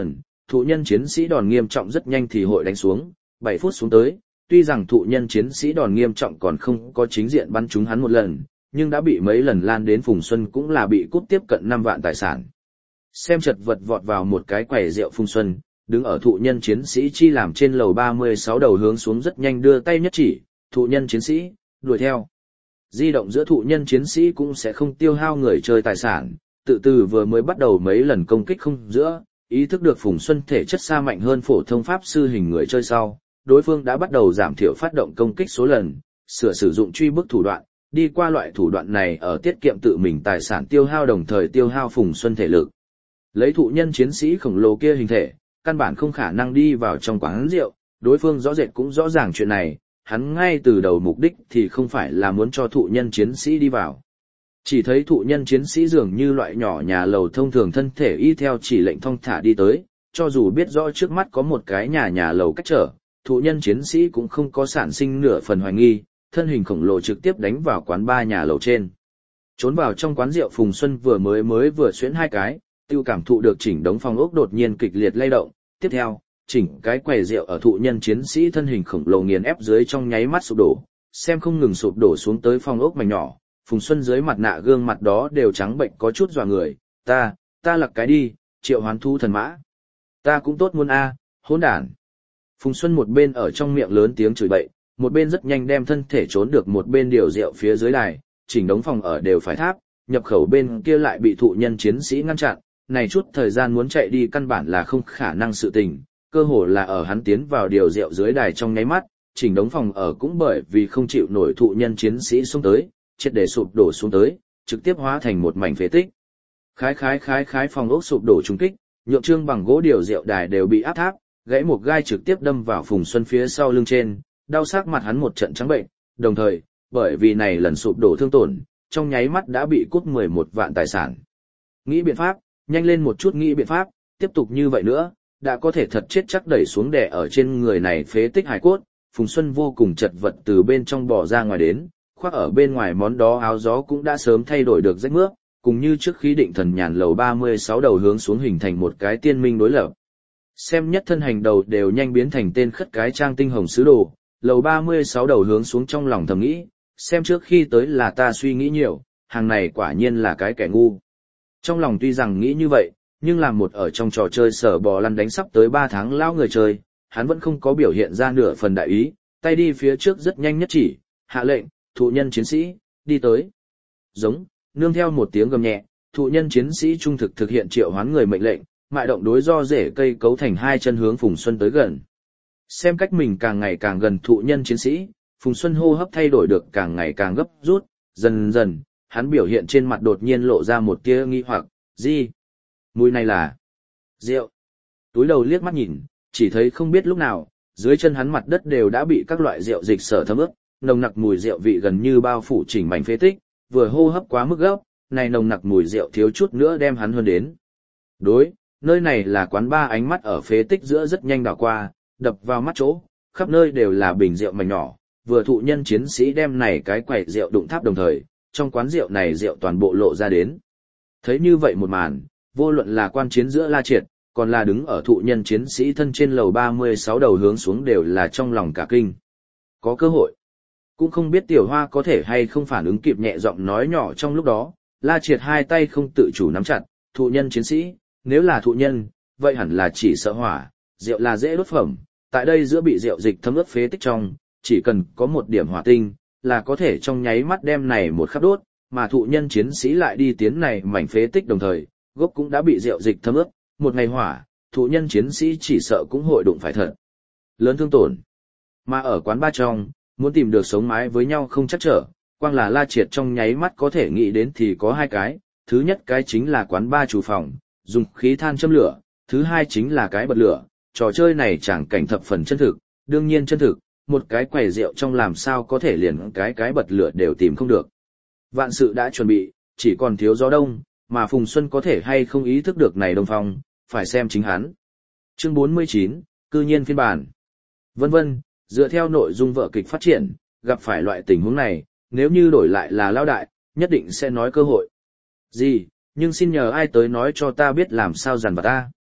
thụ nhân chiến sĩ đòn nghiêm trọng rất nhanh thì hội đánh xuống, bảy phút xuống tới, tuy rằng thụ nhân chiến sĩ đòn nghiêm trọng còn không có chính diện bắn trúng hắn một lần, nhưng đã bị mấy lần lan đến Phùng Xuân cũng là bị cút tiếp cận năm vạn tài sản. Xem chật vật vọt vào một cái quầy rượu Phùng Xuân, đứng ở thụ nhân chiến sĩ chi làm trên lầu ba mươi sáu đầu hướng xuống rất nhanh đưa tay nhất chỉ, thụ nhân chiến sĩ, đuổi theo. Di động giữa thụ nhân chiến sĩ cũng sẽ không tiêu hao người chơi tài sản, tự từ vừa mới bắt đầu mấy lần công kích không giữa, ý thức được Phùng Xuân thể chất xa mạnh hơn phổ thông pháp sư hình người chơi sau, đối phương đã bắt đầu giảm thiểu phát động công kích số lần, sửa sử dụng truy bức thủ đoạn, đi qua loại thủ đoạn này ở tiết kiệm tự mình tài sản tiêu hao đồng thời tiêu hao Phùng Xuân thể lực. Lấy thụ nhân chiến sĩ khổng lồ kia hình thể, căn bản không khả năng đi vào trong quán rượu, đối phương rõ rệt cũng rõ ràng chuyện này, hắn ngay từ đầu mục đích thì không phải là muốn cho thụ nhân chiến sĩ đi vào. Chỉ thấy thụ nhân chiến sĩ dường như loại nhỏ nhà lầu thông thường thân thể y theo chỉ lệnh thong thả đi tới, cho dù biết rõ trước mắt có một cái nhà nhà lầu cách trở, thụ nhân chiến sĩ cũng không có sản sinh nửa phần hoài nghi, thân hình khổng lồ trực tiếp đánh vào quán ba nhà lầu trên. Trốn vào trong quán rượu Phùng Xuân vừa mới mới vừa xuyến hai cái, tiêu cảm thụ được chỉnh đống phòng ốc đột nhiên kịch liệt lay động, tiếp theo, chỉnh cái quầy rượu ở thụ nhân chiến sĩ thân hình khổng lồ nghiền ép dưới trong nháy mắt sụp đổ, xem không ngừng sụp đổ xuống tới phòng ốc mảnh nhỏ, Phùng Xuân dưới mặt nạ gương mặt đó đều trắng bệnh có chút dọa người, ta, ta lặc cái đi, triệu hoán thu thần mã. Ta cũng tốt muốn a, hỗn đản. Phùng Xuân một bên ở trong miệng lớn tiếng chửi bậy, một bên rất nhanh đem thân thể trốn được một bên điều rượu phía dưới đài, chỉnh đống phòng ở đều phải tháp, nhập khẩu bên kia lại bị thụ nhân chiến sĩ ngăn chặn, này chút thời gian muốn chạy đi căn bản là không khả năng sự tình, cơ hồ là ở hắn tiến vào điều rượu dưới đài trong nháy mắt, chỉnh đống phòng ở cũng bởi vì không chịu nổi thụ nhân chiến sĩ xông tới, triệt để sụp đổ xuống tới, trực tiếp hóa thành một mảnh phế tích. Khái khái khái khái phòng ốc sụp đổ trùng kích, nhượng trương bằng gỗ điều rượu đài đều bị áp tháp, gãy một gai trực tiếp đâm vào Phùng Xuân phía sau lưng trên, đau sắc mặt hắn một trận trắng bệnh, đồng thời, bởi vì này lần sụp đổ thương tổn, trong nháy mắt đã bị cút mười một vạn tài sản. Nghĩ biện pháp, nhanh lên một chút nghĩ biện pháp, tiếp tục như vậy nữa, đã có thể thật chết chắc đẩy xuống đè ở trên người này phế tích hài cốt. Phùng Xuân vô cùng chật vật từ bên trong bò ra ngoài đến, khoác ở bên ngoài món đó áo gió cũng đã sớm thay đổi được rách mướp, cùng như trước khí định thần nhàn lầu ba mươi sáu đầu hướng xuống hình thành một cái tiên minh đối lập. Xem nhất thân hành đầu đều nhanh biến thành tên khất cái trang tinh hồng sứ đồ, lầu ba mươi sáu đầu hướng xuống trong lòng thầm nghĩ, xem trước khi tới là ta suy nghĩ nhiều, hàng này quả nhiên là cái kẻ ngu. Trong lòng tuy rằng nghĩ như vậy, nhưng làm một ở trong trò chơi sở bò lăn đánh sắp tới ba tháng lao người chơi, hắn vẫn không có biểu hiện ra nửa phần đại ý, tay đi phía trước rất nhanh nhất chỉ, hạ lệnh, thụ nhân chiến sĩ, đi tới. Giống, nương theo một tiếng gầm nhẹ, thụ nhân chiến sĩ trung thực thực hiện triệu hoán người mệnh lệnh, mại động đối do rễ cây cấu thành hai chân hướng Phùng Xuân tới gần. Xem cách mình càng ngày càng gần thụ nhân chiến sĩ, Phùng Xuân hô hấp thay đổi được càng ngày càng gấp rút, dần dần, hắn biểu hiện trên mặt đột nhiên lộ ra một tia nghi hoặc, gì? Mùi này là rượu. Túi đầu liếc mắt nhìn, chỉ thấy không biết lúc nào, dưới chân hắn mặt đất đều đã bị các loại rượu dịch sở thấm ướt, nồng nặc mùi rượu vị gần như bao phủ chỉnh mảnh phế tích, vừa hô hấp quá mức gấp, này nồng nặc mùi rượu thiếu chút nữa đem hắn hơn đến. Đối, nơi này là quán ba, ánh mắt ở phế tích giữa rất nhanh đảo qua, đập vào mắt chỗ, khắp nơi đều là bình rượu mảnh nhỏ, vừa thụ nhân chiến sĩ đem này cái quầy rượu đụng tháp đồng thời, trong quán rượu này rượu toàn bộ lộ ra đến. Thấy như vậy một màn, vô luận là quan chiến giữa La Triệt, còn là đứng ở thụ nhân chiến sĩ thân trên lầu ba mươi sáu đầu hướng xuống đều là trong lòng cả kinh. Có cơ hội. Cũng không biết tiểu hoa có thể hay không phản ứng kịp nhẹ giọng nói nhỏ trong lúc đó, La Triệt hai tay không tự chủ nắm chặt, thụ nhân chiến sĩ, nếu là thụ nhân, vậy hẳn là chỉ sợ hỏa, rượu là dễ đốt phẩm, tại đây giữa bị rượu dịch thấm ướt phế tích trong, chỉ cần có một điểm hỏa tinh, là có thể trong nháy mắt đem này một khắp đốt, mà thụ nhân chiến sĩ lại đi tiến này mảnh phế tích đồng thời, gốc cũng đã bị rượu dịch thấm ướt, một ngày hỏa, thụ nhân chiến sĩ chỉ sợ cũng hội đụng phải thật lớn thương tổn. Mà ở quán ba trong, muốn tìm được sống mái với nhau không chắc trở, quang là La Triệt trong nháy mắt có thể nghĩ đến thì có hai cái, thứ nhất cái chính là quán ba chủ phòng, dùng khí than châm lửa, thứ hai chính là cái bật lửa, trò chơi này chẳng cảnh thập phần chân thực, đương nhiên chân thực, một cái quầy rượu trong làm sao có thể liền cái cái bật lửa đều tìm không được. Vạn sự đã chuẩn bị, chỉ còn thiếu gió đông, mà Phùng Xuân có thể hay không ý thức được này đông phong, phải xem chính hắn. Chương bốn mươi chín, cư nhiên phiên bản. Vân vân, dựa theo nội dung vở kịch phát triển, gặp phải loại tình huống này, nếu như đổi lại là lao đại, nhất định sẽ nói cơ hội. Gì, nhưng xin nhờ ai tới nói cho ta biết làm sao dằn vặt ta.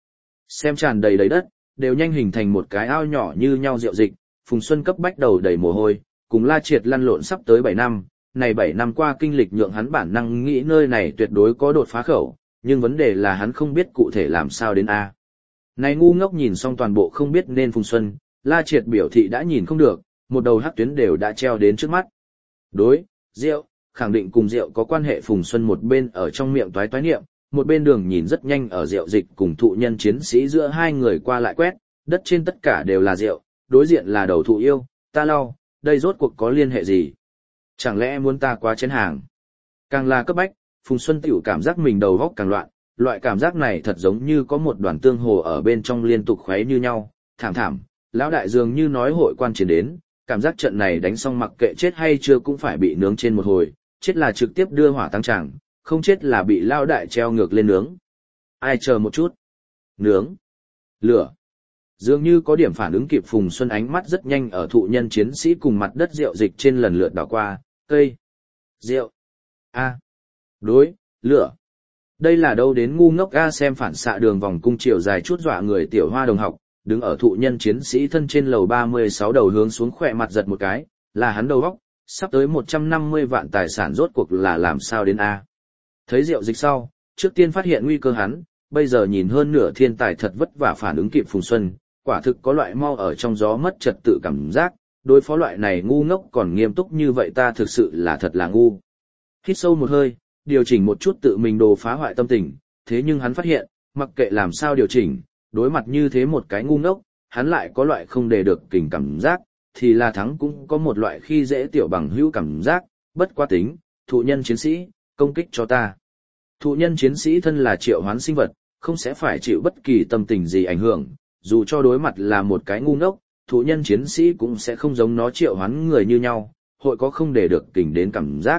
Xem tràn đầy đầy đất, đều nhanh hình thành một cái ao nhỏ như nhau rượu dịch, Phùng Xuân cấp bách đầu đầy mồ hôi, cùng La Triệt lăn lộn sắp tới bảy năm, này bảy năm qua kinh lịch nhượng hắn bản năng nghĩ nơi này tuyệt đối có đột phá khẩu, nhưng vấn đề là hắn không biết cụ thể làm sao đến A. Này ngu ngốc nhìn xong toàn bộ không biết nên Phùng Xuân, La Triệt biểu thị đã nhìn không được, một đầu hắc tuyến đều đã treo đến trước mắt. Đối, rượu, khẳng định cùng rượu có quan hệ. Phùng Xuân một bên ở trong miệng toái toái niệm, một bên đường nhìn rất nhanh ở rượu dịch cùng thụ nhân chiến sĩ giữa hai người qua lại quét, đất trên tất cả đều là rượu, đối diện là đầu thụ yêu, ta lau, đây rốt cuộc có liên hệ gì? Chẳng lẽ muốn ta quá chén hàng? Càng là cấp bách, Phùng Xuân tiểu cảm giác mình đầu góc càng loạn, loại cảm giác này thật giống như có một đoàn tương hồ ở bên trong liên tục khuấy như nhau, thảm thảm, lão đại dường như nói hội quan chiến đến, cảm giác trận này đánh xong mặc kệ chết hay chưa cũng phải bị nướng trên một hồi, chết là trực tiếp đưa hỏa tăng tràng, không chết là bị lão đại treo ngược lên nướng. Ai chờ một chút? Nướng. Lửa. Dường như có điểm phản ứng kịp, Phùng Xuân ánh mắt rất nhanh ở thụ nhân chiến sĩ cùng mặt đất rượu dịch trên lần lượt đảo qua, cây, rượu, a, đối, lửa. Đây là đâu đến ngu ngốc a. Xem phản xạ đường vòng cung chiều dài chút dọa người tiểu hoa đồng học, đứng ở thụ nhân chiến sĩ thân trên lầu ba mươi sáu đầu hướng xuống khỏe mặt giật một cái, là hắn đầu óc, sắp tới một trăm năm mươi vạn tài sản rốt cuộc là làm sao đến a. Thấy rượu dịch sau, trước tiên phát hiện nguy cơ hắn, bây giờ nhìn hơn nửa thiên tài thật vất vả phản ứng kịp Phùng Xuân, quả thực có loại mau ở trong gió mất trật tự cảm giác, đối phó loại này ngu ngốc còn nghiêm túc như vậy ta thực sự là thật là ngu. Hít sâu một hơi, điều chỉnh một chút tự mình đồ phá hoại tâm tình, thế nhưng hắn phát hiện, mặc kệ làm sao điều chỉnh, đối mặt như thế một cái ngu ngốc, hắn lại có loại không để được kình cảm giác, thì là thắng cũng có một loại khi dễ tiểu bằng hữu cảm giác, bất quá tính, thụ nhân chiến sĩ, công kích cho ta. Thụ nhân chiến sĩ thân là triệu hoán sinh vật, không sẽ phải chịu bất kỳ tâm tình gì ảnh hưởng, dù cho đối mặt là một cái ngu ngốc, thụ nhân chiến sĩ cũng sẽ không giống nó triệu hoán người như nhau, hội có không để được kình đến cảm giác.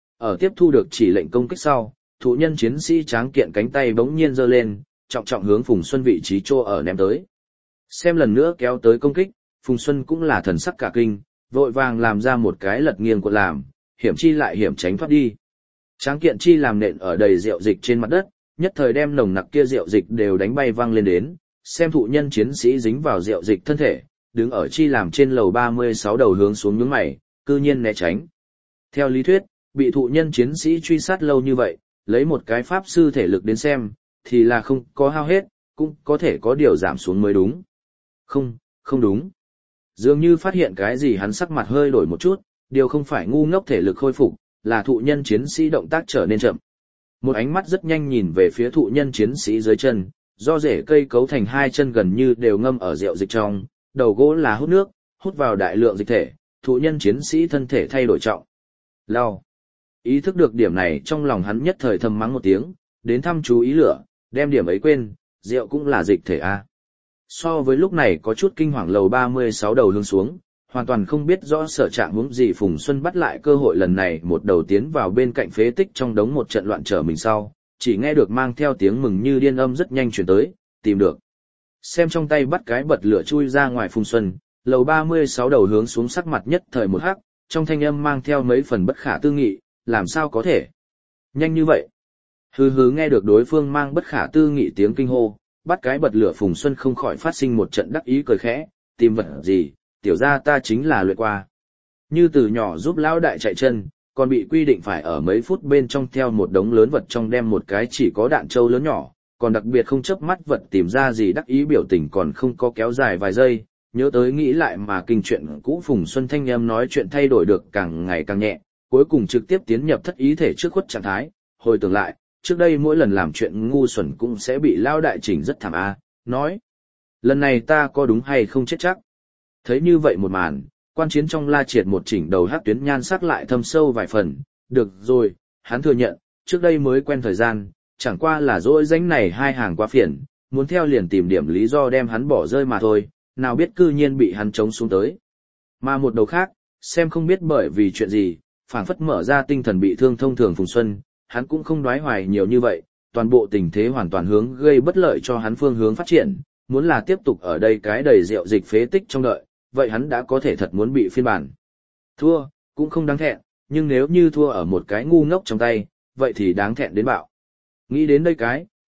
Ở tiếp thu được chỉ lệnh công kích sau, thụ nhân chiến sĩ tráng kiện cánh tay bỗng nhiên giơ lên, trọng trọng hướng Phùng Xuân vị trí chỗ ở ném tới. Xem lần nữa kéo tới công kích, Phùng Xuân cũng là thần sắc cả kinh, vội vàng làm ra một cái lật nghiêng của làm, hiểm chi lại hiểm tránh thoát đi. Tráng kiện chi làm nện ở đầy rượu dịch trên mặt đất, nhất thời đem nồng nặc kia rượu dịch đều đánh bay văng lên đến, xem thụ nhân chiến sĩ dính vào rượu dịch thân thể, đứng ở chi làm trên lầu ba mươi sáu đầu hướng xuống nhướng mày, cư nhiên né tránh. Theo lý thuyết, bị thụ nhân chiến sĩ truy sát lâu như vậy, lấy một cái pháp sư thể lực đến xem, thì là không có hao hết, cũng có thể có điều giảm xuống mới đúng. Không, không đúng. Dường như phát hiện cái gì hắn sắc mặt hơi đổi một chút, điều không phải ngu ngốc thể lực khôi phục, là thụ nhân chiến sĩ động tác trở nên chậm. Một ánh mắt rất nhanh nhìn về phía thụ nhân chiến sĩ dưới chân, do rễ cây cấu thành hai chân gần như đều ngâm ở rượu dịch trong, đầu gỗ là hút nước, hút vào đại lượng dịch thể, thụ nhân chiến sĩ thân thể thay đổi trọng. Lao. Ý thức được điểm này trong lòng hắn nhất thời thầm mắng một tiếng, đến thăm chú ý lửa, đem điểm ấy quên, rượu cũng là dịch thể a. So với lúc này có chút kinh hoàng lầu ba mươi sáu đầu hướng xuống, hoàn toàn không biết rõ sở trạng huống gì. Phùng Xuân bắt lại cơ hội lần này một đầu tiến vào bên cạnh phế tích trong đống một trận loạn trở mình sau, chỉ nghe được mang theo tiếng mừng như điên âm rất nhanh chuyển tới, tìm được. Xem trong tay bắt cái bật lửa chui ra ngoài Phùng Xuân, lầu ba mươi sáu đầu hướng xuống sắc mặt nhất thời một hắc, trong thanh âm mang theo mấy phần bất khả tư nghị, làm sao có thể? Nhanh như vậy? Hừ hừ nghe được đối phương mang bất khả tư nghị tiếng kinh hô, bắt cái bật lửa Phùng Xuân không khỏi phát sinh một trận đắc ý cười khẽ, tìm vật gì, tiểu ra ta chính là luyện qua. Như từ nhỏ giúp lão đại chạy chân, còn bị quy định phải ở mấy phút bên trong theo một đống lớn vật trong đem một cái chỉ có đạn trâu lớn nhỏ, còn đặc biệt không chớp mắt vật tìm ra gì đắc ý biểu tình còn không có kéo dài vài giây, nhớ tới nghĩ lại mà kinh chuyện cũ Phùng Xuân thanh em nói chuyện thay đổi được càng ngày càng nhẹ, cuối cùng trực tiếp tiến nhập thất ý thể trước khuất trạng thái, hồi tưởng lại, trước đây mỗi lần làm chuyện ngu xuẩn cũng sẽ bị lao đại chỉnh rất thảm a, nói. Lần này ta có đúng hay không chết chắc. Thấy như vậy một màn, quan chiến trong La Triệt một chỉnh đầu hắc tuyến nhan sắc lại thâm sâu vài phần, được rồi, hắn thừa nhận, trước đây mới quen thời gian, chẳng qua là dỗi danh này hai hàng quá phiền, muốn theo liền tìm điểm lý do đem hắn bỏ rơi mà thôi, nào biết cư nhiên bị hắn chống xuống tới. Mà một đầu khác, xem không biết bởi vì chuyện gì, phảng phất mở ra tinh thần bị thương thông thường Phùng Xuân, hắn cũng không đoái hoài nhiều như vậy, toàn bộ tình thế hoàn toàn hướng gây bất lợi cho hắn phương hướng phát triển, muốn là tiếp tục ở đây cái đầy rượu dịch phế tích trong đợi, vậy hắn đã có thể thật muốn bị phiên bản. Thua, cũng không đáng thẹn, nhưng nếu như thua ở một cái ngu ngốc trong tay, vậy thì đáng thẹn đến bạo. Nghĩ đến đây cái,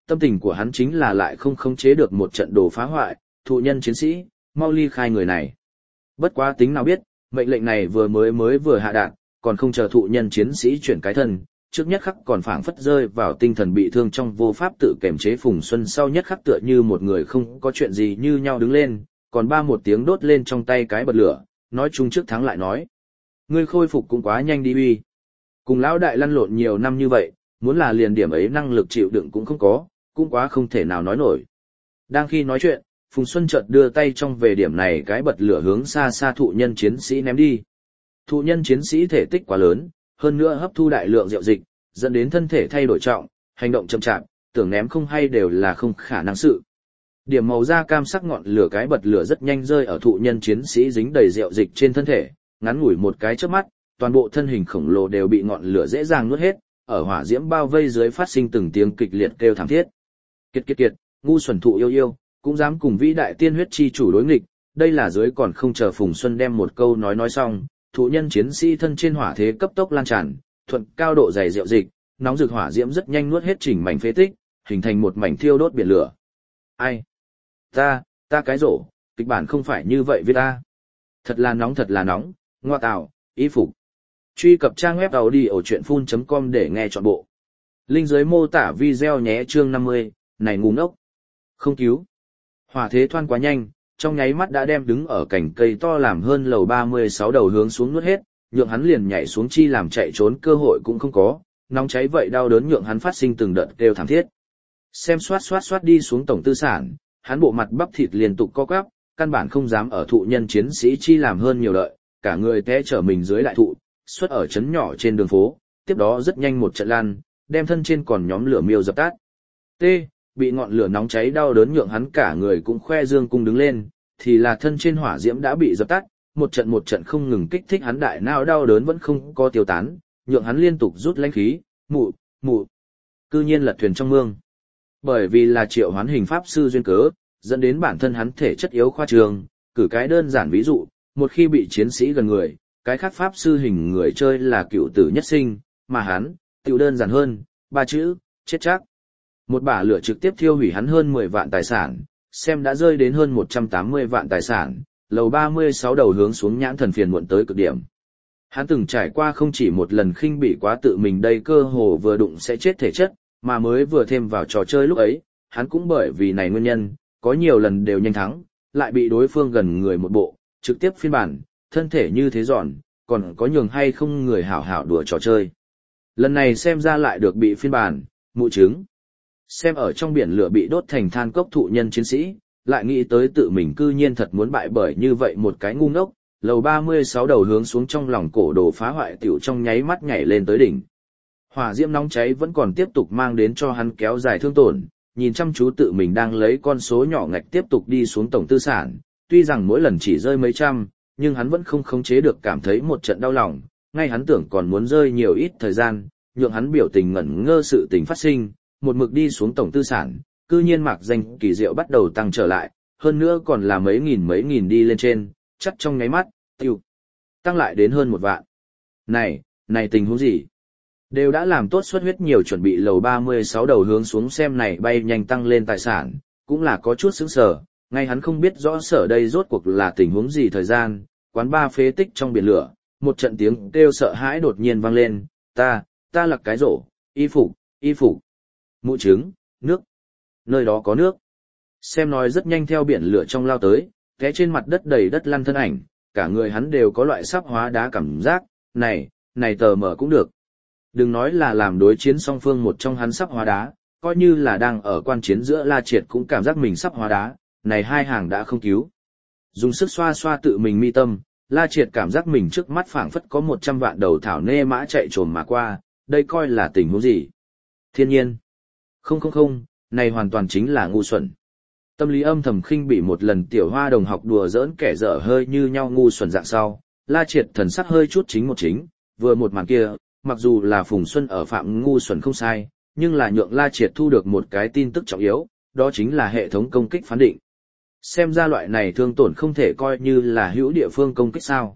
tâm tình của hắn chính là lại không khống chế được một trận đồ phá hoại, thụ nhân chiến sĩ, mau ly khai người này. Bất quá tính nào biết, mệnh lệnh này vừa mới mới vừa hạ đạt, còn không chờ thụ nhân chiến sĩ chuyển cái thân, trước nhất khắc còn phảng phất rơi vào tinh thần bị thương trong vô pháp tự kiểm chế Phùng Xuân sau nhất khắc tựa như một người không có chuyện gì như nhau đứng lên, còn ba một tiếng đốt lên trong tay cái bật lửa, nói chung trước thắng lại nói. Ngươi khôi phục cũng quá nhanh đi uy. Cùng lão đại lăn lộn nhiều năm như vậy, muốn là liền điểm ấy năng lực chịu đựng cũng không có, cũng quá không thể nào nói nổi. Đang khi nói chuyện, Phùng Xuân chợt đưa tay trong về điểm này cái bật lửa hướng xa xa thụ nhân chiến sĩ ném đi. Thụ nhân chiến sĩ thể tích quá lớn, hơn nữa hấp thu đại lượng rượu dịch, dẫn đến thân thể thay đổi trọng, hành động chậm chạp, tưởng ném không hay đều là không khả năng sự. Điểm màu da cam sắc ngọn lửa cái bật lửa rất nhanh rơi ở thụ nhân chiến sĩ dính đầy rượu dịch trên thân thể, ngắn ngủi một cái chớp mắt, toàn bộ thân hình khổng lồ đều bị ngọn lửa dễ dàng nuốt hết, ở hỏa diễm bao vây dưới phát sinh từng tiếng kịch liệt kêu thảm thiết. Kiệt kiệt kiệt, ngu xuẩn thụ yêu yêu, cũng dám cùng vĩ đại tiên huyết chi chủ đối nghịch, đây là dưới còn không chờ Phùng Xuân đem một câu nói nói xong, thụ nhân chiến sĩ thân trên hỏa thế cấp tốc lan tràn, thuận cao độ dày rượu dịch, nóng rực hỏa diễm rất nhanh nuốt hết chỉnh mảnh phế tích, hình thành một mảnh thiêu đốt biển lửa. Ai? Ta, ta cái rổ, kịch bản không phải như vậy với ta. Thật là nóng thật là nóng, ngoa tạo, ý phục. Truy cập trang web tàu đi ở chuyện phun chấm com để nghe trọn bộ. Link dưới mô tả video nhé chương năm mươi, này ngu ngốc. Không cứu. Hỏa thế thoăn quá nhanh, trong nháy mắt đã đem đứng ở cành cây to làm hơn lầu ba mươi sáu đầu hướng xuống nuốt hết, nhượng hắn liền nhảy xuống chi làm chạy trốn cơ hội cũng không có, nóng cháy vậy đau đớn nhượng hắn phát sinh từng đợt kêu thảm thiết. Xem xoát xoát xoát đi xuống tổng tư sản, hắn bộ mặt bắp thịt liên tục co quắp, căn bản không dám ở thụ nhân chiến sĩ chi làm hơn nhiều đợi, cả người té trở mình dưới đại thụ, xuất ở chấn nhỏ trên đường phố, tiếp đó rất nhanh một trận lan, đem thân trên còn nhóm lửa miêu dập tắt. T, bị ngọn lửa nóng cháy đau đớn nhượng hắn cả người cũng khoe dương cung đứng lên, thì là thân trên hỏa diễm đã bị dập tắt, một trận một trận không ngừng kích thích hắn đại não đau đớn vẫn không có tiêu tán, nhượng hắn liên tục rút lãnh khí, mụ, mụ. Cư nhiên lật thuyền trong mương. Bởi vì là triệu hoán hình pháp sư duyên cớ, dẫn đến bản thân hắn thể chất yếu khoa trường, cử cái đơn giản ví dụ, một khi bị chiến sĩ gần người, cái khác pháp sư hình người chơi là cựu tử nhất sinh, mà hắn, tiểu đơn giản hơn, ba chữ, chết chắc. Một bả lửa trực tiếp thiêu hủy hắn hơn mười vạn tài sản, xem đã rơi đến hơn một trăm tám mươi vạn tài sản, lầu ba mươi sáu đầu hướng xuống nhãn thần phiền muộn tới cực điểm. Hắn từng trải qua không chỉ một lần khinh bỉ quá tự mình đây cơ hồ vừa đụng sẽ chết thể chất, mà mới vừa thêm vào trò chơi lúc ấy, hắn cũng bởi vì này nguyên nhân, có nhiều lần đều nhanh thắng, lại bị đối phương gần người một bộ, trực tiếp phiên bản, thân thể như thế giòn, còn có nhường hay không người hảo hảo đùa trò chơi. Lần này xem ra lại được bị phiên bản, mụ trứng. Xem ở trong biển lửa bị đốt thành than cốc thụ nhân chiến sĩ, lại nghĩ tới tự mình cư nhiên thật muốn bại bởi như vậy một cái ngu ngốc, lầu ba mươi sáu đầu hướng xuống trong lòng cổ đồ phá hoại tiểu trong nháy mắt nhảy lên tới đỉnh. Hỏa diễm nóng cháy vẫn còn tiếp tục mang đến cho hắn kéo dài thương tổn, nhìn chăm chú tự mình đang lấy con số nhỏ ngạch tiếp tục đi xuống tổng tư sản, tuy rằng mỗi lần chỉ rơi mấy trăm, nhưng hắn vẫn không khống chế được cảm thấy một trận đau lòng, ngay hắn tưởng còn muốn rơi nhiều ít thời gian, nhượng hắn biểu tình ngẩn ngơ sự tình phát sinh, một mực đi xuống tổng tư sản, cư nhiên mạc danh kỳ diệu bắt đầu tăng trở lại, hơn nữa còn là mấy nghìn mấy nghìn đi lên trên, chắc trong nháy mắt, tiêu, tăng lại đến hơn một vạn. Này, này tình huống gì? Đều đã làm tốt xuất huyết nhiều chuẩn bị lầu ba mươi sáu đầu hướng xuống xem này bay nhanh tăng lên tài sản, cũng là có chút sững sờ, ngay hắn không biết rõ sở đây rốt cuộc là tình huống gì thời gian, quán ba phế tích trong biển lửa, một trận tiếng kêu sợ hãi đột nhiên vang lên, ta, ta là cái rổ, y phục, y phục, mụ trứng, nước, nơi đó có nước. Xem nói rất nhanh theo biển lửa trong lao tới, té trên mặt đất đầy đất lăn thân ảnh, cả người hắn đều có loại sắp hóa đá cảm giác, này, này tờ mở cũng được. Đừng nói là làm đối chiến song phương một trong hắn sắp hóa đá, coi như là đang ở quan chiến giữa La Triệt cũng cảm giác mình sắp hóa đá, này hai hàng đã không cứu. Dùng sức xoa xoa tự mình mi tâm, La Triệt cảm giác mình trước mắt phảng phất có một trăm vạn đầu thảo nê mã chạy trồm mà qua, đây coi là tình huống gì? Thiên nhiên. Không không không, này hoàn toàn chính là ngu xuẩn. Tâm lý âm thầm khinh bị một lần tiểu hoa đồng học đùa giỡn kẻ dở hơi như nhau ngu xuẩn dạng sau, La Triệt thần sắc hơi chút chính một chính, vừa một màn kia, mặc dù là Phùng Xuân ở phạm ngu xuẩn không sai, nhưng là nhượng La Triệt thu được một cái tin tức trọng yếu, đó chính là hệ thống công kích phán định. Xem ra loại này thương tổn không thể coi như là hữu địa phương công kích sao.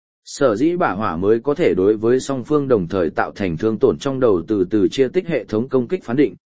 Sở dĩ bả hỏa mới có thể đối với song phương đồng thời tạo thành thương tổn trong đầu từ từ chia tích hệ thống công kích phán định,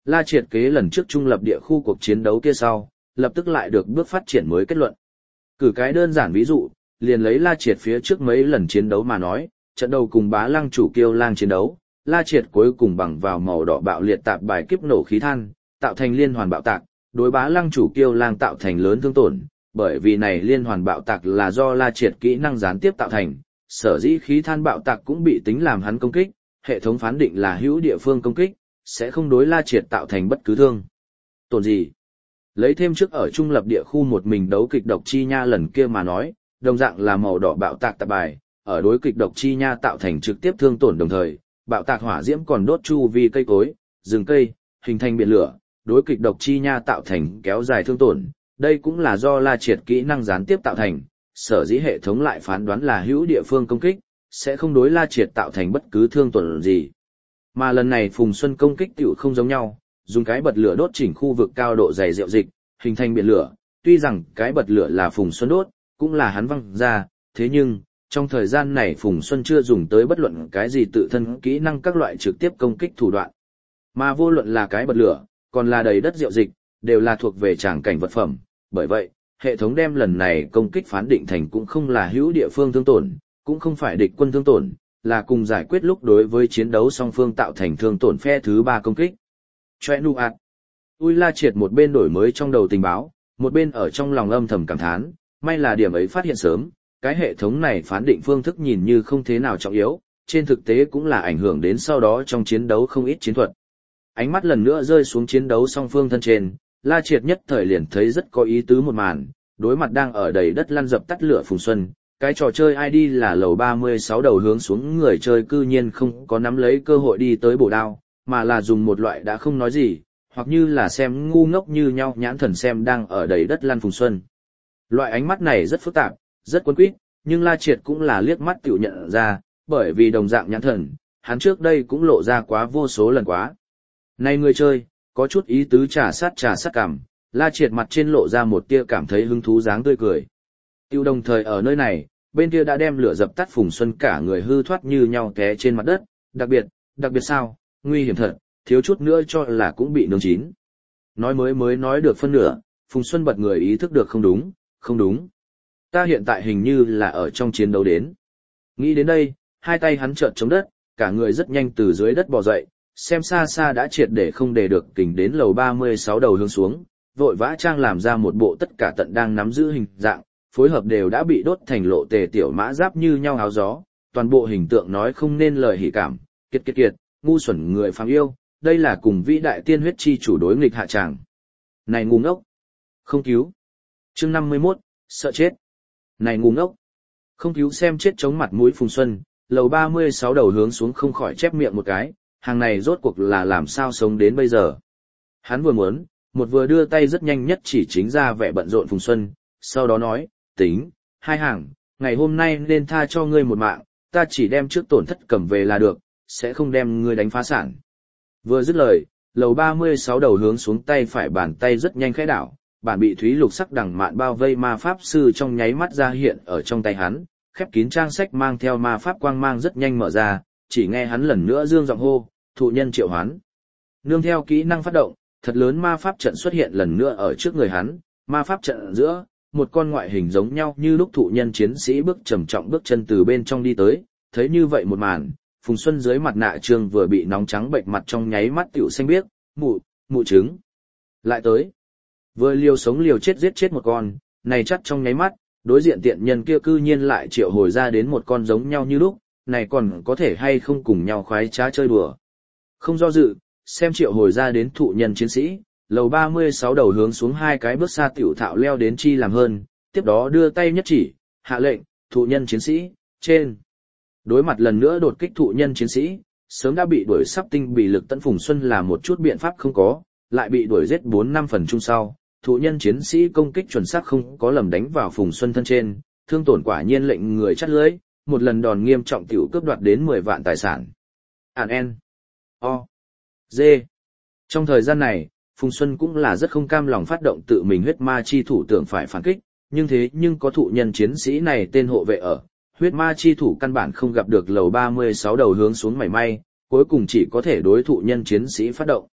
La Triệt kế lần trước trung lập địa khu cuộc chiến đấu kia sau, lập tức lại được bước phát triển mới kết luận. Cử cái đơn giản ví dụ, liền lấy La Triệt phía trước mấy lần chiến đấu mà nói, trận đầu cùng Bá Lăng chủ Kiêu Lang chiến đấu, La Triệt cuối cùng bằng vào màu đỏ bạo liệt tạp bài kiếp nổ khí than, tạo thành liên hoàn bạo tạc, đối Bá Lăng chủ Kiêu Lang tạo thành lớn thương tổn, bởi vì này liên hoàn bạo tạc là do La Triệt kỹ năng gián tiếp tạo thành, sở dĩ khí than bạo tạc cũng bị tính làm hắn công kích, hệ thống phán định là hữu địa phương công kích, sẽ không đối La Triệt tạo thành bất cứ thương tổn gì. Lấy thêm trước ở trung lập địa khu một mình đấu kịch độc chi nha lần kia mà nói, đồng dạng là màu đỏ bạo tạc tạp bài, ở đối kịch độc chi nha tạo thành trực tiếp thương tổn đồng thời, bạo tạc hỏa diễm còn đốt chu vi cây cối, rừng cây, hình thành biển lửa, đối kịch độc chi nha tạo thành kéo dài thương tổn, đây cũng là do La Triệt kỹ năng gián tiếp tạo thành, sở dĩ hệ thống lại phán đoán là hữu địa phương công kích, sẽ không đối La Triệt tạo thành bất cứ thương tổn gì. Mà lần này Phùng Xuân công kích tiểu không giống nhau, dùng cái bật lửa đốt chỉnh khu vực cao độ dày rượu dịch, hình thành biển lửa, tuy rằng cái bật lửa là Phùng Xuân đốt, cũng là hắn văng ra, thế nhưng, trong thời gian này Phùng Xuân chưa dùng tới bất luận cái gì tự thân kỹ năng các loại trực tiếp công kích thủ đoạn. Mà vô luận là cái bật lửa, còn là đầy đất rượu dịch, đều là thuộc về tràng cảnh vật phẩm, bởi vậy, hệ thống đem lần này công kích phán định thành cũng không là hữu địa phương thương tổn, cũng không phải địch quân thương tổn, là cùng giải quyết lúc đối với chiến đấu song phương tạo thành thương tổn phe thứ ba công kích. Choe nu ạt. Ui La Triệt một bên đổi mới trong đầu tình báo, một bên ở trong lòng âm thầm cảm thán, may là điểm ấy phát hiện sớm, cái hệ thống này phán định phương thức nhìn như không thế nào trọng yếu, trên thực tế cũng là ảnh hưởng đến sau đó trong chiến đấu không ít chiến thuật. Ánh mắt lần nữa rơi xuống chiến đấu song phương thân trên, La Triệt nhất thời liền thấy rất có ý tứ một màn, đối mặt đang ở đầy đất lăn dập tắt lửa Phùng Xuân, cái trò chơi i đê là lầu ba mươi sáu đầu hướng xuống người chơi cư nhiên không có nắm lấy cơ hội đi tới bổ đao, mà là dùng một loại đã không nói gì, hoặc như là xem ngu ngốc như nhau nhãn thần xem đang ở đầy đất lăn Phùng Xuân. Loại ánh mắt này rất phức tạp, rất quấn quýt, nhưng La Triệt cũng là liếc mắt tiểu nhận ra, bởi vì đồng dạng nhãn thần, hắn trước đây cũng lộ ra quá vô số lần quá. Này người chơi, có chút ý tứ trà sát trà sát cảm, La Triệt mặt trên lộ ra một tia cảm thấy hứng thú dáng tươi cười. Tiêu đồng thời ở nơi này, bên kia đã đem lửa dập tắt Phùng Xuân cả người hư thoát như nhau té trên mặt đất, đặc biệt, đặc biệt sao, nguy hiểm thật, thiếu chút nữa cho là cũng bị nướng chín. Nói mới mới nói được phân nửa, Phùng Xuân bật người ý thức được không đúng, không đúng. Ta hiện tại hình như là ở trong chiến đấu đến. Nghĩ đến đây, hai tay hắn trợn chống đất, cả người rất nhanh từ dưới đất bò dậy, xem xa xa đã triệt để không để được kình đến lầu ba mươi sáu đầu hướng xuống, vội vã trang làm ra một bộ tất cả tận đang nắm giữ hình dạng, phối hợp đều đã bị đốt thành lộ tề tiểu mã giáp như nhau áo gió, toàn bộ hình tượng nói không nên lời hỉ cảm, kiệt kiệt kiệt, ngu xuẩn người phàm yêu, đây là cùng vĩ đại tiên huyết chi chủ đối nghịch hạ tràng. Này ngu ngốc, không cứu. Chương năm mươi mốt, sợ chết. Này ngu ngốc, không cứu xem chết chống mặt mũi Phùng Xuân, lầu ba mươi sáu đầu hướng xuống không khỏi chép miệng một cái, hàng này rốt cuộc là làm sao sống đến bây giờ. Hắn vừa muốn, một vừa đưa tay rất nhanh nhất chỉ chính ra vẻ bận rộn Phùng Xuân, sau đó nói, tính, hai hàng, ngày hôm nay nên tha cho ngươi một mạng, ta chỉ đem trước tổn thất cầm về là được, sẽ không đem ngươi đánh phá sản. Vừa dứt lời, lầu ba mươi sáu đầu hướng xuống tay phải bàn tay rất nhanh khẽ đảo, bản bị thúy lục sắc đằng mạn bao vây ma pháp sư trong nháy mắt ra hiện ở trong tay hắn, khép kín trang sách mang theo ma pháp quang mang rất nhanh mở ra, chỉ nghe hắn lần nữa dương giọng hô, thụ nhân triệu hoán. Nương theo kỹ năng phát động, thật lớn ma pháp trận xuất hiện lần nữa ở trước người hắn, ma pháp trận ở giữa, một con ngoại hình giống nhau như lúc thụ nhân chiến sĩ bước trầm trọng bước chân từ bên trong đi tới, thấy như vậy một màn, Phùng Xuân dưới mặt nạ trương vừa bị nóng trắng bệnh mặt trong nháy mắt tiểu xanh biếc, mụ, mụ trứng. Lại tới, vừa liều sống liều chết giết chết một con, này chắc trong nháy mắt, đối diện tiện nhân kia cư nhiên lại triệu hồi ra đến một con giống nhau như lúc, này còn có thể hay không cùng nhau khoái trá chơi đùa. Không do dự, xem triệu hồi ra đến thụ nhân chiến sĩ, lầu ba mươi sáu đầu hướng xuống hai cái bước xa tiểu thạo leo đến chi làm hơn, tiếp đó đưa tay nhất chỉ, hạ lệnh, thụ nhân chiến sĩ, trên. Đối mặt lần nữa đột kích thụ nhân chiến sĩ, sớm đã bị đuổi sắp tinh bị lực tận Phùng Xuân là một chút biện pháp không có, lại bị đuổi giết bốn năm phần chung sau, thụ nhân chiến sĩ công kích chuẩn xác không có lầm đánh vào Phùng Xuân thân trên, thương tổn quả nhiên lệnh người chắt lưỡi, một lần đòn nghiêm trọng tiểu cướp đoạt đến mười vạn tài sản. Ản N. O. D. Trong thời gian này, Phùng Xuân cũng là rất không cam lòng phát động tự mình huyết ma chi thủ tưởng phải phản kích, nhưng thế nhưng có thụ nhân chiến sĩ này tên hộ vệ ở, huyết ma chi thủ căn bản không gặp được lầu ba mươi sáu đầu hướng xuống mảy may, cuối cùng chỉ có thể đối thụ nhân chiến sĩ phát động.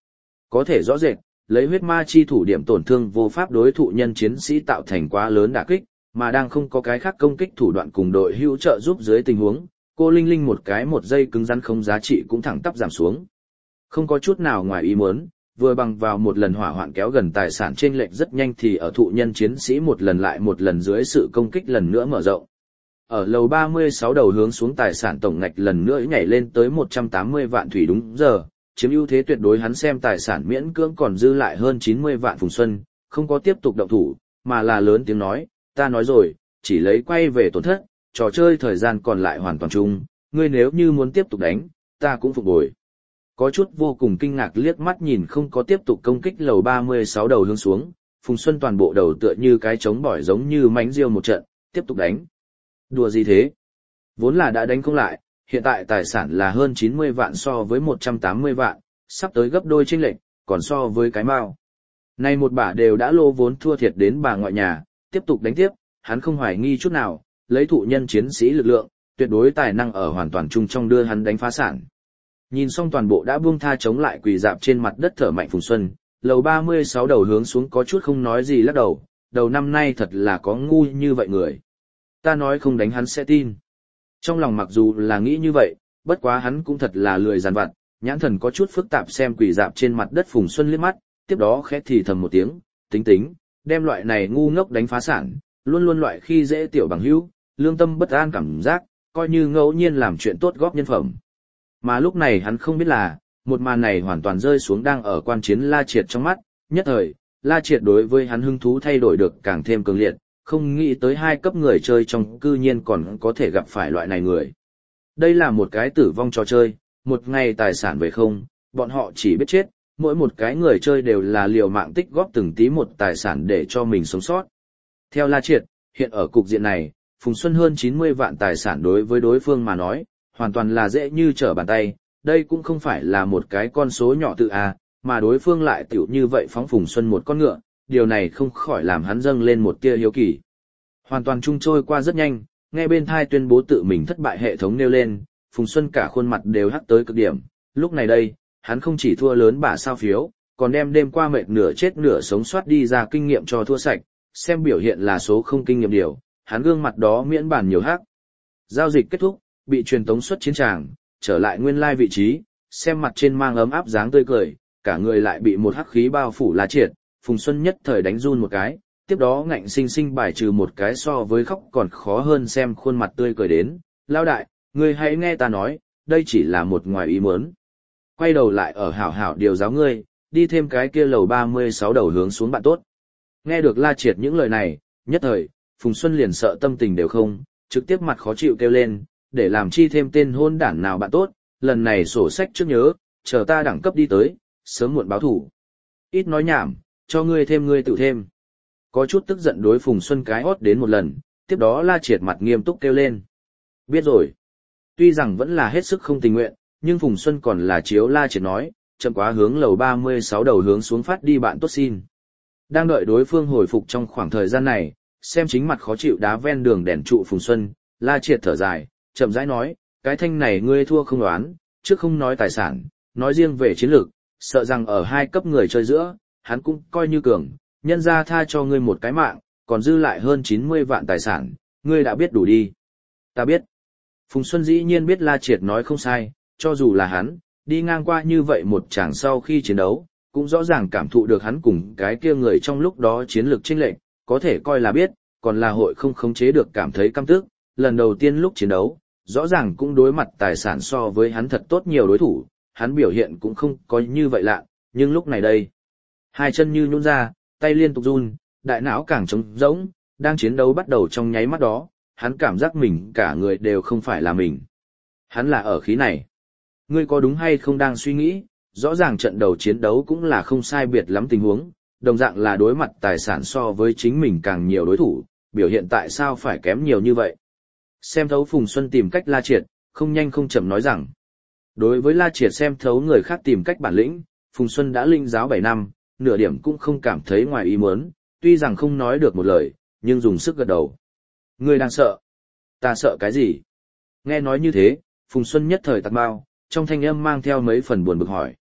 Có thể rõ rệt, lấy huyết ma chi thủ điểm tổn thương vô pháp đối thụ nhân chiến sĩ tạo thành quá lớn đả kích, mà đang không có cái khác công kích thủ đoạn cùng đội hữu trợ giúp dưới tình huống, cô Linh Linh một cái một giây cứng rắn không giá trị cũng thẳng tắp giảm xuống. Không có chút nào ngoài ý muốn, vừa bằng vào một lần hỏa hoạn kéo gần tài sản trên lệch rất nhanh thì ở thụ nhân chiến sĩ một lần lại một lần dưới sự công kích lần nữa mở rộng. Ở lầu ba mươi sáu đầu hướng xuống tài sản tổng ngạch lần nữa nhảy lên tới một trăm tám mươi vạn thủy đúng giờ, chiếm ưu thế tuyệt đối hắn xem tài sản miễn cưỡng còn dư lại hơn chín mươi vạn Phùng Xuân, không có tiếp tục động thủ, mà là lớn tiếng nói, ta nói rồi, chỉ lấy quay về tổn thất, trò chơi thời gian còn lại hoàn toàn chung, ngươi nếu như muốn tiếp tục đánh, ta cũng phục bồi. Có chút vô cùng kinh ngạc liếc mắt nhìn không có tiếp tục công kích lầu ba mươi sáu đầu hướng xuống, Phùng Xuân toàn bộ đầu tựa như cái trống bỏi giống như mánh riêu một trận, tiếp tục đánh. Đùa gì thế? Vốn là đã đánh không lại, hiện tại tài sản là hơn chín mươi vạn so với một trăm tám mươi vạn, sắp tới gấp đôi chênh lệch, còn so với cái mao. Nay một bả đều đã lô vốn thua thiệt đến bà ngoại nhà, tiếp tục đánh tiếp, hắn không hoài nghi chút nào, lấy thụ nhân chiến sĩ lực lượng, tuyệt đối tài năng ở hoàn toàn chung trong đưa hắn đánh phá sản. Nhìn xong toàn bộ đã buông tha chống lại quỳ dạp trên mặt đất thở mạnh Phùng Xuân, lầu ba mươi sáu đầu hướng xuống có chút không nói gì lắc đầu, đầu năm nay thật là có ngu như vậy người. Ta nói không đánh hắn sẽ tin. Trong lòng mặc dù là nghĩ như vậy, bất quá hắn cũng thật là lười dằn vặt, nhãn thần có chút phức tạp xem quỳ dạp trên mặt đất Phùng Xuân liếc mắt, tiếp đó khẽ thì thầm một tiếng, tính tính, đem loại này ngu ngốc đánh phá sản, luôn luôn loại khi dễ tiểu bằng hữu, lương tâm bất an cảm giác, coi như ngẫu nhiên làm chuyện tốt góp nhân phẩm. Mà lúc này hắn không biết là, một màn này hoàn toàn rơi xuống đang ở quan chiến La Triệt trong mắt, nhất thời, La Triệt đối với hắn hứng thú thay đổi được càng thêm cường liệt, không nghĩ tới hai cấp người chơi trong cư nhiên còn có thể gặp phải loại này người. Đây là một cái tử vong trò chơi, một ngày tài sản về không, bọn họ chỉ biết chết, mỗi một cái người chơi đều là liều mạng tích góp từng tí một tài sản để cho mình sống sót. Theo La Triệt, hiện ở cục diện này, Phùng Xuân hơn chín mươi vạn tài sản đối với đối phương mà nói, hoàn toàn là dễ như trở bàn tay, đây cũng không phải là một cái con số nhỏ tự a, mà đối phương lại tiểu như vậy phóng Phùng Xuân một con ngựa, điều này không khỏi làm hắn dâng lên một tia hiếu kỳ. Hoàn toàn chung trôi qua rất nhanh, nghe bên thai tuyên bố tự mình thất bại hệ thống nêu lên, Phùng Xuân cả khuôn mặt đều hắc tới cực điểm, lúc này đây, hắn không chỉ thua lớn bả sao phiếu, còn đem đêm qua mệt nửa chết nửa sống soát đi ra kinh nghiệm cho thua sạch, xem biểu hiện là số không kinh nghiệm điều, hắn gương mặt đó miễn bản nhiều hắc. Giao dịch kết thúc, bị truyền tống xuất chiến tràng, trở lại nguyên lai vị trí, xem mặt trên mang ấm áp dáng tươi cười, cả người lại bị một hắc khí bao phủ La Triệt, Phùng Xuân nhất thời đánh run một cái, tiếp đó ngạnh sinh sinh bài trừ một cái so với khóc còn khó hơn xem khuôn mặt tươi cười đến, lao đại, ngươi hãy nghe ta nói, đây chỉ là một ngoài ý muốn. Quay đầu lại ở hảo hảo điều giáo ngươi, đi thêm cái kia lầu ba mươi sáu đầu hướng xuống bạn tốt. Nghe được La Triệt những lời này, nhất thời, Phùng Xuân liền sợ tâm tình đều không, trực tiếp mặt khó chịu kêu lên, để làm chi thêm tên hôn đản nào bạn tốt, lần này sổ sách trước nhớ, chờ ta đẳng cấp đi tới, sớm muộn báo thủ. Ít nói nhảm, cho ngươi thêm ngươi tự thêm. Có chút tức giận đối Phùng Xuân cái hót đến một lần, tiếp đó La Triệt mặt nghiêm túc kêu lên. Biết rồi. Tuy rằng vẫn là hết sức không tình nguyện, nhưng Phùng Xuân còn là chiếu La Triệt nói, chậm quá hướng lầu ba mươi sáu đầu hướng xuống phát đi bạn tốt xin. Đang đợi đối phương hồi phục trong khoảng thời gian này, xem chính mặt khó chịu đá ven đường đèn trụ Phùng Xuân, La Triệt thở dài, chậm rãi nói, cái thanh này ngươi thua không đoán, trước không nói tài sản, nói riêng về chiến lược, sợ rằng ở hai cấp người chơi giữa, hắn cũng coi như cường, nhân ra tha cho ngươi một cái mạng, còn dư lại hơn chín mươi vạn tài sản, ngươi đã biết đủ đi. Ta biết. Phùng Xuân dĩ nhiên biết La Triệt nói không sai, cho dù là hắn, đi ngang qua như vậy một chàng sau khi chiến đấu, cũng rõ ràng cảm thụ được hắn cùng cái kia người trong lúc đó chiến lược chênh lệch, có thể coi là biết, còn là hội không khống chế được cảm thấy căm tức, lần đầu tiên lúc chiến đấu, rõ ràng cũng đối mặt tài sản so với hắn thật tốt nhiều đối thủ, hắn biểu hiện cũng không có như vậy lạ, nhưng lúc này đây, hai chân như nhũn ra, tay liên tục run, đại não càng trống rỗng, đang chiến đấu bắt đầu trong nháy mắt đó, hắn cảm giác mình cả người đều không phải là mình. Hắn là ở khí này. Ngươi có đúng hay không đang suy nghĩ, rõ ràng trận đầu chiến đấu cũng là không sai biệt lắm tình huống, đồng dạng là đối mặt tài sản so với chính mình càng nhiều đối thủ, biểu hiện tại sao phải kém nhiều như vậy. Xem thấu Phùng Xuân tìm cách La Triệt, không nhanh không chậm nói rằng. Đối với La Triệt xem thấu người khác tìm cách bản lĩnh, Phùng Xuân đã linh giáo bảy năm, nửa điểm cũng không cảm thấy ngoài ý muốn, tuy rằng không nói được một lời, nhưng dùng sức gật đầu. Ngươi đang sợ? Ta sợ cái gì? Nghe nói như thế, Phùng Xuân nhất thời tạc bao, trong thanh âm mang theo mấy phần buồn bực hỏi.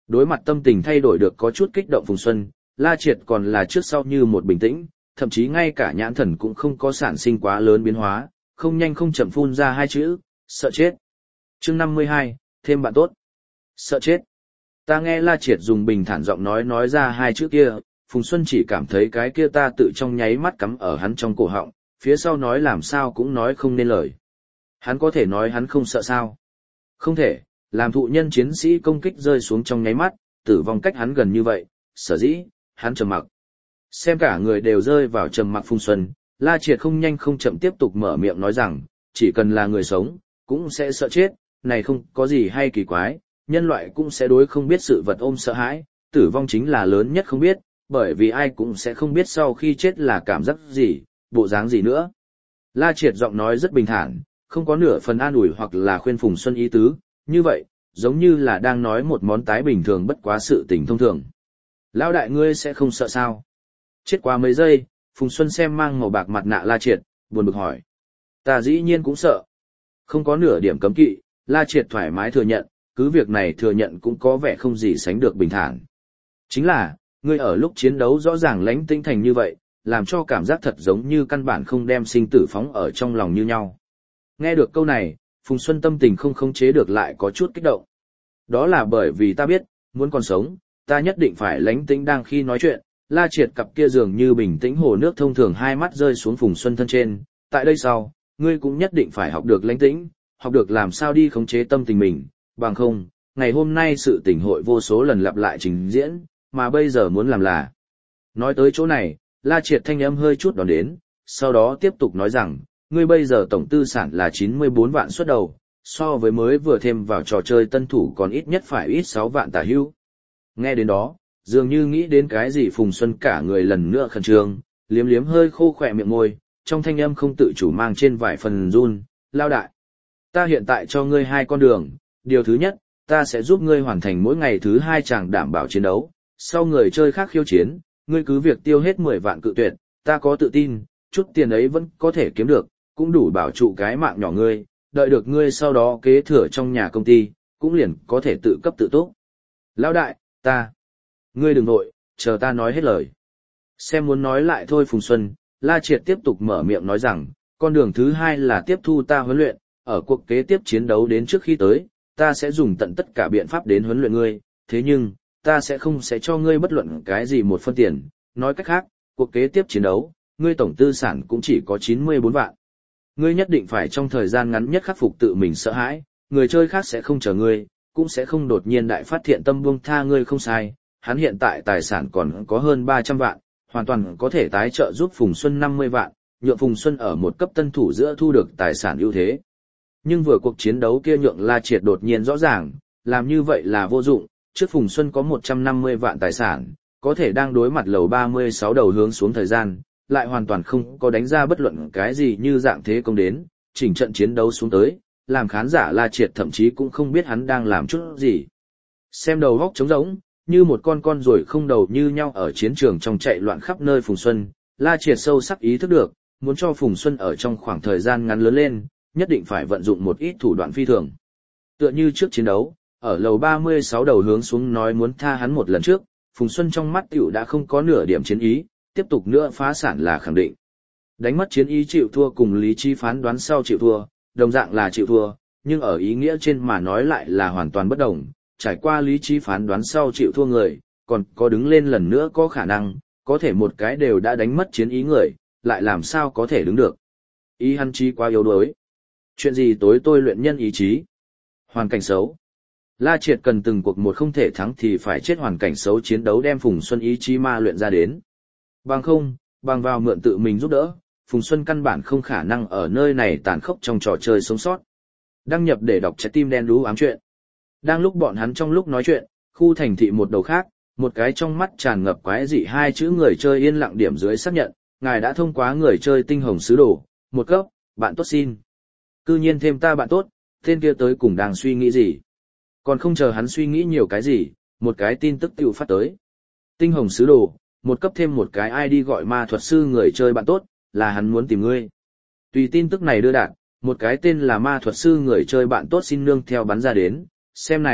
Đối mặt tâm tình thay đổi được có chút kích động Phùng Xuân, La Triệt còn là trước sau như một bình tĩnh, thậm chí ngay cả nhãn thần cũng không có sản sinh quá lớn biến hóa, không nhanh không chậm phun ra hai chữ, sợ chết. Chương năm mươi hai, thêm bạn tốt. Sợ chết. Ta nghe La Triệt dùng bình thản giọng nói nói ra hai chữ kia, Phùng Xuân chỉ cảm thấy cái kia ta tự trong nháy mắt cắm ở hắn trong cổ họng, phía sau nói làm sao cũng nói không nên lời. Hắn có thể nói hắn không sợ sao? Không thể, làm thụ nhân chiến sĩ công kích rơi xuống trong nháy mắt, tử vong cách hắn gần như vậy, sở dĩ, hắn trầm mặc. Xem cả người đều rơi vào trầm mặc Phùng Xuân, La Triệt không nhanh không chậm tiếp tục mở miệng nói rằng, chỉ cần là người sống, cũng sẽ sợ chết, này không có gì hay kỳ quái, nhân loại cũng sẽ đối không biết sự vật ôm sợ hãi, tử vong chính là lớn nhất không biết, bởi vì ai cũng sẽ không biết sau khi chết là cảm giác gì, bộ dáng gì nữa. La Triệt giọng nói rất bình thản, không có nửa phần an ủi hoặc là khuyên Phùng Xuân ý tứ, như vậy, giống như là đang nói một món tái bình thường bất quá sự tình thông thường. Lão đại ngươi sẽ không sợ sao? Chết qua mấy giây, Phùng Xuân xem mang màu bạc mặt nạ La Triệt, buồn bực hỏi. Ta dĩ nhiên cũng sợ. Không có nửa điểm cấm kỵ, La Triệt thoải mái thừa nhận, cứ việc này thừa nhận cũng có vẻ không gì sánh được bình thản. Chính là, ngươi ở lúc chiến đấu rõ ràng lãnh tĩnh thành như vậy, làm cho cảm giác thật giống như căn bản không đem sinh tử phóng ở trong lòng như nhau. Nghe được câu này, Phùng Xuân tâm tình không khống chế được lại có chút kích động. Đó là bởi vì ta biết, muốn còn sống, ta nhất định phải lãnh tĩnh đang khi nói chuyện. La Triệt cặp kia dường như bình tĩnh hồ nước thông thường hai mắt rơi xuống Phùng Xuân thân trên, tại đây sau, ngươi cũng nhất định phải học được lãnh tĩnh, học được làm sao đi khống chế tâm tình mình, bằng không, ngày hôm nay sự tình hội vô số lần lặp lại trình diễn, mà bây giờ muốn làm là. Nói tới chỗ này, La Triệt thanh âm hơi chút đón đến, sau đó tiếp tục nói rằng, ngươi bây giờ tổng tư sản là chín mươi bốn vạn xuất đầu, so với mới vừa thêm vào trò chơi tân thủ còn ít nhất phải ít sáu vạn tả hữu. Nghe đến đó, dường như nghĩ đến cái gì Phùng Xuân cả người lần nữa khẩn trương, liếm liếm hơi khô khỏe miệng môi, trong thanh âm không tự chủ mang trên vài phần run, lao đại. Ta hiện tại cho ngươi hai con đường, điều thứ nhất, ta sẽ giúp ngươi hoàn thành mỗi ngày thứ hai chàng đảm bảo chiến đấu, sau người chơi khác khiêu chiến, ngươi cứ việc tiêu hết mười vạn cự tuyệt, ta có tự tin, chút tiền ấy vẫn có thể kiếm được, cũng đủ bảo trụ cái mạng nhỏ ngươi, đợi được ngươi sau đó kế thừa trong nhà công ty, cũng liền có thể tự cấp tự túc. Lão đại, ta, ngươi đừng nội, chờ ta nói hết lời. Xem muốn nói lại thôi Phùng Xuân, La Triệt tiếp tục mở miệng nói rằng, con đường thứ hai là tiếp thu ta huấn luyện, ở cuộc kế tiếp chiến đấu đến trước khi tới, ta sẽ dùng tận tất cả biện pháp đến huấn luyện ngươi, thế nhưng, ta sẽ không sẽ cho ngươi bất luận cái gì một phân tiền, nói cách khác, cuộc kế tiếp chiến đấu, ngươi tổng tư sản cũng chỉ có chín mươi bốn vạn. Ngươi nhất định phải trong thời gian ngắn nhất khắc phục tự mình sợ hãi, người chơi khác sẽ không chờ ngươi, cũng sẽ không đột nhiên đại phát thiện tâm buông tha ngươi không sai, hắn hiện tại tài sản còn có hơn ba trăm vạn, hoàn toàn có thể tái trợ giúp Phùng Xuân năm mươi vạn, nhượng Phùng Xuân ở một cấp tân thủ giữa thu được tài sản ưu thế. Nhưng vừa cuộc chiến đấu kia nhượng La Triệt đột nhiên rõ ràng, làm như vậy là vô dụng, trước Phùng Xuân có một trăm năm mươi vạn tài sản, có thể đang đối mặt lầu ba mươi sáu đầu hướng xuống thời gian, lại hoàn toàn không có đánh ra bất luận cái gì như dạng thế công đến, chỉnh trận chiến đấu xuống tới, làm khán giả La Triệt thậm chí cũng không biết hắn đang làm chút gì. Xem đầu góc trống rỗng, như một con con ruồi không đầu như nhau ở chiến trường trong chạy loạn khắp nơi Phùng Xuân, La Triệt sâu sắc ý thức được, muốn cho Phùng Xuân ở trong khoảng thời gian ngắn lớn lên, nhất định phải vận dụng một ít thủ đoạn phi thường. Tựa như trước chiến đấu, ở lầu ba mươi sáu đầu hướng xuống nói muốn tha hắn một lần trước, Phùng Xuân trong mắt tiểu đã không có nửa điểm chiến ý, tiếp tục nữa phá sản là khẳng định. Đánh mất chiến ý chịu thua cùng lý trí phán đoán sau chịu thua, đồng dạng là chịu thua, nhưng ở ý nghĩa trên mà nói lại là hoàn toàn bất đồng. Trải qua lý trí phán đoán sau chịu thua người, còn có đứng lên lần nữa có khả năng, có thể một cái đều đã đánh mất chiến ý người, lại làm sao có thể đứng được. Ý hắn trí quá yếu đuối. Chuyện gì tối tôi luyện nhân ý chí? Hoàn cảnh xấu. La Triệt cần từng cuộc một không thể thắng thì phải chết hoàn cảnh xấu chiến đấu đem Phùng Xuân ý chí ma luyện ra đến. Bằng không, bằng vào mượn tự mình giúp đỡ, Phùng Xuân căn bản không khả năng ở nơi này tàn khốc trong trò chơi sống sót. Đăng nhập để đọc trái tim đen đú ám chuyện. Đang lúc bọn hắn trong lúc nói chuyện, khu thành thị một đầu khác, một cái trong mắt tràn ngập quái dị hai chữ người chơi yên lặng điểm dưới xác nhận, ngài đã thông qua người chơi tinh hồng sứ đồ, một cấp, bạn tốt xin. Cư nhiên thêm ta bạn tốt, tên kia tới cùng đang suy nghĩ gì. Còn không chờ hắn suy nghĩ nhiều cái gì, một cái tin tức tiểu phát tới. Tinh hồng sứ đồ, một cấp thêm một cái i đê gọi ma thuật sư người chơi bạn tốt, là hắn muốn tìm ngươi. Tùy tin tức này đưa đạn, một cái tên là ma thuật sư người chơi bạn tốt xin nương theo bắn ra đến, xem này,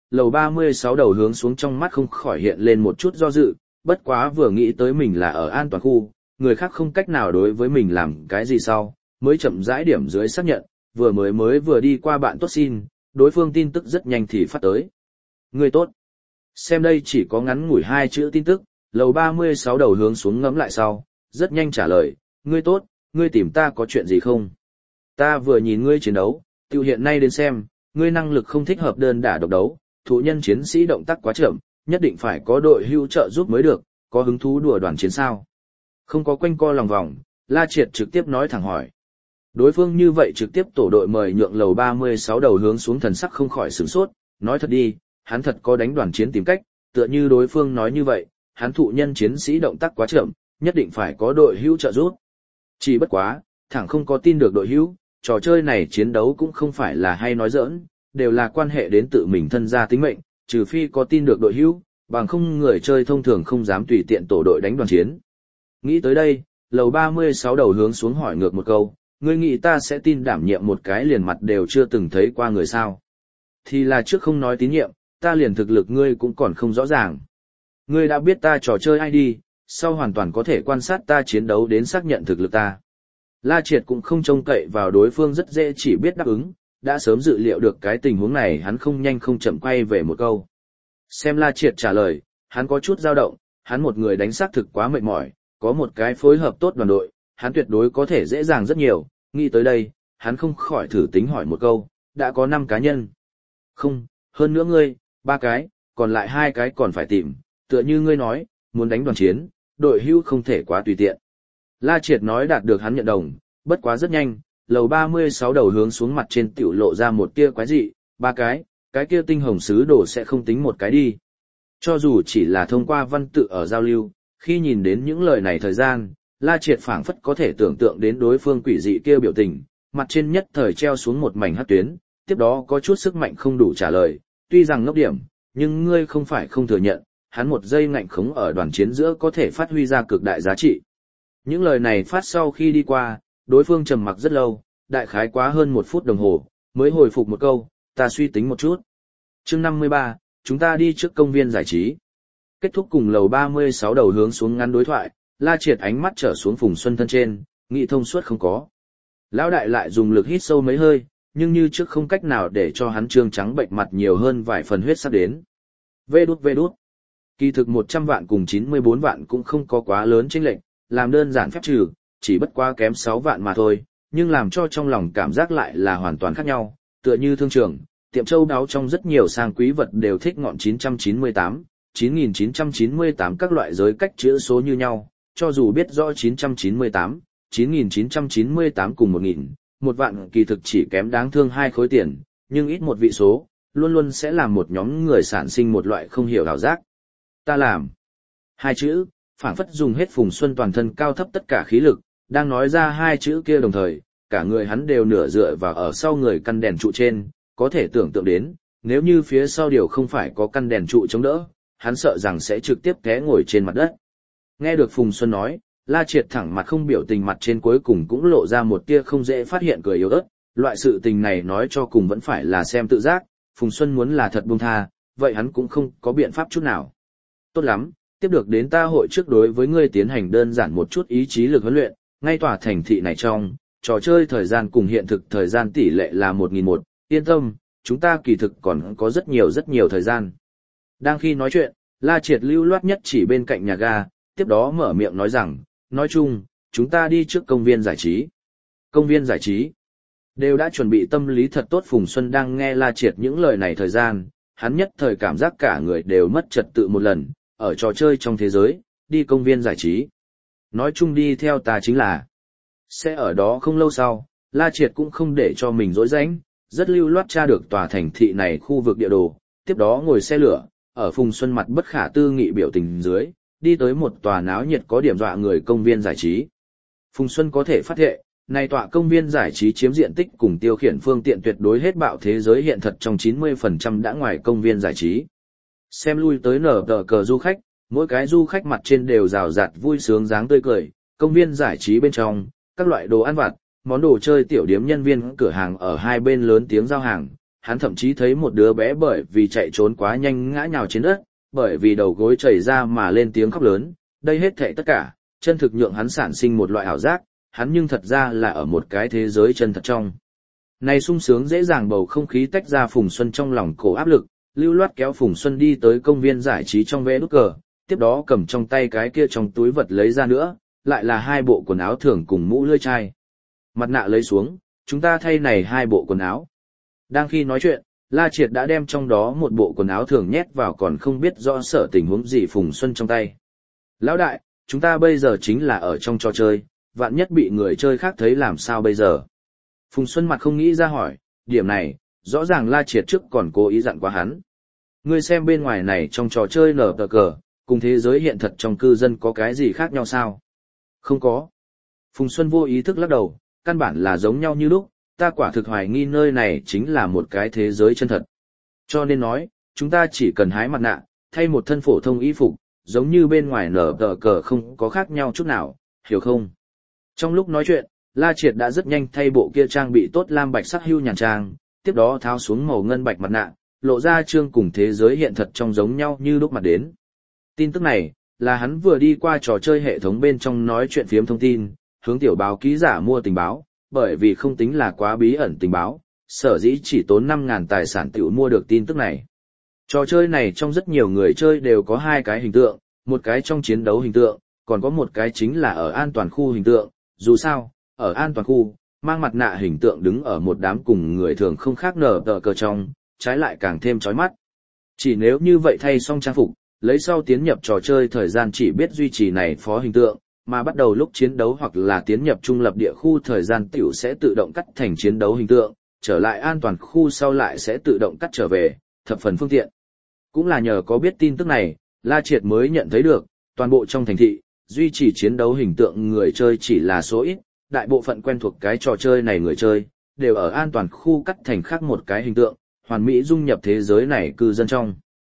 lầu ba mươi sáu đầu hướng xuống trong mắt không khỏi hiện lên một chút do dự, bất quá vừa nghĩ tới mình là ở an toàn khu, người khác không cách nào đối với mình làm cái gì sau, mới chậm rãi điểm dưới xác nhận, vừa mới mới vừa đi qua bạn tốt xin, đối phương tin tức rất nhanh thì phát tới. Người tốt. Xem đây chỉ có ngắn ngủi hai chữ tin tức, lầu ba mươi sáu đầu hướng xuống ngẫm lại sau, rất nhanh trả lời, ngươi tốt, ngươi tìm ta có chuyện gì không? Ta vừa nhìn ngươi chiến đấu, tiêu hiện nay đến xem, ngươi năng lực không thích hợp đơn đả độc đấu, thụ nhân chiến sĩ động tác quá chậm, nhất định phải có đội hữu trợ giúp mới được, có hứng thú đùa đoàn chiến sao? Không có quanh co lòng vòng, La Triệt trực tiếp nói thẳng hỏi. Đối phương như vậy trực tiếp tổ đội mời nhượng lầu ba mươi sáu đầu hướng xuống thần sắc không khỏi sửng sốt, nói thật đi, hắn thật có đánh đoàn chiến tìm cách, tựa như đối phương nói như vậy, hắn thụ nhân chiến sĩ động tác quá chậm, nhất định phải có đội hữu trợ giúp. Chỉ bất quá, thẳng không có tin được đội hữu, trò chơi này chiến đấu cũng không phải là hay nói giỡn, đều là quan hệ đến tự mình thân gia tính mệnh, trừ phi có tin được đội hữu, bằng không người chơi thông thường không dám tùy tiện tổ đội đánh đoàn chiến. Nghĩ tới đây, lầu ba mươi sáu đầu hướng xuống hỏi ngược một câu, ngươi nghĩ ta sẽ tin đảm nhiệm một cái liền mặt đều chưa từng thấy qua người sao? Thì là trước không nói tín nhiệm, ta liền thực lực ngươi cũng còn không rõ ràng. Ngươi đã biết ta trò chơi ai đi, sau hoàn toàn có thể quan sát ta chiến đấu đến xác nhận thực lực ta. La Triệt cũng không trông cậy vào đối phương rất dễ chỉ biết đáp ứng, đã sớm dự liệu được cái tình huống này, hắn không nhanh không chậm quay về một câu. Xem La Triệt trả lời, hắn có chút dao động, hắn một người đánh xác thực quá mệt mỏi, có một cái phối hợp tốt đoàn đội, hắn tuyệt đối có thể dễ dàng rất nhiều, nghĩ tới đây, hắn không khỏi thử tính hỏi một câu, đã có năm cá nhân. Không, hơn nữa ngươi, ba cái, còn lại hai cái còn phải tìm, tựa như ngươi nói, muốn đánh đoàn chiến, đội hưu không thể quá tùy tiện. La Triệt nói đạt được hắn nhận đồng, bất quá rất nhanh, lầu ba mươi sáu đầu hướng xuống mặt trên tiểu lộ ra một tia quái dị, ba cái, cái kia tinh hồng sứ đồ sẽ không tính một cái đi. Cho dù chỉ là thông qua văn tự ở giao lưu, khi nhìn đến những lời này thời gian, La Triệt phảng phất có thể tưởng tượng đến đối phương quỷ dị kia biểu tình, mặt trên nhất thời treo xuống một mảnh hắc tuyến, tiếp đó có chút sức mạnh không đủ trả lời, tuy rằng ngốc điểm, nhưng ngươi không phải không thừa nhận, hắn một giây ngạnh khống ở đoàn chiến giữa có thể phát huy ra cực đại giá trị. Những lời này phát sau khi đi qua, đối phương trầm mặc rất lâu, đại khái quá hơn một phút đồng hồ, mới hồi phục một câu, ta suy tính một chút. Chương năm mươi ba, chúng ta đi trước công viên giải trí. Kết thúc cùng lầu ba mươi sáu đầu hướng xuống ngắn đối thoại, La Triệt ánh mắt trở xuống Phùng Xuân thân trên, nghĩ thông suốt không có. Lão đại lại dùng lực hít sâu mấy hơi, nhưng như trước không cách nào để cho hắn trương trắng bệnh mặt nhiều hơn vài phần huyết sắp đến. Vê đút vê đút. Kỳ thực một trăm vạn cùng chín mươi bốn vạn cũng không có quá lớn chênh lệch, làm đơn giản phép trừ, chỉ bất quá kém sáu vạn mà thôi, nhưng làm cho trong lòng cảm giác lại là hoàn toàn khác nhau, tựa như thương trường, tiệm châu đáo trong rất nhiều sang quý vật đều thích ngọn chín trăm chín mươi tám, chín nghìn chín trăm chín mươi tám các loại giới cách chữ số như nhau, cho dù biết rõ chín trăm chín mươi tám, chín nghìn chín trăm chín mươi tám cùng một nghìn, một vạn kỳ thực chỉ kém đáng thương hai khối tiền, nhưng ít một vị số, luôn luôn sẽ làm một nhóm người sản sinh một loại không hiểu ảo giác. Ta làm. Hai chữ, phảng phất dùng hết Phùng Xuân toàn thân cao thấp tất cả khí lực, đang nói ra hai chữ kia đồng thời, cả người hắn đều nửa dựa vào ở sau người căn đèn trụ trên, có thể tưởng tượng đến, nếu như phía sau điều không phải có căn đèn trụ chống đỡ, hắn sợ rằng sẽ trực tiếp té ngồi trên mặt đất. Nghe được Phùng Xuân nói, La Triệt thẳng mặt không biểu tình mặt trên cuối cùng cũng lộ ra một tia không dễ phát hiện cười yếu ớt, loại sự tình này nói cho cùng vẫn phải là xem tự giác, Phùng Xuân muốn là thật buông tha, vậy hắn cũng không có biện pháp chút nào. Tốt lắm, tiếp được đến ta hội trước đối với ngươi tiến hành đơn giản một chút ý chí lực huấn luyện, ngay tòa thành thị này trong, trò chơi thời gian cùng hiện thực thời gian tỷ lệ là một nghìn một, yên tâm, chúng ta kỳ thực còn có rất nhiều rất nhiều thời gian. Đang khi nói chuyện, La Triệt lưu loát nhất chỉ bên cạnh nhà ga, tiếp đó mở miệng nói rằng, nói chung, chúng ta đi trước công viên giải trí. Công viên giải trí. Đều đã chuẩn bị tâm lý thật tốt. Phùng Xuân đang nghe La Triệt những lời này thời gian, hắn nhất thời cảm giác cả người đều mất trật tự một lần, ở trò chơi trong thế giới, đi công viên giải trí. Nói chung đi theo ta chính là, sẽ ở đó không lâu sau, La Triệt cũng không để cho mình rỗi rãnh, rất lưu loát tra được tòa thành thị này khu vực địa đồ, tiếp đó ngồi xe lửa, ở Phùng Xuân mặt bất khả tư nghị biểu tình dưới, đi tới một tòa náo nhiệt có điểm dọa người công viên giải trí. Phùng Xuân có thể phát hiện, này tòa công viên giải trí chiếm diện tích cùng tiêu khiển phương tiện tuyệt đối hết bạo thế giới hiện thật trong chín mươi phần trăm đã ngoài công viên giải trí. Xem lui tới nở tờ cờ du khách, mỗi cái du khách mặt trên đều rào rạt vui sướng dáng tươi cười, công viên giải trí bên trong, các loại đồ ăn vặt, món đồ chơi tiểu điếm nhân viên cửa hàng ở hai bên lớn tiếng giao hàng, hắn thậm chí thấy một đứa bé bởi vì chạy trốn quá nhanh ngã nhào trên đất, bởi vì đầu gối chảy ra mà lên tiếng khóc lớn, đây hết thảy tất cả, chân thực nhượng hắn sản sinh một loại ảo giác, hắn nhưng thật ra là ở một cái thế giới chân thật trong. Này sung sướng dễ dàng bầu không khí tách ra Phùng Xuân trong lòng cổ áp lực, lưu loát kéo Phùng Xuân đi tới công viên giải trí trong vẽ nút cờ, tiếp đó cầm trong tay cái kia trong túi vật lấy ra nữa, lại là hai bộ quần áo thường cùng mũ lưỡi chai. Mặt nạ lấy xuống, chúng ta thay này hai bộ quần áo. Đang khi nói chuyện, La Triệt đã đem trong đó một bộ quần áo thường nhét vào còn không biết rõ sở tình huống gì Phùng Xuân trong tay. Lão đại, chúng ta bây giờ chính là ở trong trò chơi, vạn nhất bị người chơi khác thấy làm sao bây giờ? Phùng Xuân mặt không nghĩ ra hỏi, điểm này, rõ ràng La Triệt trước còn cố ý dặn qua hắn. Ngươi xem bên ngoài này trong trò chơi nở tờ cờ, cùng thế giới hiện thật trong cư dân có cái gì khác nhau sao? Không có. Phùng Xuân vô ý thức lắc đầu, căn bản là giống nhau như lúc, ta quả thực hoài nghi nơi này chính là một cái thế giới chân thật. Cho nên nói, chúng ta chỉ cần hái mặt nạ, thay một thân phổ thông y phục, giống như bên ngoài nở tờ cờ không có khác nhau chút nào, hiểu không? Trong lúc nói chuyện, La Triệt đã rất nhanh thay bộ kia trang bị tốt lam bạch sắc hưu nhàn trang, tiếp đó tháo xuống màu ngân bạch mặt nạ, lộ ra trương cùng thế giới hiện thật trong giống nhau như lúc mặt đến. Tin tức này, là hắn vừa đi qua trò chơi hệ thống bên trong nói chuyện phiếm thông tin, hướng tiểu báo ký giả mua tình báo, bởi vì không tính là quá bí ẩn tình báo, sở dĩ chỉ tốn năm ngàn tài sản tiểu mua được tin tức này. Trò chơi này trong rất nhiều người chơi đều có hai cái hình tượng, một cái trong chiến đấu hình tượng, còn có một cái chính là ở an toàn khu hình tượng, dù sao, ở an toàn khu, mang mặt nạ hình tượng đứng ở một đám cùng người thường không khác nở tờ cờ trong, trái lại càng thêm chói mắt. Chỉ nếu như vậy thay xong trang phục, lấy sau tiến nhập trò chơi thời gian chỉ biết duy trì này phó hình tượng, mà bắt đầu lúc chiến đấu hoặc là tiến nhập trung lập địa khu thời gian tiểu sẽ tự động cắt thành chiến đấu hình tượng, trở lại an toàn khu sau lại sẽ tự động cắt trở về, thập phần phương tiện. Cũng là nhờ có biết tin tức này, La Triệt mới nhận thấy được, toàn bộ trong thành thị, duy trì chiến đấu hình tượng người chơi chỉ là số ít, đại bộ phận quen thuộc cái trò chơi này người chơi, đều ở an toàn khu cắt thành khác một cái hình tượng, hoàn mỹ dung nhập thế giới này cư dân trong.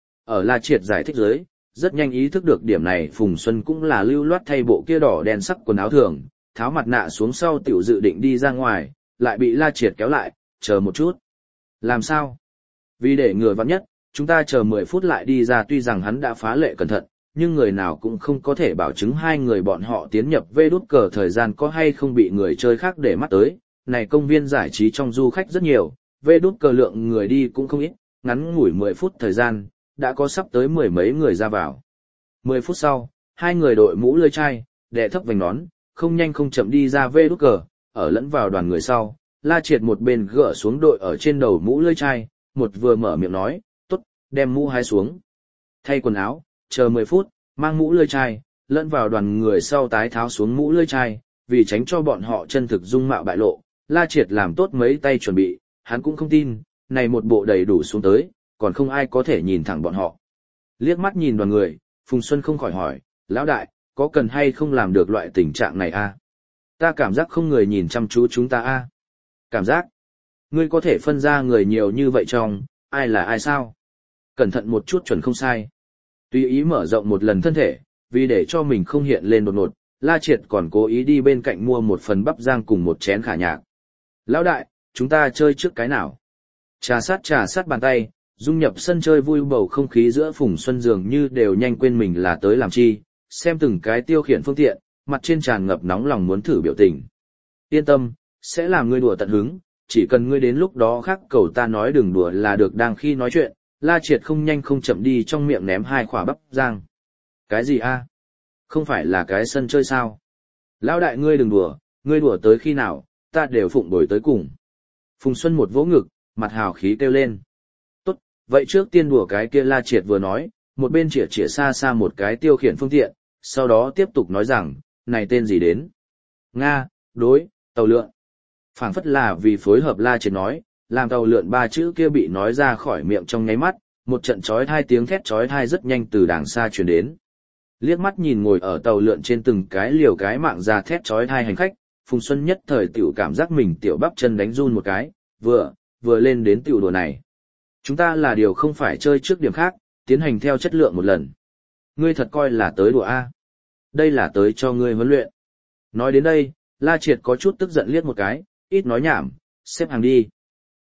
Ở La Triệt giải thích dưới, rất nhanh ý thức được điểm này Phùng Xuân cũng là lưu loát thay bộ kia đỏ đen sắc quần áo thường, tháo mặt nạ xuống sau tiểu dự định đi ra ngoài, lại bị La Triệt kéo lại, chờ một chút. Làm sao? Vì để ngừa vắng nhất, chúng ta chờ mười phút lại đi ra tuy rằng hắn đã phá lệ cẩn thận, nhưng người nào cũng không có thể bảo chứng hai người bọn họ tiến nhập vê đút cờ thời gian có hay không bị người chơi khác để mắt tới. Này công viên giải trí trong du khách rất nhiều, vê đút cờ lượng người đi cũng không ít, ngắn ngủi mười phút thời gian, đã có sắp tới mười mấy người ra vào. mười phút sau, hai người đội mũ lưỡi chai, đè thấp vành nón, không nhanh không chậm đi ra vê đút cờ, ở lẫn vào đoàn người sau, La Triệt một bên gỡ xuống đội ở trên đầu mũ lưỡi chai, một vừa mở miệng nói, tốt, đem mũ hái xuống. Thay quần áo, chờ mười phút, mang mũ lưỡi chai, lẫn vào đoàn người sau tái tháo xuống mũ lưỡi chai, vì tránh cho bọn họ chân thực dung mạo bại lộ, La Triệt làm tốt mấy tay chuẩn bị, hắn cũng không tin, này một bộ đầy đủ xuống tới, còn không ai có thể nhìn thẳng bọn họ. Liếc mắt nhìn đoàn người, Phùng Xuân không khỏi hỏi, lão đại, có cần hay không làm được loại tình trạng này a? Ta cảm giác không người nhìn chăm chú chúng ta a. Cảm giác? Ngươi có thể phân ra người nhiều như vậy trong, ai là ai sao? Cẩn thận một chút chuẩn không sai. Tùy ý mở rộng một lần thân thể, vì để cho mình không hiện lên đột ngột, La Triệt còn cố ý đi bên cạnh mua một phần bắp rang cùng một chén khả nhạc. Lão đại, chúng ta chơi trước cái nào? Trà sát trà sát bàn tay, dung nhập sân chơi vui bầu không khí giữa Phùng Xuân dường như đều nhanh quên mình là tới làm chi, xem từng cái tiêu khiển phương tiện, mặt trên tràn ngập nóng lòng muốn thử biểu tình. Yên tâm, sẽ làm ngươi đùa tận hứng, chỉ cần ngươi đến lúc đó khắc cầu ta nói đừng đùa là được. Đang khi nói chuyện, La Triệt không nhanh không chậm đi trong miệng ném hai quả bắp rang. Cái gì a? Không phải là cái sân chơi sao? Lão đại ngươi đừng đùa, ngươi đùa tới khi nào, ta đều phụng bồi tới cùng. Phùng Xuân một vỗ ngực, mặt hào khí kêu lên. Tốt, vậy trước tiên đùa cái kia. La Triệt vừa nói, một bên chĩa chĩa xa xa một cái tiêu khiển phương tiện, sau đó tiếp tục nói rằng, này tên gì đến? Nga, đối, tàu lượn. Phảng phất là vì phối hợp La Triệt nói, làm tàu lượn ba chữ kia bị nói ra khỏi miệng trong nháy mắt, một trận chói tai tiếng thét chói tai rất nhanh từ đàng xa truyền đến. Liếc mắt nhìn ngồi ở tàu lượn trên từng cái liều cái mạng ra thét chói tai hành khách, Phùng Xuân nhất thời tiểu cảm giác mình tiểu bắp chân đánh run một cái, vừa, vừa lên đến tiểu đùa này. Chúng ta là điều không phải chơi trước điểm khác, tiến hành theo chất lượng một lần. Ngươi thật coi là tới đùa a? Đây là tới cho ngươi huấn luyện. Nói đến đây, La Triệt có chút tức giận liếc một cái, ít nói nhảm, xếp hàng đi.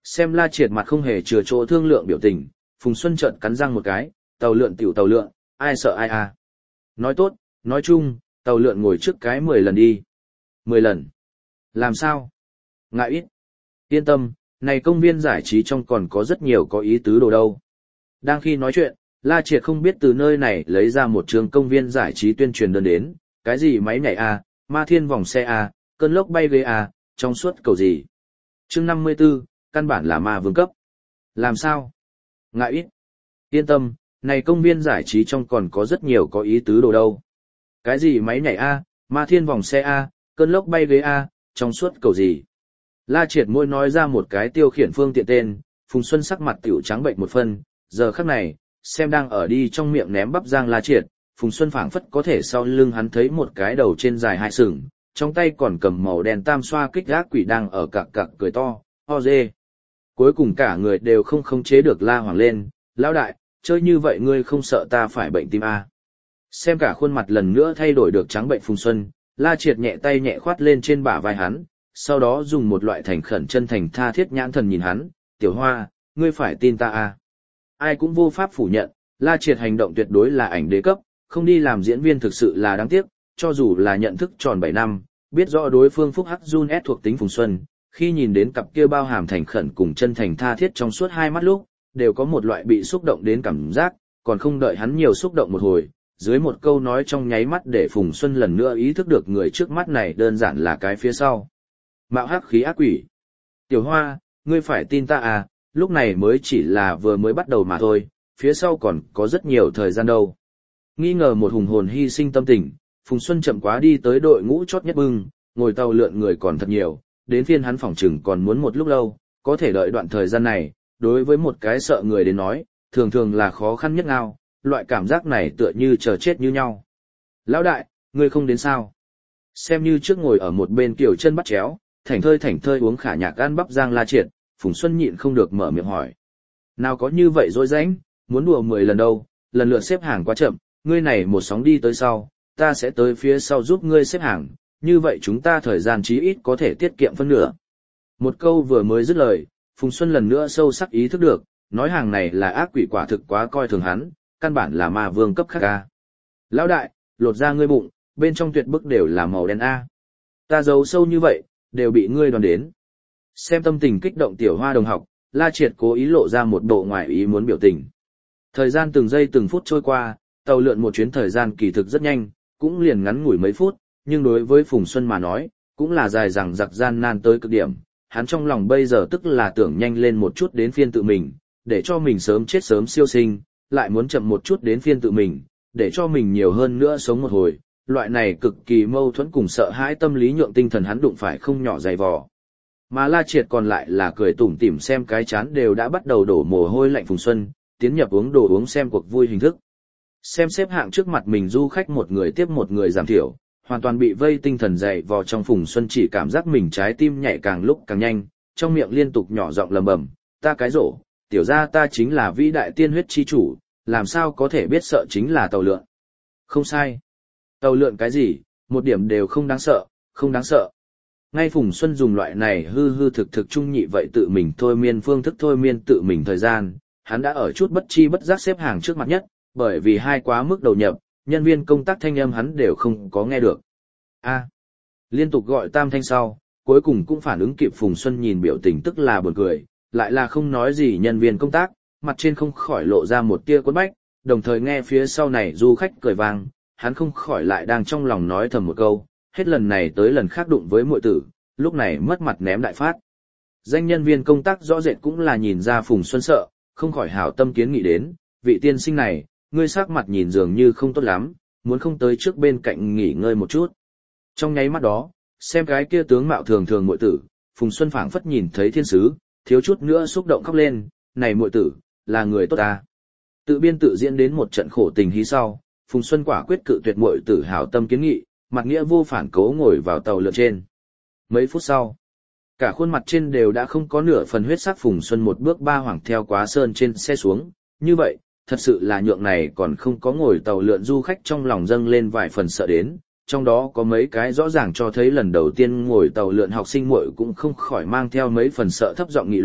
Xem La Triệt mặt không hề chừa chỗ thương lượng biểu tình, Phùng Xuân chợt cắn răng một cái, tàu lượn tiểu tàu lượn, ai sợ ai à. Nói tốt, nói chung, tàu lượn ngồi trước cái mười lần đi. Mười lần. Làm sao? Ngại ít. Yên tâm, này công viên giải trí trong còn có rất nhiều có ý tứ đồ đâu. Đang khi nói chuyện, La Triệt không biết từ nơi này lấy ra một trường công viên giải trí tuyên truyền đơn đến, cái gì máy nhảy à, ma thiên vòng xe à, cơn lốc bay ghế à, trong suốt cầu gì. Chương năm mươi tư, căn bản là ma vương cấp. Làm sao? Ngại ít. Yên tâm, này công viên giải trí trong còn có rất nhiều có ý tứ đồ đâu. Cái gì máy nhảy a, ma thiên vòng xe a, cơn lốc bay ghế a, trong suốt cầu gì. La Triệt môi nói ra một cái tiêu khiển phương tiện tên, Phùng Xuân sắc mặt tiểu trắng bệnh một phân, giờ khắc này, xem đang ở đi trong miệng ném bắp giang La Triệt, Phùng Xuân phảng phất có thể sau lưng hắn thấy một cái đầu trên dài hai sừng, trong tay còn cầm màu đen tam xoa kích gác quỷ đang ở cặc cặc cười to, ho dê. Cuối cùng cả người đều không khống chế được la hoảng lên, lão đại, chơi như vậy ngươi không sợ ta phải bệnh tim à. Xem cả khuôn mặt lần nữa thay đổi được trắng bệnh Phùng Xuân, La Triệt nhẹ tay nhẹ khoát lên trên bả vai hắn, sau đó dùng một loại thành khẩn chân thành tha thiết nhãn thần nhìn hắn, tiểu hoa, ngươi phải tin ta à. Ai cũng vô pháp phủ nhận, La Triệt hành động tuyệt đối là ảnh đế cấp, không đi làm diễn viên thực sự là đáng tiếc, cho dù là nhận thức tròn bảy năm, biết rõ đối phương phúc hắc Jun S thuộc tính Phùng Xuân, khi nhìn đến cặp kia bao hàm thành khẩn cùng chân thành tha thiết trong suốt hai mắt lúc, đều có một loại bị xúc động đến cảm giác, còn không đợi hắn nhiều xúc động một hồi, dưới một câu nói trong nháy mắt để Phùng Xuân lần nữa ý thức được người trước mắt này đơn giản là cái phía sau. Mạo hắc khí ác quỷ. Tiểu Hoa, ngươi phải tin ta à, lúc này mới chỉ là vừa mới bắt đầu mà thôi, phía sau còn có rất nhiều thời gian đâu. Nghi ngờ một hùng hồn hy sinh tâm tình, Phùng Xuân chậm quá đi tới đội ngũ chót nhất bưng, ngồi tàu lượn người còn thật nhiều, đến phiên hắn phỏng chừng còn muốn một lúc lâu, có thể đợi đoạn thời gian này, đối với một cái sợ người đến nói, thường thường là khó khăn nhất ngao, loại cảm giác này tựa như chờ chết như nhau. Lão đại, ngươi không đến sao? Xem như trước ngồi ở một bên kiểu chân bắt chéo, thảnh thơi thảnh thơi uống khả nhạc ăn bắp giang La Triệt, Phùng Xuân nhịn không được mở miệng hỏi. Nào có như vậy dối rãnh, muốn đùa mười lần đâu, lần lượt xếp hàng quá chậm, ngươi này một sóng đi tới sau, ta sẽ tới phía sau giúp ngươi xếp hàng, như vậy chúng ta thời gian chí ít có thể tiết kiệm phân nửa. Một câu vừa mới dứt lời, Phùng Xuân lần nữa sâu sắc ý thức được, nói hàng này là ác quỷ quả thực quá coi thường hắn, căn bản là ma vương cấp khác ca. Lão đại, lột ra ngươi bụng, bên trong tuyệt bức đều là màu đen A. Ta giấu sâu như vậy, đều bị ngươi đoán đến. Xem tâm tình kích động tiểu hoa đồng học, La Triệt cố ý lộ ra một bộ ngoài ý muốn biểu tình. Thời gian từng giây từng phút trôi qua, tàu lượn một chuyến thời gian kỳ thực rất nhanh, cũng liền ngắn ngủi mấy phút, nhưng đối với Phùng Xuân mà nói, cũng là dài dằng dặc gian nan tới cực điểm. Hắn trong lòng bây giờ tức là tưởng nhanh lên một chút đến phiên tự mình, để cho mình sớm chết sớm siêu sinh, lại muốn chậm một chút đến phiên tự mình, để cho mình nhiều hơn nữa sống một hồi. Loại này cực kỳ mâu thuẫn cùng sợ hãi tâm lý nhượng tinh thần hắn đụng phải không nhỏ dày vò. Mà La Triệt còn lại là cười tủm tỉm xem cái chán đều đã bắt đầu đổ mồ hôi lạnh Phùng Xuân, tiến nhập uống đồ uống xem cuộc vui hình thức. Xem xếp hạng trước mặt mình du khách một người tiếp một người giảm thiểu, hoàn toàn bị vây tinh thần dày vò trong Phùng Xuân chỉ cảm giác mình trái tim nhảy càng lúc càng nhanh, trong miệng liên tục nhỏ giọng lầm bầm, ta cái rổ, tiểu ra ta chính là vĩ đại tiên huyết chi chủ, làm sao có thể biết sợ chính là tàu lượn. Không sai. Tàu lượn cái gì, một điểm đều không đáng sợ, không đáng sợ. Ngay Phùng Xuân dùng loại này hư hư thực thực trung nhị vậy tự mình thôi miên phương thức thôi miên tự mình thời gian, hắn đã ở chút bất chi bất giác xếp hàng trước mặt nhất, bởi vì hai quá mức đầu nhập, nhân viên công tác thanh âm hắn đều không có nghe được. A. Liên tục gọi tam thanh sau, cuối cùng cũng phản ứng kịp Phùng Xuân nhìn biểu tình tức là buồn cười, lại là không nói gì nhân viên công tác, mặt trên không khỏi lộ ra một tia quấn bách, đồng thời nghe phía sau này du khách cười vang, hắn không khỏi lại đang trong lòng nói thầm một câu, hết lần này tới lần khác đụng với muội tử, lúc này mất mặt ném đại phát. Danh nhân viên công tác rõ rệt cũng là nhìn ra Phùng Xuân sợ, không khỏi hảo tâm kiến nghị đến, vị tiên sinh này, ngươi sắc mặt nhìn dường như không tốt lắm, muốn không tới trước bên cạnh nghỉ ngơi một chút. Trong nháy mắt đó, xem cái kia tướng mạo thường thường muội tử, Phùng Xuân phảng phất nhìn thấy thiên sứ, thiếu chút nữa xúc động khóc lên, này muội tử, là người tốt ta. Tự biên tự diễn đến một trận khổ tình hí sau, Phùng Xuân quả quyết cự tuyệt muội tử hảo tâm kiến nghị, mặt nghĩa vô phản cố ngồi vào tàu lượn trên. Mấy phút sau, cả khuôn mặt trên đều đã không có nửa phần huyết sắc. Phùng Xuân một bước ba hoảng theo quá sơn trên xe xuống, như vậy, thật sự là nhượng này còn không có ngồi tàu lượn du khách trong lòng dâng lên vài phần sợ đến, trong đó có mấy cái rõ ràng cho thấy lần đầu tiên ngồi tàu lượn học sinh muội cũng không khỏi mang theo mấy phần sợ thấp giọng nghị luận,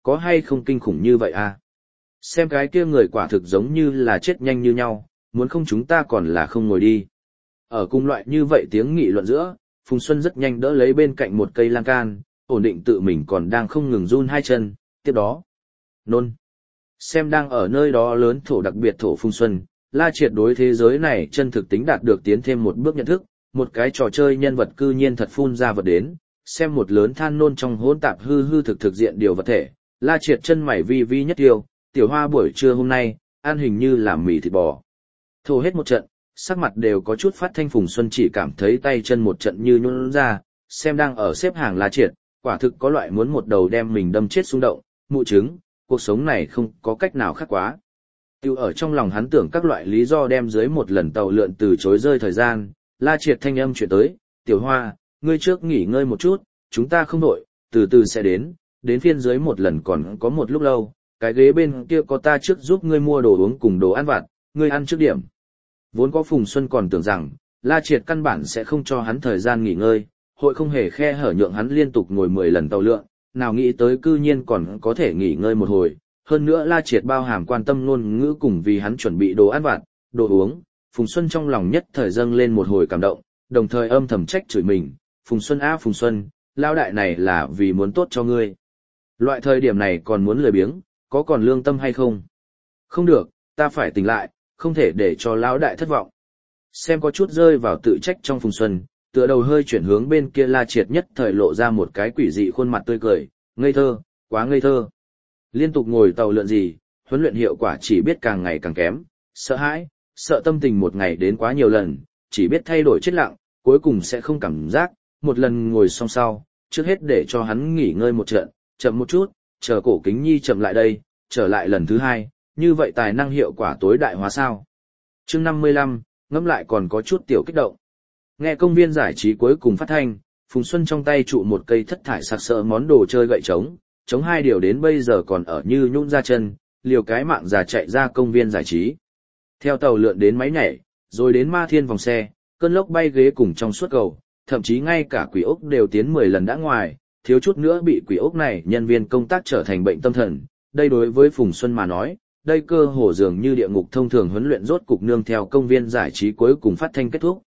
có hay không kinh khủng như vậy à? Xem cái kia người quả thực giống như là chết nhanh như nhau, muốn không chúng ta còn là không ngồi đi. Ở cùng loại như vậy tiếng nghị luận giữa, Phùng Xuân rất nhanh đỡ lấy bên cạnh một cây lan can, ổn định tự mình còn đang không ngừng run hai chân, tiếp đó. Nôn. Xem đang ở nơi đó lớn thổ đặc biệt thổ Phùng Xuân, La Triệt đối thế giới này chân thực tính đạt được tiến thêm một bước nhận thức, một cái trò chơi nhân vật cư nhiên thật phun ra vật đến, xem một lớn than nôn trong hỗn tạp hư hư thực thực diện điều vật thể, La Triệt chân mày vi vi nhất tiêu, tiểu hoa buổi trưa hôm nay, ăn hình như làm mì thịt bò. Thổ hết một trận, sắc mặt đều có chút phát thanh. Phùng Xuân chỉ cảm thấy tay chân một trận như nhũn ra, xem đang ở xếp hàng La Triệt, quả thực có loại muốn một đầu đem mình đâm chết xung động, mụ chứng, cuộc sống này không có cách nào khác quá. Tiêu ở trong lòng hắn tưởng các loại lý do đem dưới một lần tàu lượn từ chối rơi thời gian, La Triệt thanh âm chuyển tới, tiểu hoa, ngươi trước nghỉ ngơi một chút, chúng ta không đổi, từ từ sẽ đến, đến phiên dưới một lần còn có một lúc lâu, cái ghế bên kia có ta trước giúp ngươi mua đồ uống cùng đồ ăn vặt, ngươi ăn trước điểm. Vốn có Phùng Xuân còn tưởng rằng, La Triệt căn bản sẽ không cho hắn thời gian nghỉ ngơi, hội không hề khe hở nhượng hắn liên tục ngồi mười lần tàu lượn, nào nghĩ tới cư nhiên còn có thể nghỉ ngơi một hồi. Hơn nữa La Triệt bao hàm quan tâm ngôn ngữ cùng vì hắn chuẩn bị đồ ăn vặt, đồ uống, Phùng Xuân trong lòng nhất thời dâng lên một hồi cảm động, đồng thời âm thầm trách chửi mình, Phùng Xuân á Phùng Xuân, lao đại này là vì muốn tốt cho ngươi. Loại thời điểm này còn muốn lười biếng, có còn lương tâm hay không? Không được, ta phải tỉnh lại, không thể để cho lão đại thất vọng. Xem có chút rơi vào tự trách trong Phùng Xuân, tựa đầu hơi chuyển hướng bên kia La Triệt nhất thời lộ ra một cái quỷ dị khuôn mặt tươi cười, ngây thơ, quá ngây thơ. Liên tục ngồi tàu lượn gì, huấn luyện hiệu quả chỉ biết càng ngày càng kém, sợ hãi, sợ tâm tình một ngày đến quá nhiều lần, chỉ biết thay đổi chết lặng, cuối cùng sẽ không cảm giác, một lần ngồi xong sau, trước hết để cho hắn nghỉ ngơi một trận, chậm một chút, chờ cổ kính nhi chậm lại đây, trở lại lần thứ hai, như vậy tài năng hiệu quả tối đại hóa sao. Chương năm mươi lăm, ngẫm lại còn có chút tiểu kích động. Nghe công viên giải trí cuối cùng phát thanh, Phùng Xuân trong tay trụ một cây thất thải sặc sỡ món đồ chơi gậy trống, chống hai điều đến bây giờ còn ở như nhũn ra chân, liều cái mạng già chạy ra công viên giải trí. Theo tàu lượn đến máy nhảy, rồi đến ma thiên vòng xe, cơn lốc bay ghế cùng trong suốt cầu, thậm chí ngay cả quỷ ốc đều tiến mười lần đã ngoài, thiếu chút nữa bị quỷ ốc này nhân viên công tác trở thành bệnh tâm thần. Đây đối với Phùng Xuân mà nói, đây cơ hồ dường như địa ngục thông thường huấn luyện rốt cục nương theo công viên giải trí cuối cùng phát thanh kết thúc,